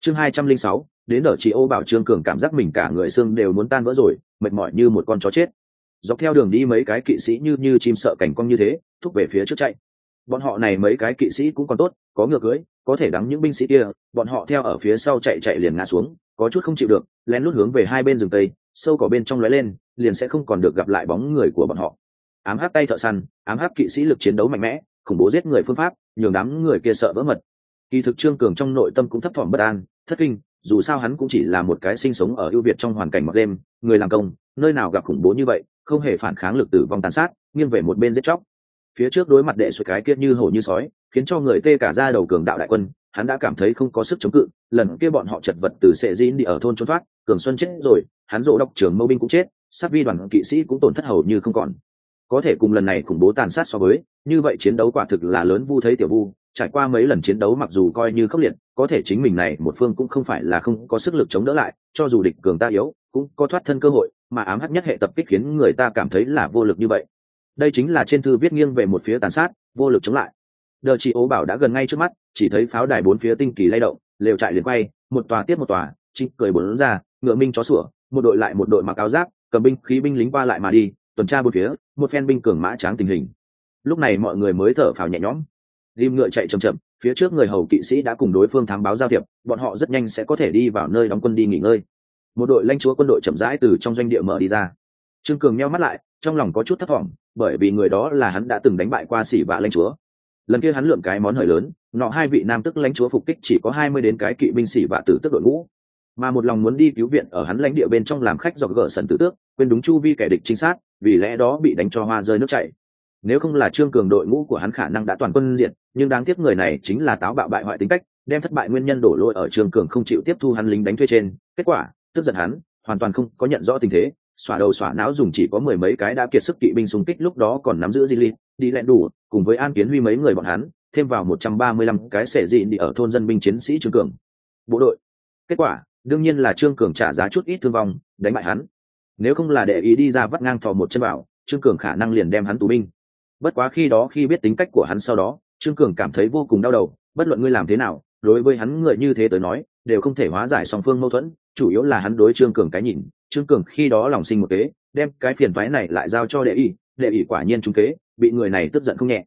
Chương 206, đến đỡ chị Ô bảo Trương Cường cảm giác mình cả người xương đều muốn tan vỡ rồi, mệt mỏi như một con chó chết. Dọc theo đường đi mấy cái kỵ sĩ như chim sợ cảnh cong như thế, thúc về phía trước chạy. Bọn họ này mấy cái kỵ sĩ cũng còn tốt, có ngựa cưỡi, có thể đắng những binh sĩ kia, bọn họ theo ở phía sau chạy liền ngã xuống, có chút không chịu được, lén lút hướng về hai bên rừng tây, sâu cỏ bên trong lóe lên, liền sẽ không còn được gặp lại bóng người của bọn họ. Ám hắc tay thợ săn, ám hắc kỵ sĩ lực chiến đấu mạnh mẽ, khủng bố giết người phương pháp, nhường đám người kia sợ vỡ mật. Kỳ thực Trương Cường trong nội tâm cũng thấp thỏm bất an, thất kinh, dù sao hắn cũng chỉ là một cái sinh sống ở ưu việt trong hoàn cảnh mặc đêm, người làm công, nơi nào gặp khủng bố như vậy, không hề phản kháng lực tử vong tàn sát, nghiêng về một bên giết chóc. Phía trước đối mặt đệ suất cái kia như hổ như sói, khiến cho người tê cả da đầu cường đạo đại quân, hắn đã cảm thấy không có sức chống cự. Lần kia bọn họ chật vật từ Sệ Dĩn đi ở thôn trốn thoát, Cường Xuân chết rồi, hắn Dỗ độc trưởng Mâu binh cũng chết, sát vi đoàn kỵ sĩ cũng tổn thất hầu như không còn. Có thể cùng lần này khủng bố tàn sát so với, như vậy chiến đấu quả thực là lớn vu thấy tiểu vu. Trải qua mấy lần chiến đấu mặc dù coi như khốc liệt, có thể chính mình này một phương cũng không phải là không có sức lực chống đỡ lại, cho dù địch cường ta yếu, cũng có thoát thân cơ hội, mà ám hắc nhất hệ tập kích khiến người ta cảm thấy là vô lực như vậy. Đây chính là trên thư viết nghiêng về một phía tàn sát, vô lực chống lại. Đờ chị Ố bảo đã gần ngay trước mắt, chỉ thấy pháo đài bốn phía tinh kỳ lay động, lều trại liền quay, một tòa tiếp một tòa, chinh cười bốn ra, ngựa minh chó sủa, một đội lại một đội mặc áo giáp, cầm binh khí binh lính qua lại mà đi, tuần tra bốn phía, một phen binh cường mã tráng tình hình. Lúc này mọi người mới thở phào nhẹ nhõm. Rim ngựa chạy chậm chậm, phía trước người hầu kỵ sĩ đã cùng đối phương thám báo giao thiệp, bọn họ rất nhanh sẽ có thể đi vào nơi đóng quân đi nghỉ ngơi. Một đội lãnh chúa quân đội chậm rãi từ trong doanh địa mở đi ra. Trương Cường nheo mắt lại, trong lòng có chút thất vọng, bởi vì người đó là hắn đã từng đánh bại qua Sỉ Vạ lãnh chúa. Lần kia hắn lượm cái món hời lớn, nọ hai vị nam tức lãnh chúa phục kích chỉ có 20 đến cái kỵ binh Sỉ Vạ tử tức đội ngũ, mà một lòng muốn đi cứu viện ở hắn lãnh địa bên trong làm khách do gỡ sần tử tước, quên đúng chu vi kẻ địch trinh sát, vì lẽ đó bị đánh cho hoa rơi nước chảy. Nếu không là Trương Cường đội ngũ của hắn khả năng đã toàn quân diệt, nhưng đáng tiếc người này chính là táo bạo bại hoại tính cách, đem thất bại nguyên nhân đổ lỗi ở Trương Cường không chịu tiếp thu hắn lính đánh thuê trên, kết quả, tức giận hắn, hoàn toàn không có nhận rõ tình thế, xóa đầu xóa não dùng chỉ có mười mấy cái đã kiệt sức kỵ binh xung kích lúc đó còn nắm giữ Di đi lẹn đủ, cùng với An Kiến Huy mấy người bọn hắn, thêm vào 135 cái xẻ dịn đi ở thôn dân binh chiến sĩ Trương Cường. Bộ đội. Kết quả, đương nhiên là Trương Cường trả giá chút ít thương vong, đánh bại hắn. Nếu không là để ý đi ra vắt ngang thò một chân vào, Trương Cường khả năng liền đem hắn tù binh. Bất quá khi biết tính cách của hắn sau đó, Trương Cường cảm thấy vô cùng đau đầu, bất luận ngươi làm thế nào, đối với hắn người như thế tới nói, đều không thể hóa giải song phương mâu thuẫn, chủ yếu là hắn đối Trương Cường cái nhìn, Trương Cường khi đó lòng sinh một kế, đem cái phiền toái này lại giao cho đệ ý quả nhiên trúng kế, bị người này tức giận không nhẹ.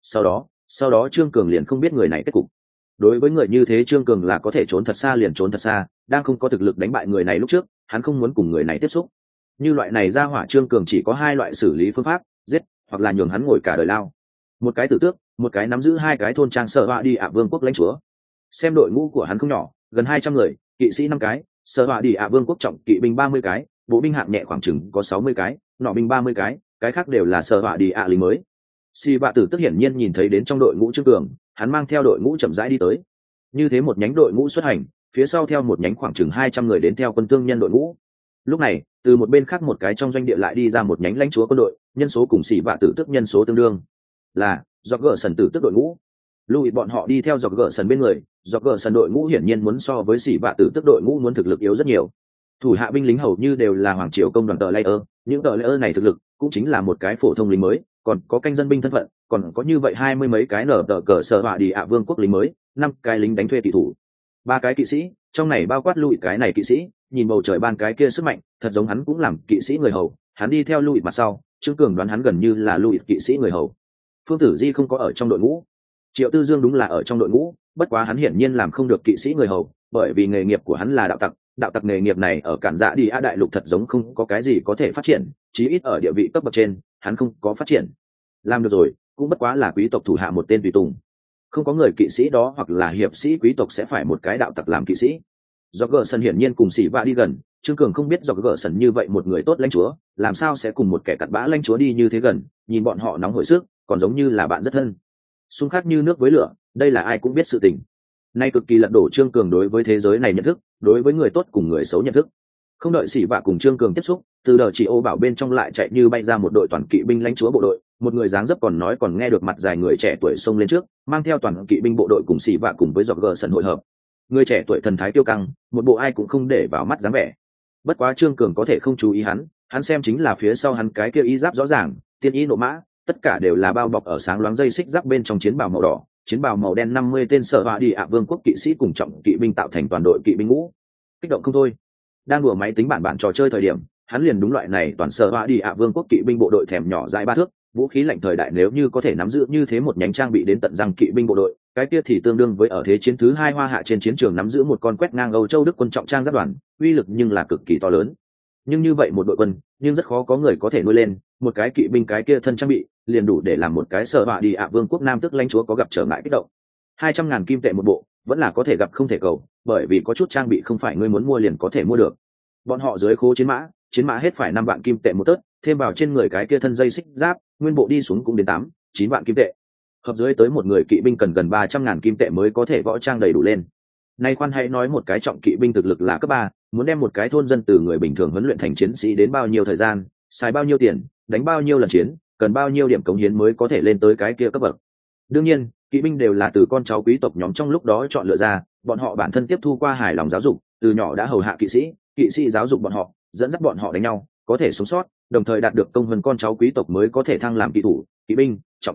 Sau đó Trương Cường liền không biết người này kết cục. Đối với người như thế Trương Cường là có thể trốn thật xa liền trốn thật xa, đang không có thực lực đánh bại người này lúc trước, hắn không muốn cùng người này tiếp xúc. Như loại này ra hỏa Trương Cường chỉ có hai loại xử lý phương pháp, giết hoặc là nhường hắn ngồi cả đời lao. Một cái tử tước, một cái nắm giữ hai cái thôn trang Sở Họa đi ạ vương quốc lãnh chúa. Xem đội ngũ của hắn không nhỏ, gần 200 người, kỵ sĩ 5 cái, Sở Họa đi ạ vương quốc trọng kỵ binh 30 cái, bộ binh hạng nhẹ khoảng chừng có 60 cái, nọ binh 30 cái khác đều là Sở Họa đi ạ lính mới. Si Vạ Tử tức hiển nhiên nhìn thấy đến trong đội ngũ Trương Cường, hắn mang theo đội ngũ chậm rãi đi tới. Như thế một nhánh đội ngũ xuất hành, phía sau theo một nhánh khoảng chừng 200 người đến theo quân thương nhân đội ngũ. Lúc này, từ một bên khác một cái trong doanh địa lại đi ra một nhánh lãnh chúa quân đội, nhân số cùng Si Vạ Tử tức nhân số tương đương, là do gỡ sần tử tức đội ngũ. Lưu bọn họ đi theo dọc gỡ sần bên người, dọc gỡ sần đội ngũ hiển nhiên muốn so với Si Vạ Tử tức đội ngũ muốn thực lực yếu rất nhiều. Thủ hạ binh lính hầu như đều là hoàng triều công đoàn tờ layer, những tờ layer này thực lực cũng chính là một cái phổ thông lính mới, còn có canh dân binh thân phận, còn có như vậy 20 mấy cái nở tờ cờ Sở Họa đi ạ vương quốc lính mới, 5 cái lính đánh thuê kỵ thủ, 3 cái kỵ sĩ, trong này bao quát Lưu cái này kỵ sĩ, nhìn bầu trời ban cái kia sức mạnh, thật giống hắn cũng làm kỵ sĩ người hầu, hắn đi theo Lưu mặt sau, Trương Cường đoán hắn gần như là Lưu kỵ sĩ người hầu. Phương Tử Di không có ở trong đội ngũ, Triệu Tư Dương đúng là ở trong đội ngũ, bất quá hắn hiển nhiên làm không được kỵ sĩ người hầu, bởi vì nghề nghiệp của hắn là đạo tặc nghề nghiệp này ở Cản Dạ đi a đại lục thật giống không có cái gì có thể phát triển, chí ít ở địa vị cấp bậc trên, hắn không có phát triển. Làm được rồi, cũng bất quá là quý tộc thủ hạ một tên tùy tùng. Không có người kỵ sĩ đó hoặc là hiệp sĩ quý tộc sẽ phải một cái đạo tặc làm kỵ sĩ. Do gỡ sân hiển nhiên cùng Sĩ Vạ đi gần, Trương Cường không biết do gỡ sân như vậy một người tốt lãnh chúa, làm sao sẽ cùng một kẻ cặn bã lãnh chúa đi như thế gần, nhìn bọn họ nóng hổi sức, còn giống như là bạn rất thân. Xung khắc như nước với lửa, đây là ai cũng biết sự tình. Nay cực kỳ lật đổ Trương Cường đối với thế giới này nhận thức, đối với người tốt cùng người xấu nhận thức. Không đợi Sĩ Vạ cùng Trương Cường tiếp xúc, từ đờ chỉ ô bảo bên trong lại chạy như bay ra một đội toàn kỵ binh lãnh chúa bộ đội, một người dáng dấp còn nói còn nghe được mặt dài người trẻ tuổi xông lên trước, mang theo toàn kỵ binh bộ đội cùng Sĩ Vạ cùng với dọc gờ sân hội hợp. Người trẻ tuổi thần thái tiêu căng, một bộ ai cũng không để vào mắt dáng vẻ. Bất quá Trương Cường có thể không chú ý hắn xem chính là phía sau hắn cái kia y giáp rõ ràng, tiên y nộ mã, tất cả đều là bao bọc ở sáng loáng dây xích giáp bên trong chiến bào màu đỏ, chiến bào màu đen 50 tên sở họa đi ạ vương quốc kỵ sĩ cùng trọng kỵ binh tạo thành toàn đội kỵ binh ngũ. Kích động không thôi. Đang đùa máy tính bản trò chơi thời điểm, hắn liền đúng loại này toàn sở họa đi ạ vương quốc kỵ binh bộ đội thèm nhỏ dãi 3 thước, vũ khí lạnh thời đại nếu như có thể nắm giữ như thế một nhánh trang bị đến tận răng kỵ binh bộ đội, cái kia thì tương đương với ở thế chiến thứ 2 Hoa Hạ trên chiến trường nắm giữ một con quét ngang Âu Châu Đức quân trọng trang giáp đoàn, uy lực nhưng là cực kỳ to lớn. Nhưng như vậy một đội quân, nhưng rất khó có người có thể nuôi lên, một cái kỵ binh cái kia thân trang bị, liền đủ để làm một cái sở họa đi ạ vương quốc nam tức lãnh chúa có gặp trở ngại kích động. 200.000 kim tệ một bộ, vẫn là có thể gặp không thể cầu, bởi vì có chút trang bị không phải ngươi muốn mua liền có thể mua được. Bọn họ dưới khố chiến mã hết phải 5 vạn kim tệ một tớt, thêm vào trên người cái kia thân dây xích giáp, nguyên bộ đi xuống cũng đến 8-9 vạn kim tệ. Hợp dưới tới một người kỵ binh cần gần 300.000 kim tệ mới có thể võ trang đầy đủ lên. Nay khoan hãy nói một cái trọng kỵ binh thực lực là cấp 3, muốn đem một cái thôn dân từ người bình thường huấn luyện thành chiến sĩ đến bao nhiêu thời gian, xài bao nhiêu tiền, đánh bao nhiêu lần chiến, cần bao nhiêu điểm cống hiến mới có thể lên tới cái kia cấp bậc. Đương nhiên, kỵ binh đều là từ con cháu quý tộc nhóm trong lúc đó chọn lựa ra, bọn họ bản thân tiếp thu qua hài lòng giáo dục, từ nhỏ đã hầu hạ kỵ sĩ giáo dục bọn họ, dẫn dắt bọn họ đánh nhau, có thể sống sót, đồng thời đạt được công hơn con cháu quý tộc mới có thể thăng làm kỵ thủ, kỵ binh, trọng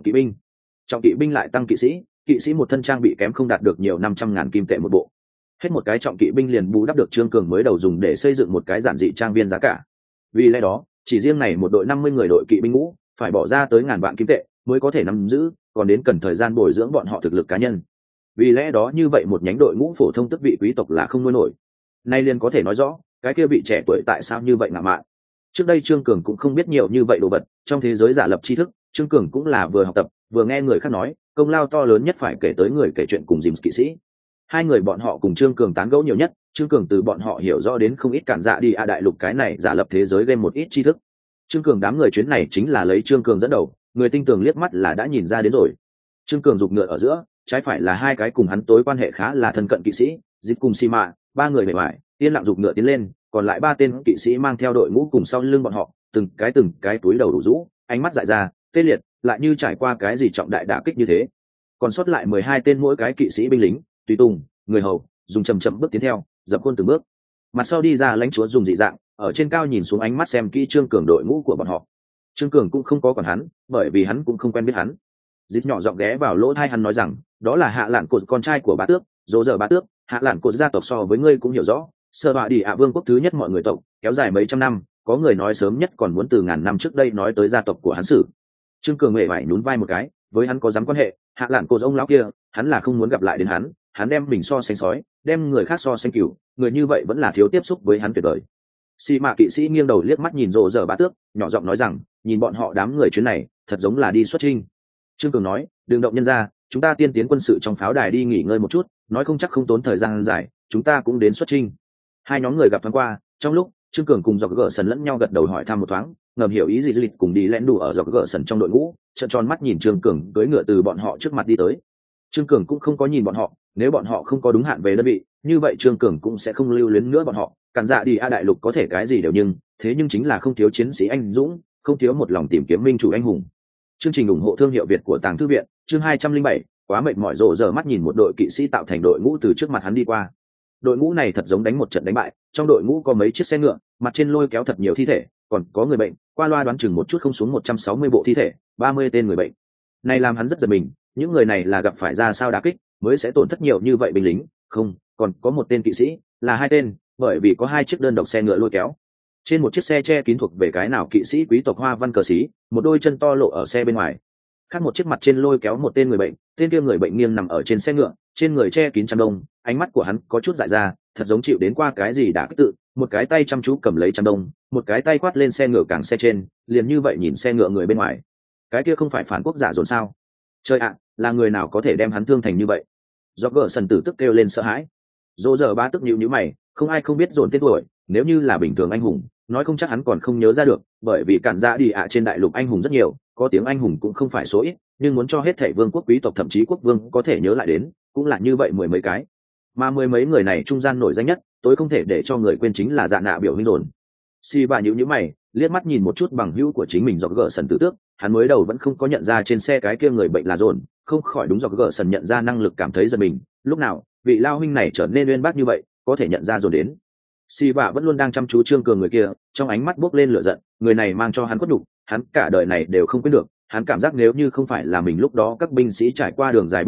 kỵ binh lại tăng kỵ sĩ một thân trang bị kém không đạt được nhiều 500.000 kim tệ một bộ. Hết một cái trọng kỵ binh liền bù đắp được Trương Cường mới đầu dùng để xây dựng một cái giản dị trang viên giá cả. Vì lẽ đó, chỉ riêng này một đội 50 người đội kỵ binh ngũ, phải bỏ ra tới ngàn vạn kim tệ mới có thể nắm giữ, còn đến cần thời gian bồi dưỡng bọn họ thực lực cá nhân. Vì lẽ đó như vậy một nhánh đội ngũ phổ thông tức vị quý tộc là không nuôi nổi. Nay liền có thể nói rõ, cái kia vị trẻ tuổi tại sao như vậy ngạo mạn. Trước đây Trương Cường cũng không biết nhiều như vậy đồ vật, trong thế giới giả lập tri thức, Trương Cường cũng là vừa học tập, vừa nghe người khác nói, công lao to lớn nhất phải kể tới người kể chuyện cùng Dìm kỵ sĩ. Hai người bọn họ cùng Trương Cường tán gẫu nhiều nhất, Trương Cường từ bọn họ hiểu rõ đến không ít cản dạ đi a đại lục cái này giả lập thế giới game một ít tri thức. Trương Cường đám người chuyến này chính là lấy Trương Cường dẫn đầu, người tinh tường liếc mắt là đã nhìn ra đến rồi. Trương Cường giục ngựa ở giữa, trái phải là hai cái cùng hắn tối quan hệ khá là thân cận kỵ sĩ, Dịch cùng Sima, ba người bề ngoài, yên lặng giục ngựa tiến lên, còn lại 3 tên kỵ sĩ mang theo đội ngũ cùng sau lưng bọn họ, từng cái túi đầu đủ rũ, ánh mắt dại ra, tê liệt, lại như trải qua cái gì trọng đại đả kích như thế. Còn sót lại 12 tên mỗi cái kỵ sĩ binh lính, tùy tùng, người hầu, dùng chậm bước tiến theo, dập khuôn từng bước. Mặt sau đi ra lãnh chúa dùng dị dạng, ở trên cao nhìn xuống ánh mắt xem kỹ Trương Cường đội ngũ của bọn họ. Trương Cường cũng không có quản hắn, bởi vì hắn cũng không quen biết hắn. Dịch nhỏ giọng ghé vào lỗ tai hắn nói rằng, đó là Hạ Lạn Cột, con trai của bá tước, dỗ dở bá tước, Hạ Lạn Cột gia tộc so với ngươi cũng hiểu rõ, sơ họa đi ạ vương quốc thứ nhất mọi người tộc, kéo dài mấy trăm năm, có người nói sớm nhất còn muốn từ ngàn năm trước đây nói tới gia tộc của hắn sử. Trương Cường mệt mỏi nhún vai một cái, với hắn có dám quan hệ, Hạ Lạn Cột ông lão kia, hắn là không muốn gặp lại đến hắn đem mình so sánh sói, đem người khác so sánh cừu, người như vậy vẫn là thiếu tiếp xúc với hắn tuyệt vời. Xi Mạ kỵ sĩ nghiêng đầu liếc mắt nhìn rồ dở bá tước, nhỏ giọng nói rằng, nhìn bọn họ đám người chuyến này, thật giống là đi xuất chinh. Trương Cường nói, đừng động nhân ra, chúng ta tiên tiến quân sự trong pháo đài đi nghỉ ngơi một chút, nói không chắc không tốn thời gian dài, chúng ta cũng đến xuất chinh. Hai nhóm người gặp thoáng qua, trong lúc Trương Cường cùng Dọc Gở Sần lẫn nhau gật đầu hỏi thăm một thoáng, ngầm hiểu ý gì lịch cùng đi lén đủ ở Dọc Gở Sần trong đội ngũ, trợn tròn mắt nhìn Trương Cường cưỡi ngựa từ bọn họ trước mặt đi tới. Trương Cường cũng không có nhìn bọn họ, nếu bọn họ không có đúng hạn về đơn vị, như vậy Trương Cường cũng sẽ không lưu luyến nữa bọn họ. Cản dạ đi a đại lục có thể cái gì đều thế nhưng chính là không thiếu chiến sĩ anh dũng, không thiếu một lòng tìm kiếm minh chủ anh hùng. Chương trình ủng hộ thương hiệu Việt của Tàng Thư viện, chương 207, quá mệt mỏi rộ giờ mắt nhìn một đội kỵ sĩ tạo thành đội ngũ từ trước mặt hắn đi qua. Đội ngũ này thật giống đánh một trận đánh bại, trong đội ngũ có mấy chiếc xe ngựa, mặt trên lôi kéo thật nhiều thi thể, còn có người bệnh, qua loa đoán chừng một chút không xuống 160 bộ thi thể, 30 tên người bệnh. Này làm hắn rất giật mình, những người này là gặp phải ra sao đả kích, mới sẽ tổn thất nhiều như vậy binh lính, không, còn có một tên kỵ sĩ, là 2 tên, bởi vì có 2 chiếc đơn độc xe ngựa lôi kéo. Trên một chiếc xe che kín thuộc về cái nào kỵ sĩ quý tộc hoa văn cờ xí, một đôi chân to lộ ở xe bên ngoài. Khác một chiếc mặt trên lôi kéo một tên người bệnh, tên kia người bệnh nghiêng nằm ở trên xe ngựa, trên người che kín chăn đông, ánh mắt của hắn có chút dại ra, thật giống chịu đến qua cái gì đã kích tự, một cái tay chăm chú cầm lấy chăn đông, một cái tay quát lên xe ngựa càng xe trên, liền như vậy nhìn xe ngựa người bên ngoài. Cái kia không phải phản quốc giả dồn sao? Trời ạ, là người nào có thể đem hắn thương thành như vậy? Do gỡ sần tử tức kêu lên sợ hãi. Dỗ giờ ba tức nhíu mày, không ai không biết dồn tên tuổi, nếu như là bình thường anh hùng, nói không chắc hắn còn không nhớ ra được, bởi vì cản dạ đi ạ trên đại lục anh hùng rất nhiều, có tiếng anh hùng cũng không phải số ít, nhưng muốn cho hết thảy vương quốc quý tộc thậm chí quốc vương có thể nhớ lại đến, cũng là như vậy mười mấy cái. Mà mười mấy người này trung gian nổi danh nhất, tôi không thể để cho người quên chính là dạ nạ biểu huynh dồn. Si bà nhíu mày, liếc mắt nhìn một chút bằng hữu của chính mình do gỡ sần tử tước, hắn mới đầu vẫn không có nhận ra trên xe cái kia người bệnh là dồn, không khỏi đúng do gỡ sần nhận ra năng lực cảm thấy giật mình, lúc nào vị lao huynh này trở nên uyên bác như vậy, có thể nhận ra dồn đến. Si bà vẫn luôn đang chăm chú Trương Cường người kia, trong ánh mắt bốc lên lửa giận, người này mang cho hắn cốt nhục, hắn cả đời này đều không quên được, hắn cảm giác nếu như không phải là mình lúc đó các binh sĩ trải qua đường dài 43,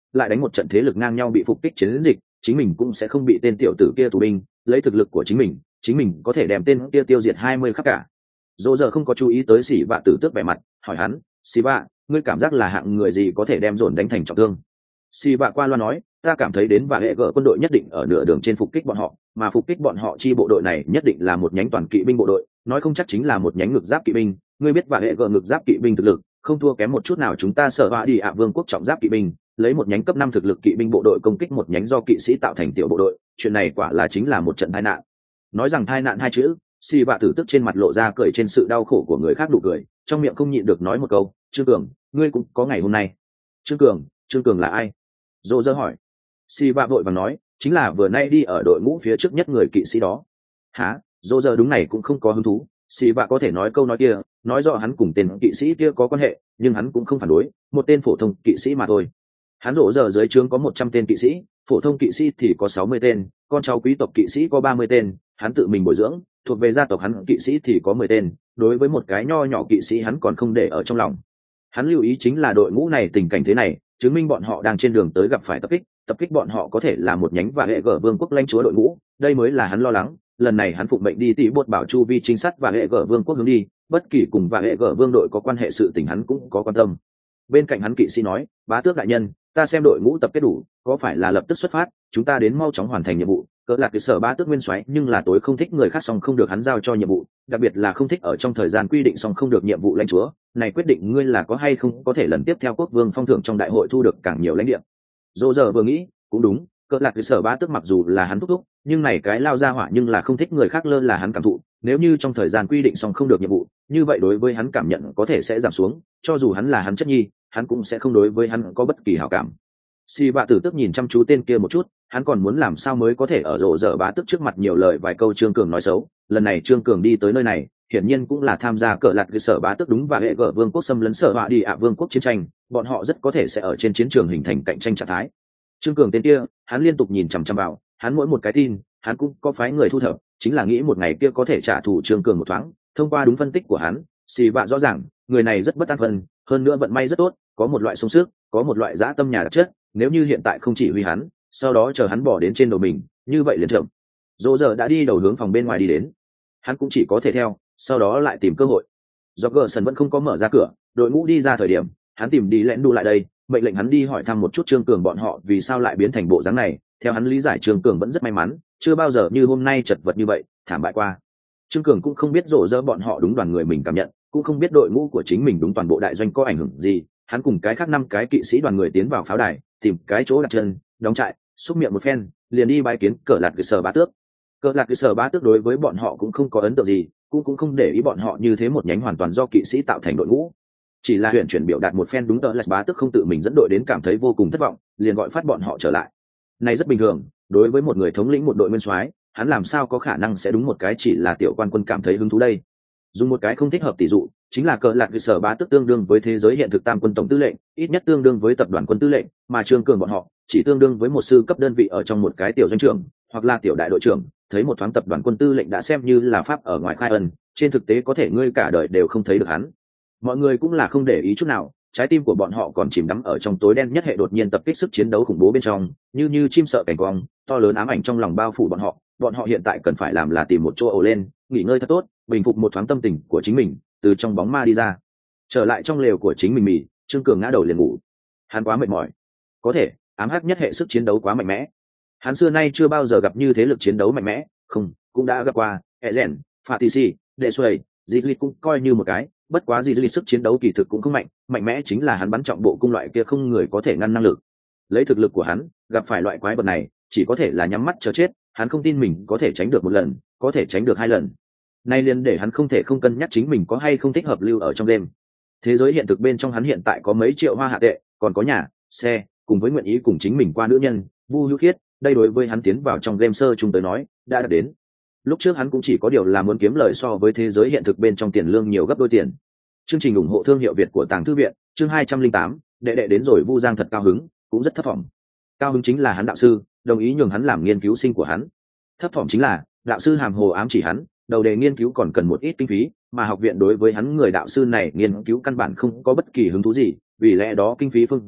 lại đánh một trận thế lực ngang nhau bị phục kích chiến dịch, chính mình cũng sẽ không bị tên tiểu tử kia tù binh, lấy thực lực của chính mình có thể đem tên kia tiêu diệt 20 khắc cả. Dỗ giờ không có chú ý tới Sĩ Vạ Tử Tước vẻ mặt, hỏi hắn, Sĩ Vạ, ngươi cảm giác là hạng người gì có thể đem dồn đánh thành trọng thương? Sĩ Vạ qua loa nói, ta cảm thấy đến và hệ gở quân đội nhất định ở nửa đường trên phục kích bọn họ, mà phục kích bọn họ chi bộ đội này nhất định là một nhánh toàn kỵ binh bộ đội, nói không chắc chính là một nhánh ngực giáp kỵ binh. Ngươi biết và hệ gở ngực giáp kỵ binh thực lực không thua kém một chút nào chúng ta Sở Họa Đi ạ Vương quốc trọng giáp kỵ binh, lấy một nhánh cấp 5 thực lực kỵ binh bộ đội công kích một nhánh do kỵ sĩ tạo thành tiểu bộ đội, chuyện này quả là chính là một trận tai nạn. Nói rằng tai nạn hai chữ, Sĩ Vạ Tử Tước trên mặt lộ ra cười trên sự đau khổ của người khác nụ cười, trong miệng không nhịn được nói một câu, Trương Cường, ngươi cũng có ngày hôm nay. Trương Cường là ai? Dỗ dơ hỏi. Sĩ Vạ vội vàng nói, chính là vừa nay đi ở đội ngũ phía trước nhất người kỵ sĩ đó. Hả? Dỗ dơ đúng này cũng không có hứng thú. Sĩ Vạ có thể nói câu nói kia, nói rõ hắn cùng tên kỵ sĩ kia có quan hệ, nhưng hắn cũng không phản đối, một tên phổ thông kỵ sĩ mà thôi. Hắn Dỗ dơ dưới trướng có 100 tên kỵ sĩ, phổ thông kỵ sĩ thì có 60 tên, con cháu quý tộc kỵ sĩ có 30 tên, hắn tự mình bồi dưỡng, thuộc về gia tộc hắn kỵ sĩ thì có 10 tên, đối với một cái nho nhỏ kỵ sĩ hắn còn không để ở trong lòng. Hắn lưu ý chính là đội ngũ này tình cảnh thế này, chứng minh bọn họ đang trên đường tới gặp phải tập kích bọn họ có thể là một nhánh và hệ gở vương quốc lãnh chúa đội ngũ, đây mới là hắn lo lắng. Lần này hắn phụng mệnh đi tỉ bột bảo chu vi trinh sát và hệ gở vương quốc hướng đi, bất kỳ cùng và hệ gở vương đội có quan hệ sự tình hắn cũng có quan tâm. Bên cạnh hắn kỵ sĩ nói, bá tước đại nhân, ta xem đội ngũ tập kết đủ, có phải là lập tức xuất phát, chúng ta đến mau chóng hoàn thành nhiệm vụ. Cỡ lạc cái Sở bá tước nguyên soái nhưng là tối không thích người khác xong không được hắn giao cho nhiệm vụ, đặc biệt là không thích ở trong thời gian quy định xong không được nhiệm vụ lãnh chúa. Này quyết định ngươi là có hay không có thể lần tiếp theo quốc vương phong thưởng trong đại hội thu được càng nhiều lãnh địa. Dỗ giờ vừa nghĩ, cũng đúng, cỡ lạc cái Sở bá tước mặc dù là hắn thúc thúc, nhưng này cái lao ra hỏa nhưng là không thích người khác lơ là hắn cảm thụ. Nếu như trong thời gian quy định xong không được nhiệm vụ, như vậy đối với hắn cảm nhận có thể sẽ giảm xuống, cho dù hắn là hắn chất nhi, hắn cũng sẽ không đối với hắn có bất kỳ hảo cảm. Sĩ Vạ Tử Tước nhìn chăm chú tên kia một chút, hắn còn muốn làm sao mới có thể ở rộ dở bá tước trước mặt nhiều lời vài câu Trương Cường nói xấu. Lần này Trương Cường đi tới nơi này, hiển nhiên cũng là tham gia cỡ lạt cái Sở bá tước đúng và hệ gở vương quốc xâm lấn Sở Họa Đi ạ Vương quốc chiến tranh, bọn họ rất có thể sẽ ở trên chiến trường hình thành cạnh tranh trạng thái. Trương Cường tên kia, hắn liên tục nhìn chằm chằm vào, hắn mỗi một cái tin, hắn cũng có phái người thu thập, chính là nghĩ một ngày kia có thể trả thù Trương Cường một thoáng. Thông qua đúng phân tích của hắn, Sĩ Vạ rõ ràng, người này rất bất an phân, hơn nữa vận may rất tốt, có một loại sung sức, có một loại dã tâm nhà đặc chất, nếu như hiện tại không chỉ huy hắn, sau đó chờ hắn bỏ đến trên đầu mình, như vậy liền chậm. Dỗ giờ đã đi đầu hướng phòng bên ngoài đi đến, hắn cũng chỉ có thể theo, sau đó lại tìm cơ hội. Rogerson vẫn không có mở ra cửa, đội ngũ đi ra thời điểm, hắn tìm đi lẽn đu lại đây, mệnh lệnh hắn đi hỏi thăm một chút Trương Cường bọn họ vì sao lại biến thành bộ dáng này. Theo hắn lý giải, Trương Cường vẫn rất may mắn, chưa bao giờ như hôm nay chật vật như vậy, thảm bại qua. Trương Cường cũng không biết rộ rỡ bọn họ đúng đoàn người mình cảm nhận, cũng không biết đội ngũ của chính mình đúng toàn bộ đại doanh có ảnh hưởng gì. Hắn cùng cái khác 5 cái kỵ sĩ đoàn người tiến vào pháo đài, tìm cái chỗ đặt chân, đóng trại, xúc miệng một phen, liền đi bái kiến cỡ lạt cái Sở bá tước. Cỡ lạt cái Sở bá tước đối với bọn họ cũng không có ấn tượng gì, cũng không để ý bọn họ như thế một nhánh hoàn toàn do kỵ sĩ tạo thành đội ngũ. Chỉ là huyện chuyển biểu đạt một phen đúng cỡ lạt bá tước không tự mình dẫn đội đến cảm thấy vô cùng thất vọng, liền gọi phát bọn họ trở lại. Này rất bình thường, đối với một người thống lĩnh một đội nguyên soái, hắn làm sao có khả năng sẽ đúng một cái chỉ là tiểu quan quân cảm thấy hứng thú đây. Dùng một cái không thích hợp tỷ dụ, chính là cỡ lạc cái Sở bá tước tương đương với thế giới hiện thực tam quân tổng tư lệnh, ít nhất tương đương với tập đoàn quân tư lệnh, mà Trương Cường bọn họ chỉ tương đương với một sư cấp đơn vị ở trong một cái tiểu doanh trưởng hoặc là tiểu đại đội trưởng. Thấy một thoáng tập đoàn quân tư lệnh đã xem như là pháp ở ngoài khai ân, trên thực tế có thể ngươi cả đời đều không thấy được hắn. Mọi người cũng là không để ý chút nào, trái tim của bọn họ còn chìm đắm ở trong tối đen nhất hệ đột nhiên tập kích sức chiến đấu khủng bố bên trong, như chim sợ cảnh quang, to lớn ám ảnh trong lòng bao phủ bọn họ. Bọn họ hiện tại cần phải làm là tìm một chỗ ổ lên, nghỉ ngơi thật tốt, bình phục một thoáng tâm tình của chính mình, từ trong bóng ma đi ra, trở lại trong lều của chính mình. Trương Cường ngã đầu liền ngủ, hắn quá mệt mỏi. Có thể ám hắc nhất hệ sức chiến đấu quá mạnh mẽ, hắn xưa nay chưa bao giờ gặp như thế lực chiến đấu mạnh mẽ. Không, cũng đã gặp qua Ezen, Fatisi, Đệ Xuầy, Zidlit cũng coi như một cái, bất quá Zidlit sức chiến đấu kỳ thực cũng không mạnh, mạnh mẽ chính là hắn bắn trọng bộ cung loại kia không người có thể ngăn năng lực. Lấy thực lực của hắn, gặp phải loại quái vật này, chỉ có thể là nhắm mắt chờ chết. Hắn không tin mình có thể tránh được một lần, có thể tránh được 2 lần. Nay liền để hắn không thể không cân nhắc chính mình có hay không thích hợp lưu ở trong đêm. Thế giới hiện thực bên trong hắn hiện tại có mấy triệu hoa hạ tệ, còn có nhà, xe, cùng với nguyện ý cùng chính mình qua nữ nhân, Vu Hữu Khiết, đây đối với hắn tiến vào trong game sơ chung tới nói, đã đạt đến. Lúc trước hắn cũng chỉ có điều là muốn kiếm lời so với thế giới hiện thực bên trong tiền lương nhiều gấp đôi tiền. Chương trình ủng hộ thương hiệu Việt của Tàng Thư viện, chương 208, đệ đến rồi. Vu Giang thật cao hứng, cũng rất thấp vọng. Cao hứng chính là hắn đạo sư đồng ý nhường hắn làm nghiên cứu sinh của hắn, thấp vọng chính là đạo sư hàm hồ ám chỉ hắn đầu đề nghiên cứu còn cần một ít kinh phí, mà học viện đối với hắn người đạo sư này nghiên cứu căn bản không có bất kỳ hứng thú gì, vì lẽ đó kinh phí phương diện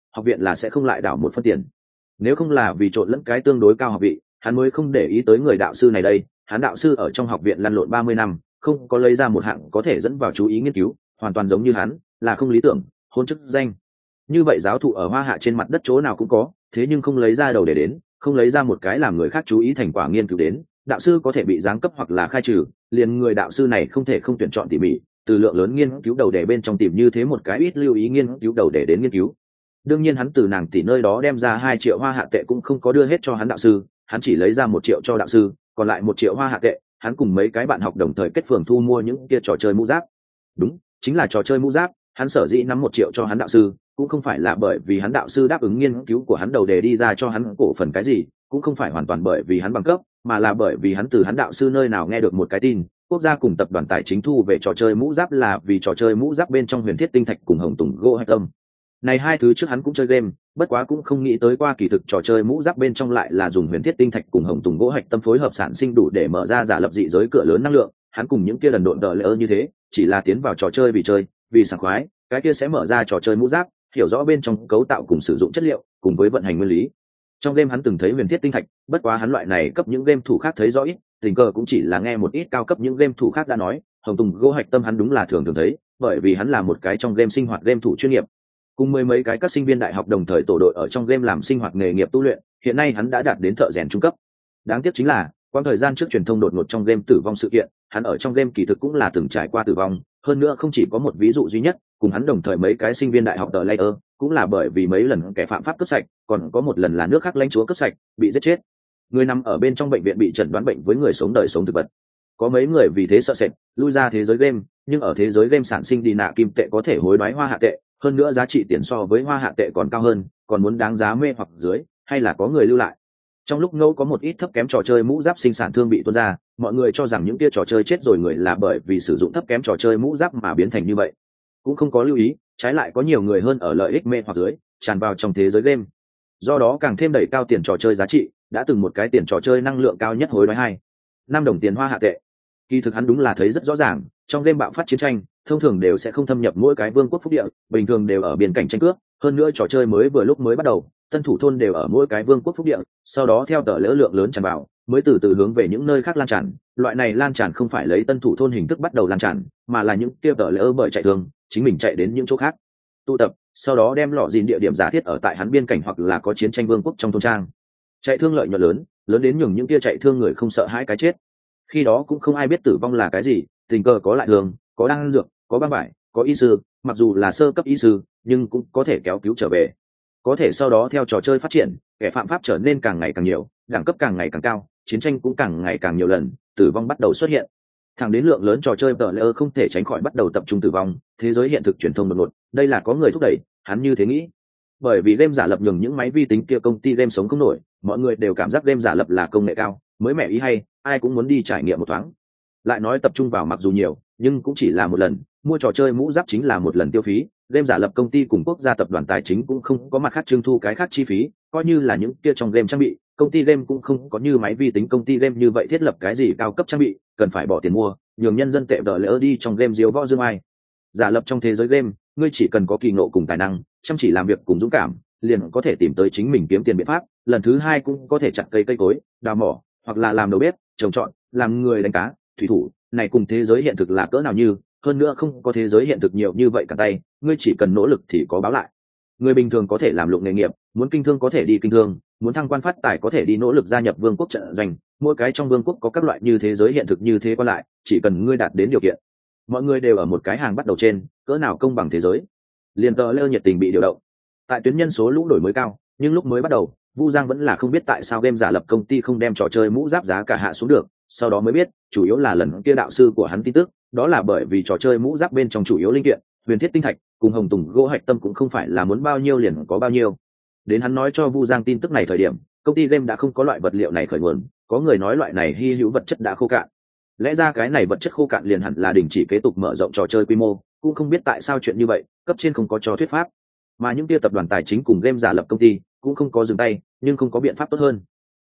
học viện là sẽ không lại đảo một phân tiền. Nếu không là vì trộn lẫn cái tương đối cao học vị, hắn mới không để ý tới người đạo sư này đây. Hắn đạo sư ở trong học viện lăn lộn 30 năm, không có lấy ra một hạng có thể dẫn vào chú ý nghiên cứu, hoàn toàn giống như hắn, là không lý tưởng, hôn chức danh. Như vậy giáo thụ ở Hoa Hạ trên mặt đất chỗ nào cũng có, thế nhưng không lấy ra đầu để đến, không lấy ra một cái làm người khác chú ý thành quả nghiên cứu đến, đạo sư có thể bị giáng cấp hoặc là khai trừ, liền người đạo sư này không thể không tuyển chọn tỉ mỉ, từ lượng lớn nghiên cứu đầu để bên trong tìm như thế một cái ít lưu ý nghiên cứu đầu để đến nghiên cứu. Đương nhiên hắn từ nàng tỷ nơi đó đem ra 2 triệu Hoa Hạ tệ cũng không có đưa hết cho hắn đạo sư, hắn chỉ lấy ra 1 triệu cho đạo sư, còn lại 1 triệu Hoa Hạ tệ, hắn cùng mấy cái bạn học đồng thời kết phường thu mua những kia trò chơi mũ giáp. Đúng, chính là trò chơi mũ giáp, hắn sở dĩ nắm 1 triệu cho hắn đạo sư, cũng không phải là bởi vì hắn đạo sư đáp ứng nghiên cứu của hắn đầu đề đi ra cho hắn cổ phần cái gì, cũng không phải hoàn toàn bởi vì hắn bằng cấp, mà là bởi vì hắn từ hắn đạo sư nơi nào nghe được một cái tin, quốc gia cùng tập đoàn tài chính thu về trò chơi mũ giáp là vì trò chơi mũ giáp bên trong huyền thiết tinh thạch cùng hồng tùng gỗ hạch tâm. Này 2 thứ trước hắn cũng chơi game, bất quá cũng không nghĩ tới qua kỳ thực trò chơi mũ giáp bên trong lại là dùng huyền thiết tinh thạch cùng hồng tùng gỗ hạch tâm phối hợp sản sinh đủ để mở ra giả lập dị giới cửa lớn năng lượng. Hắn cùng những kia lần độn đỡ lỡ như thế, chỉ là tiến vào trò chơi vì chơi, vì sảng khoái, cái kia sẽ mở ra trò chơi mũ giáp, hiểu rõ bên trong cấu tạo cùng sử dụng chất liệu, cùng với vận hành nguyên lý. Trong game hắn từng thấy huyền thiết tinh thạch, bất quá hắn loại này cấp những game thủ khác thấy rõ ít, tình cờ cũng chỉ là nghe một ít cao cấp những game thủ khác đã nói, hồng tùng gỗ hạch tâm hắn đúng là thường thấy, bởi vì hắn là một cái trong game sinh hoạt game thủ chuyên nghiệp. Cùng mười mấy cái các sinh viên đại học đồng thời tổ đội ở trong game làm sinh hoạt nghề nghiệp tu luyện, hiện nay hắn đã đạt đến thợ rèn trung cấp. Đáng tiếc chính là, quãng thời gian trước truyền thông đột ngột trong game tử vong sự kiện, hắn ở trong game kỳ thực cũng là từng trải qua tử vong, hơn nữa không chỉ có một ví dụ duy nhất, cùng hắn đồng thời mấy cái sinh viên đại học The Layer, cũng là bởi vì mấy lần kẻ phạm pháp cướp sạch, còn có một lần là nước khác lãnh chúa cướp sạch, bị giết chết. Người nằm ở bên trong bệnh viện bị chẩn đoán bệnh với người sống đời sống thực vật. Có mấy người vì thế sợ sệt, lui ra thế giới game, nhưng ở thế giới game sản sinh đi nạ kim tệ có thể hối đoái Hoa Hạ tệ, hơn nữa giá trị tiền so với Hoa Hạ tệ còn cao hơn, còn muốn đáng giá mê hoặc dưới, hay là có người lưu lại. Trong lúc ngẫu có một ít thấp kém trò chơi mũ giáp sinh sản thương bị tuôn ra, mọi người cho rằng những kia trò chơi chết rồi người là bởi vì sử dụng thấp kém trò chơi mũ giáp mà biến thành như vậy, cũng không có lưu ý, trái lại có nhiều người hơn ở lợi ích mê hoặc dưới tràn vào trong thế giới game, do đó càng thêm đẩy cao tiền trò chơi giá trị. Đã từng một cái tiền trò chơi năng lượng cao nhất hối đoái 2-5 đồng tiền Hoa Hạ tệ. Kỳ thực hắn đúng là thấy rất rõ ràng, trong game bạo phát chiến tranh thông thường đều sẽ không thâm nhập mỗi cái vương quốc phúc địa, bình thường đều ở biên cảnh tranh cướp, hơn nữa trò chơi mới vừa lúc mới bắt đầu, tân thủ thôn đều ở mỗi cái vương quốc phúc địa, sau đó theo tờ lỡ lượng lớn tràn vào, mới từ từ hướng về những nơi khác lan tràn. Loại này lan tràn không phải lấy tân thủ thôn hình thức bắt đầu lan tràn, mà là những kia tờ lỡ bởi chạy thường, chính mình chạy đến những chỗ khác tụ tập, sau đó đem lọ dìn địa điểm giả thiết ở tại hắn biên cảnh hoặc là có chiến tranh vương quốc trong thôn trang. Chạy thương lợi nhuận lớn, lớn đến nhường những kia chạy thương người không sợ hãi cái chết. Khi đó cũng không ai biết tử vong là cái gì, tình cờ có lại thường, có đan dược, có băng vải, có y sư, mặc dù là sơ cấp y sư, nhưng cũng có thể kéo cứu trở về. Có thể sau đó theo trò chơi phát triển, kẻ phạm pháp trở nên càng ngày càng nhiều, đẳng cấp càng ngày càng cao, chiến tranh cũng càng ngày càng nhiều lần, tử vong bắt đầu xuất hiện. Thẳng đến lượng lớn trò chơi tờ lỡ không thể tránh khỏi bắt đầu tập trung tử vong, thế giới hiện thực truyền thông đột ngột, đây là có người thúc đẩy, hắn như thế nghĩ. Bởi vì game giả lập nhường những máy vi tính kia công ty game sống không nổi, mọi người đều cảm giác game giả lập là công nghệ cao, mới mẻ ý hay, ai cũng muốn đi trải nghiệm một thoáng. Lại nói tập trung vào mặc dù nhiều, nhưng cũng chỉ là một lần, mua trò chơi mũ giáp chính là một lần tiêu phí, game giả lập công ty cùng quốc gia tập đoàn tài chính cũng không có mặt khác trưng thu cái khác chi phí, coi như là những kia trong game trang bị, công ty game cũng không có như máy vi tính công ty game như vậy thiết lập cái gì cao cấp trang bị, cần phải bỏ tiền mua, nhường nhân dân tệ đỡ lỡ đi trong game diếu võ dương ai. Giả lập trong thế giới game, ngươi chỉ cần có kỳ ngộ cùng tài năng, chăm chỉ làm việc cùng dũng cảm, liền có thể tìm tới chính mình kiếm tiền biện pháp. Lần thứ 2 cũng có thể chặt cây cối, đào mỏ, hoặc là làm đầu bếp, trồng trọt, làm người đánh cá, thủy thủ. Này cùng thế giới hiện thực là cỡ nào như, hơn nữa không có thế giới hiện thực nhiều như vậy cả tay, ngươi chỉ cần nỗ lực thì có báo lại. Người bình thường có thể làm lụng nghề nghiệp, muốn kinh thương có thể đi kinh thương, muốn thăng quan phát tài có thể đi nỗ lực gia nhập vương quốc trận doanh. Mỗi cái trong vương quốc có các loại như thế giới hiện thực như thế qua lại, chỉ cần ngươi đạt đến điều kiện, mọi người đều ở một cái hàng bắt đầu trên, cỡ nào công bằng thế giới. Liền tờ lơ nhiệt tình bị điều động. Tại tuyến nhân số lũ đổi mới cao, nhưng lúc mới bắt đầu, Vu Giang vẫn là không biết tại sao game giả lập công ty không đem trò chơi mũ giáp giá cả hạ xuống được, sau đó mới biết, chủ yếu là lần kia đạo sư của hắn tin tức, đó là bởi vì trò chơi mũ giáp bên trong chủ yếu linh kiện, huyền thiết tinh thạch cùng hồng tùng gỗ hạch tâm cũng không phải là muốn bao nhiêu liền có bao nhiêu. Đến hắn nói cho Vu Giang tin tức này thời điểm, công ty game đã không có loại vật liệu này khởi nguồn, có người nói loại này hy hữu vật chất đã khô cạn. Lẽ ra cái này vật chất khô cạn liền hẳn là đình chỉ kế tục mở rộng trò chơi quy mô, cũng không biết tại sao chuyện như vậy, cấp trên không có cho thuyết pháp. Mà những kia tập đoàn tài chính cùng game giả lập công ty cũng không có dừng tay, nhưng không có biện pháp tốt hơn.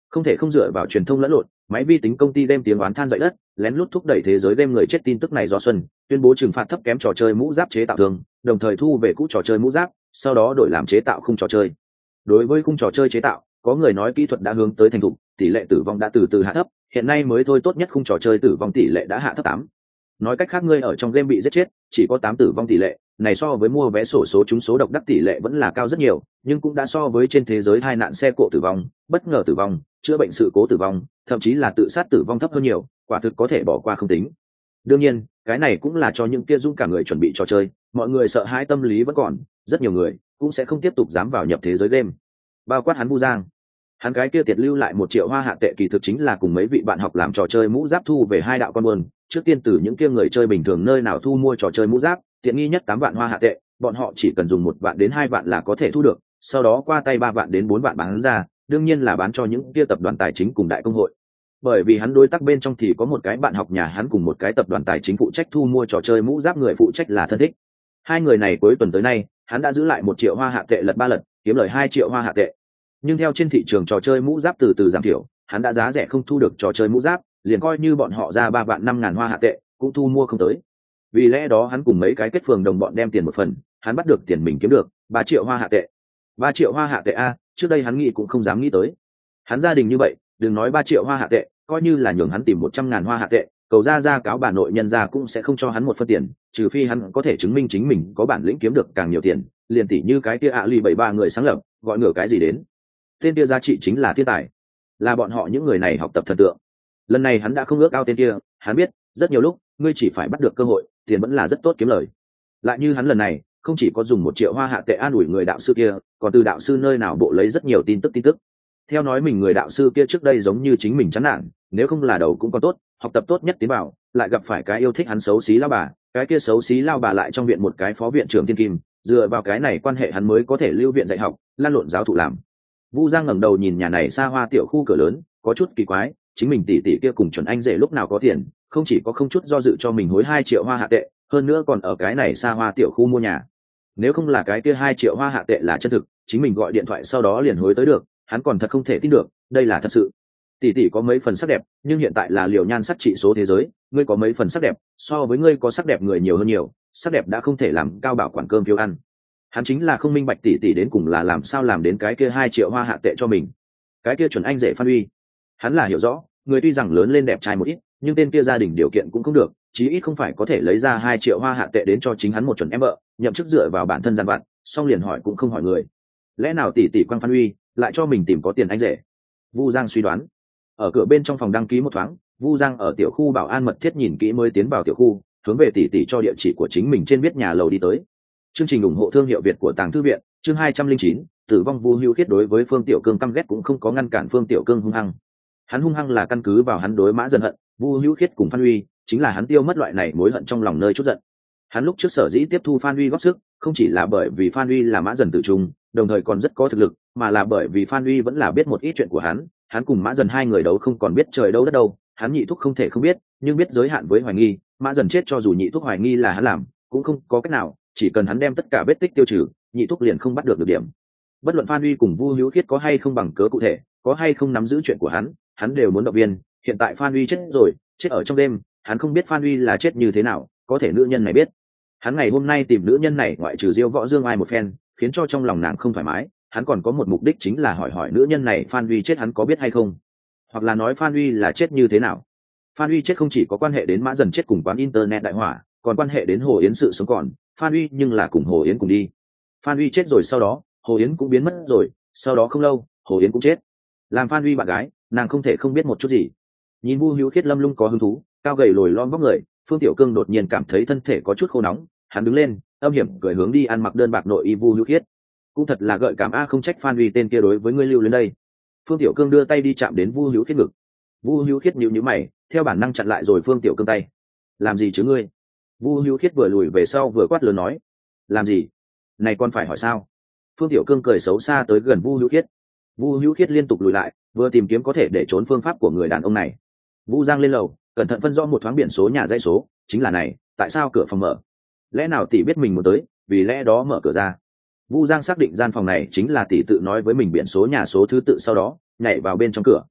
không thể không dựa vào truyền thông lẫn lộn, máy vi tính công ty đem tiếng oán than dậy đất, lén lút thúc đẩy thế giới game người chết tin tức này do Xuân tuyên bố trừng phạt thấp kém trò chơi mũ giáp chế tạo thường, đồng thời thu về cũ trò chơi mũ giáp, sau đó đổi làm chế tạo khung trò chơi. Đối với khung trò chơi chế tạo, có người nói kỹ thuật đã hướng tới thành thục, tỷ lệ tử vong đã từ từ hạ thấp, hiện nay mới thôi tốt nhất khung trò chơi tử vong tỷ lệ đã hạ thấp 8. Nói cách khác ngươi ở trong game bị giết chết, chỉ có 8 tử vong tỷ lệ, này so với mua vé sổ số trúng số độc đắc tỷ lệ vẫn là cao rất nhiều, nhưng cũng đã so với trên thế giới tai nạn xe cộ tử vong, bất ngờ tử vong, chữa bệnh sự cố tử vong, thậm chí là tự sát tử vong thấp hơn nhiều, quả thực có thể bỏ qua không tính. Đương nhiên, cái này cũng là cho những kia dũng cả người chuẩn bị trò chơi, mọi người sợ hãi tâm lý vẫn còn, rất nhiều người cũng sẽ không tiếp tục dám vào nhập thế giới game. Bao quát hắn Vu Giang. Hắn cái kia tiệt lưu lại 1 triệu hoa hạ tệ kỳ thực chính là cùng mấy vị bạn học làm trò chơi mũ giáp thu về 2 đạo con buồn, trước tiên từ những kia người chơi bình thường nơi nào thu mua trò chơi mũ giáp, tiện nghi nhất 8 vạn hoa hạ tệ, bọn họ chỉ cần dùng 1 vạn đến 2 vạn là có thể thu được, sau đó qua tay 3 vạn đến 4 vạn bán ra, đương nhiên là bán cho những kia tập đoàn tài chính cùng đại công hội. Bởi vì hắn đối tác bên trong thì có một cái bạn học nhà hắn cùng một cái tập đoàn tài chính phụ trách thu mua trò chơi mũ giáp người phụ trách là thân thích. Hai người này cuối tuần tới nay, hắn đã giữ lại 1 triệu hoa hạ tệ lật 3 lần, kiếm lời 2 triệu hoa hạ tệ. Nhưng theo trên thị trường trò chơi mũ giáp từ từ giảm thiểu, hắn đã giá rẻ không thu được trò chơi mũ giáp, liền coi như bọn họ ra 3 vạn 5 ngàn hoa hạ tệ, cũng thu mua không tới. Vì lẽ đó hắn cùng mấy cái kết phường đồng bọn đem tiền một phần, hắn bắt được tiền mình kiếm được 3 triệu hoa hạ tệ. 3 triệu hoa hạ tệ a, trước đây hắn nghĩ cũng không dám nghĩ tới. Hắn gia đình như vậy, đừng nói 3 triệu hoa hạ tệ, coi như là nhường hắn tìm 100 ngàn hoa hạ tệ, cầu ra cáo bà nội nhân ra cũng sẽ không cho hắn một phân tiền, trừ phi hắn có thể chứng minh chính mình có bản lĩnh kiếm được càng nhiều tiền, liền tỷ như cái kia lì 73 người sáng lập, gọi ngửa cái gì đến. Tên kia giá trị chính là thiên tài, là bọn họ những người này học tập thần tượng. Lần này hắn đã không ước ao tên kia, hắn biết rất nhiều lúc ngươi chỉ phải bắt được cơ hội, tiền vẫn là rất tốt kiếm lời. Lại như hắn lần này không chỉ có dùng 1 triệu hoa hạ tệ an ủi người đạo sư kia, còn từ đạo sư nơi nào bộ lấy rất nhiều tin tức. Theo nói mình người đạo sư kia trước đây giống như chính mình chán nản, nếu không là đầu cũng còn tốt, học tập tốt nhất tiến vào, lại gặp phải cái yêu thích hắn xấu xí lao bà, cái kia xấu xí lao bà lại trong viện một cái phó viện trưởng tiên kim, dựa vào cái này quan hệ hắn mới có thể lưu viện dạy học, lan lộn giáo thụ làm. Vu Giang ngẩng đầu nhìn nhà này xa hoa tiểu khu cửa lớn, có chút kỳ quái, chính mình tỷ tỷ kia cùng chuẩn anh rể lúc nào có tiền, không chỉ có không chút do dự cho mình hối 2 triệu hoa hạ tệ, hơn nữa còn ở cái này xa hoa tiểu khu mua nhà. Nếu không là cái kia 2 triệu hoa hạ tệ là chân thực, chính mình gọi điện thoại sau đó liền hối tới được, hắn còn thật không thể tin được, đây là thật sự. Tỷ tỷ có mấy phần sắc đẹp, nhưng hiện tại là liều nhan sắc trị số thế giới, ngươi có mấy phần sắc đẹp, so với ngươi có sắc đẹp người nhiều hơn nhiều, sắc đẹp đã không thể làm cao bảo quản cơm phiếu ăn. Hắn chính là không minh bạch tỷ tỷ đến cùng là làm sao làm đến cái kia 2 triệu hoa hạ tệ cho mình. Cái kia chuẩn anh rể Phan Uy, hắn là hiểu rõ, người tuy rằng lớn lên đẹp trai một ít, nhưng tên kia gia đình điều kiện cũng không được, chí ít không phải có thể lấy ra 2 triệu hoa hạ tệ đến cho chính hắn một chuẩn em vợ, nhậm chức dựa vào bản thân gian vặt, xong liền hỏi cũng không hỏi người. Lẽ nào tỷ tỷ quang Phan Uy lại cho mình tìm có tiền anh rể? Vu Giang suy đoán. Ở cửa bên trong phòng đăng ký một thoáng, Vu Giang ở tiểu khu bảo an mật thiết nhìn kỹ mới tiến vào tiểu khu, hướng về tỷ tỷ cho địa chỉ của chính mình trên viết nhà lầu đi tới. Chương trình ủng hộ thương hiệu Việt của Tàng Thư viện, chương 209, tử vong Vu Hưu Khiết đối với Phương Tiểu Cương căm ghét cũng không có ngăn cản Phương Tiểu Cương hung hăng. Hắn hung hăng là căn cứ vào hắn đối Mã Dần hận, Vu Hưu Khiết cùng Phan Uy, chính là hắn tiêu mất loại này mối hận trong lòng nơi chút giận. Hắn lúc trước sở dĩ tiếp thu Phan Uy góp sức, không chỉ là bởi vì Phan Uy là Mã Dần tự trung, đồng thời còn rất có thực lực, mà là bởi vì Phan Uy vẫn là biết một ít chuyện của hắn cùng Mã Dần hai người đấu không còn biết trời đâu đất đâu, hắn nhị thúc không thể không biết, nhưng biết giới hạn với hoài nghi, Mã Dần chết cho dù nhị thúc hoài nghi là hắn làm, cũng không có cách nào, chỉ cần hắn đem tất cả vết tích tiêu trừ, nhị thúc liền không bắt được điểm. Bất luận Phan Uy cùng Vu Hữu Khiết có hay không bằng cớ cụ thể, có hay không nắm giữ chuyện của hắn đều muốn động viên. Hiện tại Phan Uy chết rồi, chết ở trong đêm, hắn không biết Phan Uy là chết như thế nào, có thể nữ nhân này biết. Hắn ngày hôm nay tìm nữ nhân này ngoại trừ Diêu Võ Dương ai một phen, khiến cho trong lòng nàng không thoải mái, hắn còn có một mục đích chính là hỏi nữ nhân này Phan Uy chết hắn có biết hay không, hoặc là nói Phan Uy là chết như thế nào. Phan Uy chết không chỉ có quan hệ đến Mã Dần chết cùng quán internet đại hỏa, còn quan hệ đến Hồ Yến sự sống còn. Phan Uy nhưng là cùng Hồ Yến cùng đi. Phan Uy chết rồi sau đó, Hồ Yến cũng biến mất rồi, sau đó không lâu, Hồ Yến cũng chết. Làm Phan Uy bạn gái, nàng không thể không biết một chút gì. Nhìn Vu Hữu Khiết lâm lung có hứng thú, cao gầy lồi lom vóc người, Phương Tiểu Cương đột nhiên cảm thấy thân thể có chút khô nóng, hắn đứng lên, âm hiểm cười hướng đi ăn mặc đơn bạc nội y Vu Hữu Khiết. Cũng thật là gợi cảm a, không trách Phan Uy tên kia đối với ngươi lưu đến đây. Phương Tiểu Cương đưa tay đi chạm đến Vu Hữu Khiết ngực. Vu Hữu Khiết nhíu nhíu mày, theo bản năng chặn lại rồi Phương Tiểu Cương tay. Làm gì chứ ngươi? Vu Hữu Khiết vừa lùi về sau vừa quát lớn nói. Làm gì? Này còn phải hỏi sao? Phương Tiểu Cương cười xấu xa tới gần Vu Hữu Khiết. Vu Hữu Khiết liên tục lùi lại, vừa tìm kiếm có thể để trốn phương pháp của người đàn ông này. Vu Giang lên lầu, cẩn thận phân rõ một thoáng biển số nhà dãy số, chính là này, tại sao cửa phòng mở? Lẽ nào tỷ biết mình muốn tới, vì lẽ đó mở cửa ra? Vu Giang xác định gian phòng này chính là tỷ tự nói với mình biển số nhà số thứ tự sau đó nhảy vào bên trong cửa,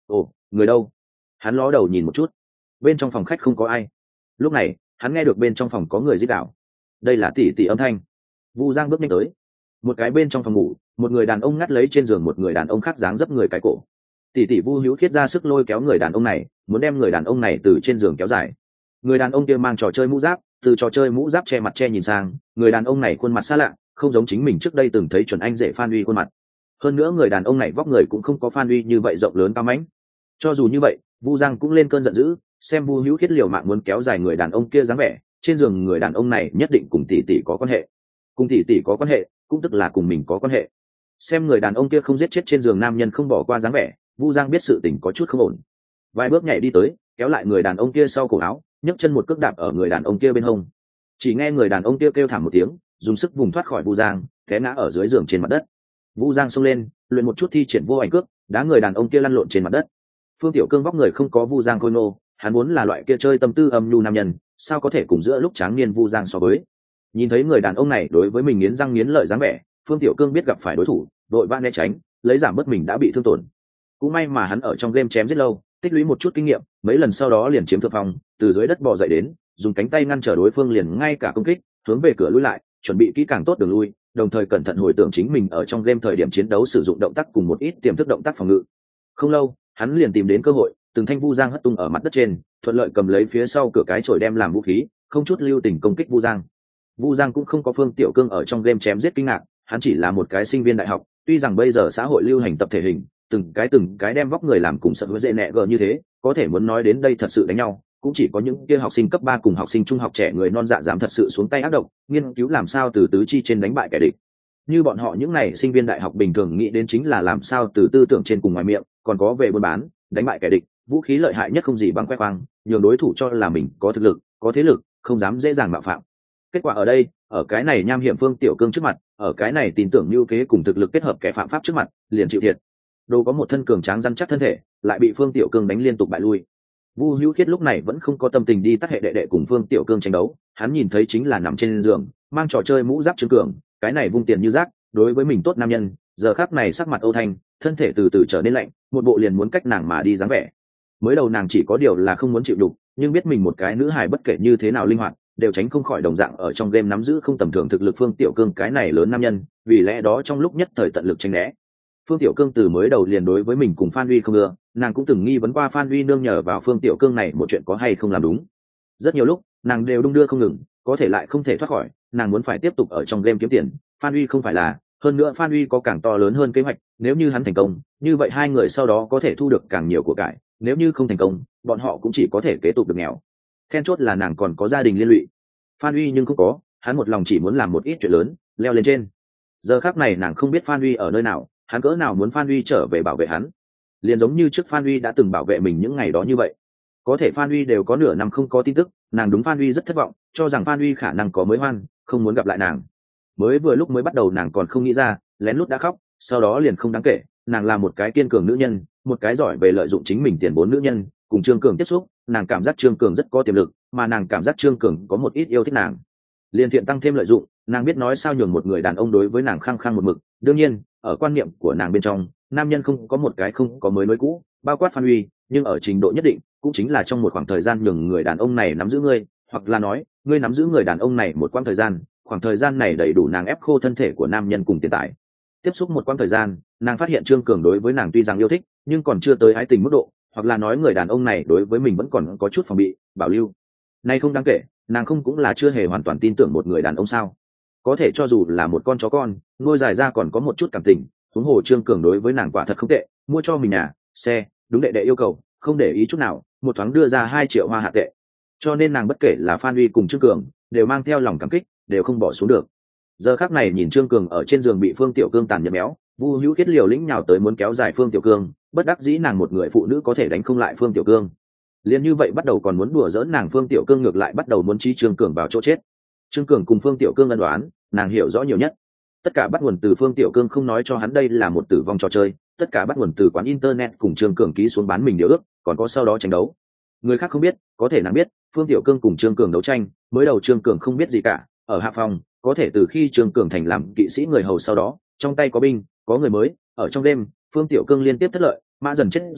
Ồ, người đâu? Hắn ló đầu nhìn một chút, bên trong phòng khách không có ai. Lúc này hắn nghe được bên trong phòng có người rít gào. Đây là tỷ tỷ âm thanh. Vu Giang bước nhanh tới. Một cái bên trong phòng ngủ, một người đàn ông ngắt lấy trên giường một người đàn ông khác dáng dấp người cái cổ. Tỷ tỷ Vu Hữu Khiết ra sức lôi kéo người đàn ông này, muốn đem người đàn ông này từ trên giường kéo dài. Người đàn ông kia mang trò chơi mũ giáp, từ trò chơi mũ giáp che mặt che nhìn sang, người đàn ông này khuôn mặt xa lạ, không giống chính mình trước đây từng thấy chuẩn anh rể Phan Uy khuôn mặt. Hơn nữa người đàn ông này vóc người cũng không có Phan Uy như vậy rộng lớn cao mãnh. Cho dù như vậy, Vu Giang cũng lên cơn giận dữ, xem Vu Hữu Khiết liều mạng muốn kéo dài người đàn ông kia dáng vẻ, trên giường người đàn ông này nhất định cùng tỷ tỷ có quan hệ. Cùng tỷ tỷ có quan hệ, cũng tức là cùng mình có quan hệ. Xem người đàn ông kia không giết chết trên giường nam nhân không bỏ qua dáng vẻ, Vu Giang biết sự tình có chút không ổn. Vài bước nhảy đi tới, kéo lại người đàn ông kia sau cổ áo, nhấc chân một cước đạp ở người đàn ông kia bên hông. Chỉ nghe người đàn ông kia kêu thảm một tiếng, dùng sức vùng thoát khỏi Vu Giang, té ngã ở dưới giường trên mặt đất. Vu Giang xông lên, luyện một chút thi triển vô ảnh cước, đá người đàn ông kia lăn lộn trên mặt đất. Phương Tiểu Cương vóc người không có Vu Giang khôi nô, hắn muốn là loại kia chơi tâm tư âm nhu nam nhân, sao có thể cùng giữa lúc tráng niên Vu Giang so với. Nhìn thấy người đàn ông này đối với mình nghiến răng nghiến lợi dáng vẻ, Phương Tiểu Cương biết gặp phải đối thủ, đội vã né tránh, lấy giảm bớt mình đã bị thương tổn. Cũng may mà hắn ở trong game chém giết lâu, tích lũy một chút kinh nghiệm, mấy lần sau đó liền chiếm thượng phong, từ dưới đất bò dậy đến, dùng cánh tay ngăn trở đối phương liền ngay cả công kích, hướng về cửa lui lại, chuẩn bị kỹ càng tốt đường lui, đồng thời cẩn thận hồi tưởng chính mình ở trong game thời điểm chiến đấu sử dụng động tác cùng một ít tiềm thức động tác phòng ngự. Không lâu, hắn liền tìm đến cơ hội, từng thanh Vu Giang hất tung ở mặt đất trên, thuận lợi cầm lấy phía sau cửa cái chổi đem làm vũ khí, không chút lưu tình công kích Vu Giang. Vu Giang cũng không có Phương Tiểu Cương ở trong game chém giết kinh ngạc, hắn chỉ là một cái sinh viên đại học, tuy rằng bây giờ xã hội lưu hành tập thể hình, từng cái đem vóc người làm cùng sợ hứa dễ nẹ gờ như thế, có thể muốn nói đến đây thật sự đánh nhau, cũng chỉ có những kia học sinh cấp 3 cùng học sinh trung học trẻ người non dạ dám thật sự xuống tay ác độc, nghiên cứu làm sao từ tứ chi trên đánh bại kẻ địch. Như bọn họ những này sinh viên đại học bình thường nghĩ đến chính là làm sao từ tư tưởng trên cùng ngoài miệng, còn có về buôn bán, đánh bại kẻ địch, vũ khí lợi hại nhất không gì bằng khoe khoang, nhường đối thủ cho là mình có thực lực, có thế lực, không dám dễ dàng mạo phạm. Kết quả ở đây, ở cái này nham hiểm Phương Tiểu Cương trước mặt, ở cái này tin tưởng như kế cùng thực lực kết hợp kẻ phạm pháp trước mặt, liền chịu thiệt. Đồ có một thân cường tráng rắn chắc thân thể, lại bị Phương Tiểu Cương đánh liên tục bại lui. Vu Hữu Khiết lúc này vẫn không có tâm tình đi tắt hệ đệ đệ cùng Phương Tiểu Cương tranh đấu, hắn nhìn thấy chính là nằm trên giường, mang trò chơi mũ giáp Trương Cường, cái này vung tiền như rác, đối với mình tốt nam nhân, giờ khắc này sắc mặt âu thanh, thân thể từ từ trở nên lạnh, một bộ liền muốn cách nàng mà đi dáng vẻ. Mới đầu nàng chỉ có điều là không muốn chịu đục, nhưng biết mình một cái nữ hài bất kể như thế nào linh hoạt, đều tránh không khỏi đồng dạng ở trong game nắm giữ không tầm thường thực lực Phương Tiểu Cương cái này lớn nam nhân, vì lẽ đó trong lúc nhất thời tận lực tránh né. Phương Tiểu Cương từ mới đầu liền đối với mình cùng Phan Uy không ưa, nàng cũng từng nghi vấn qua Phan Uy nương nhờ vào Phương Tiểu Cương này một chuyện có hay không làm đúng. Rất nhiều lúc, nàng đều đung đưa không ngừng, có thể lại không thể thoát khỏi, nàng muốn phải tiếp tục ở trong game kiếm tiền, Phan Uy không phải là, hơn nữa Phan Uy có càng to lớn hơn kế hoạch, nếu như hắn thành công, như vậy hai người sau đó có thể thu được càng nhiều của cải, nếu như không thành công, bọn họ cũng chỉ có thể kế tục được nghèo. Then chốt là nàng còn có gia đình liên lụy. Phan Uy nhưng không có, hắn một lòng chỉ muốn làm một ít chuyện lớn, leo lên trên. Giờ khắc này nàng không biết Phan Uy ở nơi nào, hắn cỡ nào muốn Phan Uy trở về bảo vệ hắn. Liền giống như trước Phan Uy đã từng bảo vệ mình những ngày đó như vậy. Có thể Phan Uy đều có nửa năm không có tin tức, nàng đúng Phan Uy rất thất vọng, cho rằng Phan Uy khả năng có mới hoan, không muốn gặp lại nàng. Mới vừa lúc mới bắt đầu nàng còn không nghĩ ra, lén lút đã khóc, sau đó liền không đáng kể, nàng là một cái kiên cường nữ nhân, một cái giỏi về lợi dụng chính mình tiền vốn nữ nhân, cùng Trương Cường tiếp xúc, nàng cảm giác Trương Cường rất có tiềm lực, mà nàng cảm giác Trương Cường có một ít yêu thích nàng. Liên thiện tăng thêm lợi dụng, nàng biết nói sao nhường một người đàn ông đối với nàng khăng khăng một mực, đương nhiên, ở quan niệm của nàng bên trong, nam nhân không có một cái không có mới nối cũ, bao quát Phan Uy, nhưng ở trình độ nhất định, cũng chính là trong một khoảng thời gian nhường người đàn ông này nắm giữ ngươi, hoặc là nói, ngươi nắm giữ người đàn ông này một quãng thời gian, khoảng thời gian này đầy đủ nàng ép khô thân thể của nam nhân cùng tiền tài. Tiếp xúc một quãng thời gian, nàng phát hiện Trương Cường đối với nàng tuy rằng yêu thích, nhưng còn chưa tới ái tình mức độ, hoặc là nói người đàn ông này đối với mình vẫn còn có chút phòng bị, bảo lưu. Nay không đáng kể, nàng không cũng là chưa hề hoàn toàn tin tưởng một người đàn ông sao? Có thể cho dù là một con chó con, ngôi dài ra còn có một chút cảm tình, huống hồ Trương Cường đối với nàng quả thật không tệ, mua cho mình nhà, xe, đúng đệ đệ yêu cầu, không để ý chút nào, một thoáng đưa ra 2 triệu hoa hạ tệ. Cho nên nàng bất kể là Phan Uy cùng Trương Cường, đều mang theo lòng cảm kích, đều không bỏ xuống được. Giờ khắc này nhìn Trương Cường ở trên giường bị Phương Tiểu Cương tàn nhẫn béo, Vu Hữu Khiết liều lĩnh nhào tới muốn kéo dài Phương Tiểu Cương, bất đắc dĩ nàng một người phụ nữ có thể đánh không lại Phương Tiểu Cương. Liên như vậy bắt đầu còn muốn đùa giỡn nàng, Phương Tiểu Cương ngược lại bắt đầu muốn chi Trương Cường vào chỗ chết. Trương Cường cùng Phương Tiểu Cương ân đoán, nàng hiểu rõ nhiều nhất. Tất cả bắt nguồn từ Phương Tiểu Cương không nói cho hắn đây là một tử vong trò chơi, tất cả bắt nguồn từ quán internet cùng Trương Cường ký xuống bán mình điều ước, còn có sau đó tranh đấu. Người khác không biết, có thể nàng biết, Phương Tiểu Cương cùng Trương Cường đấu tranh, mới đầu Trương Cường không biết gì cả, ở hạ phòng, có thể từ khi Trương Cường thành làm kỵ sĩ người hầu sau đó, trong tay có binh, có người mới, ở trong đêm, Phương Tiểu Cương liên tiếp thất lợi, mã dần chết rồi,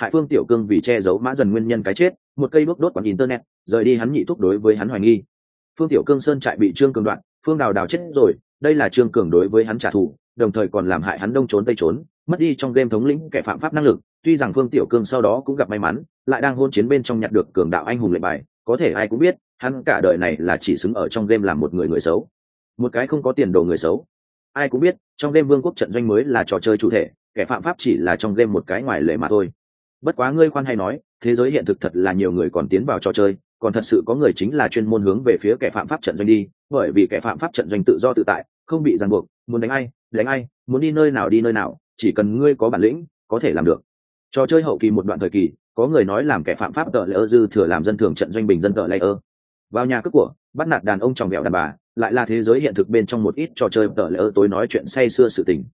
hại Phương Tiểu Cương vì che giấu Mã Dần nguyên nhân cái chết, một cây đuốc đốt quán internet, rời đi hắn nhị thúc đối với hắn hoài nghi. Phương Tiểu Cương sơn trại bị Trương Cường đoạn, Phương Đào Đào chết rồi, đây là Trương Cường đối với hắn trả thù, đồng thời còn làm hại hắn đông trốn tây trốn, mất đi trong game thống lĩnh kẻ phạm pháp năng lực. Tuy rằng Phương Tiểu Cương sau đó cũng gặp may mắn, lại đang hôn chiến bên trong nhặt được cường đạo anh hùng lệnh bài, có thể ai cũng biết, hắn cả đời này là chỉ xứng ở trong game làm một người xấu, một cái không có tiền đồ người xấu. Ai cũng biết, trong game Vương quốc trận doanh mới là trò chơi chủ thể, kẻ phạm pháp chỉ là trong game một cái ngoài lệ mà thôi. Bất quá ngươi khoan hay nói, thế giới hiện thực thật là nhiều người còn tiến vào trò chơi, còn thật sự có người chính là chuyên môn hướng về phía kẻ phạm pháp trận doanh đi, bởi vì kẻ phạm pháp trận doanh tự do tự tại, không bị ràng buộc, muốn đánh ai, muốn đi nơi nào, chỉ cần ngươi có bản lĩnh, có thể làm được. Trò chơi hậu kỳ một đoạn thời kỳ, có người nói làm kẻ phạm pháp tợ lỡ dư thừa làm dân thường trận doanh bình dân tợ layer, vào nhà cướp của, bắt nạt đàn ông tròng vẹo đàn bà, lại là thế giới hiện thực bên trong một ít trò chơi tợ layer tối nói chuyện say sưa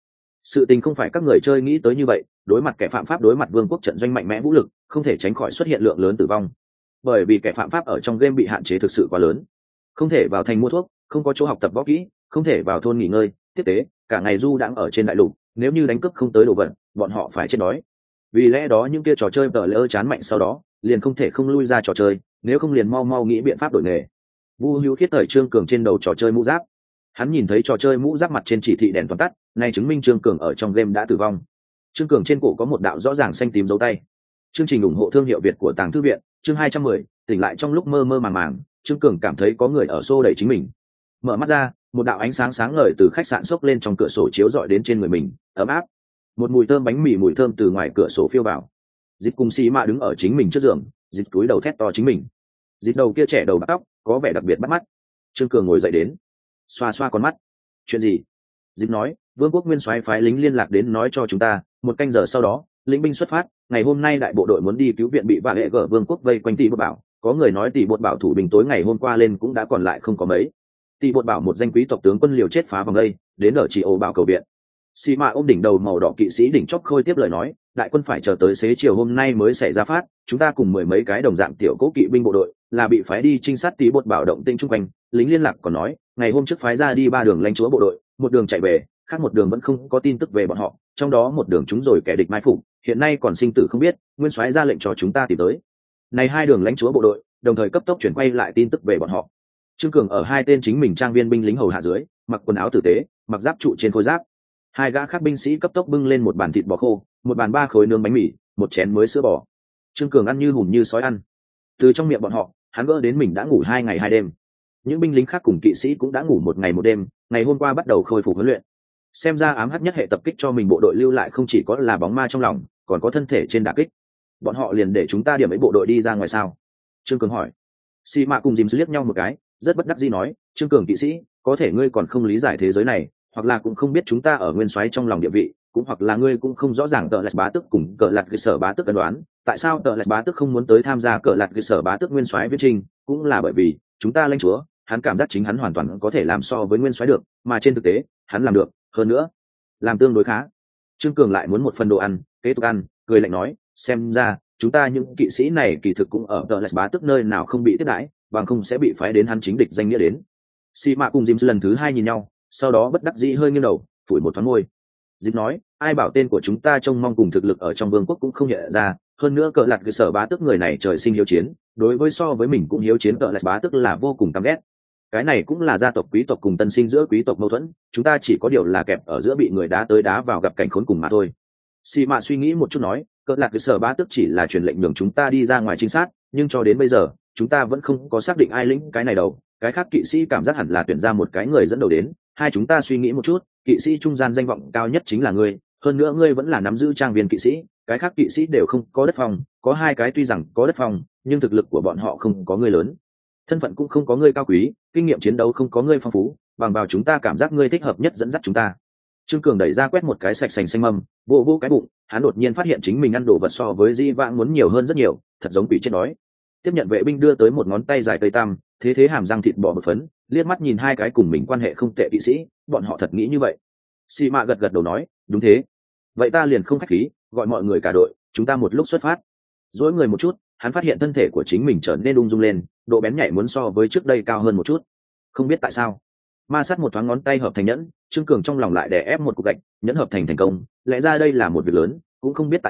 sự tình không phải các người chơi nghĩ tới như vậy. Đối mặt kẻ phạm pháp, đối mặt vương quốc trận doanh mạnh mẽ vũ lực, không thể tránh khỏi xuất hiện lượng lớn tử vong, bởi vì kẻ phạm pháp ở trong game bị hạn chế thực sự quá lớn, không thể vào thành mua thuốc, không có chỗ học tập võ kỹ, không thể vào thôn nghỉ ngơi tiếp tế, cả ngày du đãng ở trên đại lục, nếu như đánh cướp không tới đồ vật, bọn họ phải chết đói. Vì lẽ đó những kia trò chơi tờ lỡ chán mạnh sau đó liền không thể không lui ra trò chơi, nếu không liền mau nghĩ biện pháp đổi nghề. Vu Hữu Khiết thời Trương Cường trên đầu trò chơi mũ giáp, hắn nhìn thấy trò chơi mũ giáp mặt trên chỉ thị đèn toàn tắt, này chứng minh Trương Cường ở trong game đã tử vong. Trương Cường trên cổ có một đạo rõ ràng xanh tím dấu tay. Chương trình ủng hộ thương hiệu Việt của Tàng Thư viện, chương 210, tỉnh lại trong lúc mơ màng, Trương Cường cảm thấy có người ở xô đẩy chính mình. Mở mắt ra, một đạo ánh sáng sáng ngời từ khách sạn xốc lên trong cửa sổ chiếu rọi đến trên người mình, ấm áp. Một mùi thơm bánh mì mùi thơm từ ngoài cửa sổ phiêu vào. Dịch cùng xì mạ đứng ở chính mình trước giường, dịch túi đầu thét to chính mình. Dịch đầu kia trẻ đầu bạc tóc, có vẻ đặc biệt bắt mắt. Trương Cường ngồi dậy đến, xoa con mắt. Chuyện gì? Dịch nói, vương quốc nguyên soái phái lính liên lạc đến nói cho chúng ta, một canh giờ sau đó lính binh xuất phát, ngày hôm nay đại bộ đội muốn đi cứu viện bị vạ hệ gở vương quốc vây quanh tỷ bột bảo. Có người nói tỷ bột bảo thủ binh tối ngày hôm qua lên cũng đã còn lại không có mấy. Tỷ bột bảo một danh quý tộc tướng quân liều chết phá vòng đây, đến ở chỉ ổ bảo cầu viện. Xì mạ ôm đỉnh đầu màu đỏ kỵ sĩ đỉnh chóp khôi tiếp lời nói, đại quân phải chờ tới xế chiều hôm nay mới xảy ra phát, chúng ta cùng mười mấy cái đồng dạng tiểu cố kỵ binh bộ đội là bị phái đi trinh sát tí bột bảo động tinh chung quanh. Lính liên lạc còn nói, ngày hôm trước phái ra đi 3 đường lãnh chúa bộ đội, một đường chạy về, khác một đường vẫn không có tin tức về bọn họ, trong đó một đường chúng rồi kẻ địch mai phục, hiện nay còn sinh tử không biết, nguyên soái ra lệnh cho chúng ta tìm tới. Này 2 đường lãnh chúa bộ đội đồng thời cấp tốc chuyển quay lại tin tức về bọn họ. Trương Cường ở 2 tên chính mình trang viên binh lính hầu hạ dưới, mặc quần áo tử tế, mặc giáp trụ trên khôi giáp. 2 gã khác binh sĩ cấp tốc bưng lên một bàn thịt bò khô, một bàn 3 khối nướng bánh mì, một chén mới sữa bò. Trương Cường ăn như hùm như sói ăn. Từ trong miệng bọn họ, hắn gỡ đến mình đã ngủ 2 ngày 2 đêm. Những binh lính khác cùng kỵ sĩ cũng đã ngủ 1 ngày 1 đêm, ngày hôm qua bắt đầu khôi phục huấn luyện. Xem ra ám hắc nhất hệ tập kích cho mình bộ đội lưu lại không chỉ có là bóng ma trong lòng, còn có thân thể trên đả kích. Bọn họ liền để chúng ta điểm ấy bộ đội đi ra ngoài sao? Trương Cường hỏi. Xi Mạ cùng Dìm liếc nhau một cái, rất bất đắc dĩ nói, Trương Cường kỵ sĩ, có thể ngươi còn không lý giải thế giới này, hoặc là cũng không biết chúng ta ở nguyên soái trong lòng địa vị, cũng hoặc là ngươi cũng không rõ ràng Tờ Lạt Bá Tước cùng Cờ Lạt Cơ Sở Bá Tước cân đoán, tại sao Tờ Lạt Bá Tước không muốn tới tham gia Cờ Lạt Cơ Sở Bá Tước nguyên soái viết trình, cũng là bởi vì chúng ta lãnh chúa, hắn cảm giác chính hắn hoàn toàn có thể làm so với nguyên soái được, mà trên thực tế, hắn làm được, hơn nữa, làm tương đối khá. Trương Cường lại muốn một phần đồ ăn, kế tục ăn, cười lạnh nói, xem ra chúng ta những kỵ sĩ này kỳ thực cũng ở Tờ Lạt Bá Tước nơi nào không bị tiếp đãi, bằng không sẽ bị phái đến hắn chính địch danh nghĩa đến. Xi Mạ cùng Dìm lần thứ 2 nhìn nhau, sau đó bất đắc dĩ hơi nghiêng đầu, phủi một thoáng môi. Dìm nói, ai bảo tên của chúng ta trông mong cùng thực lực ở trong vương quốc cũng không hiện ra, hơn nữa Cờ Lạt Cơ Sở Bá Tước người này trời sinh hiếu chiến, đối với so với mình cũng hiếu chiến Cờ Lạt Bá Tước là vô cùng căm ghét. Cái này cũng là gia tộc quý tộc cùng tân sinh giữa quý tộc mâu thuẫn, chúng ta chỉ có điều là kẹp ở giữa bị người đá tới đá vào gặp cảnh khốn cùng mà thôi. Xi Mạ suy nghĩ một chút nói, Cờ Lạt Cơ Sở Bá Tước chỉ là truyền lệnh nhường chúng ta đi ra ngoài trinh sát, nhưng cho đến bây giờ chúng ta vẫn không có xác định ai lĩnh cái này đầu, cái khác kỵ sĩ cảm giác hẳn là tuyển ra một cái người dẫn đầu đến. Hai chúng ta suy nghĩ một chút, kỵ sĩ trung gian danh vọng cao nhất chính là ngươi, hơn nữa ngươi vẫn là nắm giữ trang viên kỵ sĩ, cái khác kỵ sĩ đều không có đất phòng, có 2 cái tuy rằng có đất phòng, nhưng thực lực của bọn họ không có ngươi lớn, thân phận cũng không có ngươi cao quý, kinh nghiệm chiến đấu không có ngươi phong phú, bằng vào chúng ta cảm giác ngươi thích hợp nhất dẫn dắt chúng ta. Trương Cường đẩy ra quét một cái sạch sành xanh mâm, vô cái bụng, hắn đột nhiên phát hiện chính mình ăn đồ vật so với di vãng muốn nhiều hơn rất nhiều, thật giống quỷ chết đói. Tiếp nhận vệ binh đưa tới một ngón tay dài cây tam, thế hàm răng thịt bò bột phấn, liếc mắt nhìn 2 cái cùng mình quan hệ không tệ kỵ sĩ, bọn họ thật nghĩ như vậy. Xi Mạ gật đầu nói, đúng thế. Vậy ta liền không khách khí, gọi mọi người cả đội, chúng ta một lúc xuất phát. Dối người một chút, hắn phát hiện thân thể của chính mình trở nên ung dung lên, độ bén nhạy muốn so với trước đây cao hơn một chút. Không biết tại sao, ma sát một thoáng ngón tay hợp thành nhẫn, Trương Cường trong lòng lại đè ép một cục gạch, nhẫn hợp thành công, lẽ ra đây là một việc lớn, cũng không biết tại sao,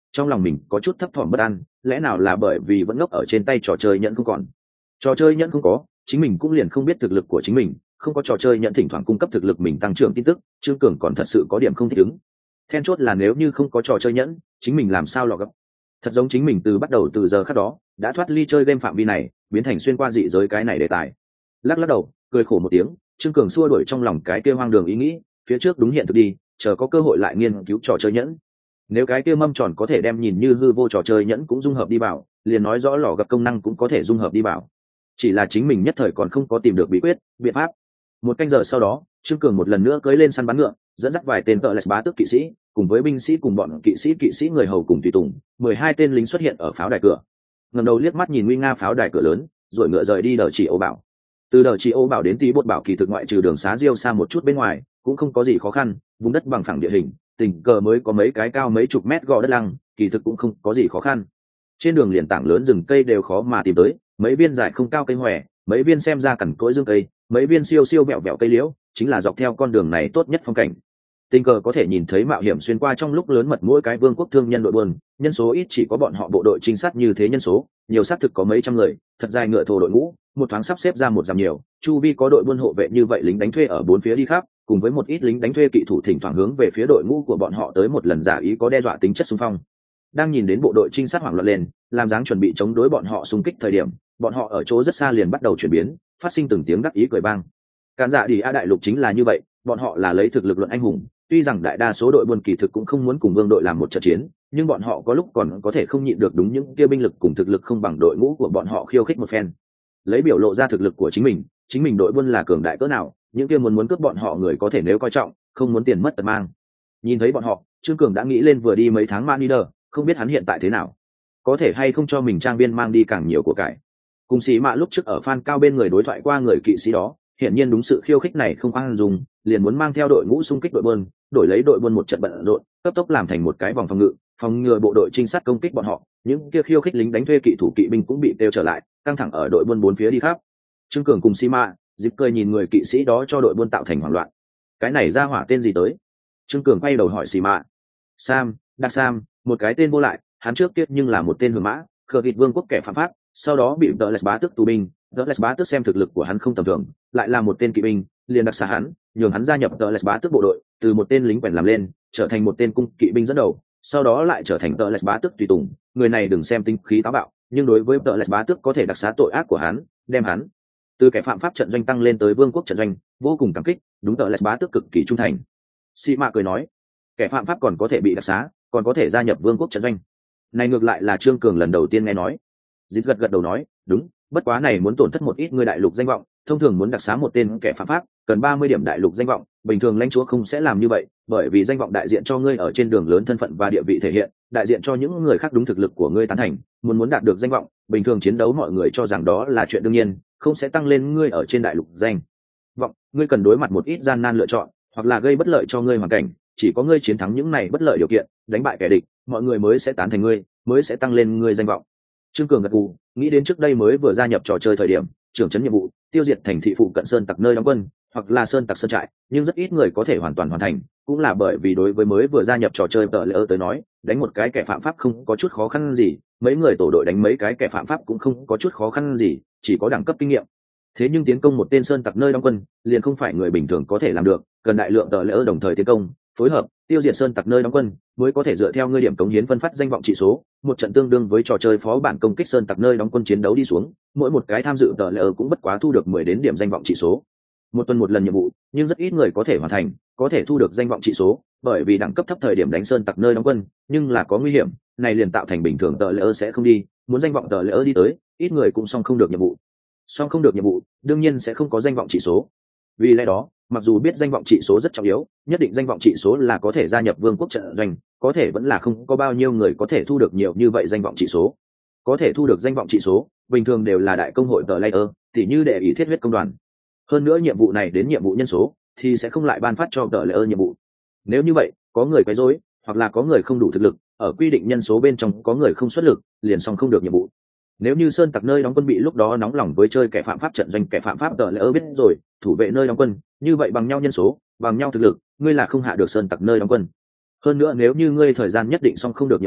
trong lòng mình có chút thấp thỏm bất an, lẽ nào là bởi vì vẫn ngốc ở trên tay trò chơi nhẫn không còn. Trò chơi nhẫn không có, chính mình cũng liền không biết thực lực của chính mình, không có trò chơi nhẫn thỉnh thoảng cung cấp thực lực mình tăng trưởng tin tức, Trương Cường còn thật sự có điểm không thích ứng. Then chốt là nếu như không có trò chơi nhẫn, chính mình làm sao lọt gấp. Thật giống chính mình từ bắt đầu từ giờ khắc đó đã thoát ly chơi game phạm vi này, biến thành xuyên qua dị giới cái này đề tài. Lắc lắc đầu, cười khổ một tiếng, Trương Cường xua đuổi trong lòng cái kia hoang đường ý nghĩ, phía trước đúng hiện thực đi, chờ có cơ hội lại nghiên cứu trò chơi nhẫn. Nếu cái kia mâm tròn có thể đem nhìn như hư vô trò chơi nhẫn cũng dung hợp đi vào, liền nói rõ lò gặp công năng cũng có thể dung hợp đi vào. Chỉ là chính mình nhất thời còn không có tìm được bí quyết, biện pháp. Một canh giờ sau đó, Trương Cường một lần nữa cưỡi lên săn bắn ngựa, dẫn dắt vài tên Tợ bá tước kỵ sĩ, cùng với binh sĩ cùng bọn kỵ sĩ người hầu cùng tùy tùng, 12 tên lính xuất hiện ở pháo đài cửa. Ngẩng đầu liếc mắt nhìn nguy nga pháo đài cửa lớn, rồi ngựa rời đi Đờ Chỉ Ô Bảo. Từ Đờ Chỉ Ô Bảo đến Tí Bột Bảo kỳ thực ngoại trừ đường xá Diêu xa một chút bên ngoài, cũng không có gì khó khăn, vùng đất bằng phẳng địa hình, tình cờ mới có mấy cái cao mấy chục mét gò đất lăng, kỳ thực cũng không có gì khó khăn. Trên đường liền tảng lớn rừng cây đều khó mà tìm tới, mấy viên dài không cao cây hoè, mấy viên xem ra cằn cỗi dương cây, mấy viên siêu siêu vẹo vẹo cây liễu, chính là dọc theo con đường này tốt nhất phong cảnh. Tình cờ có thể nhìn thấy mạo hiểm xuyên qua trong lúc lớn mật mỗi cái vương quốc thương nhân đội buôn, nhân số ít chỉ có bọn họ bộ đội trinh sát như thế nhân số, nhiều xác thực có mấy trăm người, thật dài ngựa thồ đội ngũ, một thoáng sắp xếp ra một dặm nhiều, chu vi có đội buôn hộ vệ như vậy lính đánh thuê ở bốn phía đi khắp, cùng với một ít lính đánh thuê kỵ thủ thỉnh thoảng hướng về phía đội ngũ của bọn họ tới một lần giả ý có đe dọa tính chất xung phong. Đang nhìn đến bộ đội trinh sát hoảng loạn lên, làm dáng chuẩn bị chống đối bọn họ xung kích thời điểm, bọn họ ở chỗ rất xa liền bắt đầu chuyển biến, phát sinh từng tiếng đắc ý cười vang. Cản dạ đi a đại lục chính là như vậy, bọn họ là lấy thực lực luận anh hùng, tuy rằng đại đa số đội buôn kỳ thực cũng không muốn cùng vương đội làm một trận chiến, nhưng bọn họ có lúc còn có thể không nhịn được đúng những kia binh lực cùng thực lực không bằng đội ngũ của bọn họ khiêu khích một phen. Lấy biểu lộ ra thực lực của chính mình đội buôn là cường đại cỡ nào, những kia muốn cướp bọn họ người có thể nếu coi trọng, không muốn tiền mất tật mang. Nhìn thấy bọn họ, Trương Cường đã nghĩ lên vừa đi mấy tháng man leader, không biết hắn hiện tại thế nào, có thể hay không cho mình trang viên mang đi càng nhiều của cải. Cùng sĩ mạ lúc trước ở Phan Cao bên người đối thoại qua người kỵ sĩ đó, hiển nhiên đúng sự khiêu khích này không khoan dùng, liền muốn mang theo đội ngũ xung kích đội buôn, đổi lấy đội buôn một trận bận rộn, cấp tốc làm thành một cái vòng phòng ngự, phòng ngừa bộ đội trinh sát công kích bọn họ. Những kia khiêu khích lính đánh thuê kỵ thủ kỵ binh cũng bị tiêu trở lại, căng thẳng ở đội buôn bốn phía đi khắp. Trương Cường cùng Sima, dịp cười nhìn người kỵ sĩ đó cho đội buôn tạo thành hoảng loạn. Cái này ra hỏa tên gì tới? Trương Cường quay đầu hỏi Sima. Sam, Đặc Sam, một cái tên vô lại, hắn trước kia nhưng là một tên hưởng mã, khờ thịt vương quốc kẻ phạm pháp, sau đó bị Đợt bá tước tù binh. Đợt bá tước xem thực lực của hắn không tầm thường, lại là một tên kỵ binh, liền đặc xá hắn, nhường hắn gia nhập Đợt bá tước bộ đội, từ một tên lính quèn làm lên, trở thành một tên cung kỵ binh dẫn đầu, sau đó lại trở thành Đợt bá tước tùy tùng. Người này đừng xem tinh khí táo bạo, nhưng đối với Đợt bá tước có thể đặc xá tội ác của hắn, đem hắn từ kẻ phạm pháp trận doanh tăng lên tới vương quốc trận doanh, vô cùng cảm kích, đúng Đợt bá tước cực kỳ trung thành. Sĩ Mạ cười nói, kẻ phạm pháp còn có thể bị đặc xá, còn có thể gia nhập vương quốc trận doanh. Này ngược lại là Trương Cường lần đầu tiên nghe nói. Dít gật gật đầu nói, đúng, bất quá này muốn tổn thất một ít người đại lục danh vọng, thông thường muốn đặc xá một tên kẻ phạm pháp, cần 30 điểm đại lục danh vọng, bình thường lãnh chúa không sẽ làm như vậy, bởi vì danh vọng đại diện cho ngươi ở trên đường lớn thân phận và địa vị thể hiện, đại diện cho những người khác đúng thực lực của ngươi tán thành, muốn đạt được danh vọng, bình thường chiến đấu mọi người cho rằng đó là chuyện đương nhiên, không sẽ tăng lên ngươi ở trên đại lục danh vọng, ngươi cần đối mặt một ít gian nan lựa chọn, hoặc là gây bất lợi cho ngươi hoàn cảnh, chỉ có ngươi chiến thắng những này bất lợi điều kiện, đánh bại kẻ địch, mọi người mới sẽ tán thành ngươi, mới sẽ tăng lên ngươi danh vọng. Trương Cường gật gù, nghĩ đến trước đây mới vừa gia nhập trò chơi thời điểm, trưởng trấn nhiệm vụ, tiêu diệt thành thị phụ cận sơn tặc nơi đóng quân, hoặc là sơn tặc sơn trại, nhưng rất ít người có thể hoàn toàn hoàn thành, cũng là bởi vì đối với mới vừa gia nhập trò chơi tờ lỡ tới nói, đánh một cái kẻ phạm pháp không có chút khó khăn gì, mấy người tổ đội đánh mấy cái kẻ phạm pháp cũng không có chút khó khăn gì, chỉ có đẳng cấp kinh nghiệm. Thế nhưng tiến công một tên sơn tặc nơi đóng quân, liền không phải người bình thường có thể làm được, cần đại lượng tờ lỡ đồng thời tiến công, phối hợp tiêu diệt sơn tặc nơi đóng quân, mới có thể dựa theo ngươi điểm cống hiến phân phát danh vọng trị số, một trận tương đương với trò chơi phó bản công kích sơn tặc nơi đóng quân chiến đấu đi xuống, mỗi một cái tham dự tờ lỡ cũng bất quá thu được 10 đến điểm danh vọng trị số. Một tuần một lần nhiệm vụ, nhưng rất ít người có thể hoàn thành, có thể thu được danh vọng trị số, bởi vì đẳng cấp thấp thời điểm đánh sơn tặc nơi đóng quân, nhưng là có nguy hiểm, này liền tạo thành bình thường tờ lỡ sẽ không đi, muốn danh vọng tờ lỡ đi tới, ít người cũng xong không được nhiệm vụ. Xong không được nhiệm vụ, đương nhiên sẽ không có danh vọng trị số. Vì lẽ đó, mặc dù biết danh vọng trị số rất trọng yếu, nhất định danh vọng trị số là có thể gia nhập vương quốc trận doanh, có thể vẫn là không có bao nhiêu người có thể thu được nhiều như vậy danh vọng trị số. Có thể thu được danh vọng trị số, bình thường đều là đại công hội tờ layer, tỉ như đệ ý thiết huyết công đoàn. Hơn nữa nhiệm vụ này đến nhiệm vụ nhân số, thì sẽ không lại ban phát cho tờ layer nhiệm vụ. Nếu như vậy, có người quấy rối, hoặc là có người không đủ thực lực, ở quy định nhân số bên trong có người không xuất lực, liền xong không được nhiệm vụ. Nếu như sơn tặc nơi đóng quân bị lúc đó nóng lòng với chơi kẻ phạm pháp trận doanh, kẻ phạm pháp tờ lỡ biết rồi, thủ vệ nơi đóng quân, như vậy bằng nhau nhân số, bằng nhau thực lực, ngươi là không hạ được sơn tặc nơi đóng quân. Hơn nữa nếu như ngươi thời gian nhất định xong không được nhiệm vụ,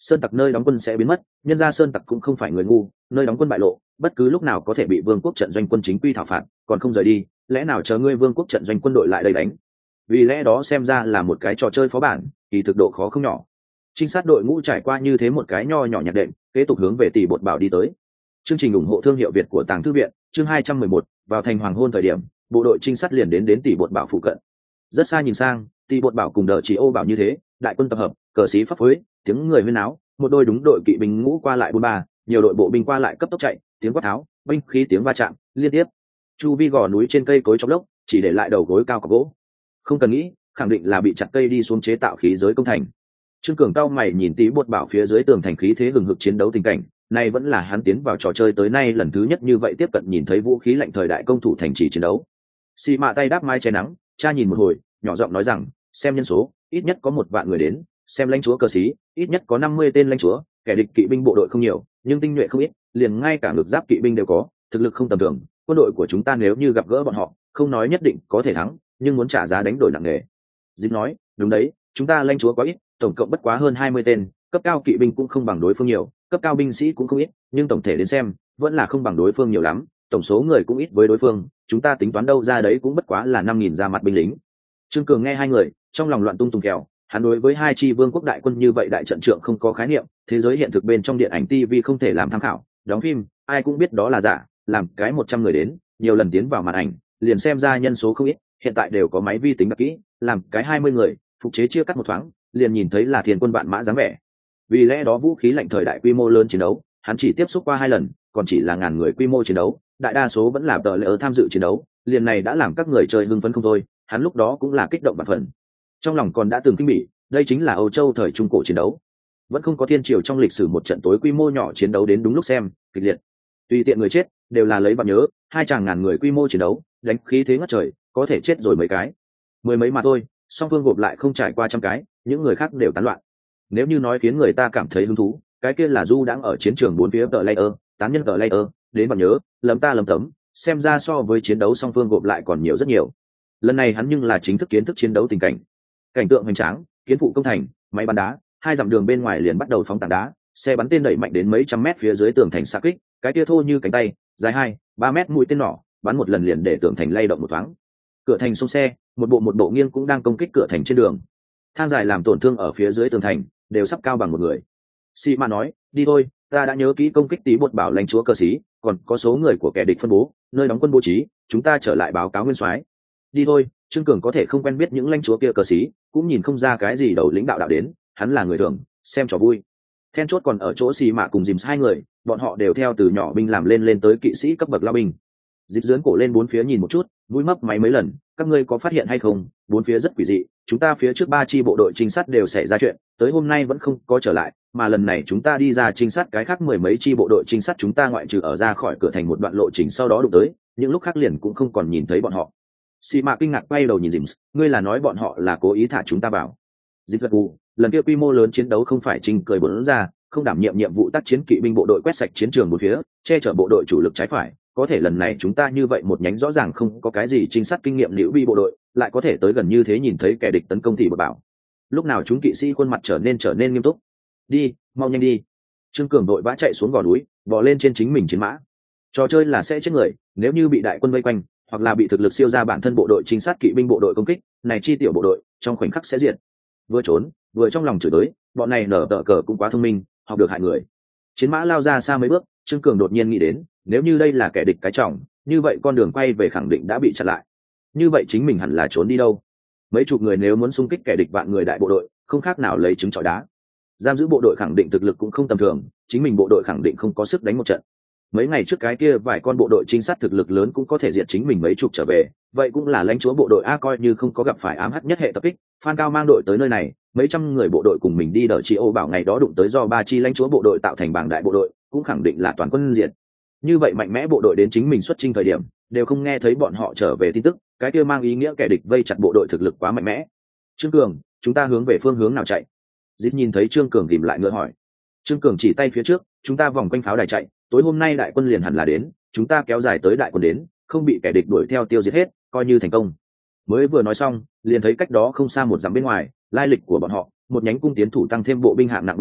sơn tặc nơi đóng quân sẽ biến mất, nhân ra sơn tặc cũng không phải người ngu, nơi đóng quân bại lộ bất cứ lúc nào có thể bị vương quốc trận doanh quân chính quy thảo phạt, còn không rời đi, lẽ nào chờ ngươi vương quốc trận doanh quân đội lại đây đánh? Vì lẽ đó xem ra là một cái trò chơi phó bản, thì thực độ khó không nhỏ. Trinh sát đội ngũ trải qua như thế một cái nho nhỏ nhạc đệm, kế tục hướng về Tỷ Bột Bảo đi tới. Chương trình ủng hộ thương hiệu Việt của Tàng Thư viện, chương 211, vào thành hoàng hôn thời điểm, bộ đội trinh sát liền đến Tỷ Bột Bảo phụ cận. Rất xa nhìn sang, Tỷ Bột Bảo cùng Đờ Chỉ Ô Bảo như thế, đại quân tập hợp, cờ xí phấp phới, tiếng người huyên náo, một đôi đúng đội kỵ binh ngũ qua lại bốn ba, nhiều đội bộ binh qua lại cấp tốc chạy, tiếng quát tháo, binh khí tiếng va chạm liên tiếp. Chu vi gò núi trên cây cối chóc lốc, chỉ để lại đầu gối cao của gỗ. Không cần nghĩ, khẳng định là bị chặt cây đi xuống chế tạo khí giới công thành. Trương Cường cao mày nhìn Tỷ Bột Bảo phía dưới tường thành khí thế hừng hực chiến đấu tình cảnh, này vẫn là hắn tiến vào trò chơi tới nay lần thứ nhất như vậy tiếp cận nhìn thấy vũ khí lạnh thời đại công thủ thành trì chiến đấu. Xì Mạ tay đáp mai che nắng, cha nhìn một hồi, nhỏ giọng nói rằng, xem nhân số, ít nhất có 1 vạn người đến, xem lãnh chúa cờ sĩ, ít nhất có 50 tên lãnh chúa, kẻ địch kỵ binh bộ đội không nhiều, nhưng tinh nhuệ không ít, liền ngay cả ngực giáp kỵ binh đều có, thực lực không tầm thường, quân đội của chúng ta nếu như gặp gỡ bọn họ, không nói nhất định có thể thắng, nhưng muốn trả giá đánh đổi nặng nề. Dịp nói, đúng đấy, chúng ta lãnh chúa quá ít, tổng cộng bất quá hơn 20 tên, cấp cao kỵ binh cũng không bằng đối phương nhiều, cấp cao binh sĩ cũng không ít, nhưng tổng thể đến xem, vẫn là không bằng đối phương nhiều lắm, tổng số người cũng ít với đối phương, chúng ta tính toán đâu ra đấy cũng bất quá là 5.000 ra mặt binh lính. Trương Cường nghe hai người, trong lòng loạn tung tùng kèo, hắn đối với hai chi vương quốc đại quân như vậy đại trận trượng không có khái niệm, thế giới hiện thực bên trong điện ảnh TV không thể làm tham khảo, đóng phim, ai cũng biết đó là giả, làm cái 100 người đến, nhiều lần tiến vào màn ảnh, liền xem ra nhân số không ít, hiện tại đều có máy vi tính đặc kỹ, làm cái 20 người, phục chế chia cắt một thoáng, liền nhìn thấy là thiên quân vạn mã dáng vẻ. Vì lẽ đó vũ khí lạnh thời đại quy mô lớn chiến đấu, hắn chỉ tiếp xúc qua 2 lần, còn chỉ là ngàn người quy mô chiến đấu, đại đa số vẫn là tờ lệ tham dự chiến đấu, liền này đã làm các người chơi hưng phấn không thôi, hắn lúc đó cũng là kích động bạt phần. Trong lòng còn đã từng kinh bỉ, đây chính là Âu Châu thời trung cổ chiến đấu, vẫn không có thiên triều trong lịch sử một trận tối quy mô nhỏ chiến đấu đến đúng lúc xem, kịch liệt. Tùy tiện người chết, đều là lấy bạn nhớ, 200 ngàn người quy mô chiến đấu, đánh khí thế ngất trời, có thể chết rồi mấy cái, mười mấy mà thôi, song phương gộp lại không trải qua 100 cái, những người khác đều tán loạn. Nếu như nói khiến người ta cảm thấy hứng thú, cái kia là du đang ở chiến trường bốn phía tờ layer, tán nhân tờ layer, đến bạn nhớ, lầm ta lầm tấm, xem ra so với chiến đấu song phương gộp lại còn nhiều rất nhiều. Lần này hắn nhưng là chính thức kiến thức chiến đấu tình cảnh, cảnh tượng hoành tráng, kiến phụ công thành, máy bắn đá, 2 dặm đường bên ngoài liền bắt đầu phóng tảng đá, xe bắn tên đẩy mạnh đến mấy trăm mét phía dưới tường thành xạ kích, cái kia thô như cánh tay, dài 2-3 mét mũi tên nỏ, bắn một lần liền để tường thành lay động một thoáng. Cửa thành xông xe, một bộ nghiêng cũng đang công kích cửa thành trên đường. Thang dài làm tổn thương ở phía dưới tường thành, đều sắp cao bằng một người. Sĩ Mã nói, đi thôi, ta đã nhớ kỹ công kích Tỷ Bột Bảo lãnh chúa cờ sĩ, còn có số người của kẻ địch phân bố, nơi đóng quân bố trí, chúng ta trở lại báo cáo nguyên soái. Đi thôi. Trương Cường có thể không quen biết những lãnh chúa kia cờ sĩ, cũng nhìn không ra cái gì đầu lĩnh đạo đến, hắn là người thường, xem trò vui. Then chốt còn ở chỗ Sĩ Mã cùng Dìm hai người, bọn họ đều theo từ nhỏ binh làm lên tới kỵ sĩ cấp bậc lao binh. Dịp dướn cổ lên bốn phía nhìn một chút, mũi mấp máy mấy lần, các ngươi có phát hiện hay không, bốn phía rất quỷ dị, chúng ta phía trước 3 chi bộ đội trinh sát đều xảy ra chuyện, tới hôm nay vẫn không có trở lại, mà lần này chúng ta đi ra trinh sát cái khác 10 mấy chi bộ đội trinh sát chúng ta ngoại trừ ở ra khỏi cửa thành một đoạn lộ trình sau đó đụng tới, những lúc khác liền cũng không còn nhìn thấy bọn họ. Sĩ Mã kinh ngạc quay đầu nhìn Dìm, ngươi là nói bọn họ là cố ý thả chúng ta vào? Dìm gật gù, lần kia quy mô lớn chiến đấu không phải Trinh cười bắn ra, không đảm nhiệm nhiệm vụ tác chiến kỵ binh bộ đội quét sạch chiến trường một phía, che chở bộ đội chủ lực trái phải, có thể lần này chúng ta như vậy một nhánh rõ ràng không có cái gì trinh sát kinh nghiệm liễu bi bộ đội, lại có thể tới gần như thế nhìn thấy kẻ địch tấn công thì bật bảo. Lúc nào chúng kỵ sĩ khuôn mặt trở nên nghiêm túc. Đi, mau nhanh đi. Trương Cường đội vã chạy xuống gò núi, bò lên trên chính mình chiến mã. Trò chơi là sẽ chết người, nếu như bị đại quân vây quanh, hoặc là bị thực lực siêu ra bản thân bộ đội trinh sát kỵ binh bộ đội công kích, này chi tiểu bộ đội trong khoảnh khắc sẽ diệt. Vừa trốn, vừa trong lòng chửi tới, bọn này nở tờ cờ cũng quá thông minh, học được hại người. Chiến mã lao ra xa mấy bước, Trương Cường đột nhiên nghĩ đến, nếu như đây là kẻ địch cái trọng, như vậy con đường quay về khẳng định đã bị chặn lại. Như vậy chính mình hẳn là trốn đi đâu? Mấy chục người nếu muốn xung kích kẻ địch vạn người đại bộ đội, không khác nào lấy trứng trọi đá. Giam giữ bộ đội khẳng định thực lực cũng không tầm thường, chính mình bộ đội khẳng định không có sức đánh một trận. Mấy ngày trước cái kia vài con bộ đội trinh sát thực lực lớn cũng có thể diệt chính mình mấy chục trở về, vậy cũng là lãnh chúa bộ đội a, coi như không có gặp phải ám hắc nhất hệ tập kích, Phan Cao mang đội tới nơi này, mấy trăm người bộ đội cùng mình đi đỡ chị Ô Bảo ngày đó đụng tới do 3 chi lãnh chúa bộ đội tạo thành bảng đại bộ đội, cũng khẳng định là toàn quân diệt. Như vậy mạnh mẽ bộ đội đến chính mình xuất chinh thời điểm, đều không nghe thấy bọn họ trở về tin tức, cái kia mang ý nghĩa kẻ địch vây chặt bộ đội thực lực quá mạnh mẽ. Trương Cường, chúng ta hướng về phương hướng nào chạy? Dít nhìn thấy Trương Cường tìm lại ngựa hỏi. Trương Cường chỉ tay phía trước, chúng ta vòng quanh pháo đài chạy, tối hôm nay đại quân liền hẳn là đến, chúng ta kéo dài tới đại quân đến, không bị kẻ địch đuổi theo tiêu diệt hết, coi như thành công. Mới vừa nói xong, liền thấy cách đó không xa một dặm bên ngoài, lai lịch của bọn họ, một nhánh cung tiến thủ tăng thêm bộ binh hạng nặng bộ đội,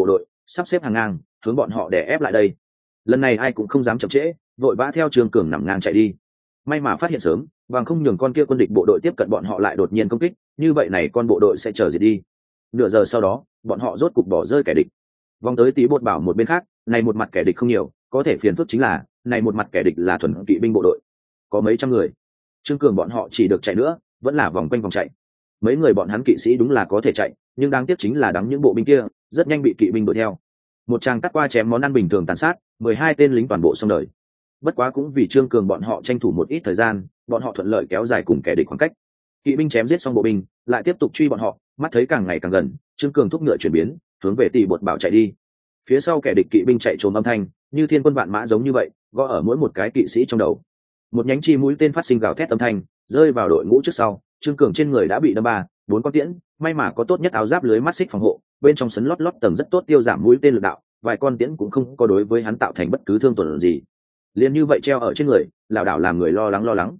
sắp xếp hàng ngang hướng bọn họ đè ép lại đây. Lần này ai cũng không dám chậm trễ, vội vã theo Trương Cường nằm ngang chạy đi. May mà phát hiện sớm, bằng không nhường con kia quân địch bộ đội tiếp cận bọn họ lại đột nhiên công kích, như vậy này con bộ đội sẽ chờ diệt đi. Nửa giờ sau đó, bọn họ rốt cục bỏ rơi kẻ địch. Vòng tới Tí Bột Bảo một bên khác, này một mặt kẻ địch không nhiều, có thể phiền phức chính là, này một mặt kẻ địch là thuần kỵ binh bộ đội, có mấy trăm người. Trương Cường bọn họ chỉ được chạy nữa, vẫn là vòng quanh vòng chạy. Mấy người bọn hắn kỵ sĩ đúng là có thể chạy, nhưng đáng tiếc chính là đắng những bộ binh kia, rất nhanh bị kỵ binh đuổi theo. Một tràng cắt qua chém món ăn bình thường tàn sát, 12 tên lính toàn bộ xong đời. Bất quá cũng vì Trương Cường bọn họ tranh thủ một ít thời gian, bọn họ thuận lợi kéo dài cùng kẻ địch khoảng cách. Kỵ binh chém giết xong bộ binh, lại tiếp tục truy bọn họ, mắt thấy càng ngày càng gần, Trương Cường thúc ngựa chuyển biến, hướng về Tỷ Bột Bảo chạy đi. Phía sau kẻ địch kỵ binh chạy trốn âm thanh, như thiên quân vạn mã giống như vậy, gõ ở mỗi một cái kỵ sĩ trong đầu. Một nhánh chi mũi tên phát sinh gào thét âm thanh, rơi vào đội ngũ trước sau, Trương Cường trên người đã bị đâm 4 con tiễn, may mà có tốt nhất áo giáp lưới mắt xích phòng hộ, bên trong sấn lót lót tầng rất tốt tiêu giảm mũi tên lực đạo, vài con tiễn cũng không có đối với hắn tạo thành bất cứ thương tổn gì. Liền như vậy treo ở trên người, lảo đảo làm người lo lắng.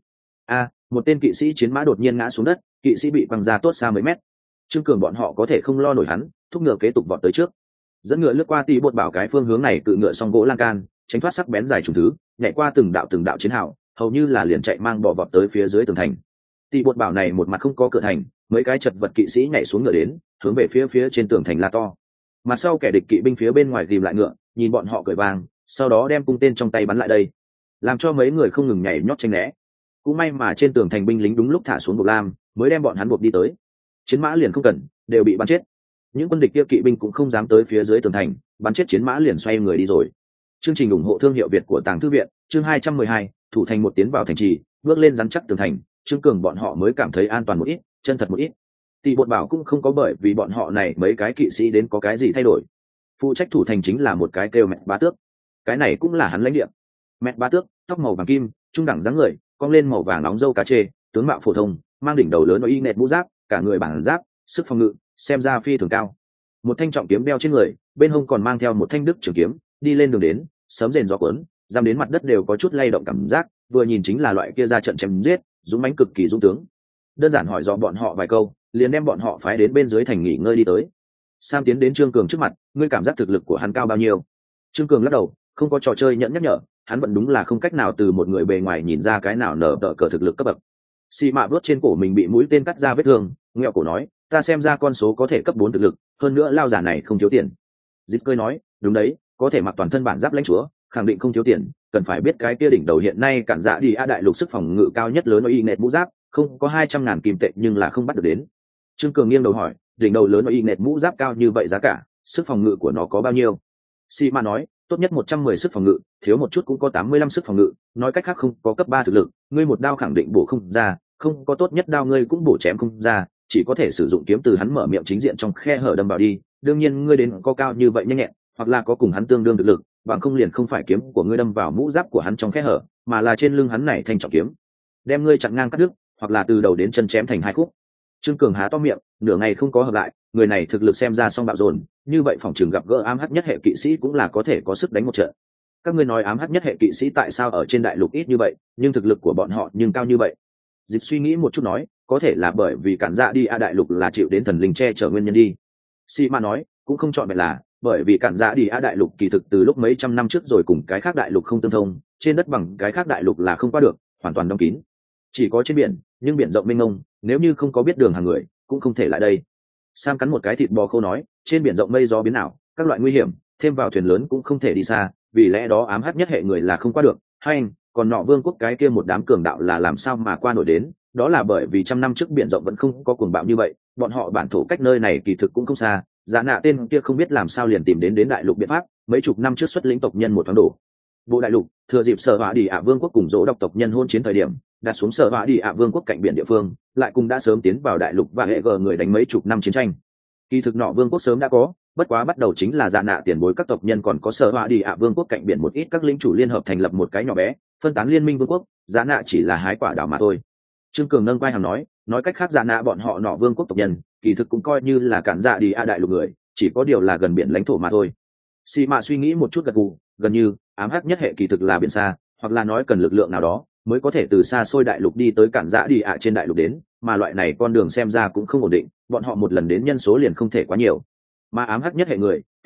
Một tên kỵ sĩ chiến mã đột nhiên ngã xuống đất, kỵ sĩ bị quăng ra tốt xa mấy mét. Trương Cường bọn họ có thể không lo nổi hắn, thúc ngựa kế tục vọt tới trước, dẫn ngựa lướt qua Tỷ Bột Bảo cái phương hướng này, cự ngựa xong gỗ lan can, tránh thoát sắc bén dài trùng thứ, nhảy qua từng đạo chiến hào, hầu như là liền chạy mang bò vọt tới phía dưới tường thành. Tỷ Bột Bảo này một mặt không có cửa thành, mấy cái chật vật kỵ sĩ nhảy xuống ngựa đến, hướng về phía trên tường thành la to. Mặt sau kẻ địch kỵ binh phía bên ngoài ghim lại ngựa, nhìn bọn họ cười vang, sau đó đem cung tên trong tay bắn lại đây, làm cho mấy người không ngừng nhảy nhót tranh né. Cũng may mà trên tường thành binh lính đúng lúc thả xuống buộc lam, mới đem bọn hắn buộc đi tới. Chiến mã liền không cần, đều bị bắn chết. Những quân địch kia kỵ binh cũng không dám tới phía dưới tường thành, bắn chết chiến mã liền xoay người đi rồi. Chương trình ủng hộ thương hiệu Việt của Tàng Thư viện, chương 212, thủ thành một tiến vào thành trì, bước lên rắn chắc tường thành, Trương Cường bọn họ mới cảm thấy an toàn một ít, chân thật một ít. Tỷ Bột Bảo cũng không có bởi vì bọn họ này mấy cái kỵ sĩ đến có cái gì thay đổi. Phụ trách thủ thành chính là một cái kêu Mẹ Bá Tước, cái này cũng là hắn lãnh địa. Mẹ Bá Tước, tóc màu vàng kim, trung đẳng dáng người, cong lên màu vàng nóng râu cá chê, tướng mạo phổ thông, mang đỉnh đầu lớn và y nệt mũ giáp, cả người bản giáp, sức phòng ngự xem ra phi thường cao. Một thanh trọng kiếm đeo trên người, bên hông còn mang theo một thanh đức trường kiếm, đi lên đường đến, sớm rền gió cuốn, giam đến mặt đất đều có chút lay động cảm giác, vừa nhìn chính là loại kia ra trận chém giết, dũng mãnh cực kỳ dũng tướng. Đơn giản hỏi dò bọn họ vài câu, liền đem bọn họ phái đến bên dưới thành nghỉ ngơi đi tới. Sam tiến đến Trương Cường trước mặt, ngươi cảm giác thực lực của hắn cao bao nhiêu? Trương Cường lắc đầu, không có trò chơi nhẫn nhắc nhở, hắn vẫn đúng là không cách nào từ một người bề ngoài nhìn ra cái nào nở tờ cờ thực lực cấp bậc. Xì Mạ bước trên cổ mình bị mũi tên cắt ra vết thương, nghẹo cổ nói, ta xem ra con số có thể cấp 4 thực lực, hơn nữa lao giả này không thiếu tiền. Dịp cười nói, đúng đấy, có thể mặc toàn thân bản giáp lãnh chúa, khẳng định không thiếu tiền, cần phải biết cái kia đỉnh đầu hiện nay cản dạ đi a đại lục sức phòng ngự cao nhất lớn y nệt mũ giáp, không có 200.000 kim tệ nhưng là không bắt được đến. Trương Cường nghiêng đầu hỏi, đỉnh đầu lớn y nệt mũ giáp cao như vậy giá cả, sức phòng ngự của nó có bao nhiêu? Xì Mạ nói, tốt nhất 110 sức phòng ngự, thiếu một chút cũng có 85 sức phòng ngự, nói cách khác không có cấp 3 thực lực, ngươi một đao khẳng định bổ không ra, không có tốt nhất đao ngươi cũng bổ chém không ra, chỉ có thể sử dụng kiếm từ hắn mở miệng chính diện trong khe hở đâm vào đi, đương nhiên ngươi đến có cao như vậy nhanh nhẹn, hoặc là có cùng hắn tương đương thực lực, bằng không liền không phải kiếm của ngươi đâm vào mũ giáp của hắn trong khe hở, mà là trên lưng hắn này thanh trọng kiếm, đem ngươi chặn ngang cắt đứt, hoặc là từ đầu đến chân chém thành 2 khúc. Trương Cường há to miệng, nửa ngày không có hợp lại, người này thực lực xem ra song bạo dồn, như vậy phòng trường gặp gỡ ám hắc nhất hệ kỵ sĩ cũng là có thể có sức đánh một trận. Các ngươi nói ám hắc nhất hệ kỵ sĩ tại sao ở trên đại lục ít như vậy, nhưng thực lực của bọn họ nhưng cao như vậy? Dịch suy nghĩ một chút nói, có thể là bởi vì cản dạ đi a đại lục là chịu đến thần linh che chở nguyên nhân đi. Si Ma nói, cũng không chọn vẹn là bởi vì cản dạ đi a đại lục kỳ thực từ lúc mấy trăm năm trước rồi cùng cái khác đại lục không tương thông, trên đất bằng cái khác đại lục là không qua được, hoàn toàn đóng kín, chỉ có trên biển, nhưng biển rộng mênh mông, nếu như không có biết đường hàng người cũng không thể lại đây. Sam cắn một cái thịt bò khô nói, trên biển rộng mây gió biến ảo, các loại nguy hiểm, thêm vào thuyền lớn cũng không thể đi xa, vì lẽ đó ám hắc nhất hệ người là không qua được. Hay anh, còn nọ vương quốc cái kia một đám cường đạo là làm sao mà qua nổi đến, đó là bởi vì trăm năm trước biển rộng vẫn không có cuồng bạo như vậy, bọn họ bản thổ cách nơi này kỳ thực cũng không xa, Giá Nạ tên kia không biết làm sao liền tìm đến đại lục biện pháp, mấy chục năm trước xuất lĩnh tộc nhân một thoáng đổ bộ đại lục, thừa dịp Sở Hỏa Đi ạ vương quốc cùng Dỗ Độc tộc nhân hôn chiến thời điểm, đặt xuống Sở Hỏa Đi ạ vương quốc cạnh biển địa phương, lại cùng đã sớm tiến vào đại lục và hệ gờ người đánh mấy chục năm chiến tranh. Kỳ thực nọ vương quốc sớm đã có, bất quá bắt đầu chính là Giá Nạ tiền bối các tộc nhân còn có Sở Hỏa Đi ạ vương quốc cạnh biển một ít các lĩnh chủ liên hợp thành lập một cái nhỏ bé, phân tán liên minh vương quốc, Giá Nạ chỉ là hái quả đào mà thôi. Trương Cường nâng quay hàm nói cách khác Giá Nạ bọn họ nọ vương quốc tộc nhân, kỳ thực cũng coi như là cản dạ đi a đại lục người, chỉ có điều là gần biển lãnh thổ mà thôi. Xì Mạ suy nghĩ một chút gật gù, gần như ám hắc nhất hệ kỳ thực là biển xa, hoặc là nói cần lực lượng nào đó mới có thể từ xa xôi đại lục đi tới cản dạ đi ạ trên đại lục đến, mà loại này con đường xem ra cũng không ổn định, bọn họ một lần đến nhân số liền không thể quá nhiều, mà ám hắc nhất hệ người thiếu,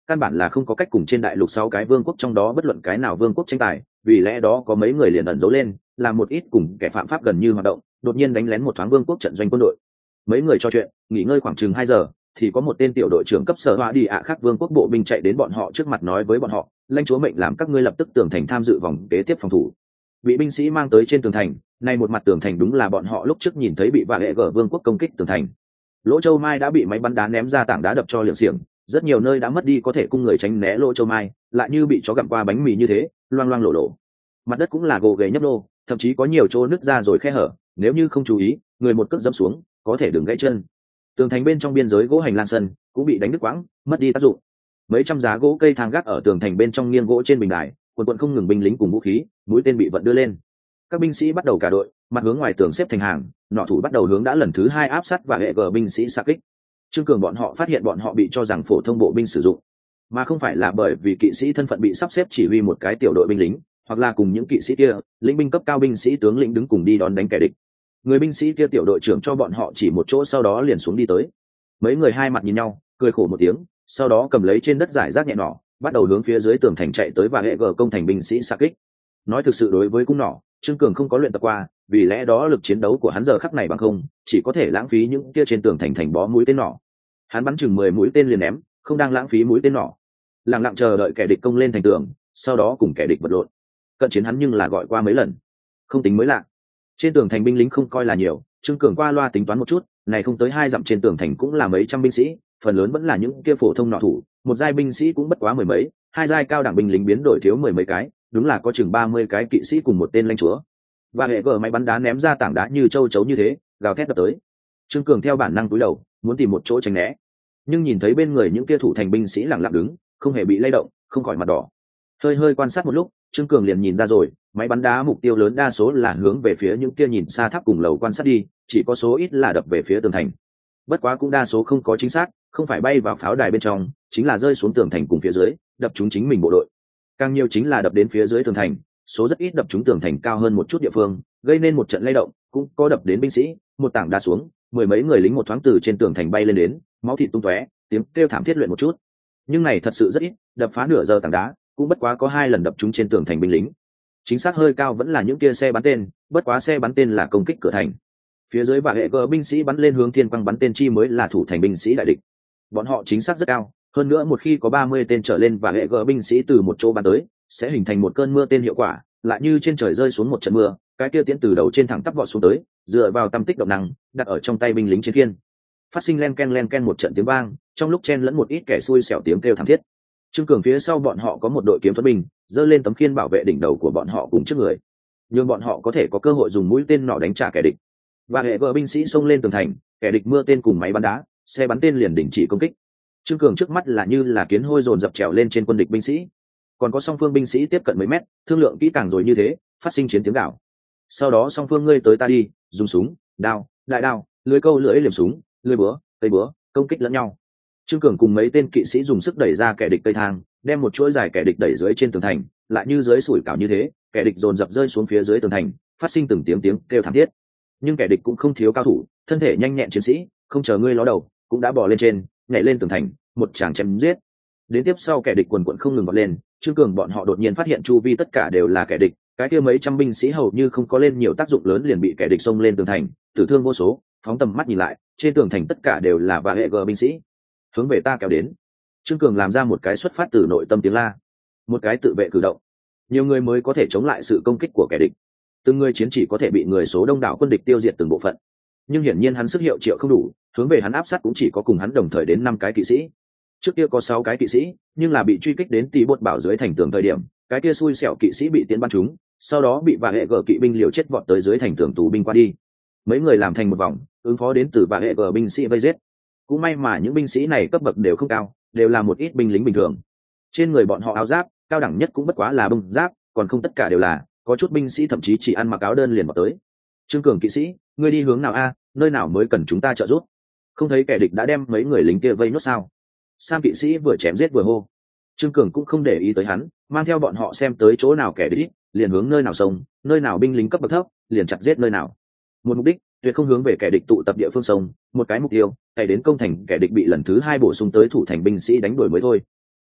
căn bản là không có cách cùng trên đại lục 6 cái vương quốc trong đó bất luận cái nào vương quốc tranh tài, vì lẽ đó có mấy người liền ẩn giấu lên, làm một ít cùng kẻ phạm pháp gần như hoạt động, đột nhiên đánh lén một thoáng vương quốc trận doanh quân đội. Mấy người trò chuyện, nghỉ ngơi khoảng chừng 2 giờ, thì có một tên tiểu đội trưởng cấp sở họa đi ạ khác vương quốc bộ binh chạy đến bọn họ trước mặt nói với bọn họ, lãnh chúa mệnh làm các ngươi lập tức tường thành tham dự vòng kế tiếp phòng thủ. Bị binh sĩ mang tới trên tường thành, nay một mặt tường thành đúng là bọn họ lúc trước nhìn thấy bị vạ hệ gở vương quốc công kích tường thành. Lỗ châu mai đã bị máy bắn đá ném ra tảng đá đập cho liệng xiềng, rất nhiều nơi đã mất đi có thể cung người tránh né lỗ châu mai, lại như bị chó gặm qua bánh mì như thế, loang loang lổ lổ. Mặt đất cũng là gồ ghề nhấp nô, thậm chí có nhiều chỗ nứt ra rồi khe hở, nếu như không chú ý, người một cước dẫm xuống, có thể đừng gãy chân. Tường thành bên trong biên giới gỗ hành lang sân cũng bị đánh đứt quãng, mất đi tác dụng. Mấy trăm giá gỗ cây thang gác ở tường thành bên trong nghiêng gỗ trên bình đài, quần không ngừng binh lính cùng vũ khí, mũi tên bị vận đưa lên. Các binh sĩ bắt đầu cả đội, mặt hướng ngoài tường xếp thành hàng, nọ thủ bắt đầu hướng đã lần thứ 2 áp sát và hệ gờ binh sĩ xạ kích. Trương Cường bọn họ phát hiện bọn họ bị cho rằng phổ thông bộ binh sử dụng, mà không phải là bởi vì kỵ sĩ thân phận bị sắp xếp chỉ huy một cái tiểu đội binh lính, hoặc là cùng những kỵ sĩ kia, lĩnh binh cấp cao binh sĩ tướng lĩnh đứng cùng đi đón đánh kẻ địch. Người binh sĩ kia tiểu đội trưởng cho bọn họ chỉ một chỗ, sau đó liền xuống đi tới. Mấy người hai mặt nhìn nhau, cười khổ một tiếng, sau đó cầm lấy trên đất giải rác nhẹ nỏ, bắt đầu hướng phía dưới tường thành chạy tới và hệ gờ công thành binh sĩ xạ kích. Nói thực sự đối với cung nỏ, Trương Cường không có luyện tập qua, vì lẽ đó lực chiến đấu của hắn giờ khắc này bằng không, chỉ có thể lãng phí những kia trên tường thành bó mũi tên nỏ. Hắn bắn chừng 10 mũi tên liền ném, không đang lãng phí mũi tên nỏ. Lặng lặng chờ đợi kẻ địch công lên thành tường, sau đó cùng kẻ địch vật lộn. Cận chiến hắn nhưng là gọi qua mấy lần, không tính mới lạ. Trên tường thành binh lính không coi là nhiều, Trương Cường qua loa tính toán một chút, này không tới 2 dặm trên tường thành cũng là mấy trăm binh sĩ, phần lớn vẫn là những kia phổ thông nọ thủ, một giai binh sĩ cũng bất quá mười mấy, hai giai cao đẳng binh lính biến đổi thiếu mười mấy cái, đúng là có chừng 30 cái kỵ sĩ cùng một tên lãnh chúa. Và hệ gờ máy bắn đá ném ra tảng đá như châu chấu như thế, gào thét đập tới. Trương Cường theo bản năng cúi đầu, muốn tìm một chỗ tránh né, nhưng nhìn thấy bên người những kia thủ thành binh sĩ lặng lặng đứng, không hề bị lay động, không khỏi mặt đỏ. Hơi quan sát một lúc, Trương Cường liền nhìn ra rồi, máy bắn đá mục tiêu lớn đa số là hướng về phía những kia nhìn xa tháp cùng lầu quan sát đi, chỉ có số ít là đập về phía tường thành. Bất quá cũng đa số không có chính xác, không phải bay vào pháo đài bên trong, chính là rơi xuống tường thành cùng phía dưới, đập trúng chính mình bộ đội. Càng nhiều chính là đập đến phía dưới tường thành, số rất ít đập trúng tường thành cao hơn một chút địa phương, gây nên một trận lay động, cũng có đập đến binh sĩ, một tảng đá xuống, mười mấy người lính một thoáng từ trên tường thành bay lên đến, máu thịt tung tóe, tiếng kêu thảm thiết luyện một chút. Nhưng này thật sự rất ít, đập phá nửa giờ tảng đá, cũng bất quá có 2 lần đập trúng trên tường thành binh lính. Chính xác hơi cao vẫn là những kia xe bắn tên, bất quá xe bắn tên là công kích cửa thành. Phía dưới và hệ gờ binh sĩ bắn lên hướng thiên quang bắn tên chi mới là thủ thành binh sĩ đại địch. Bọn họ chính xác rất cao, hơn nữa một khi có 30 tên trở lên và hệ gờ binh sĩ từ một chỗ bắn tới, sẽ hình thành một cơn mưa tên hiệu quả, lại như trên trời rơi xuống một trận mưa, cái kia tiến từ đầu trên thẳng tắp vọt xuống tới, dựa vào tâm tích động năng, đặt ở trong tay binh lính chiến khiên. Phát sinh len ken một trận tiếng vang, trong lúc chen lẫn một ít kẻ xui xẻo tiếng kêu thảm thiết. Trương Cường phía sau bọn họ có một đội kiếm thuật binh, giơ lên tấm khiên bảo vệ đỉnh đầu của bọn họ cùng trước người, nhưng bọn họ có thể có cơ hội dùng mũi tên nỏ đánh trả kẻ địch. Và hệ vợ binh sĩ xông lên tường thành, kẻ địch mưa tên cùng máy bắn đá, xe bắn tên liền đình chỉ công kích. Trương Cường trước mắt là như là kiến hôi dồn dập trèo lên trên quân địch binh sĩ, còn có song phương binh sĩ tiếp cận mấy mét, thương lượng kỹ càng rồi như thế, phát sinh chiến tiếng gào. Sau đó song phương ngươi tới ta đi, dùng súng, đao, đại đao, lưới câu lưỡi liềm súng, lưới búa, cây búa, công kích lẫn nhau. Trương Cường cùng mấy tên kỵ sĩ dùng sức đẩy ra kẻ địch cây thang, đem một chuỗi dài kẻ địch đẩy dưới trên tường thành, lại như dưới sủi cảo như thế, kẻ địch dồn dập rơi xuống phía dưới tường thành, phát sinh từng tiếng kêu thảm thiết. Nhưng kẻ địch cũng không thiếu cao thủ, thân thể nhanh nhẹn chiến sĩ, không chờ ngươi ló đầu, cũng đã bò lên trên, nhảy lên tường thành, một tràng chém giết. Đến tiếp sau kẻ địch quần quần không ngừng vọt lên, Trương Cường bọn họ đột nhiên phát hiện chu vi tất cả đều là kẻ địch, cái kia mấy trăm binh sĩ hầu như không có lên nhiều tác dụng lớn liền bị kẻ địch xông lên tường thành, tử thương vô số. Phóng tầm mắt nhìn lại, trên tường thành tất cả đều là và hệ gờ binh sĩ, hướng về ta kéo đến. Trương Cường làm ra một cái xuất phát từ nội tâm tiếng la, một cái tự vệ cử động. Nhiều người mới có thể chống lại sự công kích của kẻ địch, từng người chiến chỉ có thể bị người số đông đảo quân địch tiêu diệt từng bộ phận. Nhưng hiển nhiên hắn sức hiệu triệu không đủ, hướng về hắn áp sát cũng chỉ có cùng hắn đồng thời đến 5 cái kỵ sĩ. Trước kia có 6 cái kỵ sĩ, nhưng là bị truy kích đến tỷ bột bảo dưới thành tường thời điểm, cái kia xui xẻo kỵ sĩ bị tiến bắn trúng, sau đó bị và hệ gờ kỵ binh liều chết vọt tới dưới thành tường tù binh qua đi. Mấy người làm thành một vòng, ứng phó đến từ và hệ gờ binh sĩ vây giết. Cũng may mà những binh sĩ này cấp bậc đều không cao, đều là một ít binh lính bình thường. Trên người bọn họ áo giáp, cao đẳng nhất cũng bất quá là bông giáp, còn không tất cả đều là, có chút binh sĩ thậm chí chỉ ăn mặc áo đơn liền vào tới. Trương Cường kỵ sĩ, ngươi đi hướng nào a, nơi nào mới cần chúng ta trợ giúp? Không thấy kẻ địch đã đem mấy người lính kia vây nốt sao? Sam kỵ sĩ vừa chém giết vừa hô. Trương Cường cũng không để ý tới hắn, mang theo bọn họ xem tới chỗ nào kẻ địch, liền hướng nơi nào sông, nơi nào binh lính cấp bậc thấp, liền chặt giết nơi nào. Một mục đích, tuyệt không hướng về kẻ địch tụ tập địa phương sông, một cái mục tiêu, cày đến công thành kẻ địch bị lần thứ 2 bổ sung tới thủ thành binh sĩ đánh đuổi mới thôi.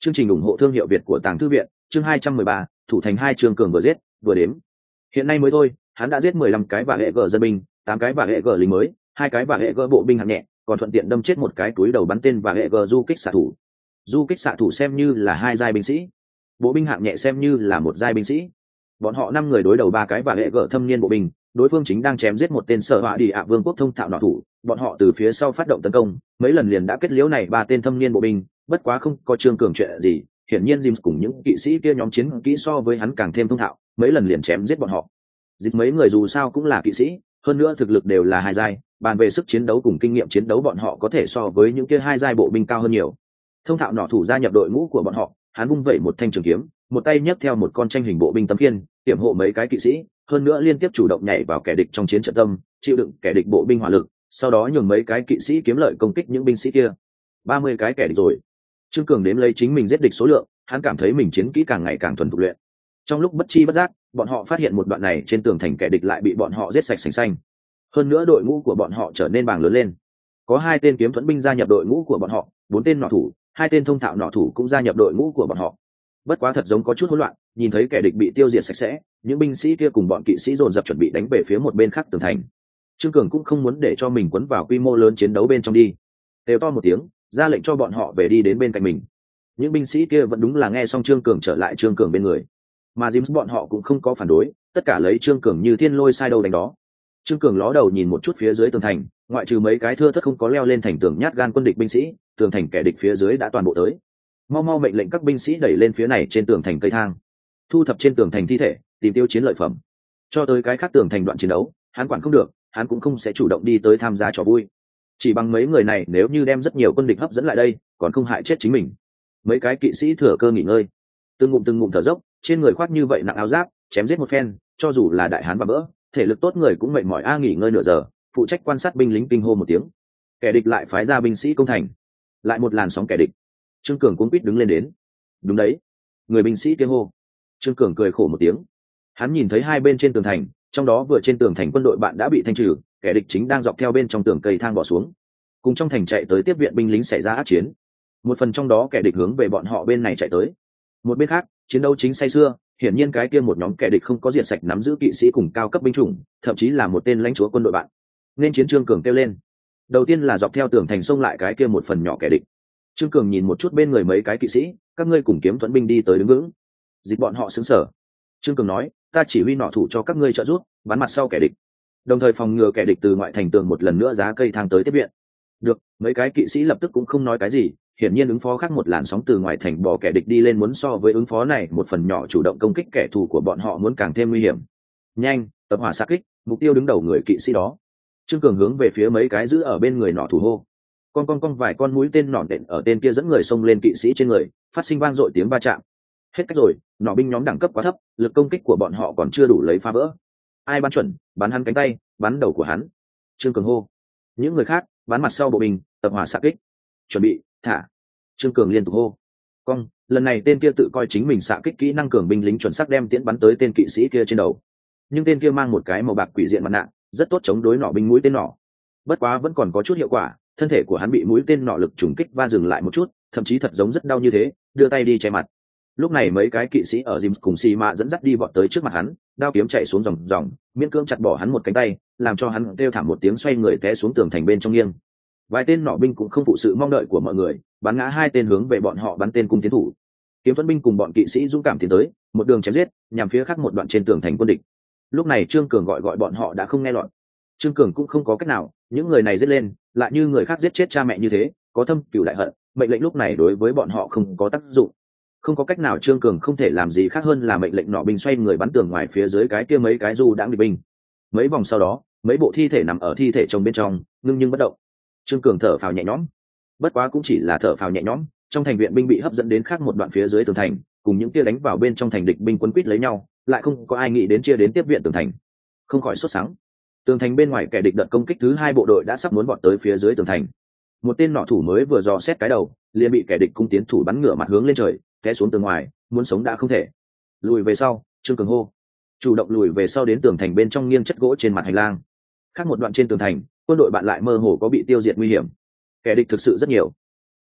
Chương trình ủng hộ thương hiệu Việt của Tàng Thư viện, chương 213, thủ thành hai Trương Cường vừa giết, vừa đếm. Hiện nay mới thôi, hắn đã giết 15 cái vả hệ gở dân binh, 8 cái vả hệ gở lính mới, 2 cái vả hệ gở bộ binh hạng nhẹ, còn thuận tiện đâm chết một cái túi đầu bắn tên vả hệ gở du kích xạ thủ. Du kích xạ thủ xem như là 2 giai binh sĩ, bộ binh hạng nhẹ xem như là 1 giai binh sĩ. Bọn họ 5 người đối đầu 3 cái vả hệ gở thâm niên bộ binh, đối phương chính đang chém giết một tên sở họa đi ạ vương quốc thông thạo nỏ thủ, bọn họ từ phía sau phát động tấn công, mấy lần liền đã kết liễu này 3 tên thâm niên bộ binh, bất quá không có Trương Cường chuyện gì, hiển nhiên James cùng những kỵ sĩ kia nhóm chiến kỹ so với hắn càng thêm thông thạo, mấy lần liền chém giết bọn họ. Dịch mấy người dù sao cũng là kỵ sĩ, hơn nữa thực lực đều là 2 giai, bàn về sức chiến đấu cùng kinh nghiệm chiến đấu bọn họ có thể so với những kia 2 giai bộ binh cao hơn nhiều. Thông thạo nỏ thủ gia nhập đội ngũ của bọn họ, hắn vung vẩy một thanh trường kiếm, một tay nhấc theo một con tranh hình bộ binh tấm khiên, tiểm hộ mấy cái kỵ sĩ, hơn nữa liên tiếp chủ động nhảy vào kẻ địch trong chiến trận tâm, chịu đựng kẻ địch bộ binh hỏa lực, sau đó nhường mấy cái kỵ sĩ kiếm lợi công kích những binh sĩ kia. 30 cái kẻ địch rồi. Trương Cường đếm lấy chính mình giết địch số lượng, hắn cảm thấy mình chiến kỹ càng ngày càng thuần thục luyện. Trong lúc bất chi bất giác, bọn họ phát hiện một đoạn này trên tường thành kẻ địch lại bị bọn họ giết sạch sành xanh. Hơn nữa đội ngũ của bọn họ trở nên bàng lớn lên. Có 2 tên kiếm thuẫn binh gia nhập đội ngũ của bọn họ, 4 tên nỏ thủ, 2 tên thông thạo nỏ thủ cũng gia nhập đội ngũ của bọn họ. Bất quá thật giống có chút hỗn loạn, nhìn thấy kẻ địch bị tiêu diệt sạch sẽ, những binh sĩ kia cùng bọn kỵ sĩ dồn dập chuẩn bị đánh về phía một bên khác tường thành. Trương Cường cũng không muốn để cho mình quấn vào quy mô lớn chiến đấu bên trong đi, kêu to một tiếng, ra lệnh cho bọn họ về đi đến bên cạnh mình. Những binh sĩ kia vẫn đúng là nghe xong Trương Cường trở lại Trương Cường bên người, mà James bọn họ cũng không có phản đối, tất cả lấy Trương Cường như thiên lôi sai đâu đánh đó. Trương Cường ló đầu nhìn một chút phía dưới tường thành, ngoại trừ mấy cái thưa thớt không có leo lên thành tường nhát gan quân địch binh sĩ, tường thành kẻ địch phía dưới đã toàn bộ tới. Mau mau mệnh lệnh các binh sĩ đẩy lên phía này trên tường thành cây thang, thu thập trên tường thành thi thể, tìm tiêu chiến lợi phẩm. Cho tới cái khác tường thành đoạn chiến đấu, hắn quản không được, hắn cũng không sẽ chủ động đi tới tham gia trò vui. Chỉ bằng mấy người này nếu như đem rất nhiều quân địch hấp dẫn lại đây, còn không hại chết chính mình. Mấy cái kỵ sĩ thừa cơ nghỉ ngơi, từng ngụm thở dốc, trên người khoác như vậy nặng áo giáp, chém giết một phen, cho dù là đại hán và bỡ, thể lực tốt người cũng mệt mỏi nghỉ ngơi nửa giờ, phụ trách quan sát binh lính kinh hô một tiếng. Kẻ địch lại phái ra binh sĩ công thành, lại một làn sóng kẻ địch. Trương Cường cuống quýt đứng lên đến. Đúng đấy, người binh sĩ kia hô. Trương Cường cười khổ một tiếng. Hắn nhìn thấy 2 bên trên tường thành, trong đó vừa trên tường thành quân đội bạn đã bị thanh trừ, kẻ địch chính đang dọc theo bên trong tường cây thang bỏ xuống, cùng trong thành chạy tới tiếp viện binh lính xảy ra ác chiến. Một phần trong đó kẻ địch hướng về bọn họ bên này chạy tới. Một bên khác, chiến đấu chính say sưa, hiển nhiên cái kia một nhóm kẻ địch không có diệt sạch nắm giữ kỵ sĩ cùng cao cấp binh chủng, thậm chí là một tên lãnh chúa quân đội bạn. Nên chiến Trương Cường kêu lên. Đầu tiên là dọc theo tường thành xông lại cái kia một phần nhỏ kẻ địch. Trương Cường nhìn một chút bên người mấy cái kỵ sĩ, các ngươi cùng kiếm thuẫn binh đi tới đứng vững. Dịch bọn họ sững sờ. Trương Cường nói, ta chỉ huy nỏ thủ cho các ngươi trợ giúp, bắn mặt sau kẻ địch, đồng thời phòng ngừa kẻ địch từ ngoại thành tường một lần nữa giá cây thang tới tiếp viện. Được, mấy cái kỵ sĩ lập tức cũng không nói cái gì, hiển nhiên ứng phó khác một làn sóng từ ngoại thành bò kẻ địch đi lên muốn so với ứng phó này một phần nhỏ chủ động công kích kẻ thù của bọn họ muốn càng thêm nguy hiểm. Nhanh, tập hỏa xạ kích, mục tiêu đứng đầu người kỵ sĩ đó. Trương Cường hướng về phía mấy cái giữ ở bên người nỏ thủ hô. Con vài con mũi tên nỏ đện ở tên kia dẫn người xông lên kỵ sĩ trên người, phát sinh vang dội tiếng va chạm. Hết cách rồi, nỏ binh nhóm đẳng cấp quá thấp, lực công kích của bọn họ còn chưa đủ lấy phá vỡ. Ai bắn chuẩn, bắn hắn cánh tay, bắn đầu của hắn. Trương Cường hô. Những người khác bắn mặt sau bộ binh, tập hỏa xạ kích. Chuẩn bị, thả. Trương Cường liên tục hô. Lần này tên kia tự coi chính mình xạ kích kỹ năng cường binh lính chuẩn xác đem tiễn bắn tới tên kỵ sĩ kia trên đầu. Nhưng tên kia mang một cái màu bạc quỷ diện mặt nạ, rất tốt chống đối nỏ binh mũi tên nỏ. Bất quá vẫn còn có chút hiệu quả, thân thể của hắn bị mũi tên nỏ lực trùng kích va dừng lại một chút, thậm chí thật giống rất đau như thế, đưa tay đi che mặt. Lúc này mấy cái kỵ sĩ ở James cùng Xi Mạ dẫn dắt đi vọt tới trước mặt hắn, đao kiếm chạy xuống dòng, miễn cưỡng chặt bỏ hắn một cánh tay, làm cho hắn kêu thảm một tiếng xoay người té xuống tường thành bên trong nghiêng. Vài tên nỏ binh cũng không phụ sự mong đợi của mọi người, bắn ngã 2 tên hướng về bọn họ bắn tên cung tiến thủ. Kiếm thuẫn binh cùng bọn kỵ sĩ dũng cảm tiến tới, một đường chém giết, nhằm phía khác một đoạn trên tường thành quân địch. Lúc này Trương Cường gọi bọn họ đã không nghe lọt. Trương Cường cũng không có cách nào, những người này giết lên, lại như người khác giết chết cha mẹ như thế, có thâm cừu đại hận, mệnh lệnh lúc này đối với bọn họ không có tác dụng. Không có cách nào, Trương Cường không thể làm gì khác hơn là mệnh lệnh nỏ binh xoay người bắn tường ngoài phía dưới cái kia mấy cái du đãng địch binh. Mấy vòng sau đó, mấy bộ thi thể nằm ở thi thể chồng bên trong, ngưng nhưng bất động. Trương Cường thở phào nhẹ nhõm. Bất quá cũng chỉ là thở phào nhẹ nhõm, trong thành viện binh bị hấp dẫn đến khác một đoạn phía dưới tường thành, cùng những kia đánh vào bên trong thành địch binh quấn quýt lấy nhau, lại không có ai nghĩ đến chia đến tiếp viện tường thành. Không khỏi sốt sắng. Tường thành bên ngoài kẻ địch đợt công kích thứ 2 bộ đội đã sắp muốn vọt tới phía dưới tường thành. Một tên nỏ thủ mới vừa dò xét cái đầu, liền bị kẻ địch cung tiến thủ bắn ngửa mặt hướng lên trời, té xuống tường ngoài, muốn sống đã không thể. Lùi về sau, Trương Cường hô. Chủ động lùi về sau đến tường thành bên trong nghiêng chất gỗ trên mặt hành lang. Khác một đoạn trên tường thành, quân đội bạn lại mơ hồ có bị tiêu diệt nguy hiểm. Kẻ địch thực sự rất nhiều.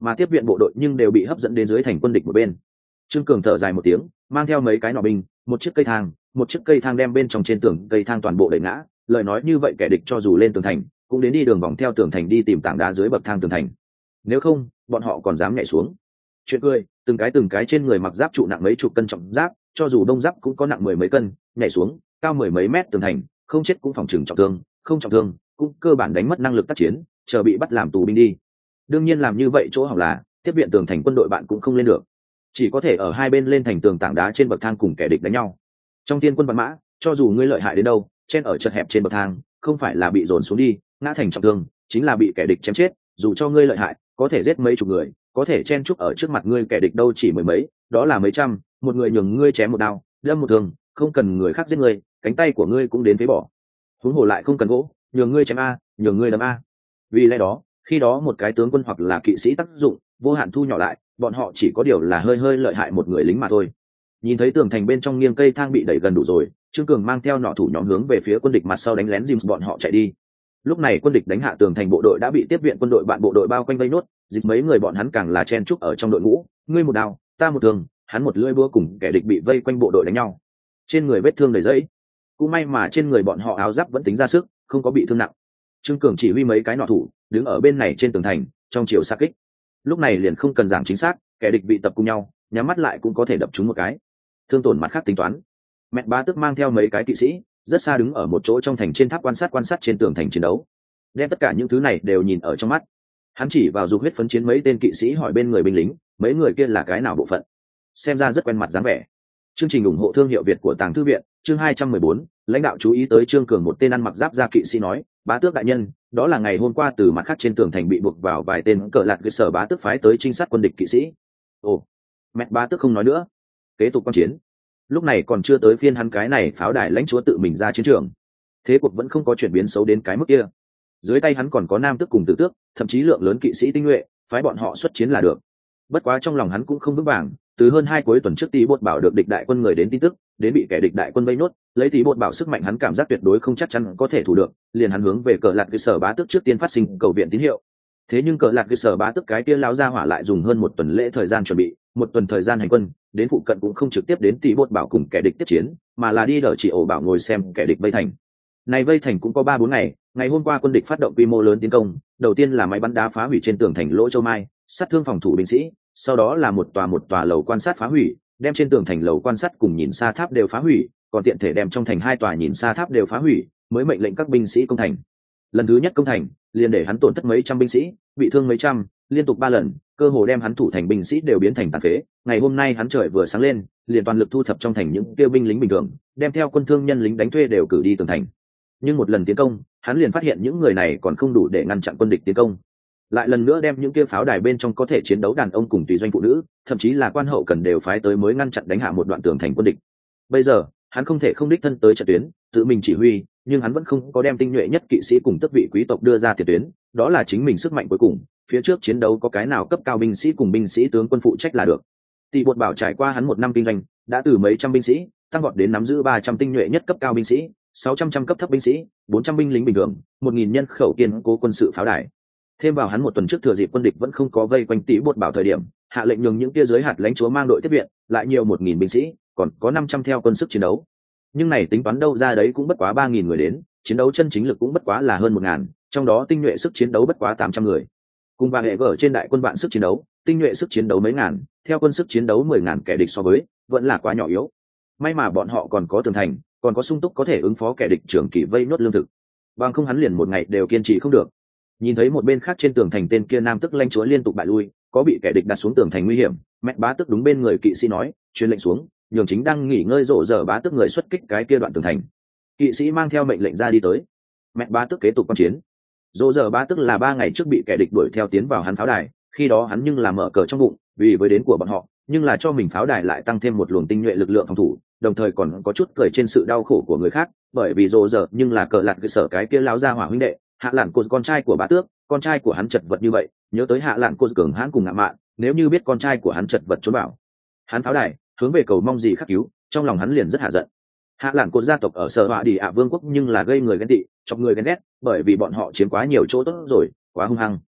mà tiếp viện bộ đội nhưng đều bị hấp dẫn đến dưới thành quân địch một bên. Trương Cường thở dài một tiếng, mang theo mấy cái nỏ binh, một chiếc cây thang đem bên trong trên tường cây thang toàn bộ đẩy ngã. Lời nói như vậy kẻ địch cho dù lên tường thành cũng đến đi đường vòng theo tường thành đi tìm tảng đá dưới bậc thang tường thành, nếu không bọn họ còn dám nhảy xuống. Chuyện cười, từng cái trên người mặc giáp trụ nặng mấy chục cân trọng giáp, cho dù đông giáp cũng có nặng mười mấy cân, nhảy xuống cao mười mấy mét tường thành, không chết cũng phòng chừng trọng thương, không trọng thương cũng cơ bản đánh mất năng lực tác chiến, chờ bị bắt làm tù binh đi. Đương nhiên làm như vậy chỗ hỏng là tiếp viện tường thành quân đội bạn cũng không lên được, chỉ có thể ở hai bên lên thành tường tảng đá trên bậc thang cùng kẻ địch đánh nhau. Trong tiên quân vạn mã, cho dù ngươi lợi hại đến đâu, chen ở chật hẹp trên bậc thang, không phải là bị dồn xuống đi ngã thành trọng thương, chính là bị kẻ địch chém chết. Dù cho ngươi lợi hại, có thể giết mấy chục người, có thể chen chúc ở trước mặt ngươi kẻ địch đâu chỉ mười mấy, đó là mấy trăm, một người nhường ngươi chém một đao, đâm một thương, không cần người khác giết ngươi, cánh tay của ngươi cũng đến phế bỏ. Huống hồ lại không cần gỗ, nhường ngươi chém a, nhường ngươi đâm a. Vì lẽ đó, khi đó một cái tướng quân hoặc là kỵ sĩ tác dụng vô hạn thu nhỏ lại, bọn họ chỉ có điều là hơi lợi hại một người lính mà thôi. Nhìn thấy tường thành bên trong nghiêng cây thang bị đẩy gần đủ rồi, Trương Cường mang theo nỏ thủ nhóm hướng về phía quân địch mặt sau đánh lén dìm bọn họ chạy đi. Lúc này quân địch đánh hạ tường thành bộ đội đã bị tiếp viện quân đội bạn bộ đội bao quanh vây nốt, dịp mấy người bọn hắn càng là chen chúc ở trong đội ngũ, ngươi một đao, ta một thương, hắn một lưỡi búa cùng kẻ địch bị vây quanh bộ đội đánh nhau. Trên người vết thương đầy dẫy, cũng may mà trên người bọn họ áo giáp vẫn tính ra sức, không có bị thương nặng. Trương Cường chỉ huy mấy cái nỏ thủ đứng ở bên này trên tường thành, trong chiều xa kích. Lúc này liền không cần giảng chính xác, kẻ địch bị tập cùng nhau, nhắm mắt lại cũng có thể đập trúng một cái. Thương tổn mặt khác tính toán. Mẹ Bá Tước mang theo mấy cái kỵ sĩ, rất xa đứng ở một chỗ trong thành trên tháp quan sát trên tường thành chiến đấu, đem tất cả những thứ này đều nhìn ở trong mắt. Hắn chỉ vào dục huyết phấn chiến mấy tên kỵ sĩ hỏi bên người binh lính, mấy người kia là cái nào bộ phận? Xem ra rất quen mặt dáng vẻ. Chương trình ủng hộ thương hiệu Việt của Tàng Thư viện, chương 214, lãnh đạo chú ý tới Trương Cường. Một tên ăn mặc giáp da kỵ sĩ nói, Bá Tước đại nhân, đó là ngày hôm qua từ mặt khác trên tường thành bị buộc vào vài tên cờ lạt cơ sở Bá Tước phái tới trinh sát quân địch kỵ sĩ. Ồ, mẹ Bá Tước không nói nữa, kế tục quan chiến. Lúc này còn chưa tới phiên hắn cái này pháo đài lãnh chúa tự mình ra chiến trường, thế cuộc vẫn không có chuyển biến xấu đến cái mức kia. Dưới tay hắn còn có nam tước cùng tử tước, thậm chí lượng lớn kỵ sĩ tinh nhuệ, phái bọn họ xuất chiến là được. Bất quá trong lòng hắn cũng không vững vàng, từ hơn 2 cuối tuần trước Tí Bột Bảo được địch đại quân người đến tin tức, đến bị kẻ địch đại quân vây nốt, lấy Tí Bột Bảo sức mạnh hắn cảm giác tuyệt đối không chắc chắn có thể thủ được, liền hắn hướng về cờ lạt cơ sở Bá Tước trước tiên phát sinh cầu viện tín hiệu. Thế nhưng cờ lạt cơ sở Bá Tước cái kia lão gia hỏa lại dùng hơn một tuần lễ thời gian chuẩn bị, một tuần thời gian hành quân, đến phụ cận cũng không trực tiếp đến Tí Bột Bảo cùng kẻ địch tiếp chiến, mà là đi đỡ chỉ ổ bảo ngồi xem kẻ địch vây thành. Này vây thành cũng có 3-4 ngày, ngày hôm qua quân địch phát động quy mô lớn tiến công, đầu tiên là máy bắn đá phá hủy trên tường thành lỗ châu mai, sát thương phòng thủ binh sĩ, sau đó là một tòa lầu quan sát phá hủy, đem trên tường thành lầu quan sát cùng nhìn xa tháp đều phá hủy, còn tiện thể đem trong thành 2 tòa nhìn xa tháp đều phá hủy, mới mệnh lệnh các binh sĩ công thành. Lần thứ nhất công thành, liền để hắn tổn thất mấy trăm binh sĩ, bị thương mấy trăm, liên tục 3 lần, cơ hồ đem hắn thủ thành binh sĩ đều biến thành tàn phế. Ngày hôm nay hắn trời vừa sáng lên, liền toàn lực thu thập trong thành những tiêu binh lính bình thường, đem theo quân thương nhân lính đánh thuê đều cử đi tường thành. Nhưng một lần tiến công, hắn liền phát hiện những người này còn không đủ để ngăn chặn quân địch tiến công. Lại lần nữa đem những kia pháo đài bên trong có thể chiến đấu đàn ông cùng tùy doanh phụ nữ, thậm chí là quan hậu cần đều phái tới mới ngăn chặn đánh hạ một đoạn tường thành quân địch. Bây giờ, hắn không thể không đích thân tới trận tuyến, tự mình chỉ huy, nhưng hắn vẫn không có đem tinh nhuệ nhất kỵ sĩ cùng tước vị quý tộc đưa ra tiền tuyến, đó là chính mình sức mạnh cuối cùng, phía trước chiến đấu có cái nào cấp cao binh sĩ cùng binh sĩ tướng quân phụ trách là được. Tỷ Bột Bảo trải qua hắn 1 năm kinh doanh, đã từ mấy trăm binh sĩ tăng vọt đến nắm giữ 300 tinh nhuệ nhất cấp cao binh sĩ, 600 trăm cấp thấp binh sĩ, 400 binh lính bình thường, 1000 nhân khẩu kiên cố quân sự pháo đài. Thêm vào hắn 1 tuần trước thừa dịp quân địch vẫn không có vây quanh Tỷ Bột Bảo thời điểm, hạ lệnh nhường những kia giới hạt lãnh chúa mang đội tiếp viện, lại nhiều 1000 binh sĩ, còn có 500 theo quân sức chiến đấu. Nhưng này tính toán đâu ra đấy cũng bất quá 3000 người đến, chiến đấu chân chính lực cũng bất quá là hơn 1000, trong đó tinh nhuệ sức chiến đấu bất quá 800 người. Cùng và hệ gở trên đại quân vạn sức chiến đấu, tinh nhuệ sức chiến đấu mấy ngàn, theo quân sức chiến đấu 10.000 kẻ địch so với, vẫn là quá nhỏ yếu. May mà bọn họ còn có tường thành, còn có sung túc có thể ứng phó kẻ địch trưởng kỳ vây nốt lương thực. Bằng không hắn liền một ngày đều kiên trì không được. Nhìn thấy một bên khác trên tường thành tên kia nam tức lãnh chúa liên tục bại lui, có bị kẻ địch đặt xuống tường thành nguy hiểm, mẹ Bá Tước đúng bên người kỵ sĩ nói, truyền lệnh xuống, nhường chính đang nghỉ ngơi rộ giờ Bá Tước người xuất kích cái kia đoạn tường thành. Kỵ sĩ mang theo mệnh lệnh ra đi tới. Mẹ Bá Tước kế tục quan chiến. Rộ giờ Bá Tước là 3 ngày trước bị kẻ địch đuổi theo tiến vào hắn pháo đài, khi đó hắn nhưng là mở cờ trong bụng, vì với đến của bọn họ, nhưng là cho mình pháo đài lại tăng thêm một luồng tinh nhuệ lực lượng phòng thủ, đồng thời còn có chút cười trên sự đau khổ của người khác, bởi vì rộ giờ nhưng là cờ lạt cơ sở cái kia lão gia hỏa huynh đệ, Hạ Lạn Cô con trai của Bá Tước, con trai của hắn chật vật như vậy, nhớ tới Hạ Lạn Cô cường hãn cùng ngạo mạn, nếu như biết con trai của hắn chật vật trốn bảo, hắn pháo đài hướng về cầu mong gì khắc cứu, trong lòng hắn liền rất hạ giận. Hạ Lạn Cô gia tộc ở Sở Họa Đi ạ Vương quốc nhưng là gây người ghen tị, chọc người ghen ghét, bởi vì bọn họ chiếm quá nhiều chỗ tốt rồi, quá hung hăng.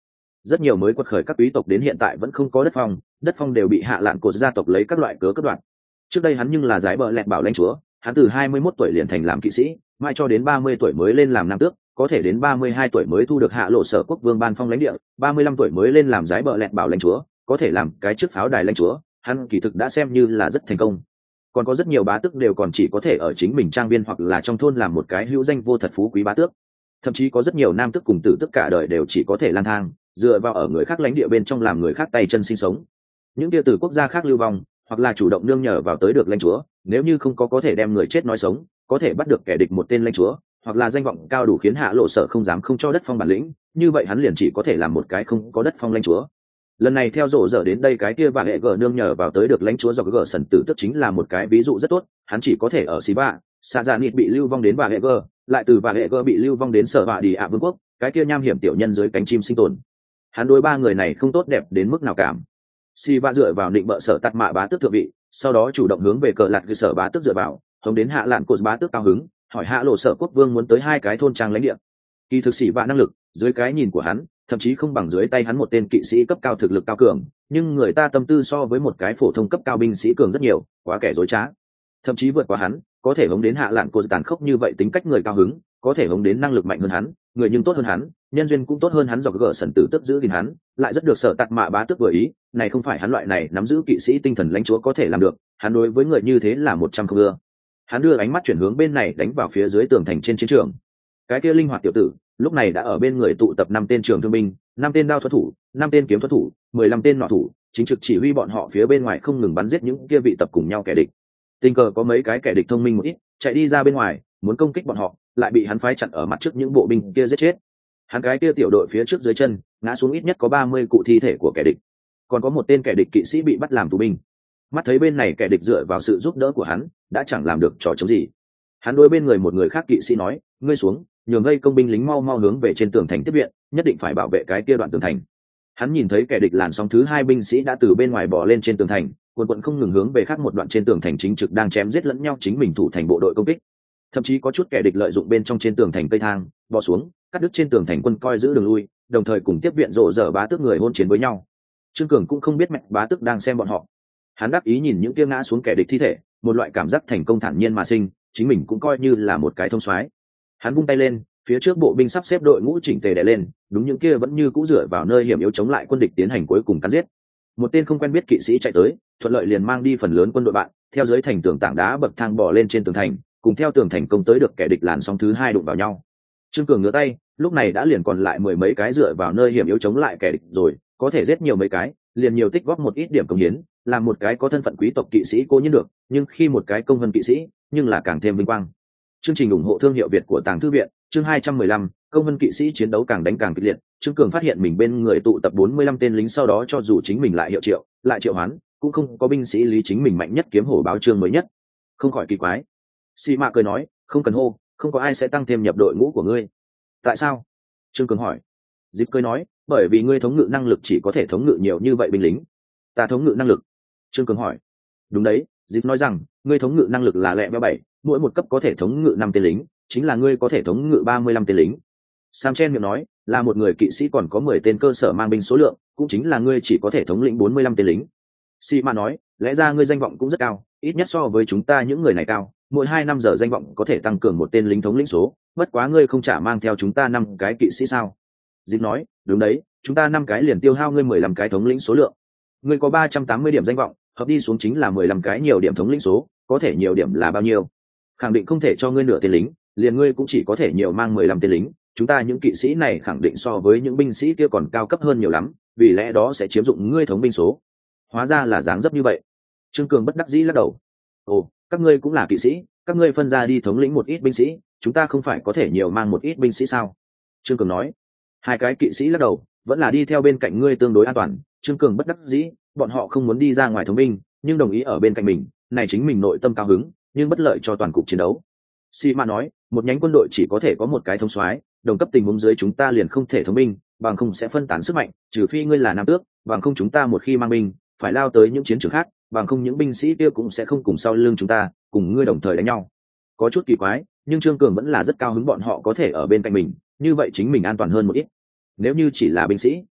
rất nhiều mới quật khởi các quý tộc đến hiện tại vẫn không có đất phong đều bị hạ lạn cột gia tộc lấy các loại cớ cất đoạt. Trước đây hắn nhưng là giải bờ lẹt bảo lãnh chúa, hắn từ 21 tuổi liền thành làm kỵ sĩ, mãi cho đến 30 tuổi mới lên làm nam tước, có thể đến 32 tuổi mới thu được hạ lộ sở quốc vương ban phong lãnh địa, 35 tuổi mới lên làm giải bờ lẹt bảo lãnh chúa, có thể làm cái trước pháo đài lãnh chúa, hắn kỳ thực đã xem như là rất thành công. Còn có rất nhiều bá tước đều còn chỉ có thể ở chính mình trang viên hoặc là trong thôn làm một cái hữu danh vô thật phú quý bá tước. Thậm chí có rất nhiều nam tước cùng tử tước cả đời đều chỉ có thể lang thang, dựa vào ở người khác lãnh địa bên trong làm người khác tay chân sinh sống. Những kia từ quốc gia khác lưu vong, hoặc là chủ động nương nhờ vào tới được lãnh chúa, nếu như không có thể đem người chết nói sống, có thể bắt được kẻ địch một tên lãnh chúa, hoặc là danh vọng cao đủ khiến hạ lộ sở không dám không cho đất phong bản lĩnh, như vậy hắn liền chỉ có thể làm một cái không có đất phong lãnh chúa. Lần này theo rộ dở đến đây cái kia và hệ gở nương nhờ vào tới được lãnh chúa do gở sần tử tức chính là một cái ví dụ rất tốt, hắn chỉ có thể ở xí bạ xa ra nịt bị lưu vong đến và hệ gở, lại từ và hệ gở bị lưu vong đến sở bạ đi ạ vương quốc, cái kia nham hiểm tiểu nhân dưới cánh chim sinh tồn. Hắn đối ba người này không tốt đẹp đến mức nào cảm. Si va dựa vào định bợ sở tạt mạ bá tước thượng vị, sau đó chủ động hướng về cờ lạt cơ sở bá tước dựa vào, hướng đến hạ lạn cột bá tước cao hứng, hỏi hạ lộ sở quốc vương muốn tới hai cái thôn trang lãnh địa. Kỳ thực sĩ vạ năng lực, dưới cái nhìn của hắn, thậm chí không bằng dưới tay hắn một tên kỵ sĩ cấp cao thực lực cao cường, nhưng người ta tâm tư so với một cái phổ thông cấp cao binh sĩ cường rất nhiều, quá kẻ dối trá. Thậm chí vượt qua hắn, có thể hướng đến hạ lạn cột tàn khốc như vậy tính cách người cao hứng, có thể hướng đến năng lực mạnh hơn hắn, người nhưng tốt hơn hắn, nhân duyên cũng tốt hơn hắn do gỡ sần tử tức giữ gìn hắn, lại rất được sở tạt mạ bá tước vừa ý, này không phải hắn loại này nắm giữ kỵ sĩ tinh thần lãnh chúa có thể làm được, hắn đối với người như thế là 100 không ưa. Hắn đưa ánh mắt chuyển hướng bên này đánh vào phía dưới tường thành trên chiến trường. Cái kia linh hoạt tiểu tử lúc này đã ở bên người tụ tập 5 tên trường thương binh, 5 tên đao thuật thủ, 5 tên kiếm thuật thủ, 15 tên nỏ thủ, chính trực chỉ huy bọn họ phía bên ngoài không ngừng bắn giết những kia vị tập cùng nhau kẻ địch. Tình cờ có mấy cái kẻ địch thông minh một ít, chạy đi ra bên ngoài, muốn công kích bọn họ, lại bị hắn phái chặn ở mặt trước những bộ binh kia giết chết. Hắn cái kia tiểu đội phía trước dưới chân, ngã xuống ít nhất có 30 cụ thi thể của kẻ địch. Còn có một tên kẻ địch kỵ sĩ bị bắt làm tù binh. Mắt thấy bên này kẻ địch dựa vào sự giúp đỡ của hắn, đã chẳng làm được trò chống gì. Hắn đối bên người một người khác kỵ sĩ nói, ngươi xuống, nhường gây công binh lính mau mau hướng về trên tường thành tiếp viện, nhất định phải bảo vệ cái kia đoạn tường thành. Hắn nhìn thấy kẻ địch làn sóng thứ 2 binh sĩ đã từ bên ngoài bò lên trên tường thành, quần không ngừng hướng về khác một đoạn trên tường thành chính trực đang chém giết lẫn nhau chính mình thủ thành bộ đội công kích. Thậm chí có chút kẻ địch lợi dụng bên trong trên tường thành cây thang, bò xuống, cắt đứt trên tường thành quân coi giữ đường lui, đồng thời cùng tiếp viện rộ dở bá tước người hôn chiến với nhau. Trương Cường cũng không biết mẹ bá tước đang xem bọn họ. Hắn đáp ý nhìn những kia ngã xuống kẻ địch thi thể, một loại cảm giác thành công thản nhiên mà sinh, chính mình cũng coi như là một cái thông soái. Hắn vung tay lên, phía trước bộ binh sắp xếp đội ngũ chỉnh tề đè lên, đúng những kia vẫn như cũ dựa vào nơi hiểm yếu chống lại quân địch tiến hành cuối cùng cắn giết. Một tên không quen biết kỵ sĩ chạy tới, thuận lợi liền mang đi phần lớn quân đội bạn, theo dưới thành tường tảng đá bậc thang bò lên trên tường thành, cùng theo tường thành công tới được kẻ địch làn sóng thứ 2 đụng vào nhau. Trương Cường ngửa tay, lúc này đã liền còn lại 10 mấy cái dựa vào nơi hiểm yếu chống lại kẻ địch rồi, có thể giết nhiều mấy cái, liền nhiều tích góp một ít điểm công hiến, làm một cái có thân phận quý tộc kỵ sĩ cố nhiên được, nhưng khi một cái công vân kỵ sĩ, nhưng là càng thêm vinh quang. Chương trình ủng hộ thương hiệu Việt của Tàng Thư viện, chương 215, công vân kỵ sĩ chiến đấu càng đánh càng kịch liệt. Trương Cường phát hiện mình bên người tụ tập 45 tên lính, sau đó cho dù chính mình lại hiệu triệu, lại triệu hoán, cũng không có binh sĩ lý chính mình mạnh nhất kiếm hổ báo chương mới nhất. Không khỏi kỳ quái. Si Mạ cười nói, không cần hô, không có ai sẽ tăng thêm nhập đội ngũ của ngươi. Tại sao? Trương Cường hỏi. Dịp cười nói, bởi vì ngươi thống ngự năng lực chỉ có thể thống ngự nhiều như vậy binh lính. Ta thống ngự năng lực? Trương Cường hỏi. Đúng đấy, Dịp nói rằng, ngươi thống ngự năng lực là lẹ béo 7, mỗi một cấp có thể thống ngự 5 tên lính, chính là ngươi có thể thống ngự 35 tên lính. Sam Chen miệng nói, là một người kỵ sĩ còn có 10 tên cơ sở mang binh số lượng, cũng chính là ngươi chỉ có thể thống lĩnh 45 tên lính. Si Ma nói, lẽ ra ngươi danh vọng cũng rất cao, ít nhất so với chúng ta những người này cao, mỗi 2 năm giờ danh vọng có thể tăng cường một tên lính thống lĩnh số, bất quá ngươi không trả mang theo chúng ta 5 cái kỵ sĩ sao? Dịp nói, đúng đấy, chúng ta 5 cái liền tiêu hao ngươi 15 cái thống lĩnh số lượng. Ngươi có 380 điểm danh vọng, hợp đi xuống chính là 15 cái nhiều điểm thống lĩnh số, có thể nhiều điểm là bao nhiêu? Khẳng định không thể cho ngươi nửa tên lính, liền ngươi cũng chỉ có thể nhiều mang 15 tên lính, chúng ta những kỵ sĩ này khẳng định so với những binh sĩ kia còn cao cấp hơn nhiều lắm, vì lẽ đó sẽ chiếm dụng ngươi thống binh số. Hóa ra là dáng dấp như vậy. Trương Cường bất đắc dĩ lắc đầu. Ồ, các ngươi cũng là kỵ sĩ, các ngươi phân ra đi thống lĩnh một ít binh sĩ, chúng ta không phải có thể nhiều mang một ít binh sĩ sao? Trương Cường nói. 2 cái kỵ sĩ lắc đầu, vẫn là đi theo bên cạnh ngươi tương đối an toàn. Trương Cường bất đắc dĩ, bọn họ không muốn đi ra ngoài thống binh, nhưng đồng ý ở bên cạnh mình, này chính mình nội tâm cao hứng, nhưng bất lợi cho toàn cục chiến đấu. Si Ma nói, một nhánh quân đội chỉ có thể có một cái thống soái, đồng cấp tình huống dưới chúng ta liền không thể thống binh, bằng không sẽ phân tán sức mạnh, trừ phi ngươi là nam tước, bằng không chúng ta một khi mang binh, phải lao tới những chiến trường khác, bằng không những binh sĩ kia cũng sẽ không cùng sau lưng chúng ta, cùng ngươi đồng thời đánh nhau. Có chút kỳ quái, nhưng Trương Cường vẫn là rất cao hứng bọn họ có thể ở bên cạnh mình, như vậy chính mình an toàn hơn một ít. Nếu như chỉ là binh sĩ,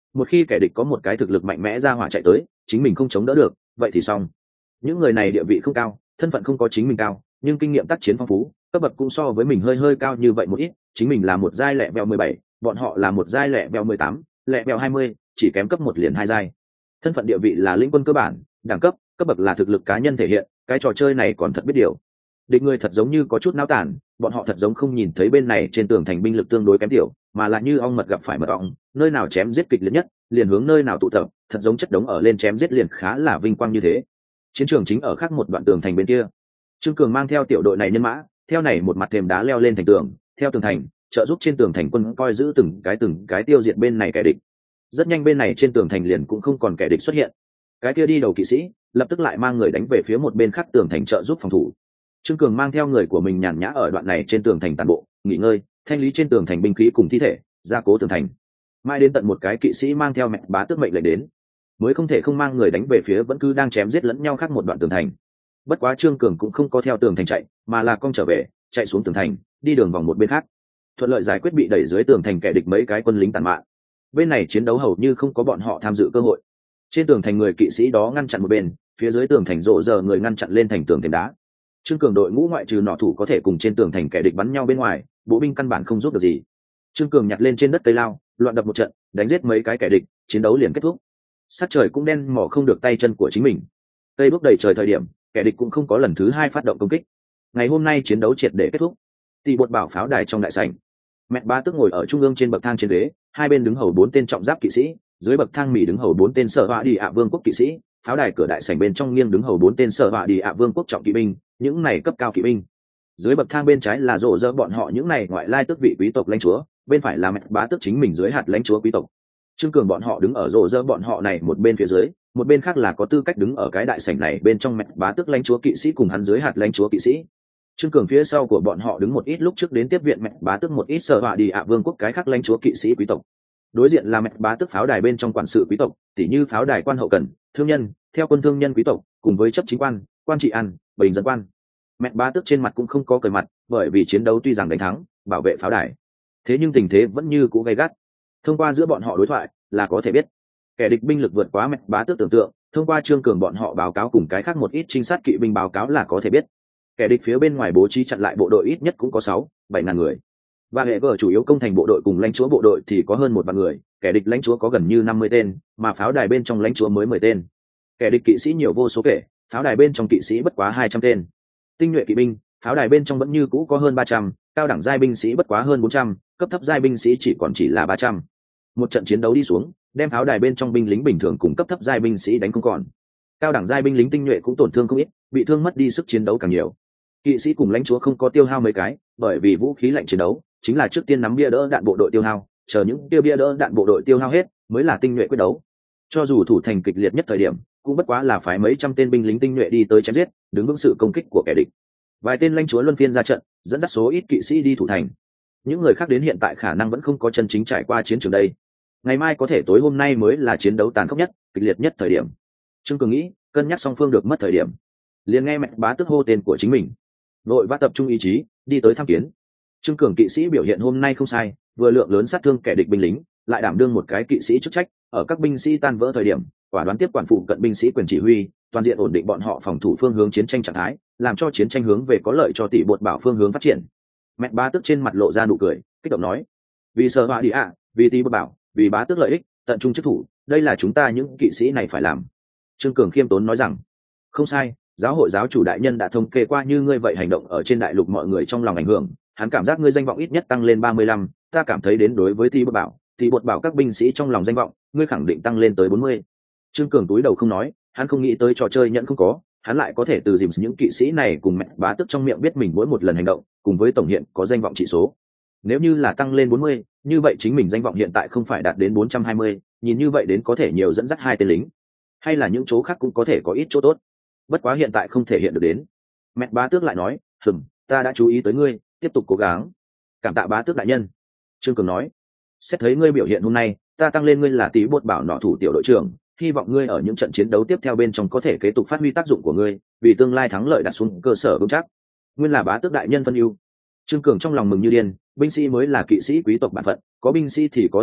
một khi kẻ địch có một cái thực lực mạnh mẽ ra hỏa chạy tới, chính mình không chống đỡ được, vậy thì xong. Những người này địa vị không cao, thân phận không có chính mình cao, nhưng kinh nghiệm tác chiến phong phú, cấp bậc cũng so với mình hơi cao như vậy một ít. Chính mình là một giai lẹ bèo 17, bọn họ là một giai lẹ bèo 18, lẹ bèo 20, chỉ kém cấp một liền hai giai. Thân phận địa vị là lĩnh quân cơ bản, đẳng cấp, cấp bậc là thực lực cá nhân thể hiện. Cái trò chơi này còn thật biết điều. Địch người thật giống như có chút náo tản, bọn họ thật giống không nhìn thấy bên này trên tường thành binh lực tương đối kém tiểu, mà là như ong mật gặp phải mật ong, nơi nào chém giết kịch liệt nhất, liền hướng nơi nào tụ tập, thật giống chất đống ở lên chém giết liền khá là vinh quang như thế. Chiến trường chính ở khác một đoạn tường thành bên kia. Trương Cường mang theo tiểu đội này nhân mã, theo này một mặt thềm đá leo lên thành tường, theo tường thành, trợ giúp trên tường thành quân coi giữ từng cái tiêu diệt bên này kẻ địch. Rất nhanh bên này trên tường thành liền cũng không còn kẻ địch xuất hiện. Cái kia đi đầu kỵ sĩ, lập tức lại mang người đánh về phía một bên khác tường thành trợ giúp phòng thủ. Trương Cường mang theo người của mình nhàn nhã ở đoạn này trên tường thành tàn bộ, nghỉ ngơi, thanh lý trên tường thành binh khí cùng thi thể, gia cố tường thành. Mai đến tận một cái kỵ sĩ mang theo mẹ bá tước mệnh lệnh đến, mới không thể không mang người đánh về phía vẫn cứ đang chém giết lẫn nhau khác một đoạn tường thành. Bất quá Trương Cường cũng không có theo tường thành chạy, mà là cong trở về, chạy xuống tường thành, đi đường vòng một bên khác, thuận lợi giải quyết bị đẩy dưới tường thành kẻ địch mấy cái quân lính tàn mạn. Bên này chiến đấu hầu như không có bọn họ tham dự cơ hội. Trên tường thành người kỵ sĩ đó ngăn chặn một bên, phía dưới tường thành rộ giờ người ngăn chặn lên thành tường thềm đá. Trương Cường đội ngũ ngoại trừ nọ thủ có thể cùng trên tường thành kẻ địch bắn nhau bên ngoài, bộ binh căn bản không giúp được gì. Trương Cường nhặt lên trên đất cây lao, loạn đập một trận, đánh giết mấy cái kẻ địch, chiến đấu liền kết thúc. Sát trời cũng đen mỏ không được tay chân của chính mình. Cây bước đầy trời thời điểm, kẻ địch cũng không có lần thứ hai phát động công kích. Ngày hôm nay chiến đấu triệt để kết thúc. Tỷ bột bảo pháo đài trong đại sảnh, mẹ bá tức ngồi ở trung ương trên bậc thang trên ghế, hai bên đứng hầu 4 tên trọng giáp kỵ sĩ, dưới bậc thang mỉ đứng hầu 4 tên sở họa đi ạ vương quốc kỵ sĩ, pháo đài cửa đại sảnh bên trong nghiêng đứng hầu 4 tên sở họa đi ạ vương quốc trọng kỵ binh, những này cấp cao kỵ binh. Dưới bậc thang bên trái là rộ rỡ bọn họ những này ngoại lai tước vị quý tộc lãnh chúa, bên phải là mẹ bá tước chính mình dưới hạt lãnh chúa quý tộc. Trương Cường bọn họ đứng ở rộ rỡ bọn họ này một bên phía dưới, một bên khác là có tư cách đứng ở cái đại sảnh này bên trong mẹ bá tước lãnh chúa kỵ sĩ cùng hắn dưới hạt lãnh chúa kỵ sĩ. Trương Cường phía sau của bọn họ đứng một ít lúc trước đến tiếp viện mẹ bá tước một ít sở họa đi ạ vương quốc cái khác lãnh chúa kỵ sĩ quý tộc. Đối diện là mẹ bá tước pháo đài bên trong quản sự quý tộc, tỉ như pháo đài quan hậu cần, thương nhân, theo quân thương nhân quý tộc, cùng với chấp chính quan, quan trị ăn, bình dân quan. Mẹ bá tước trên mặt cũng không có cười mặt, bởi vì chiến đấu tuy rằng đánh thắng, bảo vệ pháo đài, thế nhưng tình thế vẫn như cũ gay gắt. Thông qua giữa bọn họ đối thoại là có thể biết, kẻ địch binh lực vượt quá mẹ bá tước tưởng tượng. Thông qua Trương Cường bọn họ báo cáo cùng cái khác một ít trinh sát kỵ binh báo cáo là có thể biết, kẻ địch phía bên ngoài bố trí chặn lại bộ đội ít nhất cũng có 6-7 ngàn người, và hệ vợ chủ yếu công thành bộ đội cùng lãnh chúa bộ đội thì có hơn 1 vạn người. Kẻ địch lãnh chúa có gần như 50 tên, mà pháo đài bên trong lãnh chúa mới 10 tên. Kẻ địch kỵ sĩ nhiều vô số kể, pháo đài bên trong kỵ sĩ bất quá 200 tên. Tinh nhuệ kỵ binh, pháo đài bên trong vẫn như cũ có hơn 300, cao đẳng giai binh sĩ bất quá hơn 400, cấp thấp giai binh sĩ chỉ là 300. Một trận chiến đấu đi xuống, đem pháo đài bên trong binh lính bình thường cùng cấp thấp giai binh sĩ đánh không còn. Cao đẳng giai binh lính tinh nhuệ cũng tổn thương không ít, bị thương mất đi sức chiến đấu càng nhiều. Kỵ sĩ cùng lãnh chúa không có tiêu hao mấy cái, bởi vì vũ khí lạnh chiến đấu chính là trước tiên nắm bia đỡ đạn bộ đội tiêu hao, chờ những bia đỡ đạn bộ đội tiêu hao hết mới là tinh nhuệ quyết đấu. Cho dù thủ thành kịch liệt nhất thời điểm, cũng bất quá là phái mấy trăm tên binh lính tinh nhuệ đi tới chém giết, đứng vững sự công kích của kẻ địch. Vài tên lãnh chúa luân phiên ra trận, dẫn dắt số ít kỵ sĩ đi thủ thành. Những người khác đến hiện tại khả năng vẫn không có chân chính trải qua chiến trường đây. Ngày mai có thể tối hôm nay mới là chiến đấu tàn khốc nhất, kịch liệt nhất thời điểm. Trương Cường nghĩ, cân nhắc song phương được mất thời điểm, liền nghe mẹ bá tước hô tên của chính mình, vội vã tập trung ý chí đi tới tham kiến. Trương Cường kỵ sĩ biểu hiện hôm nay không sai, vừa lượng lớn sát thương kẻ địch binh lính, lại đảm đương một cái kỵ sĩ chức trách, ở các binh sĩ tan vỡ thời điểm, quả đoán tiếp quản phụ cận binh sĩ quyền chỉ huy, toàn diện ổn định bọn họ phòng thủ phương hướng chiến tranh trạng thái, làm cho chiến tranh hướng về có lợi cho tỷ bột bảo phương hướng phát triển. Mẹ bá tước trên mặt lộ ra nụ cười, kích động nói: vì sở họa đi ạ, vì tỷ bột bảo, vì bá tước lợi ích, tận trung chức thủ, đây là chúng ta những kỵ sĩ này phải làm. Trương Cường khiêm tốn nói rằng: không sai, giáo hội giáo chủ đại nhân đã thống kê qua như ngươi vậy hành động ở trên đại lục mọi người trong lòng ảnh hưởng, hắn cảm giác ngươi danh vọng ít nhất tăng lên 35, ta cảm thấy đến đối với tỷ bột bảo các binh sĩ trong lòng danh vọng, ngươi khẳng định tăng lên tới 40. Trương Cường túi đầu không nói, hắn không nghĩ tới trò chơi nhẫn không có, hắn lại có thể từ dìm những kỵ sĩ này cùng mẹ bá tước trong miệng biết mình mỗi một lần hành động, cùng với tổng hiện có danh vọng trị số. Nếu như là tăng lên 40, như vậy chính mình danh vọng hiện tại không phải đạt đến 420, nhìn như vậy đến có thể nhiều dẫn dắt 2 tên lính, hay là những chỗ khác cũng có thể có ít chỗ tốt. Bất quá hiện tại không thể hiện được đến. Mẹ bá tước lại nói: ta đã chú ý tới ngươi, tiếp tục cố gắng. Cảm tạ bá tước đại nhân. Trương Cường nói: xét thấy ngươi biểu hiện hôm nay, ta tăng lên ngươi là tỷ bột bảo nọ thủ tiểu đội trưởng, hy vọng ngươi ở những trận chiến đấu tiếp theo bên trong có thể kế tục phát huy tác dụng của ngươi, vì tương lai thắng lợi đặt xuống cơ sở vững chắc. Nguyên là bá tước đại nhân phân ưu. Trương Cường trong lòng mừng như điên, binh sĩ mới là kỵ sĩ quý tộc bản phận, có binh sĩ thì có thực lực,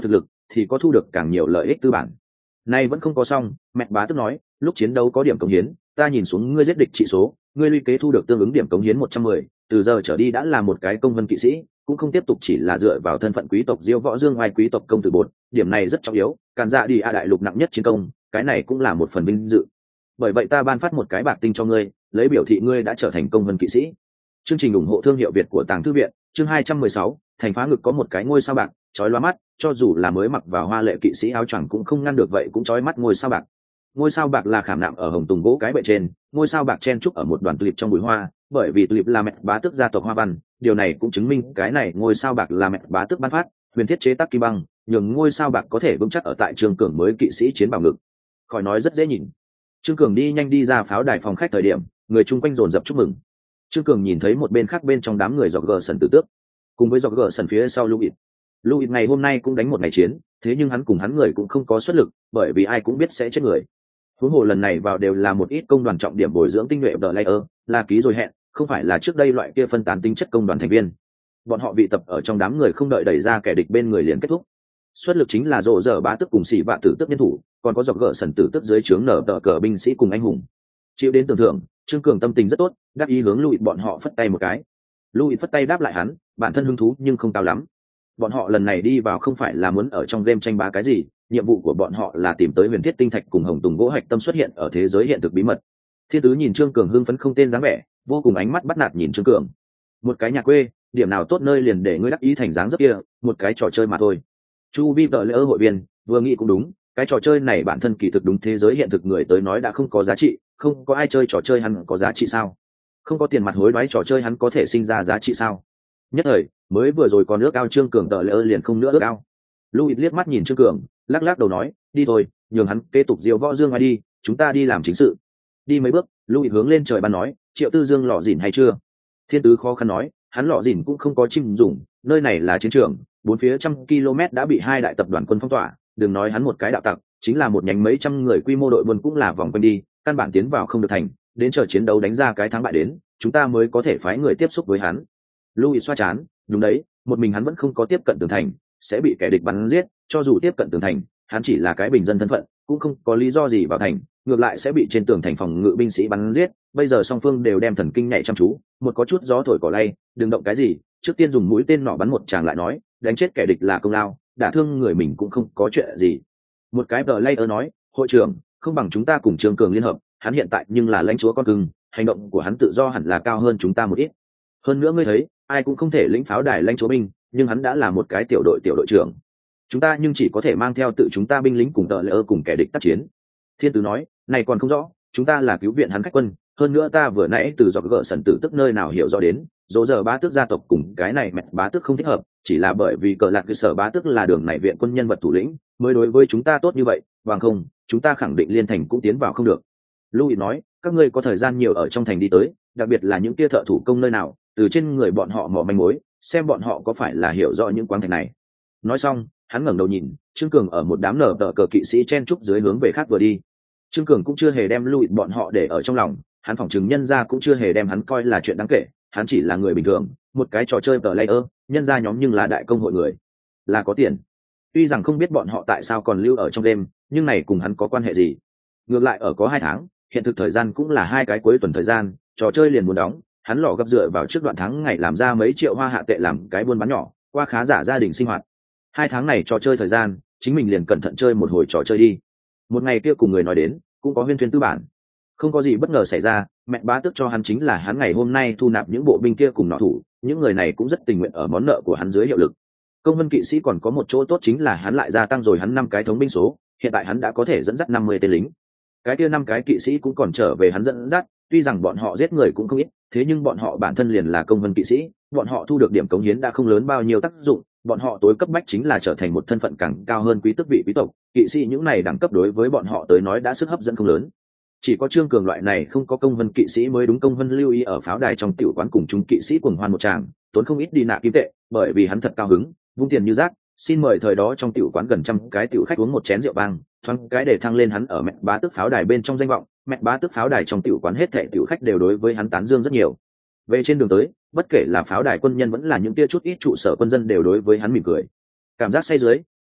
thì có thu được càng nhiều lợi ích tư bản. Nay vẫn không có xong, mẹ bá tức nói, lúc chiến đấu có điểm cống hiến, ta nhìn xuống ngươi giết địch trị số, ngươi lũy kế thu được tương ứng điểm cống hiến 110, từ giờ trở đi đã là một cái công vân kỵ sĩ, cũng không tiếp tục chỉ là dựa vào thân phận quý tộc diêu võ dương oai quý tộc công tử bột, điểm này rất trọng yếu, càn dạ đi đại lục nặng nhất chiến công, cái này cũng là một phần vinh dự. Bởi vậy ta ban phát một cái bạc tinh cho ngươi, lấy biểu thị ngươi đã trở thành công vân kỵ sĩ. Chương trình ủng hộ thương hiệu Việt của Tàng Thư viện, chương 216, thành phá ngực có một cái ngôi sao bạc, chói lóa mắt, cho dù là mới mặc vào hoa lệ kỵ sĩ áo choàng cũng không ngăn được vậy cũng chói mắt ngôi sao bạc. Ngôi sao bạc là khảm nạm ở hồng tùng gỗ cái bệ trên, ngôi sao bạc chen trúc ở một đoàn tulip trong bụi hoa, bởi vì tulip là mẹ bá tước gia tộc Hoa Văn, điều này cũng chứng minh cái này ngôi sao bạc là mẹ bá tước ban phát, huyền thiết chế tác kim băng, nhường ngôi sao bạc có thể vững chắc ở tại Trương Cường mới kỵ sĩ chiến bảo ngực. Khỏi nói rất dễ nhìn. Trương Cường đi nhanh đi ra pháo đài phòng khách thời điểm, người chung quanh dồn dập chúc mừng. Trương Cường nhìn thấy một bên khác bên trong đám người dọc gờ sần tử tước, cùng với dọc gờ sần phía sau Louis ngày hôm nay cũng đánh một ngày chiến, thế nhưng hắn cùng hắn người cũng không có xuất lực, bởi vì ai cũng biết sẽ chết người. Huống hồ lần này vào đều là một ít công đoàn trọng điểm bồi dưỡng tinh nhuệ The Layer, là ký rồi hẹn, không phải là trước đây loại kia phân tán tính chất công đoàn thành viên. Bọn họ vị tập ở trong đám người không đợi đẩy ra kẻ địch bên người liền kết thúc. Xuất lực chính là rộ dở bá tước cùng xỉ vạ tử tước nhân thủ, còn có dọc gỡ sần tử tước dưới trướng nở tờ cờ binh sĩ cùng anh hùng. Chịu đến tưởng thưởng, Trương Cường tâm tình rất tốt, đáp ý hướng Louis bọn họ phất tay một cái. Louis phất tay đáp lại hắn, bản thân hứng thú nhưng không cao lắm. Bọn họ lần này đi vào không phải là muốn ở trong game tranh bá cái gì, nhiệm vụ của bọn họ là tìm tới huyền thiết tinh thạch cùng hồng tùng gỗ hạch tâm xuất hiện ở thế giới hiện thực bí mật. Thiên tứ nhìn Trương Cường hưng phấn không tên dáng vẻ, vô cùng ánh mắt bắt nạt nhìn Trương Cường. Một cái nhà quê, điểm nào tốt nơi liền để ngươi đắc ý thành dáng dấp kia, một cái trò chơi mà thôi. Chu vi vợ lỡ hội viên vừa nghĩ cũng đúng, cái trò chơi này bản thân kỳ thực đúng thế giới hiện thực người tới nói đã không có giá trị, không có ai chơi trò chơi hắn có giá trị sao? Không có tiền mặt hối đoái trò chơi hắn có thể sinh ra giá trị sao? Nhất thời mới vừa rồi còn ước ao Trương Cường tợ lỡ liền không nữa ước ao. Louis liếc mắt nhìn Trương Cường, lắc lắc đầu nói, đi thôi, nhường hắn kế tục diều võ dương ai đi, chúng ta đi làm chính sự. Đi mấy bước, Louis hướng lên trời ban nói, Triệu Tư Dương lọ dỉn hay chưa? Thiên tứ khó khăn nói, hắn lọ dỉn cũng không có chim dùng, nơi này là chiến trường, bốn phía 100 km đã bị hai đại tập đoàn quân phong tỏa, đừng nói hắn một cái đạo tặc, chính là một nhánh mấy trăm người quy mô đội buôn cũng là vòng quanh đi, căn bản tiến vào không được thành, đến chờ chiến đấu đánh ra cái thắng bại đến, chúng ta mới có thể phái người tiếp xúc với hắn. Louis xoa chán, đúng đấy, một mình hắn vẫn không có tiếp cận tường thành, sẽ bị kẻ địch bắn giết, cho dù tiếp cận tường thành, hắn chỉ là cái bình dân thân phận, cũng không có lý do gì vào thành, ngược lại sẽ bị trên tường thành phòng ngự binh sĩ bắn giết. Bây giờ song phương đều đem thần kinh nhạy chăm chú, một có chút gió thổi cỏ lay, đừng động cái gì, trước tiên dùng mũi tên nỏ bắn một tràng lại nói, đánh chết kẻ địch là công lao, đả thương người mình cũng không có chuyện gì. Một cái tờ layer nói, hội trưởng, không bằng chúng ta cùng Trương Cường liên hợp, hắn hiện tại nhưng là lãnh chúa con cưng, hành động của hắn tự do hẳn là cao hơn chúng ta một ít. Hơn nữa ngươi thấy, ai cũng không thể lĩnh pháo đài lãnh chúa binh, nhưng hắn đã là một cái tiểu đội trưởng. Chúng ta nhưng chỉ có thể mang theo tự chúng ta binh lính cùng tờ layer cùng kẻ địch tác chiến. Thiên Tứ nói, này còn không rõ, chúng ta là cứu viện hắn khách quân, hơn nữa ta vừa nãy từ dọc gỡ sần tử tức nơi nào hiểu rõ đến, dỗ giờ bá tước gia tộc cùng cái này mẹ bá tước không thích hợp, chỉ là bởi vì cờ lạc cơ sở bá tước là đường này viện quân nhân vật thủ lĩnh mới đối với chúng ta tốt như vậy, bằng không chúng ta khẳng định liên thành cũng tiến vào không được. Louis nói, các ngươi có thời gian nhiều ở trong thành đi tới, đặc biệt là những kia thợ thủ công nơi nào, từ trên người bọn họ mò manh mối, xem bọn họ có phải là hiểu rõ những quán thạch này. Nói xong, hắn ngẩng đầu nhìn, Trương Cường ở một đám nở tờ cờ kỵ sĩ chen trúc dưới hướng về khác vừa đi. Trương Cường cũng chưa hề đem Louis bọn họ để ở trong lòng, hắn phỏng chừng nhân gia cũng chưa hề đem hắn coi là chuyện đáng kể, hắn chỉ là người bình thường, một cái trò chơi tờ layer, nhân gia nhóm nhưng là đại công hội người, là có tiền. Tuy rằng không biết bọn họ tại sao còn lưu ở trong đêm, nhưng này cùng hắn có quan hệ gì? Ngược lại ở có 2 tháng, hiện thực thời gian cũng là 2 cái cuối tuần thời gian, trò chơi liền muốn đóng, hắn lò gấp dựa vào trước đoạn tháng ngày làm ra mấy triệu hoa hạ tệ làm cái buôn bán nhỏ, qua khá giả gia đình sinh hoạt. 2 tháng này trò chơi thời gian, chính mình liền cẩn thận chơi một hồi trò chơi đi. Một ngày kia cùng người nói đến, cũng có huyên thuyên tư bản. Không có gì bất ngờ xảy ra, mẹ bá tước cho hắn chính là hắn ngày hôm nay thu nạp những bộ binh kia cùng nọ thủ, những người này cũng rất tình nguyện ở món nợ của hắn dưới hiệu lực. Công vân kỵ sĩ còn có một chỗ tốt chính là hắn lại gia tăng rồi hắn 5 cái thống binh số, hiện tại hắn đã có thể dẫn dắt 50 tên lính. Cái kia 5 cái kỵ sĩ cũng còn trở về hắn dẫn dắt, tuy rằng bọn họ giết người cũng không ít, thế nhưng bọn họ bản thân liền là công vân kỵ sĩ, bọn họ thu được điểm cống hiến đã không lớn bao nhiêu tác dụng, bọn họ tối cấp bách chính là trở thành một thân phận càng cao hơn quý tước vị quý tộc, kỵ sĩ những này đẳng cấp đối với bọn họ tới nói đã sức hấp dẫn không lớn. Chỉ có Trương Cường loại này không có công vân kỵ sĩ mới đúng. Công vân lưu ý ở pháo đài trong tiểu quán cùng chúng kỵ sĩ cuồng hoan một tràng, tốn không ít đi nạ kim tệ, bởi vì hắn thật cao hứng, vung tiền như rác, xin mời thời đó trong tiểu quán gần 100 cái tiểu khách uống một chén rượu vang, thoáng cái để thăng lên hắn ở mẹ bá tước pháo đài bên trong danh vọng. Mẹ bá tước pháo đài trong tiểu quán hết thảy tiểu khách đều đối với hắn tán dương rất nhiều. Về trên đường tới, bất kể là pháo đài quân nhân vẫn là những tia chút ít trụ sở quân dân đều đối với hắn mỉm cười. Cảm giác say dưới,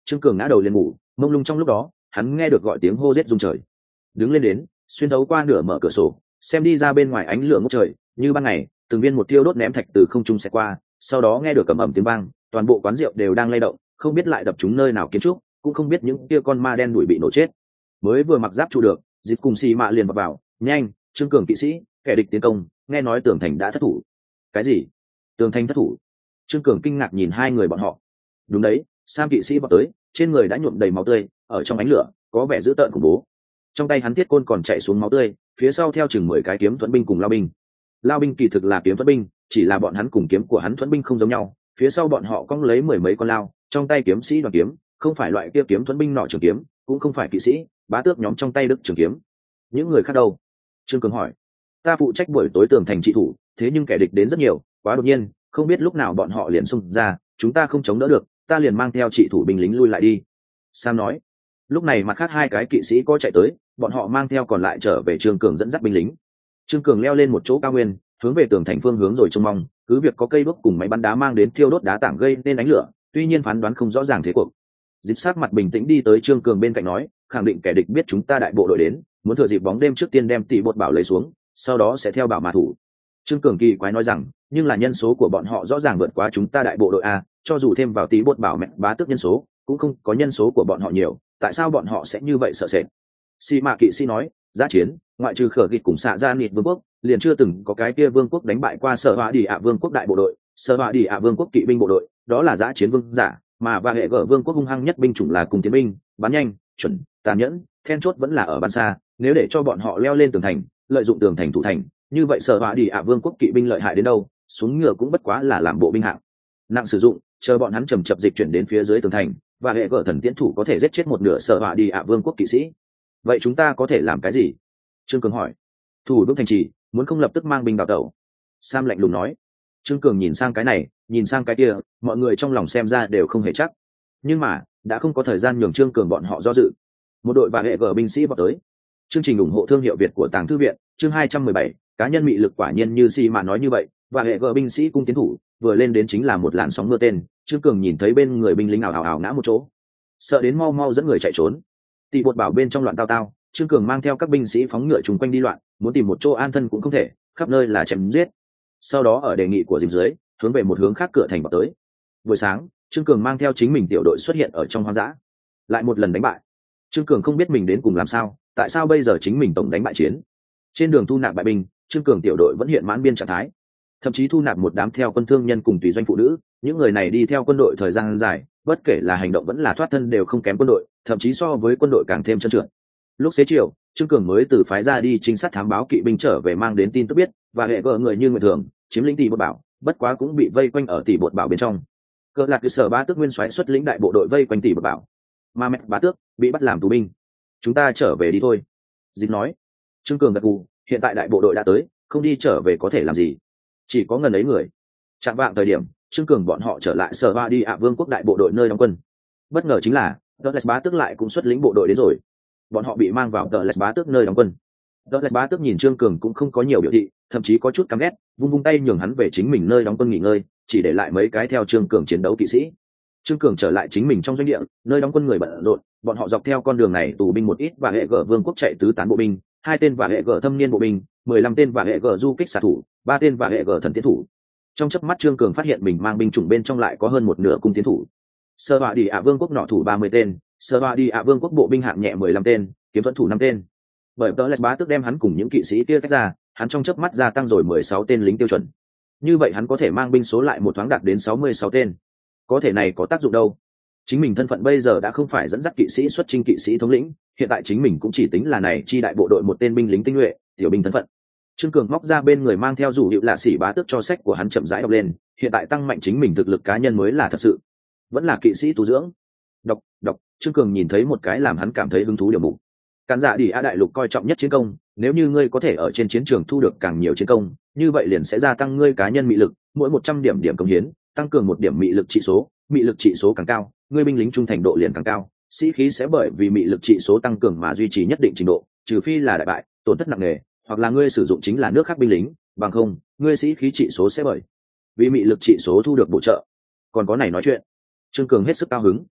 Trương Cường ngã đầu liền ngủ, mông lung trong lúc đó hắn nghe được gọi tiếng hô rết rung trời. Đứng lên đến, xuyên thấu qua nửa mở cửa sổ, xem đi ra bên ngoài ánh lửa ngút trời như ban ngày, từng viên một tiêu đốt ném thạch từ không trung xẹt qua, sau đó nghe được ầm ầm tiếng vang, toàn bộ quán rượu đều đang lay động, không biết lại đập trúng nơi nào kiến trúc, cũng không biết những kia con ma đen đuổi bị nổ chết. Mới vừa mặc giáp trụ được, dịp cùng xì mạ liền vào, nhanh, Trương Cường kỵ sĩ, kẻ địch tiến công, nghe nói tường thành đã thất thủ. Cái gì? Tường thành thất thủ? Trương Cường kinh ngạc nhìn hai người bọn họ. Đúng đấy, Sam kỵ sĩ vào tới, trên người đã nhuộm đầy máu tươi, ở trong ánh lửa có vẻ dữ tợn khủng bố. Trong tay hắn thiết côn còn chạy xuống máu tươi, phía sau theo chừng 10 cái kiếm thuẫn binh cùng lao binh. Lao binh kỳ thực là kiếm thuẫn binh, chỉ là bọn hắn cùng kiếm của hắn thuẫn binh không giống nhau, phía sau bọn họ cong lấy 10 mấy con lao, trong tay kiếm sĩ đoàn kiếm, không phải loại kia kiếm thuẫn binh nọ trường kiếm, cũng không phải kỵ sĩ, bá tước nhóm trong tay đức trường kiếm. Những người khác đâu? Trương Cường hỏi. Ta phụ trách buổi tối tường thành trị thủ, thế nhưng kẻ địch đến rất nhiều, quá đột nhiên, không biết lúc nào bọn họ liền xung ra, chúng ta không chống đỡ được, ta liền mang theo trị thủ binh lính lui lại đi. Sam nói. Lúc này mặt khác hai cái kỵ sĩ có chạy tới, bọn họ mang theo còn lại trở về Trương Cường dẫn dắt binh lính. Trương Cường leo lên một chỗ cao nguyên, hướng về tường thành phương hướng rồi trông mong, cứ việc có cây đuốc cùng máy bắn đá mang đến thiêu đốt đá tảng gây nên ánh lửa, tuy nhiên phán đoán không rõ ràng thế cuộc. Dịp sát mặt bình tĩnh đi tới Trương Cường bên cạnh nói, khẳng định kẻ địch biết chúng ta đại bộ đội đến, muốn thừa dịp bóng đêm trước tiên đem tỷ bột bảo lấy xuống, sau đó sẽ theo bảo mà thủ. Trương Cường kỳ quái nói rằng, nhưng là nhân số của bọn họ rõ ràng vượt quá chúng ta đại bộ đội a, cho dù thêm vào tỷ bột bảo mẹ bá tước nhân số, cũng không có nhân số của bọn họ nhiều, tại sao bọn họ sẽ như vậy sợ sệt? Si mạ kỵ sĩ nói, giá chiến, ngoại trừ khở gịt cùng xạ ra nịt vương quốc, liền chưa từng có cái kia vương quốc đánh bại qua sở họa đi ạ vương quốc đại bộ đội, sở họa đi ạ vương quốc kỵ binh bộ đội, đó là giá chiến vương giả, mà và hệ gở vương quốc hung hăng nhất binh chủng là cùng tiến binh, bắn nhanh, chuẩn, tàn nhẫn, then chốt vẫn là ở bắn xa, nếu để cho bọn họ leo lên tường thành, lợi dụng tường thành thủ thành, như vậy sở họa đi ạ vương quốc kỵ binh lợi hại đến đâu, xuống ngựa cũng bất quá là làm bộ binh hạng nặng sử dụng, chờ bọn hắn chầm chập dịch chuyển đến phía dưới tường thành, và hệ gở thần tiễn thủ có thể giết chết một nửa sở họa đi ạ vương quốc kỵ sĩ. Vậy chúng ta có thể làm cái gì? Trương Cường hỏi. Thủ vững thành trì, muốn không lập tức mang binh vào tàu. Sam lạnh lùng nói. Trương Cường nhìn sang cái này, nhìn sang cái kia, mọi người trong lòng xem ra đều không hề chắc. Nhưng mà đã không có thời gian nhường Trương Cường bọn họ do dự. Một đội và hệ gở binh sĩ vào tới. Chương trình ủng hộ thương hiệu Việt của Tàng Thư viện, chương 217, cá nhân mị lực quả nhiên như Si mà nói như vậy, và hệ gở binh sĩ cung tiến thủ vừa lên đến chính là một làn sóng mưa tên. Trương Cường nhìn thấy bên người binh lính ảo ảo ngã một chỗ, sợ đến mau mau dẫn người chạy trốn. Tỷ bột bảo bên trong loạn tao tao, Trương Cường mang theo các binh sĩ phóng ngựa chung quanh đi loạn, muốn tìm một chỗ an thân cũng không thể, khắp nơi là chém giết. Sau đó ở đề nghị của dìm dưới, hướng về một hướng khác cửa thành vào tới. Buổi sáng, Trương Cường mang theo chính mình tiểu đội xuất hiện ở trong hoang dã, lại một lần đánh bại. Trương Cường không biết mình đến cùng làm sao, tại sao bây giờ chính mình tổng đánh bại chiến. Trên đường thu nạp bại binh, Trương Cường tiểu đội vẫn hiện mãn biên trạng thái, thậm chí thu nạp một đám theo quân thương nhân cùng tùy doanh phụ nữ. Những người này đi theo quân đội thời gian dài, bất kể là hành động vẫn là thoát thân đều không kém quân đội, thậm chí so với quân đội càng thêm trơn trượt. Lúc xế chiều, Trương Cường mới từ phái ra đi trinh sát thám báo kỵ binh trở về mang đến tin tức biết, và hệ gở người như người thường chiếm lĩnh tỷ bột bảo, bất quá cũng bị vây quanh ở tỷ bột bảo bên trong. Cờ lạc cơ sở bá tước nguyên soái xuất lĩnh đại bộ đội vây quanh tỷ bột bảo, mà mẹ bá tước bị bắt làm tù binh. Chúng ta trở về đi thôi, Dịp nói. Trương Cường gật gù, hiện tại đại bộ đội đã tới, không đi trở về có thể làm gì, chỉ có ngần ấy người. Chạm vạng thời điểm, Trương Cường bọn họ trở lại sở hoa đi ạ vương quốc đại bộ đội nơi đóng quân. Bất ngờ chính là Douglas bá tước lại cũng xuất lĩnh bộ đội đến rồi, bọn họ bị mang vào Douglas bá tước nơi đóng quân. Douglas bá tước nhìn Trương Cường cũng không có nhiều biểu thị, thậm chí có chút căm ghét, vung vung tay nhường hắn về chính mình nơi đóng quân nghỉ ngơi, chỉ để lại mấy cái theo Trương Cường chiến đấu kỵ sĩ. Trương Cường trở lại chính mình trong doanh địa, nơi đóng quân người bận rộn, bọn họ dọc theo con đường này tù binh một ít và hệ gở vương quốc chạy tứ tán bộ binh, 2 tên và hệ gở thâm niên bộ binh, 15 tên và hệ gở du kích xạ thủ, 3 tên và hệ gở thần tiến thủ. Trong chớp mắt Trương Cường phát hiện mình mang binh chủng bên trong lại có hơn một nửa cung tiến thủ. Sơ Họa đi ạ vương quốc nọ thủ 30 tên, Sơ Họa đi ạ vương quốc bộ binh hạng nhẹ 15 tên, kiếm thuẫn thủ 5 tên. Bởi Douglas bá tước đem hắn cùng những kỵ sĩ kia tách ra, hắn trong chớp mắt gia tăng rồi 16 tên lính tiêu chuẩn. Như vậy hắn có thể mang binh số lại một thoáng đạt đến 66 tên. Có thể này có tác dụng đâu? Chính mình thân phận bây giờ đã không phải dẫn dắt kỵ sĩ xuất chinh kỵ sĩ thống lĩnh, hiện tại chính mình cũng chỉ tính là này chi đại bộ đội một tên binh lính tinh nhuệ, tiểu binh thân phận. Trương Cường móc ra bên người mang theo rủ hiệu lạ sĩ bá tước cho sách của hắn chậm rãi đọc lên, hiện tại tăng mạnh chính mình thực lực cá nhân mới là thật sự, vẫn là kỵ sĩ tu dưỡng. Đọc, Trương Cường nhìn thấy một cái làm hắn cảm thấy hứng thú điều mục. Cản dạ đi a đại lục coi trọng nhất chiến công, nếu như ngươi có thể ở trên chiến trường thu được càng nhiều chiến công, như vậy liền sẽ gia tăng ngươi cá nhân mị lực, mỗi 100 điểm điểm công hiến, tăng cường 1 điểm mị lực trị số càng cao, ngươi binh lính trung thành độ liền càng cao, sĩ khí sẽ bởi vì mị lực trị số tăng cường mà duy trì nhất định trình độ, trừ phi là đại bại, tổn thất nặng nề, hoặc là ngươi sử dụng chính là nước khác binh lính, bằng không, ngươi sĩ khí trị số sẽ bởi vì mị lực trị số thu được bổ trợ. Còn có này nói chuyện. Trương Cường hết sức cao hứng.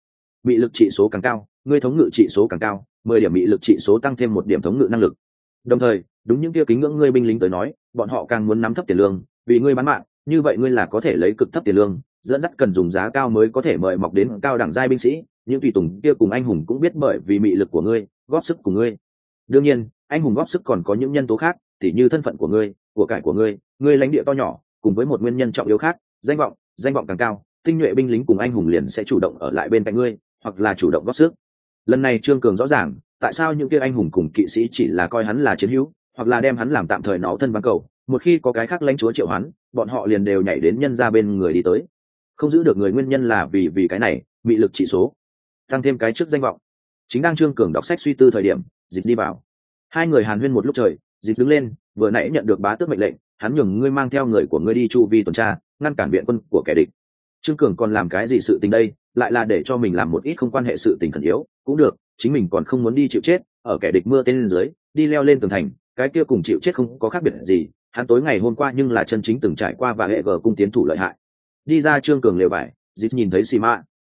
mị lực trị số càng cao, ngươi thống ngự trị số càng cao, 10 điểm mị lực trị số tăng thêm 1 điểm thống ngự năng lực. Đồng thời, đúng những kia kính ngưỡng ngươi binh lính tới nói, bọn họ càng muốn nắm thấp tiền lương, vì ngươi bán mạng, như vậy ngươi là có thể lấy cực thấp tiền lương, dẫn dắt cần dùng giá cao mới có thể mời mọc đến cao đẳng giai binh sĩ, những tùy tùng kia cùng anh hùng cũng biết bởi vì mị lực của ngươi, góp sức của ngươi. Đương nhiên, anh hùng góp sức còn có những nhân tố khác, tỉ như thân phận của ngươi, của cải của ngươi lãnh địa to nhỏ, cùng với một nguyên nhân trọng yếu khác, danh vọng càng cao, tinh nhuệ binh lính cùng anh hùng liền sẽ chủ động ở lại bên cạnh ngươi, hoặc là chủ động góp sức. Lần này Trương Cường rõ ràng, tại sao những kia anh hùng cùng kỵ sĩ chỉ là coi hắn là chiến hữu, hoặc là đem hắn làm tạm thời nó thân ván cầu, một khi có cái khác lãnh chúa triệu hắn, bọn họ liền đều nhảy đến nhân ra bên người đi tới. Không giữ được người nguyên nhân là vì cái này, mị lực trị số tăng thêm cái trước danh vọng. Chính đang Trương Cường đọc sách suy tư thời điểm, Dịch đi vào. Hai người hàn huyên một lúc trời, Dịch đứng lên, vừa nãy nhận được bá tước mệnh lệnh, hắn nhường ngươi mang theo người của ngươi đi chu vi tuần tra, ngăn cản viện quân của kẻ địch. Trương Cường còn làm cái gì sự tình đây, lại là để cho mình làm một ít không quan hệ sự tình khẩn yếu, cũng được, chính mình còn không muốn đi chịu chết, ở kẻ địch mưa tên lên dưới, đi leo lên tường thành, cái kia cùng chịu chết không có khác biệt gì, hắn tối ngày hôm qua nhưng là chân chính từng trải qua và hệ vở cung tiến thủ lợi hại. Đi ra Trương Cường lều vải, Dịch nhìn thấy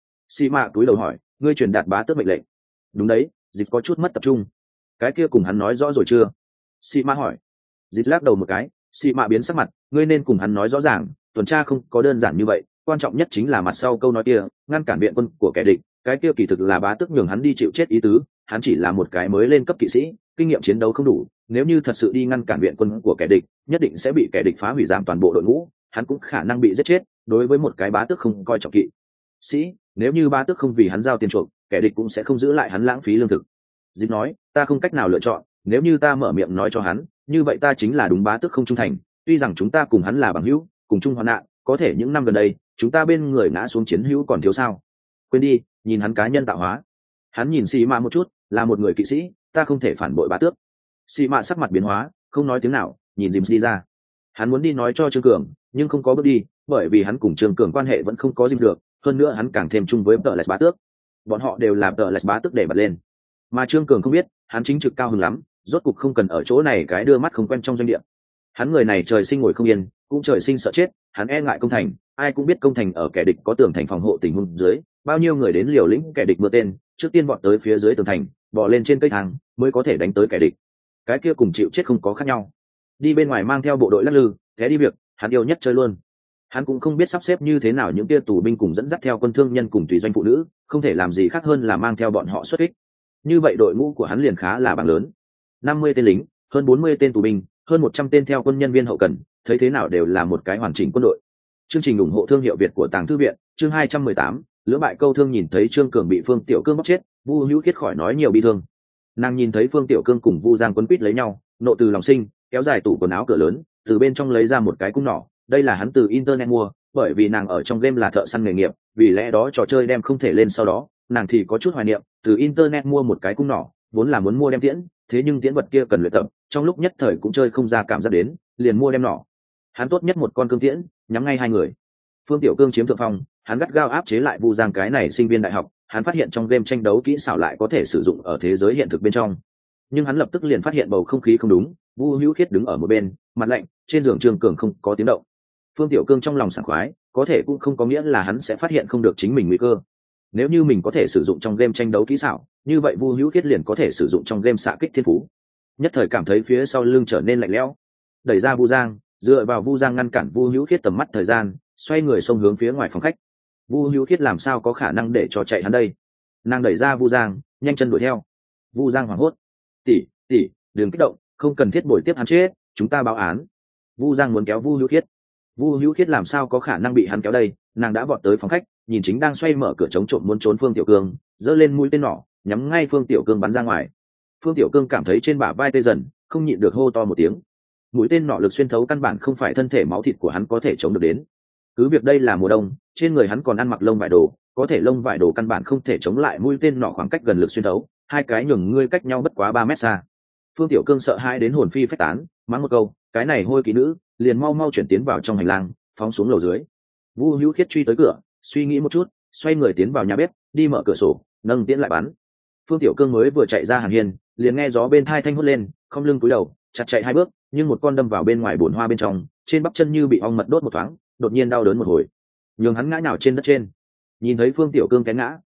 Xi Mạ túi đầu hỏi, ngươi truyền đạt bá tước mệnh lệnh? Đúng đấy. Dịch có chút mất tập trung. Cái kia cùng hắn nói rõ rồi chưa? Xi Mạ hỏi. Dịch lắc đầu một cái, Xi Mạ biến sắc mặt, ngươi nên cùng hắn nói rõ ràng, tuần tra không có đơn giản như vậy, quan trọng nhất chính là mặt sau câu nói kia, ngăn cản viện quân của kẻ địch, cái kia kỳ thực là bá tước nhường hắn đi chịu chết ý tứ, hắn chỉ là một cái mới lên cấp kỵ sĩ, kinh nghiệm chiến đấu không đủ, nếu như thật sự đi ngăn cản viện quân của kẻ địch, nhất định sẽ bị kẻ địch phá hủy giảm toàn bộ đội ngũ, hắn cũng khả năng bị giết chết, đối với một cái bá tước không coi trọng kỵ sĩ, nếu như bá tước không vì hắn giao tiền chuộc, kẻ địch cũng sẽ không giữ lại hắn lãng phí lương thực. Dịch nói, ta không cách nào lựa chọn, nếu như ta mở miệng nói cho hắn, như vậy ta chính là đúng bá tước không trung thành, tuy rằng chúng ta cùng hắn là bằng hữu, cùng chung hoạn nạn, có thể những năm gần đây, chúng ta bên người ngã xuống chiến hữu còn thiếu sao? Quên đi, nhìn hắn cá nhân tạo hóa. Hắn nhìn Xi Mạ một chút, là một người kỵ sĩ, ta không thể phản bội bá tước. Xi Mạ sắc mặt biến hóa, không nói tiếng nào, nhìn James đi ra. Hắn muốn đi nói cho Trương Cường, nhưng không có bước đi, bởi vì hắn cùng Trương Cường quan hệ vẫn không có dìm được, hơn nữa hắn càng thêm chung với tợ lại bá tước. Bọn họ đều làm tợ lại bá tước để bật lên, mà Trương Cường không biết, hắn chính trực cao hứng lắm, rốt cục không cần ở chỗ này cái đưa mắt không quen trong doanh địa. Hắn người này trời sinh ngồi không yên, cũng trời sinh sợ chết, hắn e ngại công thành, ai cũng biết công thành ở kẻ địch có tường thành phòng hộ tình huống dưới, bao nhiêu người đến liều lĩnh kẻ địch mưa tên, trước tiên vọt tới phía dưới tường thành, bò lên trên cây thang, mới có thể đánh tới kẻ địch. Cái kia cùng chịu chết không có khác nhau. Đi bên ngoài mang theo bộ đội lắc lư, thế đi việc, hắn yêu nhất chơi luôn. Hắn cũng không biết sắp xếp như thế nào những kia tù binh cùng dẫn dắt theo quân thương nhân cùng tùy doanh phụ nữ, không thể làm gì khác hơn là mang theo bọn họ xuất kích. Như vậy đội ngũ của hắn liền khá là bằng lớn. 50 tên lính, hơn 40 tên tù binh, hơn 100 tên theo quân nhân viên hậu cần, thấy thế nào đều là một cái hoàn chỉnh quân đội. Chương trình ủng hộ thương hiệu Việt của Tàng Thư viện, chương 218, lưỡng bại câu thương. Nhìn thấy Trương Cường bị Phương Tiểu Cương bóc chết, Vu Hữu Khiết khỏi nói nhiều bi thương. Nàng nhìn thấy Phương Tiểu Cương cùng Vu Giang quấn quýt lấy nhau, nộ từ lòng sinh, kéo dài tủ quần áo cửa lớn, từ bên trong lấy ra một cái cung nỏ, đây là hắn từ internet mua, bởi vì nàng ở trong game là thợ săn nghề nghiệp, vì lẽ đó trò chơi đem không thể lên, sau đó nàng thì có chút hoài niệm, từ internet mua một cái cung nỏ, vốn là muốn mua đem tiễn, thế nhưng tiễn vật kia cần luyện tập, trong lúc nhất thời cũng chơi không ra cảm giác đến, liền mua đem nỏ. Hắn tốt nhất một con cương tiễn, nhắm ngay hai người. Phương Tiểu Cương chiếm thượng phong, hắn gắt gao áp chế lại Vu Giang cái này sinh viên đại học, hắn phát hiện trong game tranh đấu kỹ xảo lại có thể sử dụng ở thế giới hiện thực bên trong. Nhưng hắn lập tức liền phát hiện bầu không khí không đúng, Vu Hữu Khiết đứng ở một bên, mặt lạnh, trên giường Trương Cường không có tiếng động. Phương Tiểu Cương trong lòng sảng khoái, có thể cũng không có nghĩa là hắn sẽ phát hiện không được chính mình nguy cơ. Nếu như mình có thể sử dụng trong game tranh đấu kỹ xảo, như vậy Vu Hữu Khiết liền có thể sử dụng trong game xạ kích thiên phú. Nhất thời cảm thấy phía sau lưng trở nên lạnh lẽo, đẩy ra Vu Giang, dựa vào Vu Giang ngăn cản Vu Hữu Khiết tầm mắt thời gian, xoay người xông hướng phía ngoài phòng khách. Vu Hữu Khiết làm sao có khả năng để cho chạy hắn đây? Nàng đẩy ra Vu Giang, nhanh chân đuổi theo. Vu Giang hoảng hốt, tỷ, đừng kích động, không cần thiết bồi tiếp hắn chết, chúng ta báo án. Vu Giang muốn kéo Vu Hữu Khiết. Vu Hữu Khiết làm sao có khả năng bị hắn kéo đây? Nàng đã vọt tới phòng khách, nhìn chính đang xoay mở cửa chống trộm muốn trốn Phương Tiểu Cương, giơ lên mũi tên nỏ, nhắm ngay Phương Tiểu Cương bắn ra ngoài. Phương Tiểu Cương cảm thấy trên bả vai tê dần, không nhịn được hô to một tiếng. Mũi tên nỏ lực xuyên thấu căn bản không phải thân thể máu thịt của hắn có thể chống được đến. Cứ việc đây là mùa đông, trên người hắn còn ăn mặc lông vải đồ, có thể lông vải đồ căn bản không thể chống lại mũi tên nỏ khoảng cách gần lực xuyên thấu, hai cái nhường ngươi cách nhau bất quá 3 mét xa. Phương Tiểu Cương sợ hãi đến hồn phi phách tán, mắng một câu, cái này hôi kỹ nữ, liền mau chuyển tiến vào trong hành lang, phóng xuống lầu dưới. Vu Hữu Khiết truy tới cửa, suy nghĩ một chút, xoay người tiến vào nhà bếp, đi mở cửa sổ, nâng tiễn lại bắn. Phương Tiểu Cương mới vừa chạy ra hàng hiên, liền nghe gió bên thai thanh hốt lên, không lưng cúi đầu, chặt chạy 2 bước, nhưng một con đâm vào bên ngoài bồn hoa bên trong, trên bắp chân như bị ong mật đốt một thoáng, đột nhiên đau đớn một hồi, nhường hắn ngã nhào trên đất trên. Nhìn thấy Phương Tiểu Cương té ngã,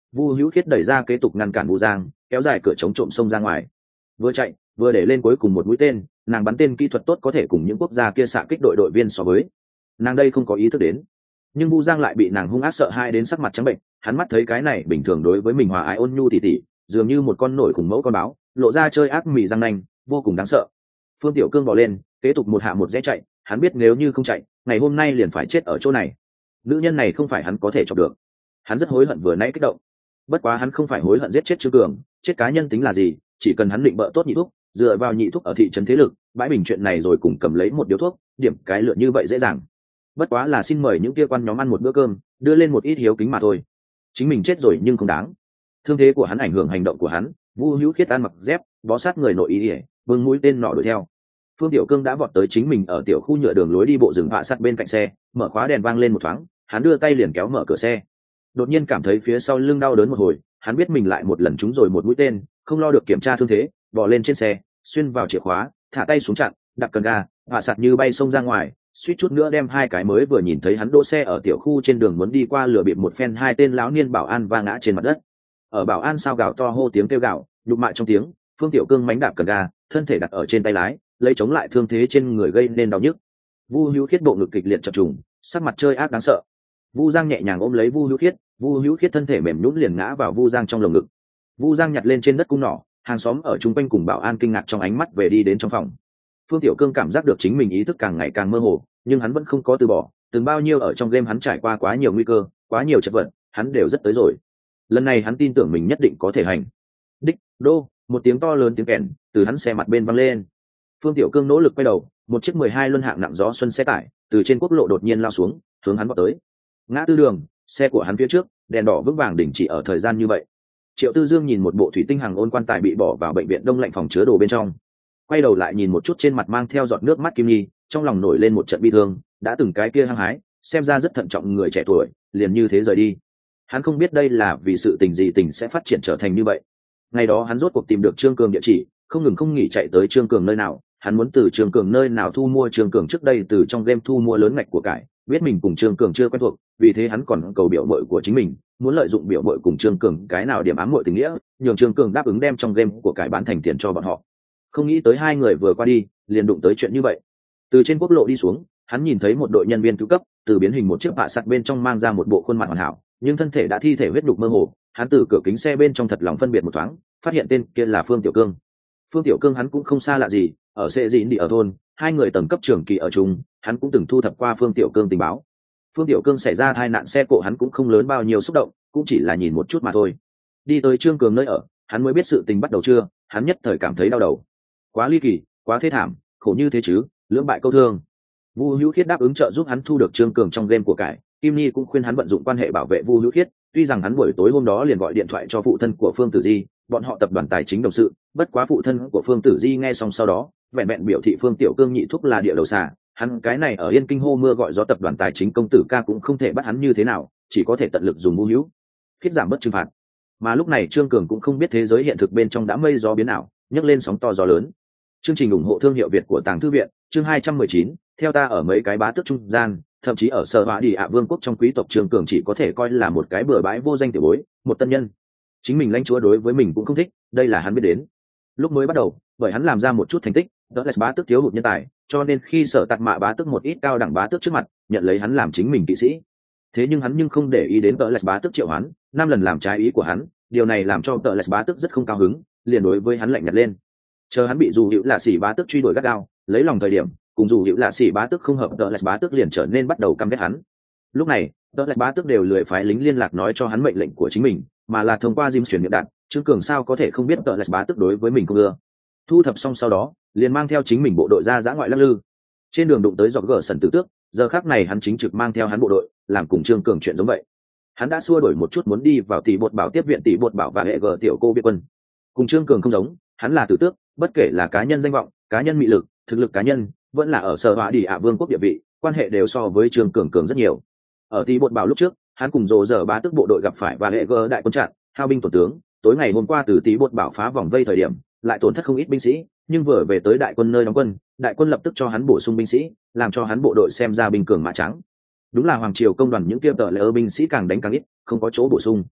Vu Hữu Khiết đẩy ra kế tục ngăn cản Vu Giang, kéo dài cửa chống trộm xông ra ngoài. Vừa chạy vừa để lên cuối cùng một mũi tên, nàng bắn tên kỹ thuật tốt có thể cùng những quốc gia kia xạ kích đội viên so với. Nàng đây không có ý thức đến, nhưng Vu Giang lại bị nàng hung ác sợ hai đến sắc mặt trắng bệnh. Hắn mắt thấy cái này bình thường đối với mình hòa ái ôn nhu tỉ tỉ, dường như một con nổi cùng mẫu con báo, lộ ra chơi ác mì răng nanh, vô cùng đáng sợ. Phương Tiểu Cương bò lên, kế tục một hạ một rẽ chạy. Hắn biết nếu như không chạy, ngày hôm nay liền phải chết ở chỗ này. Nữ nhân này không phải hắn có thể chọc được. Hắn rất hối hận vừa nãy kích động. Bất quá hắn không phải hối hận giết chết Trương Cường, chết cá nhân tính là gì, chỉ cần hắn định bợ tốt nhị thuốc, dựa vào nhị thuốc ở thị trấn thế lực, bãi bình chuyện này rồi cùng cầm lấy một điếu thuốc, điểm cái lượt như vậy dễ dàng. Bất quá là xin mời những kia quan nhóm ăn một bữa cơm, đưa lên một ít hiếu kính mà thôi. Chính mình chết rồi nhưng không đáng. Thương thế của hắn ảnh hưởng hành động của hắn. Vu Hữu Khiết ăn mặc dép, bó sát người nội ý ỉa, bưng mũi tên nọ đuổi theo. Phương Tiểu Cương đã vọt tới chính mình ở tiểu khu nhựa đường lối đi bộ rừng vạ sắt bên cạnh xe, mở khóa đèn vang lên một thoáng, hắn đưa tay liền kéo mở cửa xe. Đột nhiên cảm thấy phía sau lưng đau đớn một hồi, hắn biết mình lại một lần trúng rồi một mũi tên, không lo được kiểm tra thương thế, bò lên trên xe, xuyên vào chìa khóa, thả tay xuống chặn, đạp cần ga, vạ sạt như bay xông ra ngoài, suýt chút nữa đem hai cái mới vừa nhìn thấy hắn đỗ xe ở tiểu khu trên đường muốn đi qua lửa bịp một phen hai tên lão niên bảo an va ngã trên mặt đất. Ở bảo an sao gào to hô tiếng kêu gào, nhục mạ trong tiếng, Phương Tiểu Cương mánh đạp cần ga, thân thể đặt ở trên tay lái, lấy chống lại thương thế trên người gây nên đau nhức. Vu Hữu Khiết bộ ngực kịch liệt chập trùng, sắc mặt chơi ác đáng sợ. Vu Giang nhẹ nhàng ôm lấy Vu Hữu Khiết, Vu Hữu Khiết thân thể mềm nhũn liền ngã vào Vu Giang trong lồng ngực. Vu Giang nhặt lên trên đất cung nỏ, hàng xóm ở chung quanh cùng bảo an kinh ngạc trong ánh mắt về đi đến trong phòng. Phương Tiểu Cương cảm giác được chính mình ý thức càng ngày càng mơ hồ, nhưng hắn vẫn không có từ bỏ, từng bao nhiêu ở trong game hắn trải qua quá nhiều nguy cơ, quá nhiều chất vật, hắn đều rất tới rồi. Lần này hắn tin tưởng mình nhất định có thể hành. Đích, đô, một tiếng to lớn tiếng kèn từ hắn xe mặt bên văng lên. Phương Tiểu Cương nỗ lực quay đầu, một chiếc 12 luân hạng nặng gió xuân xe tải từ trên quốc lộ đột nhiên lao xuống, hướng hắn vọt tới. Ngã tư đường, xe của hắn phía trước, đèn đỏ vững vàng đình chỉ ở thời gian như vậy. Triệu Tư Dương nhìn một bộ thủy tinh hàng ôn quan tài bị bỏ vào bệnh viện đông lạnh phòng chứa đồ bên trong, quay đầu lại nhìn một chút trên mặt mang theo giọt nước mắt Kim Nhi, trong lòng nổi lên một trận bi thương. Đã từng cái kia hăng hái, xem ra rất thận trọng người trẻ tuổi, liền như thế rời đi. Hắn không biết đây là vì sự tình gì tình sẽ phát triển trở thành như vậy. Ngày đó hắn rốt cuộc tìm được Trương Cường địa chỉ, không ngừng không nghỉ chạy tới Trương Cường nơi nào. Hắn muốn từ Trương Cường nơi nào thu mua Trương Cường trước đây từ trong game thu mua lớn ngạch của cải, biết mình cùng Trương Cường chưa quen thuộc, vì thế hắn còn cầu biểu mội của chính mình, muốn lợi dụng biểu mội cùng Trương Cường cái nào điểm ám mội tình nghĩa, nhường Trương Cường đáp ứng đem trong game của cải bán thành tiền cho bọn họ. Không nghĩ tới hai người vừa qua đi, liền đụng tới chuyện như vậy. Từ trên quốc lộ đi xuống, hắn nhìn thấy một đội nhân viên cứu cấp từ biến hình một chiếc bạ sắt bên trong mang ra một bộ khuôn mặt hoàn hảo, nhưng thân thể đã thi thể huyết đục mơ hồ. Hắn từ cửa kính xe bên trong thật lòng phân biệt một thoáng, phát hiện tên kia là Phương Tiểu Cương. Phương Tiểu Cương hắn cũng không xa lạ gì, ở Sệ Dĩn đi ở thôn, hai người tầng cấp trưởng kỳ ở chung, hắn cũng từng thu thập qua Phương Tiểu Cương tình báo. Phương Tiểu Cương xảy ra tai nạn xe cộ hắn cũng không lớn bao nhiêu xúc động, cũng chỉ là nhìn một chút mà thôi. Đi tới Trương Cường nơi ở, hắn mới biết sự tình bắt đầu chưa, hắn nhất thời cảm thấy đau đầu. Quá ly kỳ, quá thê thảm, khổ như thế chứ, lưỡng bại câu thương. Vu Hữu Khiết đáp ứng trợ giúp hắn thu được Trương Cường trong game của cải, Kim Nhi cũng khuyên hắn vận dụng quan hệ bảo vệ Vu Hữu Khiết, tuy rằng hắn buổi tối hôm đó liền gọi điện thoại cho phụ thân của Phương Tử Di, bọn họ tập đoàn tài chính đồng sự, bất quá phụ thân của Phương Tử Di nghe xong sau đó, vẹn vẹn biểu thị Phương Tiểu Cương nhị thúc là địa đầu xà, hắn cái này ở Yên Kinh hô mưa gọi gió tập đoàn tài chính công tử ca cũng không thể bắt hắn như thế nào, chỉ có thể tận lực dùng Vu Hữu Khiết giảm bớt trừng phạt. Mà lúc này Trương Cường cũng không biết thế giới hiện thực bên trong đã mây gió biến ảo, nhấc lên sóng to gió lớn. Chương trình ủng hộ thương hiệu Việt của Tàng Thư viện, chương 219, theo ta ở mấy cái bá tước trung gian, thậm chí ở Sở Hỏa Đi ạ Vương quốc trong quý tộc Trương Cường chỉ có thể coi là một cái bừa bãi vô danh tiểu bối, một tân nhân. Chính mình lãnh chúa đối với mình cũng không thích, đây là hắn biết đến. Lúc mới bắt đầu, bởi hắn làm ra một chút thành tích, đó là bá tước thiếu hụt nhân tài, cho nên khi Sở Tạt Mạ bá tước một ít cao đẳng bá tước trước mặt, nhận lấy hắn làm chính mình kỵ sĩ. Thế nhưng hắn nhưng không để ý đến Tợ Lẹt bá tước triệu hắn, 5 lần làm trái ý của hắn, điều này làm cho Tợ Lẹt bá tước rất không cao hứng, liền đối với hắn lạnh nhạt lên. Chờ hắn bị dù hữu lạ xỉ bá tước truy đuổi gắt gao, lấy lòng thời điểm, cùng dù hữu lạ xỉ bá tước không hợp, Tợ Lẹt bá tước liền trở nên bắt đầu căm ghét hắn. Lúc này, Tợ Lẹt bá tước đều lười phái lính liên lạc nói cho hắn mệnh lệnh của chính mình, mà là thông qua Jim truyền miệng đạt. Trương Cường sao có thể không biết Tợ Lẹt bá tước đối với mình không ưa. Thu thập xong sau đó, liền mang theo chính mình bộ đội ra dã ngoại lắc lư. Trên đường đụng tới dọc gở sần tử tước, giờ khắc này hắn chính trực mang theo hắn bộ đội, làm cùng Trương Cường chuyện giống vậy. Hắn đã xua đổi một chút muốn đi vào tỷ bột bảo tiếp viện tỷ bột bảo và hệ gở tiểu cô biệt quân. Cùng Trương Cường không giống, hắn là tử tước, bất kể là cá nhân danh vọng, cá nhân mị lực, thực lực cá nhân, vẫn là ở Sở Hỏa Đi ạ Vương quốc địa vị, quan hệ đều so với Trương Cường cường rất nhiều. Ở tỷ bột bảo lúc trước, hắn cùng rồ dở bá tước bộ đội gặp phải và hệ gở đại quân chặn, hao binh tổn tướng. Tối ngày hôm qua từ tỷ bột bảo phá vòng vây thời điểm, lại tổn thất không ít binh sĩ, nhưng vừa về tới đại quân nơi đóng quân, đại quân lập tức cho hắn bổ sung binh sĩ, làm cho hắn bộ đội xem ra binh cường mã trắng. Đúng là hoàng triều công đoàn những kia tờ lệ binh sĩ càng đánh càng ít, không có chỗ bổ sung.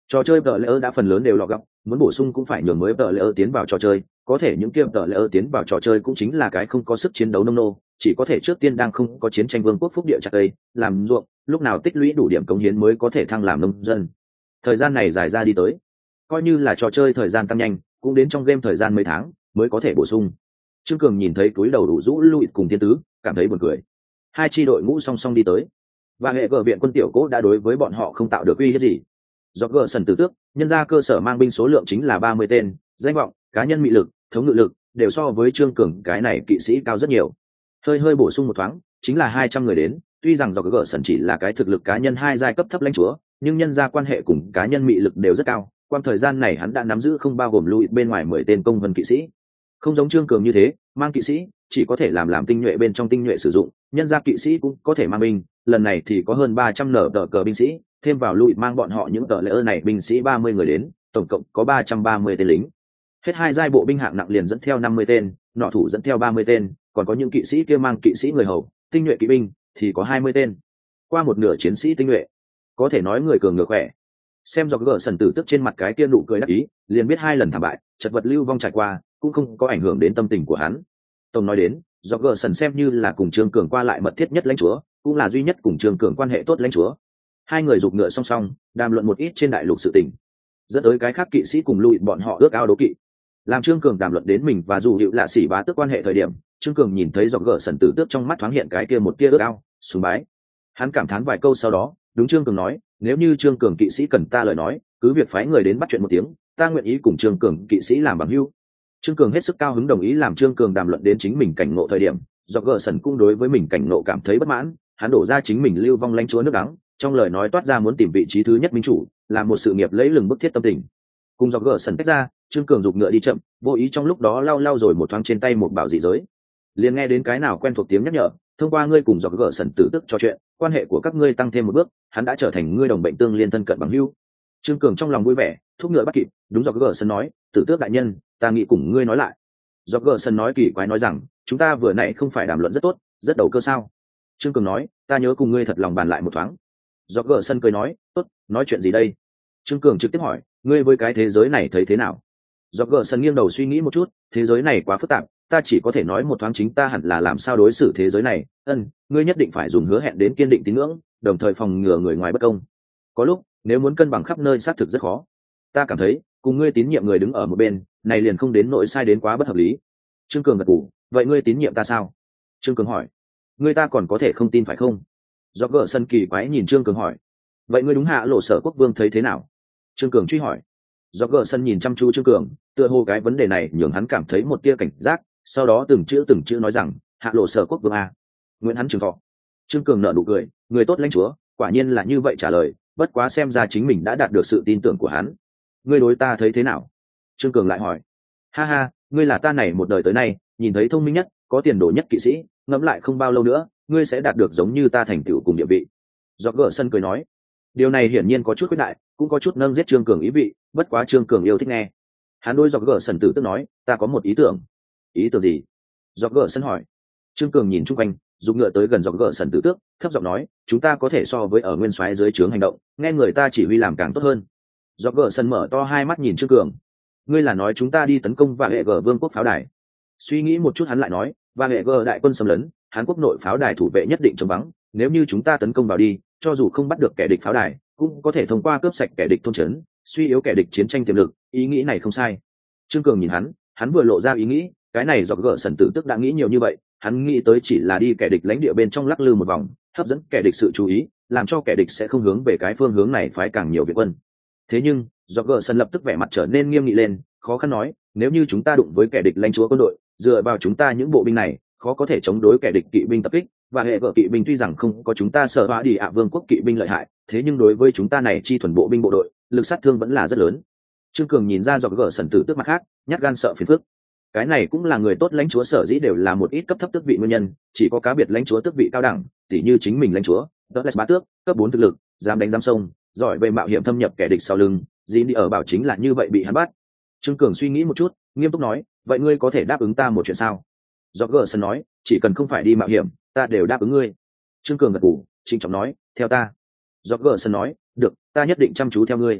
Trò chơi tờ lỡ đã phần lớn đều lọ gọc, muốn bổ sung cũng phải nhường mới tờ lỡ tiến vào trò chơi, có thể những kia tờ lỡ tiến vào trò chơi cũng chính là cái không có sức chiến đấu nông nô, chỉ có thể trước tiên đang không có chiến tranh vương quốc phúc địa chặt cây, làm ruộng, lúc nào tích lũy đủ điểm cống hiến mới có thể thăng làm nông dân. Thời gian này dài ra đi tới, coi như là trò chơi thời gian tăng nhanh, cũng đến trong game thời gian mấy tháng mới có thể bổ sung. Trương Cường nhìn thấy túi đầu đủ rũ lụi cùng tiên tứ, cảm thấy buồn cười. Hai chi đội ngũ song song đi tới, và hệ gở viện quân tiểu cố đã đối với bọn họ không tạo được uy hiếp gì. Do gở sần tử tước, nhân ra cơ sở mang binh số lượng chính là 30 tên, danh vọng, cá nhân mị lực, thống ngự lực đều so với Trương Cường cái này kỵ sĩ cao rất nhiều. Hơi bổ sung một thoáng, chính là 200 người đến, tuy rằng do gở sần chỉ là cái thực lực cá nhân hai giai cấp thấp lãnh chúa, nhưng nhân ra quan hệ cùng cá nhân mị lực đều rất cao. Qua thời gian này hắn đã nắm giữ không bao gồm lui bên ngoài 10 tên công vân kỵ sĩ. Không giống Trương Cường như thế, mang kỵ sĩ chỉ có thể làm tinh nhuệ bên trong tinh nhuệ sử dụng, nhân gia kỵ sĩ cũng có thể mang binh, lần này thì có hơn 300 nở tờ cờ binh sĩ, thêm vào lui mang bọn họ những tờ lễ này binh sĩ 30 người đến, tổng cộng có 330 tên lính. Hết hai giai bộ binh hạng nặng liền dẫn theo 50 tên, nỏ thủ dẫn theo 30 tên, còn có những kỵ sĩ kia mang kỵ sĩ người hầu, tinh nhuệ kỵ binh thì có 20 tên. Qua một nửa chiến sĩ tinh nhuệ, có thể nói người cường ngựa khỏe. Xem do gở sần tử tức trên mặt cái kia nụ cười đắc ý, liền biết hai lần thảm bại, chật vật lưu vong trải qua, cũng không có ảnh hưởng đến tâm tình của hắn. Tổng nói đến, do gở sần xem như là cùng Trương Cường qua lại mật thiết nhất lãnh chúa, cũng là duy nhất cùng Trương Cường quan hệ tốt lãnh chúa. Hai người giục ngựa song song, đàm luận một ít trên đại lục sự tình, dẫn tới cái khác kỵ sĩ cùng lùi bọn họ ước ao đố kỵ. Làm Trương Cường đàm luận đến mình và dù hiệu lạ sĩ bá tước quan hệ thời điểm, Trương Cường nhìn thấy do gở sần tử tước trong mắt thoáng hiện cái kia một tia ước ao, sùng bái. Hắn cảm thán vài câu sau đó, đúng Trương Cường nói, nếu như Trương Cường kỵ sĩ cần ta lời nói, cứ việc phái người đến bắt chuyện một tiếng, ta nguyện ý cùng Trương Cường kỵ sĩ làm bằng hữu. Trương Cường hết sức cao hứng đồng ý làm Trương Cường đàm luận đến chính mình cảnh ngộ thời điểm, do gở sần cũng đối với mình cảnh ngộ cảm thấy bất mãn, hắn đổ ra chính mình lưu vong lãnh chúa nước đắng, trong lời nói toát ra muốn tìm vị trí thứ nhất minh chủ, làm một sự nghiệp lấy lừng bức thiết tâm tình. Cùng do gở sần tách ra, Trương Cường giục ngựa đi chậm, vô ý trong lúc đó lau rồi một thoáng trên tay một bảo dị giới, liền nghe đến cái nào quen thuộc tiếng nhắc nhở, thông qua ngươi cùng do gở sần tử tức trò chuyện, quan hệ của các ngươi tăng thêm một bước, hắn đã trở thành ngươi đồng bệnh tương liên thân cận bằng hữu. Trương Cường trong lòng vui vẻ, thúc ngựa bắt kịp, đúng do gở sần nói, tử tước đại nhân, ta nghĩ cùng ngươi nói lại. Do gở sần nói kỳ quái nói rằng, chúng ta vừa nãy không phải đàm luận rất tốt, rất đầu cơ sao? Trương Cường nói, ta nhớ cùng ngươi thật lòng bàn lại một thoáng. Do gở sần cười nói, tốt, nói chuyện gì đây? Trương Cường trực tiếp hỏi, ngươi với cái thế giới này thấy thế nào? Do gở sần nghiêng đầu suy nghĩ một chút, thế giới này quá phức tạp, ta chỉ có thể nói một thoáng chính ta hẳn là làm sao đối xử thế giới này. Ngươi nhất định phải dùng hứa hẹn đến kiên định tín ngưỡng, đồng thời phòng ngừa người ngoài bất công. Có lúc nếu muốn cân bằng khắp nơi xác thực rất khó. Ta cảm thấy cùng ngươi tín nhiệm người đứng ở một bên này liền không đến nỗi sai đến quá bất hợp lý. Trương Cường gật gù, vậy ngươi tín nhiệm ta sao? Trương Cường hỏi, ngươi ta còn có thể không tin phải không? Do gở sân kỳ quái nhìn Trương Cường hỏi, vậy ngươi đúng hạ lộ sở quốc vương thấy thế nào? Trương Cường truy hỏi. Do gở sân nhìn chăm chú Trương Cường, tựa hồ cái vấn đề này nhường hắn cảm thấy một tia cảnh giác, sau đó từng chữ nói rằng, hạ lộ sở quốc vương a, nguyện hắn trường thọ. Trương Cường nở nụ cười, người tốt lãnh chúa, quả nhiên là như vậy trả lời, bất quá xem ra chính mình đã đạt được sự tin tưởng của hắn. Ngươi đối ta thấy thế nào? Trương Cường lại hỏi. Ha ha, ngươi là ta này một đời tới nay nhìn thấy thông minh nhất, có tiền đồ nhất kỵ sĩ, ngẫm lại không bao lâu nữa ngươi sẽ đạt được giống như ta thành tựu cùng địa vị. Do gở sân cười nói, điều này hiển nhiên có chút khuyết đại, cũng có chút nâng giết Trương Cường ý vị, bất quá Trương Cường yêu thích nghe. Hắn đôi do gở sân tử tức nói, ta có một ý tưởng. Ý tưởng gì? Do gở sân hỏi. Trương Cường nhìn chung quanh, dùng ngựa tới gần dọc gỡ sần tử tước, thấp giọng nói, chúng ta có thể so với ở nguyên soái dưới trướng hành động, nghe người ta chỉ huy làm càng tốt hơn. Dọc gỡ sần mở to hai mắt nhìn Trương Cường, ngươi là nói chúng ta đi tấn công và hệ gỡ vương quốc pháo đài? Suy nghĩ một chút hắn lại nói, và hệ gỡ đại quân xâm lấn, Hán quốc nội pháo đài thủ vệ nhất định chống vắng, nếu như chúng ta tấn công vào đi, cho dù không bắt được kẻ địch pháo đài, cũng có thể thông qua cướp sạch kẻ địch thôn trấn, suy yếu kẻ địch chiến tranh tiềm lực. Ý nghĩ này không sai. Trương Cường nhìn hắn vừa lộ ra ý nghĩ, cái này dọc gỡ sần tử tức đã nghĩ nhiều như vậy, hắn nghĩ tới chỉ là đi kẻ địch lãnh địa bên trong lắc lư một vòng, hấp dẫn kẻ địch sự chú ý, làm cho kẻ địch sẽ không hướng về cái phương hướng này phái càng nhiều viện quân. Thế nhưng do gờ sân lập tức vẻ mặt trở nên nghiêm nghị lên, khó khăn nói, nếu như chúng ta đụng với kẻ địch lãnh chúa quân đội, dựa vào chúng ta những bộ binh này khó có thể chống đối kẻ địch kỵ binh tập kích, và hệ vợ kỵ binh tuy rằng không có chúng ta sợ hãi đi ạ vương quốc kỵ binh lợi hại, thế nhưng đối với chúng ta này chi thuần bộ binh bộ đội, lực sát thương vẫn là rất lớn. Trương Cường nhìn ra do gờ sần tử tức mặt khác, nhát gan sợ phiền phức. Cái này cũng là người tốt lãnh chúa sở dĩ đều là một ít cấp thấp tước vị nguyên nhân, chỉ có cá biệt lãnh chúa tước vị cao đẳng, tỉ như chính mình lãnh chúa Douglas bá tước, cấp 4 thực lực, dám đánh dám sông, giỏi về mạo hiểm thâm nhập kẻ địch sau lưng, dĩ đi ở bảo chính là như vậy bị hắn bắt. Trương Cường suy nghĩ một chút, nghiêm túc nói, vậy ngươi có thể đáp ứng ta một chuyện sao? Rogerson nói, chỉ cần không phải đi mạo hiểm, ta đều đáp ứng ngươi. Trương Cường gật gù, trịnh trọng nói, theo ta. Rogerson nói, được, ta nhất định chăm chú theo ngươi.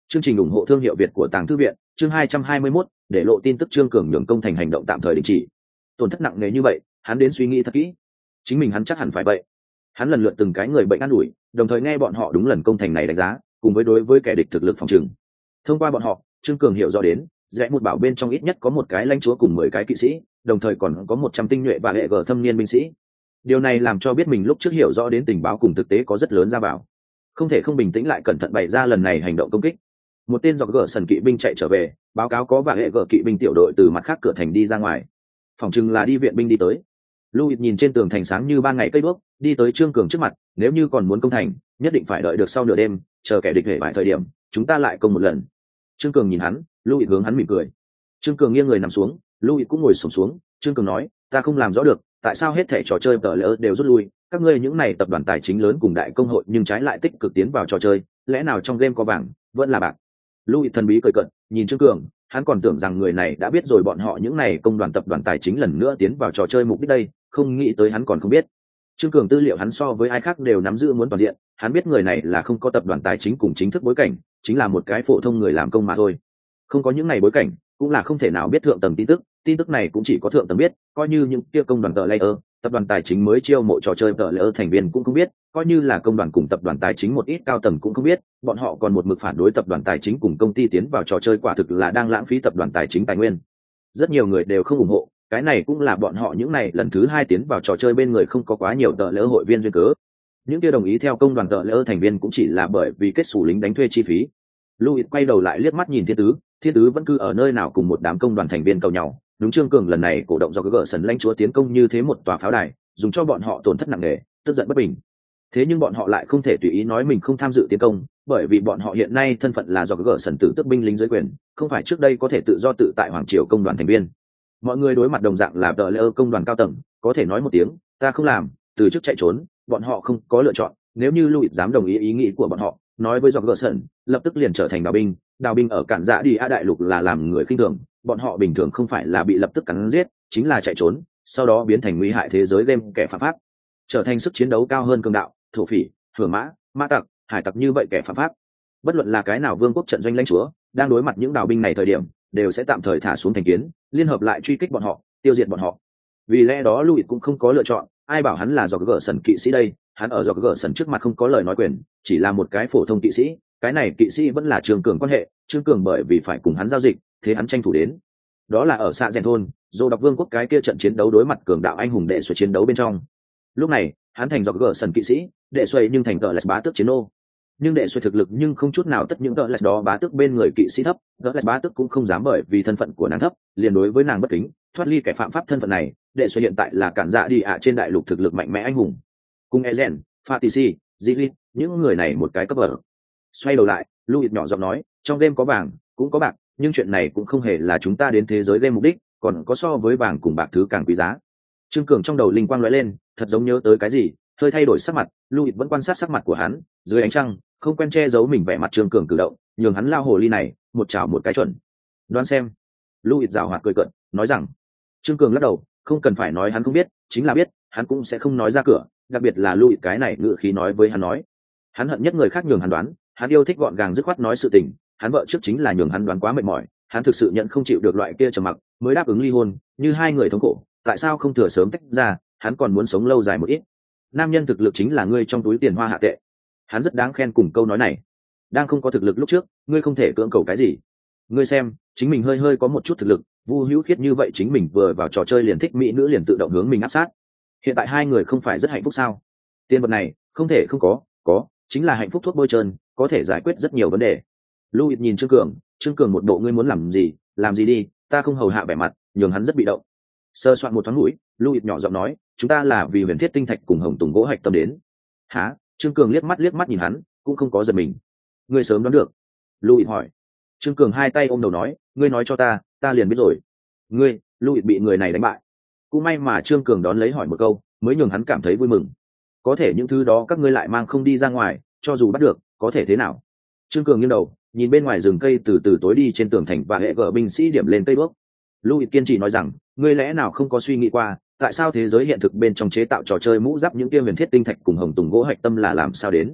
Chương trình ủng hộ thương hiệu Việt của Tàng Thư viện, chương 221, để lộ tin tức Trương Cường nhường công thành hành động tạm thời đình chỉ. Tổn thất nặng nề như vậy, hắn đến suy nghĩ thật kỹ. Chính mình hắn chắc hẳn phải vậy. Hắn lần lượt từng cái người bệnh an ủi, đồng thời nghe bọn họ đúng lần công thành này đánh giá, cùng với đối với kẻ địch thực lực phòng trừng. Thông qua bọn họ, Trương Cường hiểu rõ đến, rẽ một bảo bên trong ít nhất có một cái lãnh chúa cùng 10 cái kỵ sĩ, đồng thời còn có 100 tinh nhuệ và hệ gở thâm niên binh sĩ. Điều này làm cho biết mình lúc trước hiểu rõ đến tình báo cùng thực tế có rất lớn ra vào. Không thể không bình tĩnh lại cẩn thận bày ra lần này hành động công kích. Một tên dọc gở sần kỵ binh chạy trở về, báo cáo có và hệ gở kỵ binh tiểu đội từ mặt khác cửa thành đi ra ngoài. Phòng chừng là đi viện binh đi tới. Louis nhìn trên tường thành sáng như ban ngày cây đuốc, đi tới Trương Cường trước mặt, nếu như còn muốn công thành, nhất định phải đợi được sau nửa đêm, chờ kẻ địch hề bại thời điểm, chúng ta lại công một lần. Trương Cường nhìn hắn, Louis hướng hắn mỉm cười. Trương Cường nghiêng người nằm xuống, Louis cũng ngồi xổm xuống. Trương Cường nói, ta không làm rõ được, tại sao hết thảy trò chơi tờ lỡ đều rút lui, các ngươi những này tập đoàn tài chính lớn cùng đại công hội nhưng trái lại tích cực tiến vào trò chơi, lẽ nào trong game có vàng, vẫn là bạc? Louis thần bí cười cợt, nhìn Trương Cường, hắn còn tưởng rằng người này đã biết rồi bọn họ những này công đoàn tập đoàn tài chính lần nữa tiến vào trò chơi mục đích đây, không nghĩ tới hắn còn không biết. Trương Cường tư liệu hắn so với ai khác đều nắm giữ muốn toàn diện, hắn biết người này là không có tập đoàn tài chính cùng chính thức bối cảnh, chính là một cái phổ thông người làm công mà thôi. Không có những này bối cảnh, cũng là không thể nào biết thượng tầng tin tức này cũng chỉ có thượng tầng biết, coi như những kia công đoàn tờ layer, tập đoàn tài chính mới chiêu mộ trò chơi tờ layer thành viên cũng không biết, coi như là công đoàn cùng tập đoàn tài chính một ít cao tầng cũng không biết, bọn họ còn một mực phản đối tập đoàn tài chính cùng công ty tiến vào trò chơi, quả thực là đang lãng phí tập đoàn tài chính tài nguyên. Rất nhiều người đều không ủng hộ, cái này cũng là bọn họ những này lần thứ 2 tiến vào trò chơi bên người không có quá nhiều tờ layer hội viên duyên cớ. Những kia đồng ý theo công đoàn tờ layer thành viên cũng chỉ là bởi vì kết sủ lính đánh thuê chi phí. Louis quay đầu lại liếc mắt nhìn Thiên Tứ vẫn cứ ở nơi nào cùng một đám công đoàn thành viên cầu nhau. Đúng, Trương Cường lần này cổ động do gỡ sần lãnh chúa tiến công như thế một tòa pháo đài, dùng cho bọn họ tổn thất nặng nề, tức giận bất bình. Thế nhưng bọn họ lại không thể tùy ý nói mình không tham dự tiến công, bởi vì bọn họ hiện nay thân phận là do gỡ sần tử tước binh lính dưới quyền, không phải trước đây có thể tự do tự tại hoàng triều công đoàn thành viên. Mọi người đối mặt đồng dạng là tờ lỡ công đoàn cao tầng, có thể nói một tiếng ta không làm, từ chức chạy trốn, bọn họ không có lựa chọn. Nếu như Louis dám đồng ý ý nghĩ của bọn họ, nói với George Gerson, lập tức liền trở thành đào binh ở cản dạ đi a đại lục là làm người khinh thường, bọn họ bình thường không phải là bị lập tức cắn giết, chính là chạy trốn, sau đó biến thành nguy hại thế giới game kẻ phạm pháp, trở thành sức chiến đấu cao hơn cường đạo, thổ phỉ, hửa mã, ma tặc, hải tặc như vậy kẻ phạm pháp. Bất luận là cái nào vương quốc trận doanh lãnh chúa, đang đối mặt những đào binh này thời điểm, đều sẽ tạm thời thả xuống thành kiến, liên hợp lại truy kích bọn họ, tiêu diệt bọn họ. Vì lẽ đó Louis cũng không có lựa chọn, ai bảo hắn là George Gerson kỵ sĩ đây, hắn ở George Gerson trước mặt không có lời nói quyền, chỉ là một cái phổ thông kỵ sĩ, cái này kỵ sĩ vẫn là Trương Cường quan hệ, Trương Cường bởi vì phải cùng hắn giao dịch, thế hắn tranh thủ đến. Đó là ở xã Rèn thôn, Dô Đọc Vương quốc cái kia trận chiến đấu đối mặt cường đạo anh hùng đệ xoay chiến đấu bên trong. Lúc này, hắn thành George Gerson kỵ sĩ, đệ xoay nhưng thành tợ là bá tước chiến ô. Nhưng đệ xoay thực lực nhưng không chút nào tất những tợ là đó bá tước bên người kỵ sĩ thấp, tợ là bá tước cũng không dám bởi vì thân phận của nàng thấp, liền đối với nàng bất kính, thoát ly kẻ phạm pháp thân phận này. Đệ xoay hiện tại là cản dạ đi ạ trên đại lục thực lực mạnh mẽ anh hùng. Cùng Ezen, Fatisi, Zili, những người này một cái cấp bậc. Xoay đầu lại, Louis nhỏ giọng nói, trong game có vàng, cũng có bạc, nhưng chuyện này cũng không hề là chúng ta đến thế giới game mục đích, còn có so với vàng cùng bạc thứ càng quý giá. Trương Cường trong đầu linh quang lóe lên, thật giống nhớ tới cái gì, hơi thay đổi sắc mặt. Louis vẫn quan sát sắc mặt của hắn, dưới ánh trăng, không quen che giấu mình vẻ mặt Trương Cường cử động, nhường hắn lao hồ ly này, một chảo một cái chuẩn. Đoán xem. Louis giảo hoạt cười cợt, nói rằng. Trương Cường lắc đầu, không cần phải nói hắn không biết, chính là biết, hắn cũng sẽ không nói ra cửa, đặc biệt là Louis cái này ngữ khí nói với hắn nói. Hắn hận nhất người khác nhường hắn đoán, hắn yêu thích gọn gàng dứt khoát nói sự tình, hắn vợ trước chính là nhường hắn đoán quá mệt mỏi, hắn thực sự nhận không chịu được loại kia trầm mặc, mới đáp ứng ly hôn, như hai người thống khổ, tại sao không thừa sớm tách ra, hắn còn muốn sống lâu dài một ít. Nam nhân thực lực chính là ngươi trong túi tiền hoa hạ tệ. Hắn rất đáng khen cùng câu nói này. Đang không có thực lực lúc trước, ngươi không thể cưỡng cầu cái gì. Ngươi xem, chính mình hơi hơi có một chút thực lực, Vu Hữu Khiết như vậy chính mình vừa vào trò chơi liền thích mỹ nữ liền tự động hướng mình áp sát. Hiện tại hai người không phải rất hạnh phúc sao? Tiền vật này, không thể không có, chính là hạnh phúc thuốc bôi trơn, có thể giải quyết rất nhiều vấn đề. Louis nhìn Trương Cường một bộ ngươi muốn làm gì đi, ta không hầu hạ vẻ mặt, nhường hắn rất bị động. Sơ soạn một thoáng mũi, Louis nhỏ giọng nói, chúng ta là vì huyền thiết tinh thạch cùng hồng tùng gỗ hạch tâm đến. Hả? Trương Cường liếc mắt nhìn hắn, cũng không có giật mình. Ngươi sớm đoán được. Louis hỏi. Trương Cường hai tay ôm đầu nói, ngươi nói cho ta liền biết rồi. Ngươi, Louis bị người này đánh bại. Cũng may mà Trương Cường đón lấy hỏi một câu, mới nhường hắn cảm thấy vui mừng. Có thể những thứ đó các ngươi lại mang không đi ra ngoài, cho dù bắt được, có thể thế nào? Trương Cường nghiêng đầu, nhìn bên ngoài rừng cây từ từ tối đi trên tường thành và hệ gở binh sĩ điểm lên cây bước. Louis kiên trì nói rằng, ngươi lẽ nào không có suy nghĩ qua, tại sao thế giới hiện thực bên trong chế tạo trò chơi mũ giáp những kia huyền thiết tinh thạch cùng hồng tùng gỗ hạch tâm là làm sao đến?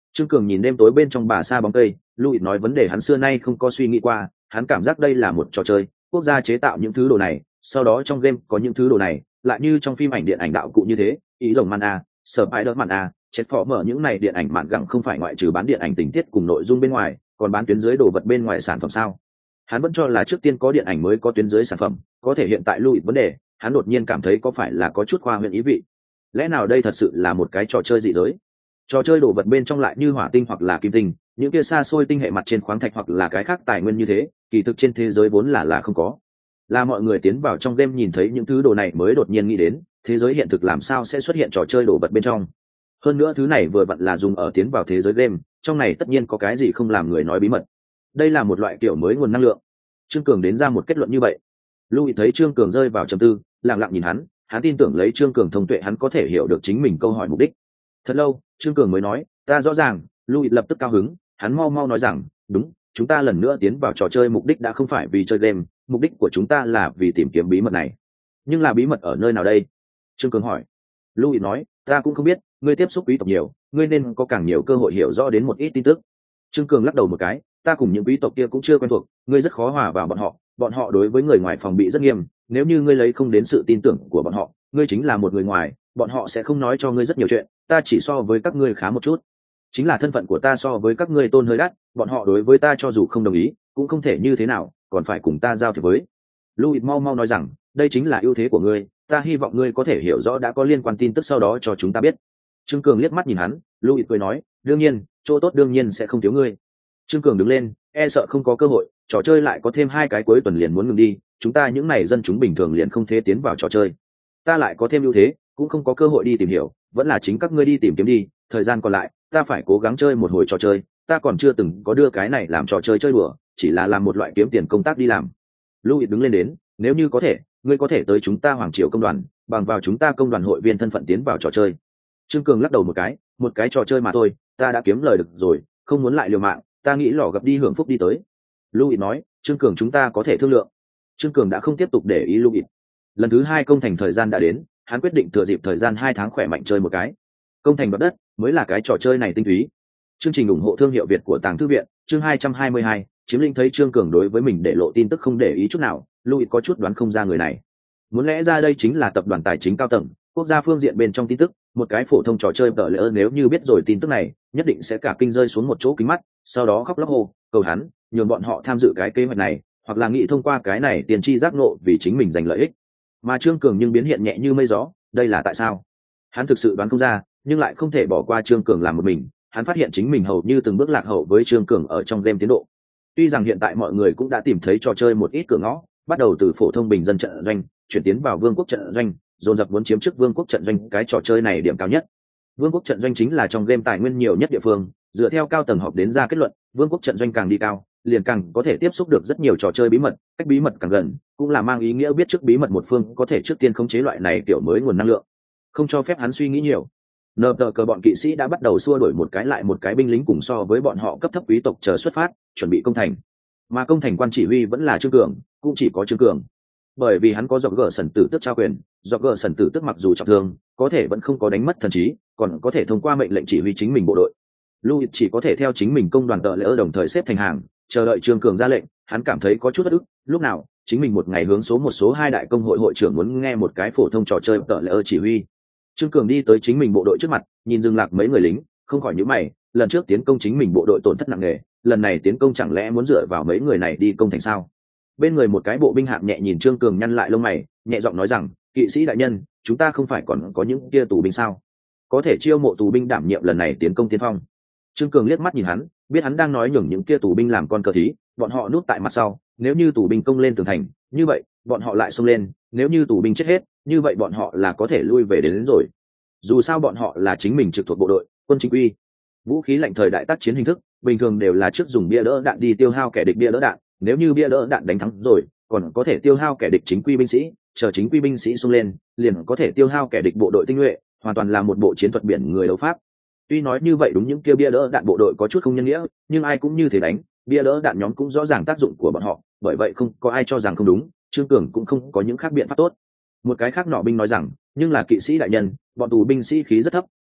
Trương Cường nhìn đêm tối bên trong bà sa bóng cây, Louis nói vấn đề hắn xưa nay không có suy nghĩ qua, hắn cảm giác đây là một trò chơi, quốc gia chế tạo những thứ đồ này, sau đó trong game có những thứ đồ này, lại như trong phim ảnh điện ảnh đạo cụ như thế, ý rồng man a, Spider-Man a, chết phỏ mở những này điện ảnh mạn gặng không phải ngoại trừ bán điện ảnh tình tiết cùng nội dung bên ngoài, còn bán tuyến dưới đồ vật bên ngoài sản phẩm sao? Hắn vẫn cho là trước tiên có điện ảnh mới có tuyến dưới sản phẩm, có thể hiện tại Louis vấn đề, hắn đột nhiên cảm thấy có phải là có chút khoa huyễn ý vị. Lẽ nào đây thật sự là một cái trò chơi dị giới? Trò chơi đồ vật bên trong lại như hỏa tinh hoặc là kim tinh, những kia xa xôi tinh hệ mặt trên khoáng thạch hoặc là cái khác tài nguyên như thế, kỳ thực trên thế giới vốn là không có. Là mọi người tiến vào trong game nhìn thấy những thứ đồ này mới đột nhiên nghĩ đến, thế giới hiện thực làm sao sẽ xuất hiện trò chơi đồ vật bên trong. Hơn nữa thứ này vừa vặn là dùng ở tiến vào thế giới game, trong này tất nhiên có cái gì không làm người nói bí mật. Đây là một loại kiểu mới nguồn năng lượng. Trương Cường đến ra một kết luận như vậy. Louis thấy Trương Cường rơi vào trầm tư, lặng lặng nhìn hắn tin tưởng lấy Trương Cường thông tuệ hắn có thể hiểu được chính mình câu hỏi mục đích. Thật lâu, Trương Cường mới nói, ta rõ ràng. Louis lập tức cao hứng, hắn mau nói rằng, đúng, chúng ta lần nữa tiến vào trò chơi mục đích đã không phải vì chơi game, mục đích của chúng ta là vì tìm kiếm bí mật này. Nhưng là bí mật ở nơi nào đây? Trương Cường hỏi. Louis nói, ta cũng không biết, ngươi tiếp xúc quý tộc nhiều, ngươi nên có càng nhiều cơ hội hiểu rõ đến một ít tin tức. Trương Cường lắc đầu một cái, ta cùng những quý tộc kia cũng chưa quen thuộc, ngươi rất khó hòa vào bọn họ đối với người ngoài phòng bị rất nghiêm, nếu như ngươi lấy không đến sự tin tưởng của bọn họ, ngươi chính là một người ngoài, bọn họ sẽ không nói cho ngươi rất nhiều chuyện, ta chỉ so với các ngươi khá một chút. Chính là thân phận của ta so với các ngươi tôn hơi đắt, bọn họ đối với ta cho dù không đồng ý, cũng không thể như thế nào, còn phải cùng ta giao thiệp với. Louis mau nói rằng, đây chính là ưu thế của ngươi, ta hy vọng ngươi có thể hiểu rõ đã có liên quan tin tức sau đó cho chúng ta biết. Trương Cường liếc mắt nhìn hắn, Louis cười nói, đương nhiên, chỗ tốt đương nhiên sẽ không thiếu ngươi. Trương Cường đứng lên, e sợ không có cơ hội, trò chơi lại có thêm 2 cái cuối tuần liền muốn ngừng đi, chúng ta những này dân chúng bình thường liền không thể tiến vào trò chơi. Ta lại có thêm ưu thế, cũng không có cơ hội đi tìm hiểu, vẫn là chính các ngươi đi tìm kiếm đi, thời gian còn lại, ta phải cố gắng chơi một hồi trò chơi, ta còn chưa từng có đưa cái này làm trò chơi chơi đùa, chỉ là làm một loại kiếm tiền công tác đi làm. Louis đứng lên đến, nếu như có thể, ngươi có thể tới chúng ta Hoàng Triều công đoàn, bằng vào chúng ta công đoàn hội viên thân phận tiến vào trò chơi. Trương Cường lắc đầu một cái trò chơi mà thôi, ta đã kiếm lời được rồi, không muốn lại liều mạng, ta nghĩ lò gặp đi hưởng phúc đi tới. Louis nói, Trương Cường chúng ta có thể thương lượng. Trương Cường đã không tiếp tục để ý Louis. Lần thứ 2 công thành thời gian đã đến, hắn quyết định thừa dịp thời gian 2 tháng khỏe mạnh chơi một cái. Công thành đoạt đất mới là cái trò chơi này tinh túy. Chương trình ủng hộ thương hiệu Việt của Tàng Thư viện, chương 222, Chiếm Linh thấy Trương Cường đối với mình để lộ tin tức không để ý chút nào, Louis có chút đoán không ra người này. Muốn lẽ ra đây chính là tập đoàn tài chính cao tầng, quốc gia phương diện bên trong tin tức, một cái phổ thông trò chơi tờ lỡ nếu như biết rồi tin tức này, nhất định sẽ cả kinh rơi xuống một chỗ kính mắt, sau đó khóc lóc hô, cầu hắn, nhường bọn họ tham dự cái kế hoạch này, hoặc là nghĩ thông qua cái này tiền chi giác ngộ vì chính mình giành lợi ích. Mà Trương Cường nhưng biến hiện nhẹ như mây gió, đây là tại sao? Hắn thực sự đoán không ra, nhưng lại không thể bỏ qua Trương Cường làm một mình, hắn phát hiện chính mình hầu như từng bước lạc hậu với Trương Cường ở trong game tiến độ. Tuy rằng hiện tại mọi người cũng đã tìm thấy trò chơi một ít cửa ngõ, bắt đầu từ phổ thông bình dân trận doanh, chuyển tiến vào vương quốc trận doanh, dồn dập muốn chiếm trước vương quốc trận doanh, cái trò chơi này điểm cao nhất. Vương quốc trận doanh chính là trong game tài nguyên nhiều nhất địa phương, dựa theo cao tầng họp đến ra kết luận, vương quốc trận doanh càng đi cao, liền càng có thể tiếp xúc được rất nhiều trò chơi bí mật, cách bí mật càng gần, cũng là mang ý nghĩa biết trước bí mật một phương có thể trước tiên khống chế loại này kiểu mới nguồn năng lượng. Không cho phép hắn suy nghĩ nhiều. Nờ tờ cờ bọn kỵ sĩ đã bắt đầu xua đuổi một cái lại một cái binh lính cùng so với bọn họ cấp thấp quý tộc chờ xuất phát, chuẩn bị công thành. Mà công thành quan chỉ huy vẫn là Trương Cường, cũng chỉ có Trương Cường. Bởi vì hắn có dọc gờ sần tử tước trao quyền, dọc gờ sần tử tước mặc dù trọng thương, có thể vẫn không có đánh mất thần trí, còn có thể thông qua mệnh lệnh chỉ huy chính mình bộ đội. Louis chỉ có thể theo chính mình công đoàn tợ lỡ đồng thời xếp thành hàng, chờ đợi Trương Cường ra lệnh. Hắn cảm thấy có chút bất ức, lúc nào chính mình một ngày hướng một số 2 đại công hội hội trưởng muốn nghe một cái phổ thông trò chơi tợ lỡ chỉ huy. Trương Cường đi tới chính mình bộ đội trước mặt, nhìn dừng lạc mấy người lính, không khỏi nhíu mày, lần trước tiến công chính mình bộ đội tổn thất nặng nề, lần này tiến công chẳng lẽ muốn dựa vào mấy người này đi công thành sao? Bên người một cái bộ binh hạng nhẹ nhìn Trương Cường nhăn lại lông mày, nhẹ giọng nói rằng, kỵ sĩ đại nhân, chúng ta không phải còn có những kia tù binh sao? Có thể chiêu mộ tù binh đảm nhiệm lần này tiến công tiên phong. Trương Cường liếc mắt nhìn hắn, biết hắn đang nói nhường những kia tù binh làm con cờ thí, bọn họ núp tại mặt sau, nếu như tù binh công lên tường thành, như vậy bọn họ lại xông lên, nếu như tù binh chết hết, như vậy bọn họ là có thể lui về đến rồi. Dù sao bọn họ là chính mình trực thuộc bộ đội, quân chính quy. Vũ khí lạnh thời đại tác chiến hình thức, bình thường đều là trước dùng bia đỡ đạn đi tiêu hao kẻ địch bia đỡ đạn, nếu như bia đỡ đạn đánh thắng rồi, còn có thể tiêu hao kẻ địch chính quy binh sĩ, chờ chính quy binh sĩ xông lên, liền có thể tiêu hao kẻ địch bộ đội tinh nhuệ, hoàn toàn là một bộ chiến thuật biển người đấu pháp. Tuy nói như vậy đúng những kia bia đỡ đạn bộ đội có chút không nhân nghĩa, nhưng ai cũng như thế đánh, bia đỡ đạn nhóm cũng rõ ràng tác dụng của bọn họ, bởi vậy không có ai cho rằng không đúng, Trương Cường cũng không có những khác biện pháp tốt. Một cái khác nọ binh nói rằng, nhưng là kỵ sĩ đại nhân, bọn tù binh sĩ khí rất thấp,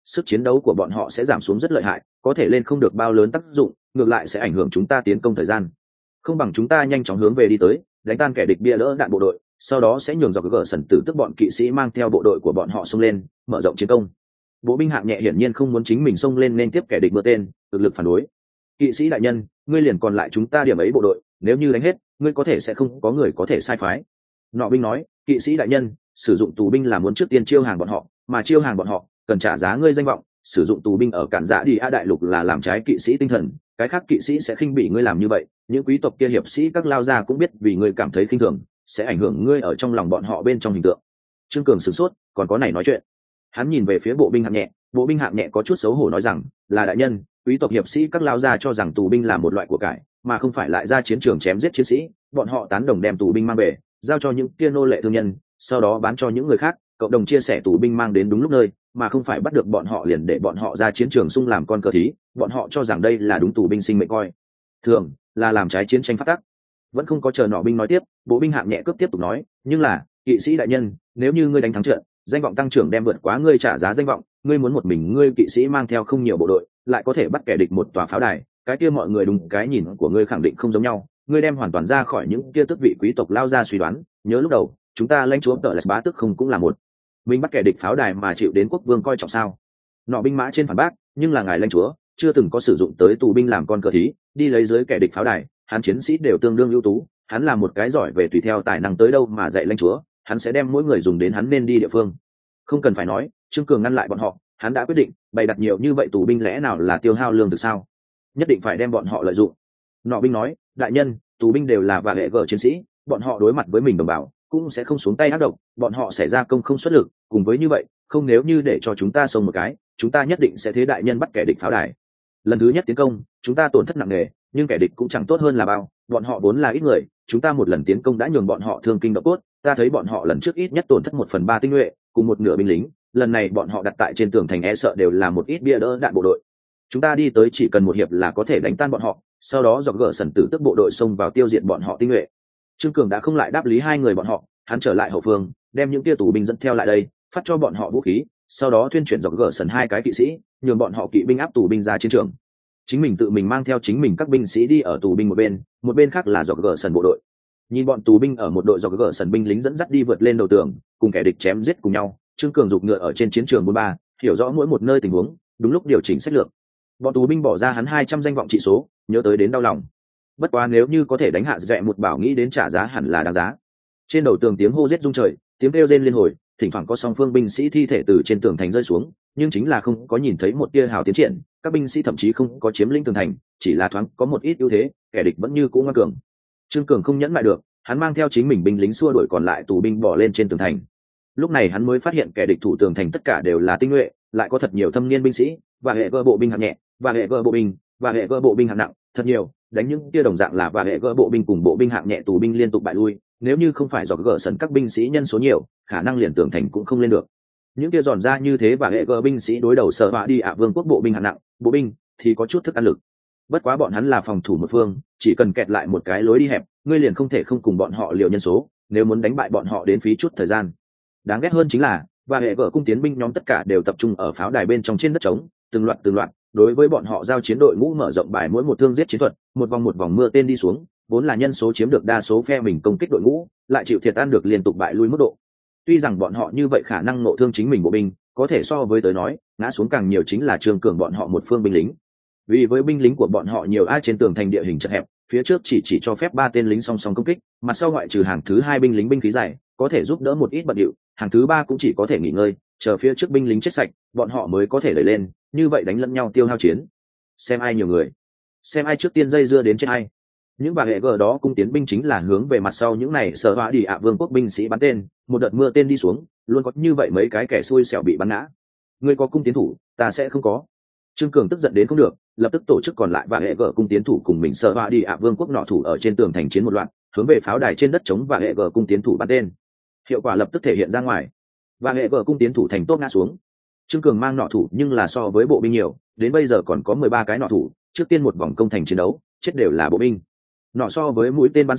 sức chiến đấu của bọn họ sẽ giảm xuống rất lợi hại, có thể lên không được bao lớn tác dụng, ngược lại sẽ ảnh hưởng chúng ta tiến công thời gian. Không bằng chúng ta nhanh chóng hướng về đi tới, đánh tan kẻ địch bia đỡ đạn bộ đội, sau đó sẽ nhường dọc gỡ sần tử tức bọn kỵ sĩ mang theo bộ đội của bọn họ xông lên, mở rộng chiến công. Bộ binh hạng nhẹ hiển nhiên không muốn chính mình xông lên nên tiếp kẻ địch mưa tên, cực lực phản đối. Kỵ sĩ đại nhân, ngươi liền còn lại chúng ta điểm ấy bộ đội, nếu như đánh hết, ngươi có thể sẽ không có người có thể sai phái. Nọ binh nói, kỵ sĩ đại nhân, sử dụng tù binh là muốn trước tiên chiêu hàng bọn họ, mà chiêu hàng bọn họ cần trả giá ngươi danh vọng, sử dụng tù binh ở cản dạ đi a đại lục là làm trái kỵ sĩ tinh thần, cái khác kỵ sĩ sẽ khinh bỉ ngươi làm như vậy, những quý tộc kia hiệp sĩ các lao gia cũng biết vì ngươi cảm thấy khinh thường, sẽ ảnh hưởng ngươi ở trong lòng bọn họ bên trong hình tượng. Trương Cường sửng sốt, còn có này nói chuyện. Hắn nhìn về phía bộ binh hạng nhẹ, bộ binh hạng nhẹ có chút xấu hổ nói rằng, là đại nhân, quý tộc hiệp sĩ các lao gia cho rằng tù binh là một loại của cải, mà không phải lại ra chiến trường chém giết chiến sĩ, bọn họ tán đồng đem tù binh mang về, giao cho những kia nô lệ thương nhân, sau đó bán cho những người khác, cộng đồng chia sẻ tù binh mang đến đúng lúc nơi, mà không phải bắt được bọn họ liền để bọn họ ra chiến trường xung làm con cờ thí, bọn họ cho rằng đây là đúng tù binh sinh mệnh coi thường, là làm trái chiến tranh pháp tắc. Vẫn không có chờ nọ binh nói tiếp, bộ binh hạng nhẹ cướp tiếp tục nói, nhưng là kỵ sĩ đại nhân, nếu như ngươi đánh thắng trận, danh vọng tăng trưởng đem vượt quá ngươi trả giá danh vọng, ngươi muốn một mình ngươi kỵ sĩ mang theo không nhiều bộ đội, lại có thể bắt kẻ địch một tòa pháo đài, cái kia mọi người đúng cái nhìn của ngươi khẳng định không giống nhau, ngươi đem hoàn toàn ra khỏi những kia tước vị quý tộc lao ra suy đoán, nhớ lúc đầu chúng ta lãnh chúa tợ là bá tước không cũng là một mình bắt kẻ địch pháo đài mà chịu đến quốc vương coi trọng sao? Nọ binh mã trên phản bác, nhưng là ngài lãnh chúa chưa từng có sử dụng tới tù binh làm con cờ thí, đi lấy dưới kẻ địch pháo đài, hắn chiến sĩ đều tương đương ưu tú, hắn là một cái giỏi về tùy theo tài năng tới đâu mà dạy lãnh chúa, hắn sẽ đem mỗi người dùng đến hắn nên đi địa phương. Không cần phải nói, Trương Cường ngăn lại bọn họ, hắn đã quyết định, bày đặt nhiều như vậy tù binh lẽ nào là tiêu hao lương thực sao? Nhất định phải đem bọn họ lợi dụng. Nọ binh nói, đại nhân, tù binh đều là và hệ gở chiến sĩ, bọn họ đối mặt với mình đồng bào cũng sẽ không xuống tay ác độc, bọn họ sẽ ra công không xuất lực, cùng với như vậy, không nếu như để cho chúng ta xông một cái, chúng ta nhất định sẽ thế đại nhân bắt kẻ địch pháo đài. Lần thứ nhất tiến công, chúng ta tổn thất nặng nề, nhưng kẻ địch cũng chẳng tốt hơn là bao, bọn họ vốn là ít người, chúng ta một lần tiến công đã nhường bọn họ thương kinh động cốt, ta thấy bọn họ lần trước ít nhất tổn thất 1/3 tinh nhuệ, cùng một nửa binh lính, lần này bọn họ đặt tại trên tường thành e sợ đều là một ít bia đỡ đạn bộ đội. Chúng ta đi tới chỉ cần một hiệp là có thể đánh tan bọn họ, sau đó dọc gỡ sần tử tức bộ đội xông vào tiêu diệt bọn họ tinh nhuệ. Trương Cường đã không lại đáp lý hai người bọn họ, hắn trở lại hậu phương, đem những tia tù binh dẫn theo lại đây, phát cho bọn họ vũ khí, sau đó tuyên truyền dọc gỡ sần hai cái kỵ sĩ, nhường bọn họ kỵ binh áp tù binh ra chiến trường. Chính mình tự mình mang theo chính mình các binh sĩ đi ở tù binh một bên khác là dọc gỡ sần bộ đội. Nhìn bọn tù binh ở một đội dọc gỡ sần binh lính dẫn dắt đi vượt lên đầu tường, cùng kẻ địch chém giết cùng nhau, Trương Cường giục ngựa ở trên chiến trường 43, hiểu rõ mỗi một nơi tình huống, đúng lúc điều chỉnh sách lược. Bọn tù binh bỏ ra hắn 200 danh vọng trị số, nhớ tới đến đau lòng. Bất quá nếu như có thể đánh hạ dẹ một bảo nghĩ đến trả giá hẳn là đáng giá. Trên đầu tường tiếng hô giết rung trời, tiếng kêu rên liên hồi, thỉnh thoảng có song phương binh sĩ thi thể từ trên tường thành rơi xuống, nhưng chính là không có nhìn thấy một tia hào tiến triển, các binh sĩ thậm chí không có chiếm lĩnh tường thành, chỉ là thoáng có một ít ưu thế, kẻ địch vẫn như cũ ngoan cường. Trương Cường không nhẫn lại được, hắn mang theo chính mình binh lính xua đuổi còn lại tù binh bỏ lên trên tường thành. Lúc này hắn mới phát hiện kẻ địch thủ tường thành tất cả đều là tinh nhuệ, lại có thật nhiều thâm niên binh sĩ, và hệ vơ bộ binh hạng nhẹ, và hệ vơ bộ binh, và hệ vơ bộ binh hạng nặng, thật nhiều, đánh những kia đồng dạng là và hệ vơ bộ binh cùng bộ binh hạng nhẹ tù binh liên tục bại lui, nếu như không phải do gỡ sân các binh sĩ nhân số nhiều, khả năng liền tường thành cũng không lên được. Những kia giòn ra như thế và hệ vơ binh sĩ đối đầu sở họa đi ạ vương quốc bộ binh hạng nặng, bộ binh thì có chút thức ăn lực. Bất quá bọn hắn là phòng thủ một phương, chỉ cần kẹt lại một cái lối đi hẹp, ngươi liền không thể không cùng bọn họ liều nhân số, nếu muốn đánh bại bọn họ đến phí chút thời gian. Đáng ghét hơn chính là và hệ vợ cung tiến binh nhóm tất cả đều tập trung ở pháo đài bên trong trên đất trống, từng loạt đối với bọn họ giao chiến đội ngũ mở rộng bài mỗi một thương giết chiến thuật, một vòng mưa tên đi xuống, vốn là nhân số chiếm được đa số phe mình công kích đội ngũ, lại chịu thiệt ăn được liên tục bại lui mức độ. Tuy rằng bọn họ như vậy khả năng nộ thương chính mình bộ binh, có thể so với tới nói, ngã xuống càng nhiều chính là Trương Cường bọn họ một phương binh lính. Vì với binh lính của bọn họ nhiều ai trên tường thành địa hình chật hẹp, phía trước chỉ cho phép 3 tên lính song song công kích, mặt sau ngoại trừ hàng thứ 2 binh lính binh khí dày, có thể giúp đỡ một ít bận điệu, hàng thứ 3 cũng chỉ có thể nghỉ ngơi, chờ phía trước binh lính chết sạch, bọn họ mới có thể đẩy lên, như vậy đánh lẫn nhau tiêu hao chiến. Xem ai nhiều người, xem ai trước tiên dây dưa đến trên ai. Những bà hệ gờ đó cung tiến binh chính là hướng về mặt sau những này sở họa đi ạ vương quốc binh sĩ bắn tên, một đợt mưa tên đi xuống, luôn có như vậy mấy cái kẻ xui xẻo bị bắn ngã. Ngươi có cung tiến thủ, ta sẽ không có. Trương Cường tức giận đến không được, lập tức tổ chức còn lại và hệ gở cung tiến thủ cùng mình sở họa đi ạ vương quốc nọ thủ ở trên tường thành chiến một loạt, hướng về pháo đài trên đất trống và hệ gở cung tiến thủ bắn tên. Hiệu quả lập tức thể hiện ra ngoài, và hệ gở cung tiến thủ thành tốt ngã xuống. Trương Cường mang nọ thủ nhưng là so với bộ binh nhiều, đến bây giờ còn có 13 cái nọ thủ, trước tiên một vòng công thành chiến đấu, chết đều là bộ binh. Nọ so với mũi tên bắn xa,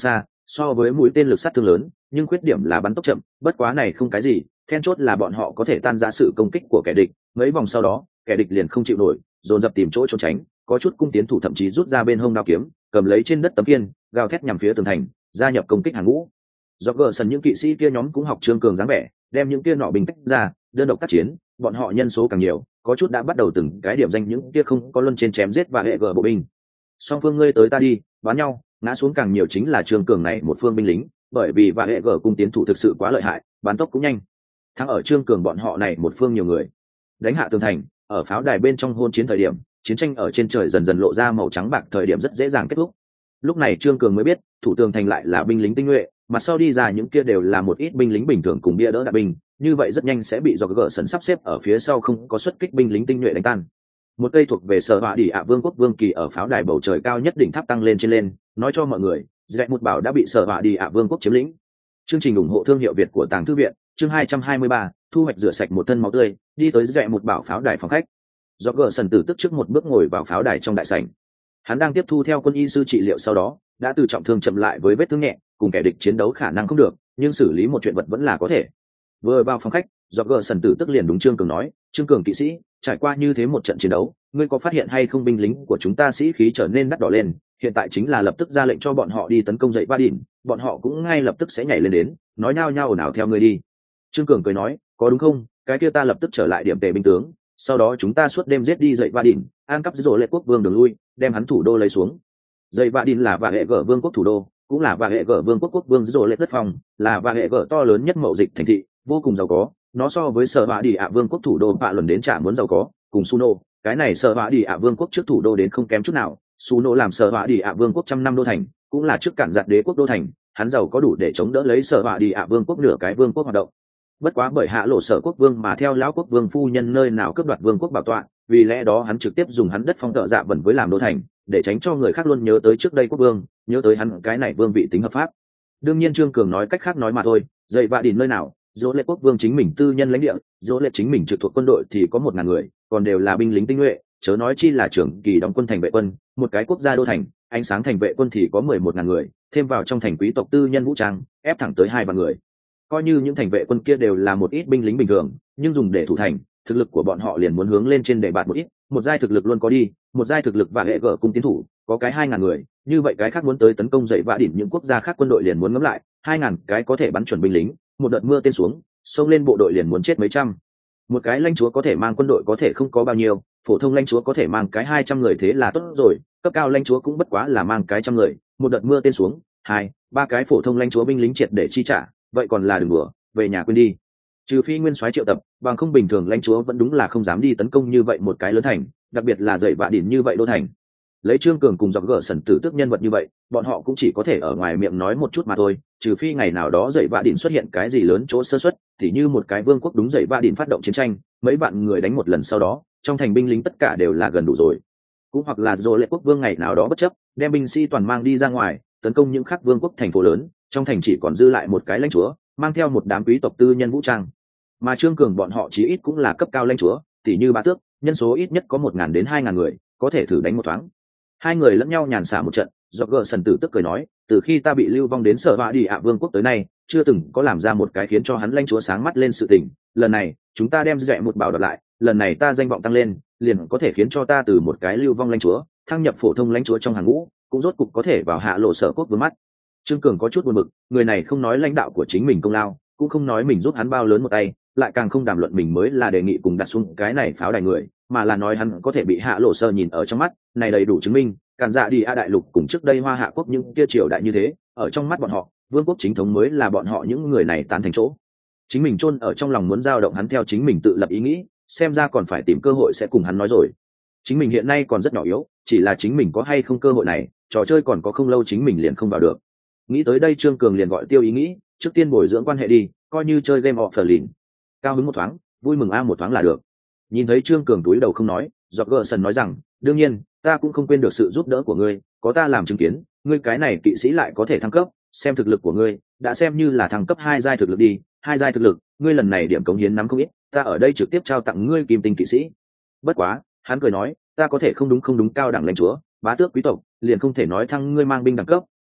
so với mũi tên lực sát thương lớn, nhưng khuyết điểm là bắn tốc chậm, bất quá này không cái gì, then chốt là bọn họ có thể tan ra sự công kích của kẻ địch, mấy vòng sau đó, kẻ địch liền không chịu nổi, dồn dập tìm chỗ trốn tránh, có chút cung tiến thủ thậm chí rút ra bên hông đao kiếm, cầm lấy trên đất tấm kiên, gào thét nhằm phía tường thành, gia nhập công kích hàng ngũ. Do gờ sần những kỵ sĩ kia nhóm cũng học Trương Cường dáng vẻ, đem những kia nọ bình tách ra, đơn độc tác chiến, bọn họ nhân số càng nhiều, có chút đã bắt đầu từng cái điểm danh những kia không có luân trên chém giết và hệ gờ bộ binh. Song phương ngươi tới ta đi, bắn nhau, ngã xuống càng nhiều chính là Trương Cường này một phương binh lính, bởi vì và hệ gờ cung tiến thủ thực sự quá lợi hại, bắn tốc cũng nhanh. Thắng ở Trương Cường bọn họ này một phương nhiều người, đánh hạ tường thành, ở pháo đài bên trong hôn chiến thời điểm, chiến tranh ở trên trời dần dần lộ ra màu trắng bạc, thời điểm rất dễ dàng kết thúc. Lúc này Trương Cường mới biết, thủ tường thành lại là binh lính tinh nhuệ, mặt sau đi ra những kia đều là một ít binh lính bình thường cùng bia đỡ đạn binh, như vậy rất nhanh sẽ bị do gỡ sần sắp xếp ở phía sau không có xuất kích binh lính tinh nhuệ đánh tan. Một cây thuộc về Sở Họa Đi ạ Vương quốc vương kỳ ở pháo đài bầu trời cao nhất đỉnh tháp tăng lên trên lên, nói cho mọi người, Dẹp một bảo đã bị Sở Họa Đi ạ Vương quốc chiếm lĩnh. Chương trình ủng hộ thương hiệu Việt của Tàng Thư viện, chương 223, thu hoạch rửa sạch một thân máu tươi, đi tới Dẹp một bảo pháo đài phòng khách. Do gỡ sần tử tức trước một bước ngồi vào pháo đài trong đại sảnh. Hắn đang tiếp thu theo quân y sư trị liệu, sau đó đã từ trọng thương chậm lại với vết thương nhẹ, cùng kẻ địch chiến đấu khả năng không được, nhưng xử lý một chuyện vật vẫn là có thể. Vừa vào phòng khách, do gờ sần tử tức liền đúng Trương Cường nói, Trương Cường kỵ sĩ, trải qua như thế một trận chiến đấu, ngươi có phát hiện hay không binh lính của chúng ta sĩ khí trở nên đắt đỏ lên, hiện tại chính là lập tức ra lệnh cho bọn họ đi tấn công dậy Va Đỉnh, bọn họ cũng ngay lập tức sẽ nhảy lên đến, nói nhao nhao ồn ào theo ngươi đi. Trương Cường cười nói, có đúng không, cái kia ta lập tức trở lại điểm tề binh tướng, sau đó chúng ta suốt đêm giết đi dậy Va Đỉnh, an cắp dỗ lệ quốc vương đường lui, đem hắn thủ đô lấy xuống. Dậy Va Đỉnh là và hệ gở vương quốc thủ đô, cũng là và hệ gở vương quốc vương dỗ lệ đất phòng, là và hệ gở to lớn nhất mậu dịch thành thị, vô cùng giàu có. Nó so với Sở Họa Đi ạ Vương quốc thủ đô bạ luận đến chả muốn giàu có, cùng Suno, cái này Sở Họa Đi ạ Vương quốc trước thủ đô đến không kém chút nào. Suno làm Sở Họa Đi ạ Vương quốc trăm năm đô thành, cũng là trước cản giặc đế quốc đô thành, hắn giàu có đủ để chống đỡ lấy Sở Họa Đi ạ Vương quốc nửa cái vương quốc hoạt động. Bất quá bởi hạ lộ Sở quốc vương mà theo lão quốc vương phu nhân nơi nào cướp đoạt vương quốc bảo tọa, vì lẽ đó hắn trực tiếp dùng hắn đất phong tợ dạ vẩn với làm đô thành, để tránh cho người khác luôn nhớ tới trước đây quốc vương, nhớ tới hắn cái này vương vị tính hợp pháp. Đương nhiên Trương Cường nói cách khác nói mà thôi, dậy vạ đỉnh nơi nào, dỗ lệ quốc vương chính mình tư nhân lãnh địa, dỗ lệ chính mình trực thuộc quân đội thì có 1.000 người, còn đều là binh lính tinh nhuệ, chớ nói chi là trưởng kỳ đóng quân thành vệ quân, một cái quốc gia đô thành, ánh sáng thành vệ quân thì có 11.000 người, thêm vào trong thành quý tộc tư nhân vũ trang, ép thẳng tới 2 vạn người. Coi như những thành vệ quân kia đều là một ít binh lính bình thường, nhưng dùng để thủ thành, thực lực của bọn họ liền muốn hướng lên trên để bạt một ít, một giai thực lực luôn có đi, một giai thực lực và hệ gở cung tiến thủ, có cái 2.000 người, như vậy cái khác muốn tới tấn công dậy vạ đỉnh những quốc gia khác quân đội liền muốn ngấm lại, 2.000 cái có thể bắn chuẩn binh lính, một đợt mưa tên xuống, xông lên bộ đội liền muốn chết mấy trăm. Một cái lãnh chúa có thể mang quân đội có thể không có bao nhiêu, phổ thông lãnh chúa có thể mang cái 200 người thế là tốt rồi, cấp cao lãnh chúa cũng bất quá là mang cái trăm người, một đợt mưa tên xuống, 2-3 cái phổ thông lãnh chúa binh lính triệt để chi trả, vậy còn là đừng đùa, về nhà quên đi. Trừ phi nguyên soái triệu tập, bằng không bình thường lãnh chúa vẫn đúng là không dám đi tấn công như vậy một cái lớn thành, đặc biệt là dậy vạ đỉnh như vậy đô thành. Lấy Trương Cường cùng dọc gỡ sần tử tước nhân vật như vậy, bọn họ cũng chỉ có thể ở ngoài miệng nói một chút mà thôi, trừ phi ngày nào đó dậy vạ đỉnh xuất hiện cái gì lớn chỗ sơ suất, thì như một cái vương quốc đúng dậy vạ đỉnh phát động chiến tranh, mấy bạn người đánh một lần sau đó, trong thành binh lính tất cả đều là gần đủ rồi. Cũng hoặc là dỗ lệ quốc vương ngày nào đó bất chấp, đem binh sĩ toàn mang đi ra ngoài, tấn công những khác vương quốc thành phố lớn, trong thành chỉ còn dư lại một cái lãnh chúa, mang theo một đám quý tộc tư nhân vũ trang. Mà Trương Cường bọn họ chí ít cũng là cấp cao lãnh chúa, tỷ như Bá Tước, nhân số ít nhất có 1.000 đến 2.000 người, có thể thử đánh một thoáng. Hai người lẫn nhau nhàn xả một trận, do gờ sần tử tức cười nói, từ khi ta bị lưu vong đến Sở Họa Đi ạ Vương quốc tới nay, chưa từng có làm ra một cái khiến cho hắn lãnh chúa sáng mắt lên sự tình. Lần này chúng ta đem dẹp một bảo đoạt lại, lần này ta danh vọng tăng lên, liền có thể khiến cho ta từ một cái lưu vong lãnh chúa thăng nhập phổ thông lãnh chúa trong hàng ngũ, cũng rốt cục có thể vào hạ lộ Sở quốc vương mắt. Trương Cường có chút buồn bực, người này không nói lãnh đạo của chính mình công lao, cũng không nói mình giúp hắn bao lớn một tay, lại càng không đàm luận mình mới là đề nghị cùng đặt xuống cái này pháo đài người, mà là nói hắn có thể bị hạ lộ Sở nhìn ở trong mắt, này đầy đủ chứng minh càn dạ đi a đại lục cùng trước đây Hoa Hạ quốc những kia triều đại như thế, ở trong mắt bọn họ vương quốc chính thống mới là bọn họ những người này tán thành chỗ. Chính mình chôn ở trong lòng muốn dao động hắn theo chính mình tự lập ý nghĩ, xem ra còn phải tìm cơ hội sẽ cùng hắn nói rồi. Chính mình hiện nay còn rất nhỏ yếu, chỉ là chính mình có hay không cơ hội này, trò chơi còn có không lâu chính mình liền không vào được. Nghĩ tới đây Trương Cường liền gọi tiêu ý nghĩ, trước tiên bồi dưỡng quan hệ đi, coi như chơi game of lìn, cao hứng một thoáng, vui mừng một thoáng là được. Nhìn thấy Trương Cường túi đầu không nói, Dọc Gờ Sần nói rằng, đương nhiên ta cũng không quên được sự giúp đỡ của ngươi, có ta làm chứng kiến, ngươi cái này kỵ sĩ lại có thể thăng cấp, xem thực lực của ngươi đã xem như là thăng cấp 2 giai thực lực đi, 2 giai thực lực, ngươi lần này điểm cống hiến nắm không ít, ta ở đây trực tiếp trao tặng ngươi kim tinh kỵ sĩ. Bất quá hắn cười nói, ta có thể không đúng cao đẳng lãnh chúa, bá tước quý tộc, liền không thể nói thăng ngươi mang binh đẳng cấp,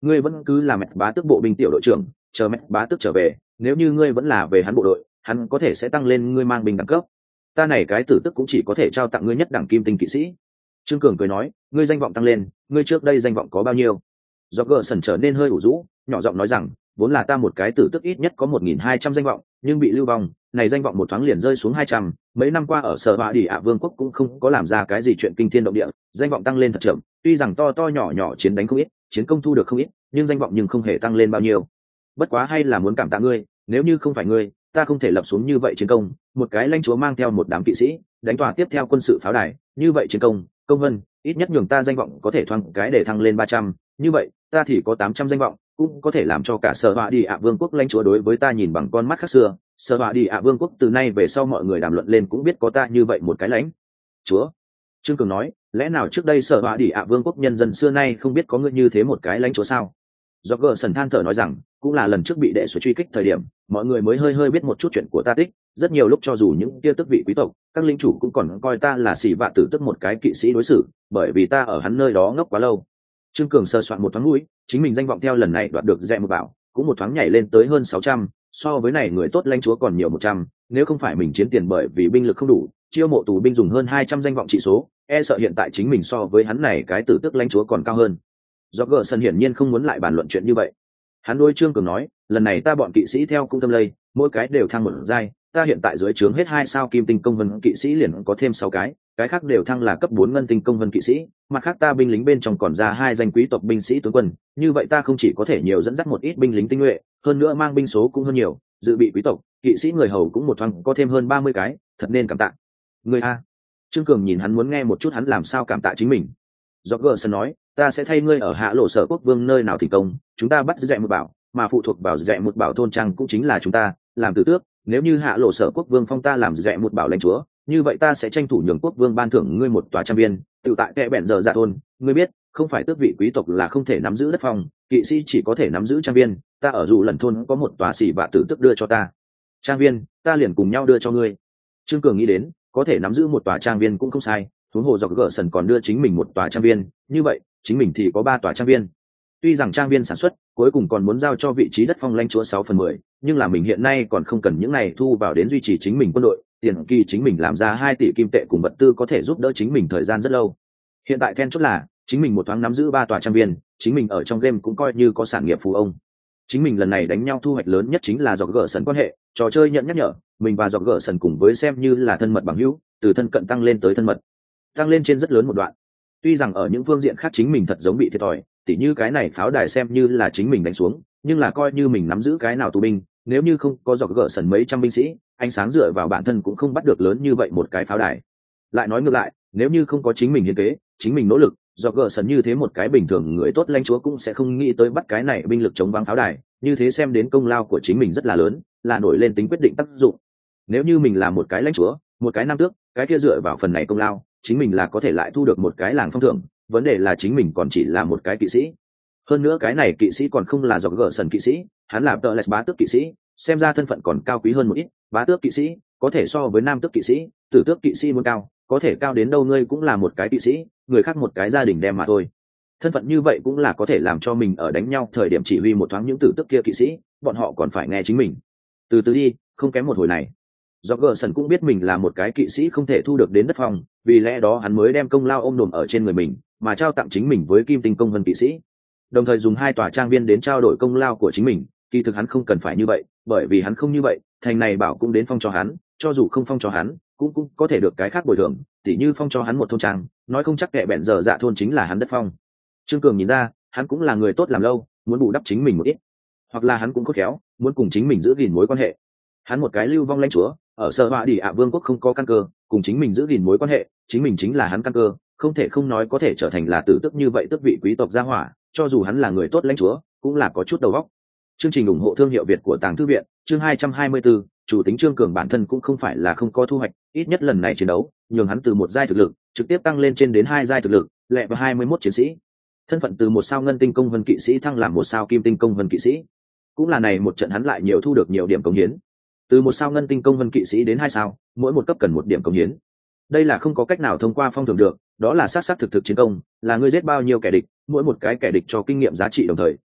ngươi vẫn cứ là mẹ bá tước bộ binh tiểu đội trưởng, chờ mẹ bá tước trở về, nếu như ngươi vẫn là về hắn bộ đội, hắn có thể sẽ tăng lên ngươi mang binh đẳng cấp. Ta này cái tử tức cũng chỉ có thể trao tặng ngươi nhất đẳng kim tinh kỵ sĩ. Trương Cường cười nói, ngươi danh vọng tăng lên, ngươi trước đây danh vọng có bao nhiêu? Do gờ sần trở nên hơi ủ rũ, nhỏ giọng nói rằng, vốn là ta một cái tử tức ít nhất có 1.200 danh vọng, nhưng bị lưu vong, này danh vọng một thoáng liền rơi xuống 200. Mấy năm qua ở Sở Họa Đi ạ Vương quốc cũng không có làm ra cái gì chuyện kinh thiên động địa, danh vọng tăng lên thật chậm. Tuy rằng to to nhỏ nhỏ chiến đánh không ít, chiến công thu được không ít, nhưng danh vọng nhưng không hề tăng lên bao nhiêu. Bất quá hay là muốn cảm tạ ngươi, nếu như không phải ngươi, ta không thể lập xuống như vậy chiến công. Một cái lãnh chúa mang theo một đám kỵ sĩ, đánh tòa tiếp theo quân sự pháo đài, như vậy chiến công, công vân, ít nhất nhường ta danh vọng có thể thoáng cái để thăng lên 300. Như vậy, ta thì có 800 danh vọng, cũng có thể làm cho cả Sở Họa Đi ạ Vương quốc lãnh chúa đối với ta nhìn bằng con mắt khác xưa. Sở Họa Đi ạ Vương quốc từ nay về sau mọi người đàm luận lên cũng biết có ta như vậy một cái lãnh chúa. Trương Cường nói, lẽ nào trước đây Sở Họa Đi ạ Vương quốc nhân dân xưa nay không biết có người như thế một cái lãnh chúa sao? Do gờ sần than thở nói rằng, cũng là lần trước bị đệ xuất truy kích thời điểm, mọi người mới hơi biết một chút chuyện của ta tích. Rất nhiều lúc cho dù những kia tước vị quý tộc, các linh chủ cũng còn coi ta là xỉ vạ tử tức một cái kỵ sĩ đối xử, bởi vì ta ở hắn nơi đó ngốc quá lâu. Trương Cường sơ soạn một thoáng mũi, chính mình danh vọng theo lần này đoạt được Rẽ Mục Bảo, cũng một thoáng nhảy lên tới hơn 600, so với này người tốt lãnh chúa còn nhiều 100. Nếu không phải mình chiến tiền bởi vì binh lực không đủ, chiêu mộ tù binh dùng hơn 200 danh vọng trị số, e sợ hiện tại chính mình so với hắn này cái tử tước lãnh chúa còn cao hơn. Do gờ sân hiển nhiên không muốn lại bàn luận chuyện như vậy. Hắn đôi Trương Cường nói, lần này ta bọn kỵ sĩ theo cung tâm lây, mỗi cái đều thăng một giai, ta hiện tại dưới trướng hết 2 sao kim tinh công vân kỵ sĩ liền có thêm 6 cái khác đều thăng là cấp 4 ngân tinh công vân kỵ sĩ, mặt khác ta binh lính bên trong còn ra 2 danh quý tộc binh sĩ tướng quân, như vậy ta không chỉ có thể nhiều dẫn dắt một ít binh lính tinh nhuệ, hơn nữa mang binh số cũng hơn nhiều, dự bị quý tộc, kỵ sĩ người hầu cũng một thoáng có thêm hơn 30 cái, thật nên cảm tạ. Người a. Trương Cường nhìn hắn muốn nghe một chút hắn làm sao cảm tạ chính mình. Rogerson nói, ta sẽ thay ngươi ở Hạ Lộ Sở Quốc Vương nơi nào thành công, chúng ta bắt Rẽ Một Bảo, mà phụ thuộc vào Rẽ Một Bảo thôn trang cũng chính là chúng ta, làm tử tước, nếu như Hạ Lộ Sở Quốc Vương phong ta làm Rẽ Một Bảo lãnh chúa, như vậy ta sẽ tranh thủ nhường quốc vương ban thưởng ngươi một tòa trang viên, tự tại kẻ bèn giờ dạ thôn, ngươi biết, không phải tước vị quý tộc là không thể nắm giữ đất phong, kỵ sĩ chỉ có thể nắm giữ trang viên, ta ở dù lần thôn có một tòa xỉ vạ tử tước đưa cho ta. Trang viên, ta liền cùng nhau đưa cho ngươi. Trương Cường nghĩ đến, có thể nắm giữ một tòa trang viên cũng không sai, huống hồ dọc gỡ sần còn đưa chính mình một tòa trang viên, như vậy, chính mình thì có 3 tòa trang viên. Tuy rằng trang viên sản xuất cuối cùng còn muốn giao cho vị trí đất phong lãnh chúa 6/10, nhưng là mình hiện nay còn không cần những này thu vào đến duy trì chính mình quân đội, tiền kỳ chính mình làm ra 2 tỷ kim tệ cùng vật tư có thể giúp đỡ chính mình thời gian rất lâu. Hiện tại then chốt là chính mình một thoáng nắm giữ 3 tòa trang viên, chính mình ở trong game cũng coi như có sản nghiệp phú ông. Chính mình lần này đánh nhau thu hoạch lớn nhất chính là dọc gỡ sần quan hệ, trò chơi nhận nhắc nhở mình và dọc gỡ sần cùng với xem như là thân mật bằng hữu, từ thân cận tăng lên tới thân mật, tăng lên trên rất lớn một đoạn. Tuy rằng ở những phương diện khác chính mình thật giống bị thiệt thòi, tỉ như cái này pháo đài xem như là chính mình đánh xuống, nhưng là coi như mình nắm giữ cái nào tù binh, nếu như không có dọc gỡ sần mấy trăm binh sĩ, ánh sáng dựa vào bản thân cũng không bắt được lớn như vậy một cái pháo đài. Lại nói ngược lại, nếu như không có chính mình hiến kế, chính mình nỗ lực, dọc gỡ sần như thế một cái bình thường người tốt lãnh chúa cũng sẽ không nghĩ tới bắt cái này binh lực chống vắng pháo đài, như thế xem đến công lao của chính mình rất là lớn, là nổi lên tính quyết định tác dụng. Nếu như mình là một cái lãnh chúa, một cái nam tước, cái kia dựa vào phần này công lao, chính mình là có thể lại thu được một cái làng phong thưởng, vấn đề là chính mình còn chỉ là một cái kỵ sĩ. Hơn nữa cái này kỵ sĩ còn không là dọc gỡ sần kỵ sĩ, hắn là tợ lẹt bá tước kỵ sĩ, xem ra thân phận còn cao quý hơn một ít. Bá tước kỵ sĩ có thể so với nam tước kỵ sĩ, tử tước kỵ sĩ muốn cao, có thể cao đến đâu ngươi cũng là một cái kỵ sĩ, người khác một cái gia đình đem mà thôi. Thân phận như vậy cũng là có thể làm cho mình ở đánh nhau thời điểm chỉ huy một thoáng những tử tước kia kỵ sĩ, bọn họ còn phải nghe chính mình. Từ từ đi, không kém một hồi này. Do gờ sần cũng biết mình là một cái kỵ sĩ không thể thu được đến đất phong, vì lẽ đó hắn mới đem công lao ôm đồm ở trên người mình, mà trao tặng chính mình với kim tinh công vân kỵ sĩ, đồng thời dùng 2 tòa trang viên đến trao đổi công lao của chính mình. Kỳ thực hắn không cần phải như vậy, bởi vì hắn không như vậy, thành này bảo cũng đến phong cho hắn, cho dù không phong cho hắn, cũng có thể được cái khác bồi thường, tỉ như phong cho hắn một thôn trang, nói không chắc kẻ bẹn giờ dạ thôn chính là hắn đất phong. Trương Cường nhìn ra, hắn cũng là người tốt làm lâu, muốn bù đắp chính mình một ít, hoặc là hắn cũng khôn khéo, muốn cùng chính mình giữ gìn mối quan hệ. Hắn một cái lưu vong lãnh chúa, ở Sở Họa Đi ạ Vương quốc không có căn cơ, cùng chính mình giữ gìn mối quan hệ, chính mình chính là hắn căn cơ, không thể không nói có thể trở thành là tử tước như vậy tước vị quý tộc gia hỏa, cho dù hắn là người tốt lãnh chúa, cũng là có chút đầu óc. Chương trình ủng hộ thương hiệu Việt của Tàng Thư viện, chương 224, chủ tính Trương Cường bản thân cũng không phải là không có thu hoạch, ít nhất lần này chiến đấu, nhường hắn từ 1 giai thực lực, trực tiếp tăng lên trên đến 2 giai thực lực, lẹ vào 21 chiến sĩ. Thân phận từ 1 sao ngân tinh công vân kỵ sĩ thăng làm 1 sao kim tinh công vân kỵ sĩ. Cũng là này một trận hắn lại nhiều thu được nhiều điểm cống hiến. Từ 1 sao ngân tinh công vân kỵ sĩ đến 2 sao, mỗi một cấp cần 1 điểm cống hiến. Đây là không có cách nào thông qua phong thưởng được, đó là sát thực chiến công, là ngươi giết bao nhiêu kẻ địch, mỗi một cái kẻ địch cho kinh nghiệm giá trị đồng thời,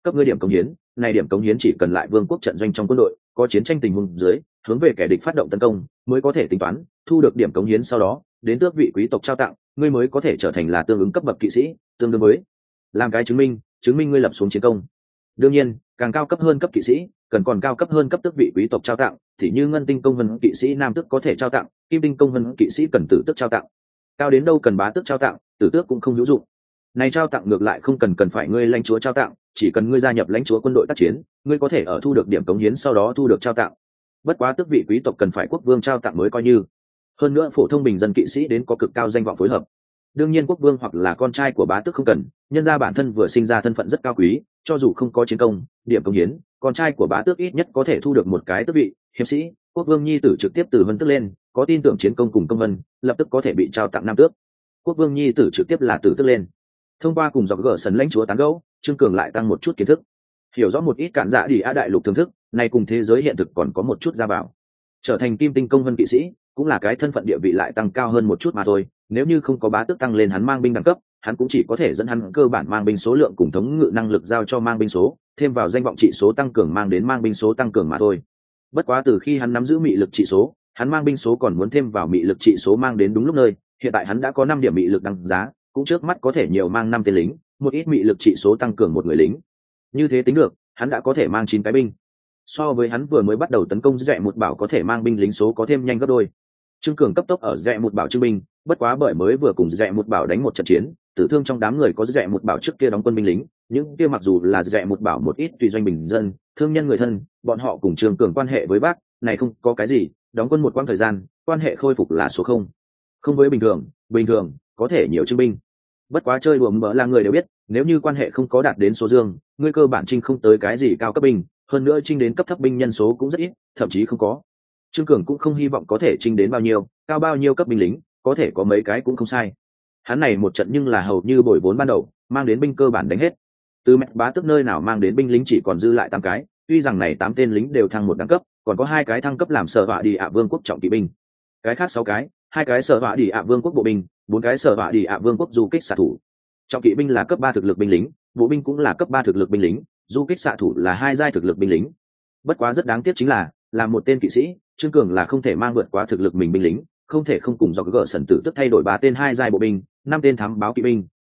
cấp ngươi điểm cống hiến, này điểm cống hiến chỉ cần lại vương quốc trận doanh trong quân đội có chiến tranh tình huống dưới hướng về kẻ địch phát động tấn công mới có thể tính toán thu được điểm cống hiến, sau đó đến tước vị quý tộc trao tặng, ngươi mới có thể trở thành là tương ứng cấp bậc kỵ sĩ, tương đương với làm cái chứng minh ngươi lập xuống chiến công. Đương nhiên càng cao cấp hơn cấp kỵ sĩ cần còn cao cấp hơn cấp tước vị quý tộc trao tặng, thì như ngân tinh công vân kỵ sĩ nam tước có thể trao tặng, kim tinh công vân kỵ sĩ cần tử tước trao tặng, cao đến đâu cần bá tước trao tặng, tử tước cũng không hữu dụng. Này trao tặng ngược lại không cần phải ngươi lãnh chúa trao tặng, chỉ cần ngươi gia nhập lãnh chúa quân đội tác chiến, ngươi có thể ở thu được điểm cống hiến sau đó thu được trao tặng. Bất quá tước vị quý tộc cần phải quốc vương trao tặng mới coi như. Hơn nữa phổ thông bình dân kỵ sĩ đến có cực cao danh vọng phối hợp. Đương nhiên quốc vương hoặc là con trai của bá tước không cần, nhân ra bản thân vừa sinh ra thân phận rất cao quý, cho dù không có chiến công điểm cống hiến, con trai của bá tước ít nhất có thể thu được một cái tước vị hiệp sĩ, quốc vương nhi tử trực tiếp từ vân tước lên, có tin tưởng chiến công cùng công vân, lập tức có thể bị trao tặng nam tước. Quốc vương nhi tử trực tiếp là tử tước lên. Thông qua cùng dọc gỡ sần lãnh chúa tán gẫu, Trương Cường lại tăng một chút kiến thức, hiểu rõ một ít cản dạ đi đại lục thưởng thức này, cùng thế giới hiện thực còn có một chút ra vào. Trở thành kim tinh công vân kỵ sĩ cũng là cái thân phận địa vị lại tăng cao hơn một chút mà thôi, nếu như không có bá tước tăng lên hắn mang binh đẳng cấp, hắn cũng chỉ có thể dẫn hắn cơ bản mang binh số lượng cùng thống ngự năng lực giao cho mang binh số, thêm vào danh vọng trị số tăng cường mang đến mang binh số tăng cường mà thôi. Bất quá từ khi hắn nắm giữ mị lực trị số, hắn mang binh số còn muốn thêm vào mị lực trị số mang đến đúng lúc nơi, hiện tại hắn đã có 5 điểm mị lực đăng giá, cũng trước mắt có thể nhiều mang 5 tên lính, một ít mị lực trị số tăng cường một người lính. Như thế tính được, hắn đã có thể mang 9 cái binh. So với hắn vừa mới bắt đầu tấn công Dẹ Một Bảo có thể mang binh lính số có thêm nhanh gấp đôi. Trương Cường cấp tốc ở Dẹ Một Bảo trưng binh, bất quá bởi mới vừa cùng Dẹ Một Bảo đánh một trận chiến, tử thương trong đám người có Dẹ Một Bảo trước kia đóng quân binh lính, những kia mặc dù là Dẹ Một Bảo một ít tùy doanh bình dân, thương nhân người thân, bọn họ cùng Trương Cường quan hệ với bác này không có cái gì, đóng quân một quãng thời gian, quan hệ khôi phục là số không. Không với bình thường có thể nhiều trưng binh. Bất quá chơi đùa mỡ là người đều biết, nếu như quan hệ không có đạt đến số dương, ngươi cơ bản trinh không tới cái gì cao cấp binh, hơn nữa trinh đến cấp thấp binh nhân số cũng rất ít, thậm chí không có. Trương Cường cũng không hy vọng có thể trinh đến bao nhiêu cao bao nhiêu cấp binh lính, có thể có mấy cái cũng không sai. Hắn này một trận nhưng là hầu như bồi vốn ban đầu, mang đến binh cơ bản đánh hết. Từ mẹ bá tước nơi nào mang đến binh lính chỉ còn dư lại 8 cái, tuy rằng này 8 tên lính đều thăng một đẳng cấp, còn có 2 cái thăng cấp làm sở họa đi ạ vương quốc trọng kỵ binh. Cái khác 6 cái, 2 cái sở họa đi ạ vương quốc bộ binh, 4 cái sở họa đi ạ vương quốc du kích xạ thủ. Trọng kỵ binh là cấp 3 thực lực binh lính, bộ binh cũng là cấp 3 thực lực binh lính, du kích xạ thủ là 2 giai thực lực binh lính. Bất quá rất đáng tiếc chính là một tên kỵ sĩ, Trương Cường là không thể mang vượt quá thực lực mình binh lính, không thể không cùng do gỡ sần tử tức thay đổi 3 tên 2 giai bộ binh, 5 tên thám báo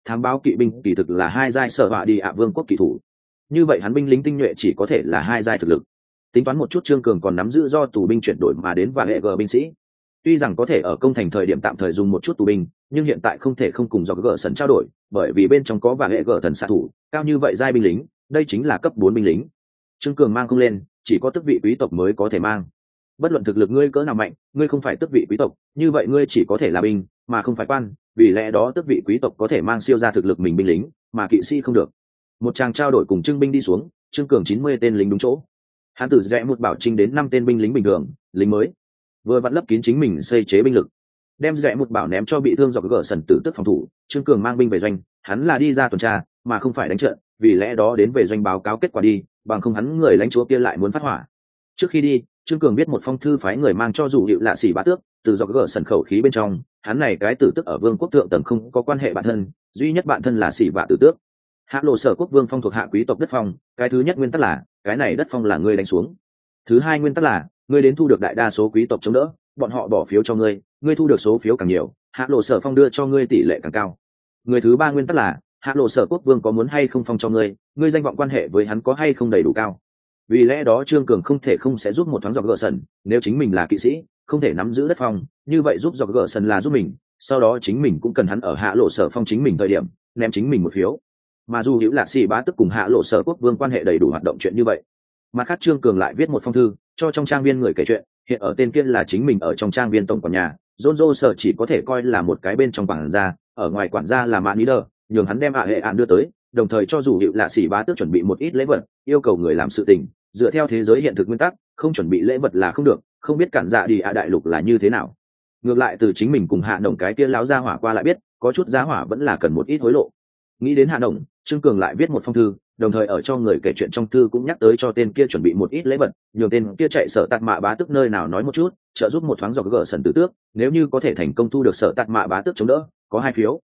kỵ binh kỳ thực là 2 giai sở họa đi ạ vương quốc kỵ thủ. Như vậy hắn binh lính tinh nhuệ chỉ có thể là 2 giai thực lực. Tính toán một chút, Trương Cường còn nắm giữ do tù binh chuyển đổi mà đến và hệ gờ binh sĩ. Tuy rằng có thể ở công thành thời điểm tạm thời dùng một chút tù binh, nhưng hiện tại không thể không cùng do gỡ sần trao đổi, bởi vì bên trong có và hệ gỡ thần xạ thủ cao như vậy giai binh lính, đây chính là cấp 4 binh lính. Trương Cường mang không lên, chỉ có tước vị quý tộc mới có thể mang. Bất luận thực lực ngươi cỡ nào mạnh, ngươi không phải tước vị quý tộc, như vậy ngươi chỉ có thể là binh mà không phải quan, vì lẽ đó tước vị quý tộc có thể mang siêu ra thực lực mình binh lính, mà kỵ sĩ không được. Một tràng trao đổi cùng trưng binh đi xuống, Trương Cường 90 tên lính đúng chỗ. Hắn từ Dẹ Một Bảo trinh đến 5 tên binh lính bình thường, lính mới vừa vặn lấp kín chính mình xây chế binh lực, đem Dẹ Một Bảo ném cho bị thương dọc gỡ sần tử tức phòng thủ. Trương Cường mang binh về doanh, hắn là đi ra tuần tra mà không phải đánh trận, vì lẽ đó đến về doanh báo cáo kết quả đi, bằng không hắn người lãnh chúa kia lại muốn phát hỏa. Trước khi đi, Trương Cường viết một phong thư phái người mang cho dụ hiệu lạ xỉ bá tước, từ dọc gỡ sần khẩu khí bên trong, hắn này cái tử tức ở vương quốc thượng tầng không có quan hệ bạn thân, duy nhất bạn thân là xỉ vạ tử tước. Hạ lộ sở quốc vương phong thuộc hạ quý tộc đất phong, cái thứ nhất nguyên tắc là cái này đất phong là ngươi đánh xuống. Thứ hai nguyên tắc là ngươi đến thu được đại đa số quý tộc chống đỡ, bọn họ bỏ phiếu cho ngươi, ngươi thu được số phiếu càng nhiều, hạ lộ sở phong đưa cho ngươi tỷ lệ càng cao. Người thứ ba nguyên tắc là hạ lộ sở quốc vương có muốn hay không phong cho ngươi, ngươi danh vọng quan hệ với hắn có hay không đầy đủ cao. Vì lẽ đó Trương Cường không sẽ giúp một thoáng dọc gỡ sần, nếu chính mình là kỵ sĩ không thể nắm giữ đất phong, như vậy giúp dọc gỡ sần là giúp mình, sau đó chính mình cũng cần hắn ở hạ lộ sở phong chính mình thời điểm ném chính mình một phiếu. Mà dù hữu lạc sĩ bá tức cùng hạ lộ sở quốc vương quan hệ đầy đủ hoạt động chuyện như vậy. Mặt khác Trương Cường lại viết một phong thư cho trong trang viên người kể chuyện, hiện ở tên kia là chính mình ở trong trang viên tổng quản nhà, John sở chỉ có thể coi là một cái bên trong quản gia, ở ngoài quản gia là mã leader, nhường hắn đem hệ án đưa tới, đồng thời cho dù hữu lạ sĩ bá tước chuẩn bị một ít lễ vật, yêu cầu người làm sự tình dựa theo thế giới hiện thực nguyên tắc, không chuẩn bị lễ vật là không được. Không biết cản dạ đi đại lục là như thế nào. Ngược lại từ chính mình cùng hạ đồng cái kia lão gia hỏa qua lại biết, có chút giá hỏa vẫn là cần một ít hối lộ. Nghĩ đến hạ đồng, Trương Cường lại viết một phong thư, đồng thời ở cho người kể chuyện trong thư cũng nhắc tới cho tên kia chuẩn bị một ít lễ vật, nhường tên kia chạy sở tạt mạ bá tước nơi nào nói một chút, trợ giúp một thoáng dọc gỡ sần tử tước, nếu như có thể thành công thu được sở tạt mạ bá tước chống đỡ, có 2 phiếu.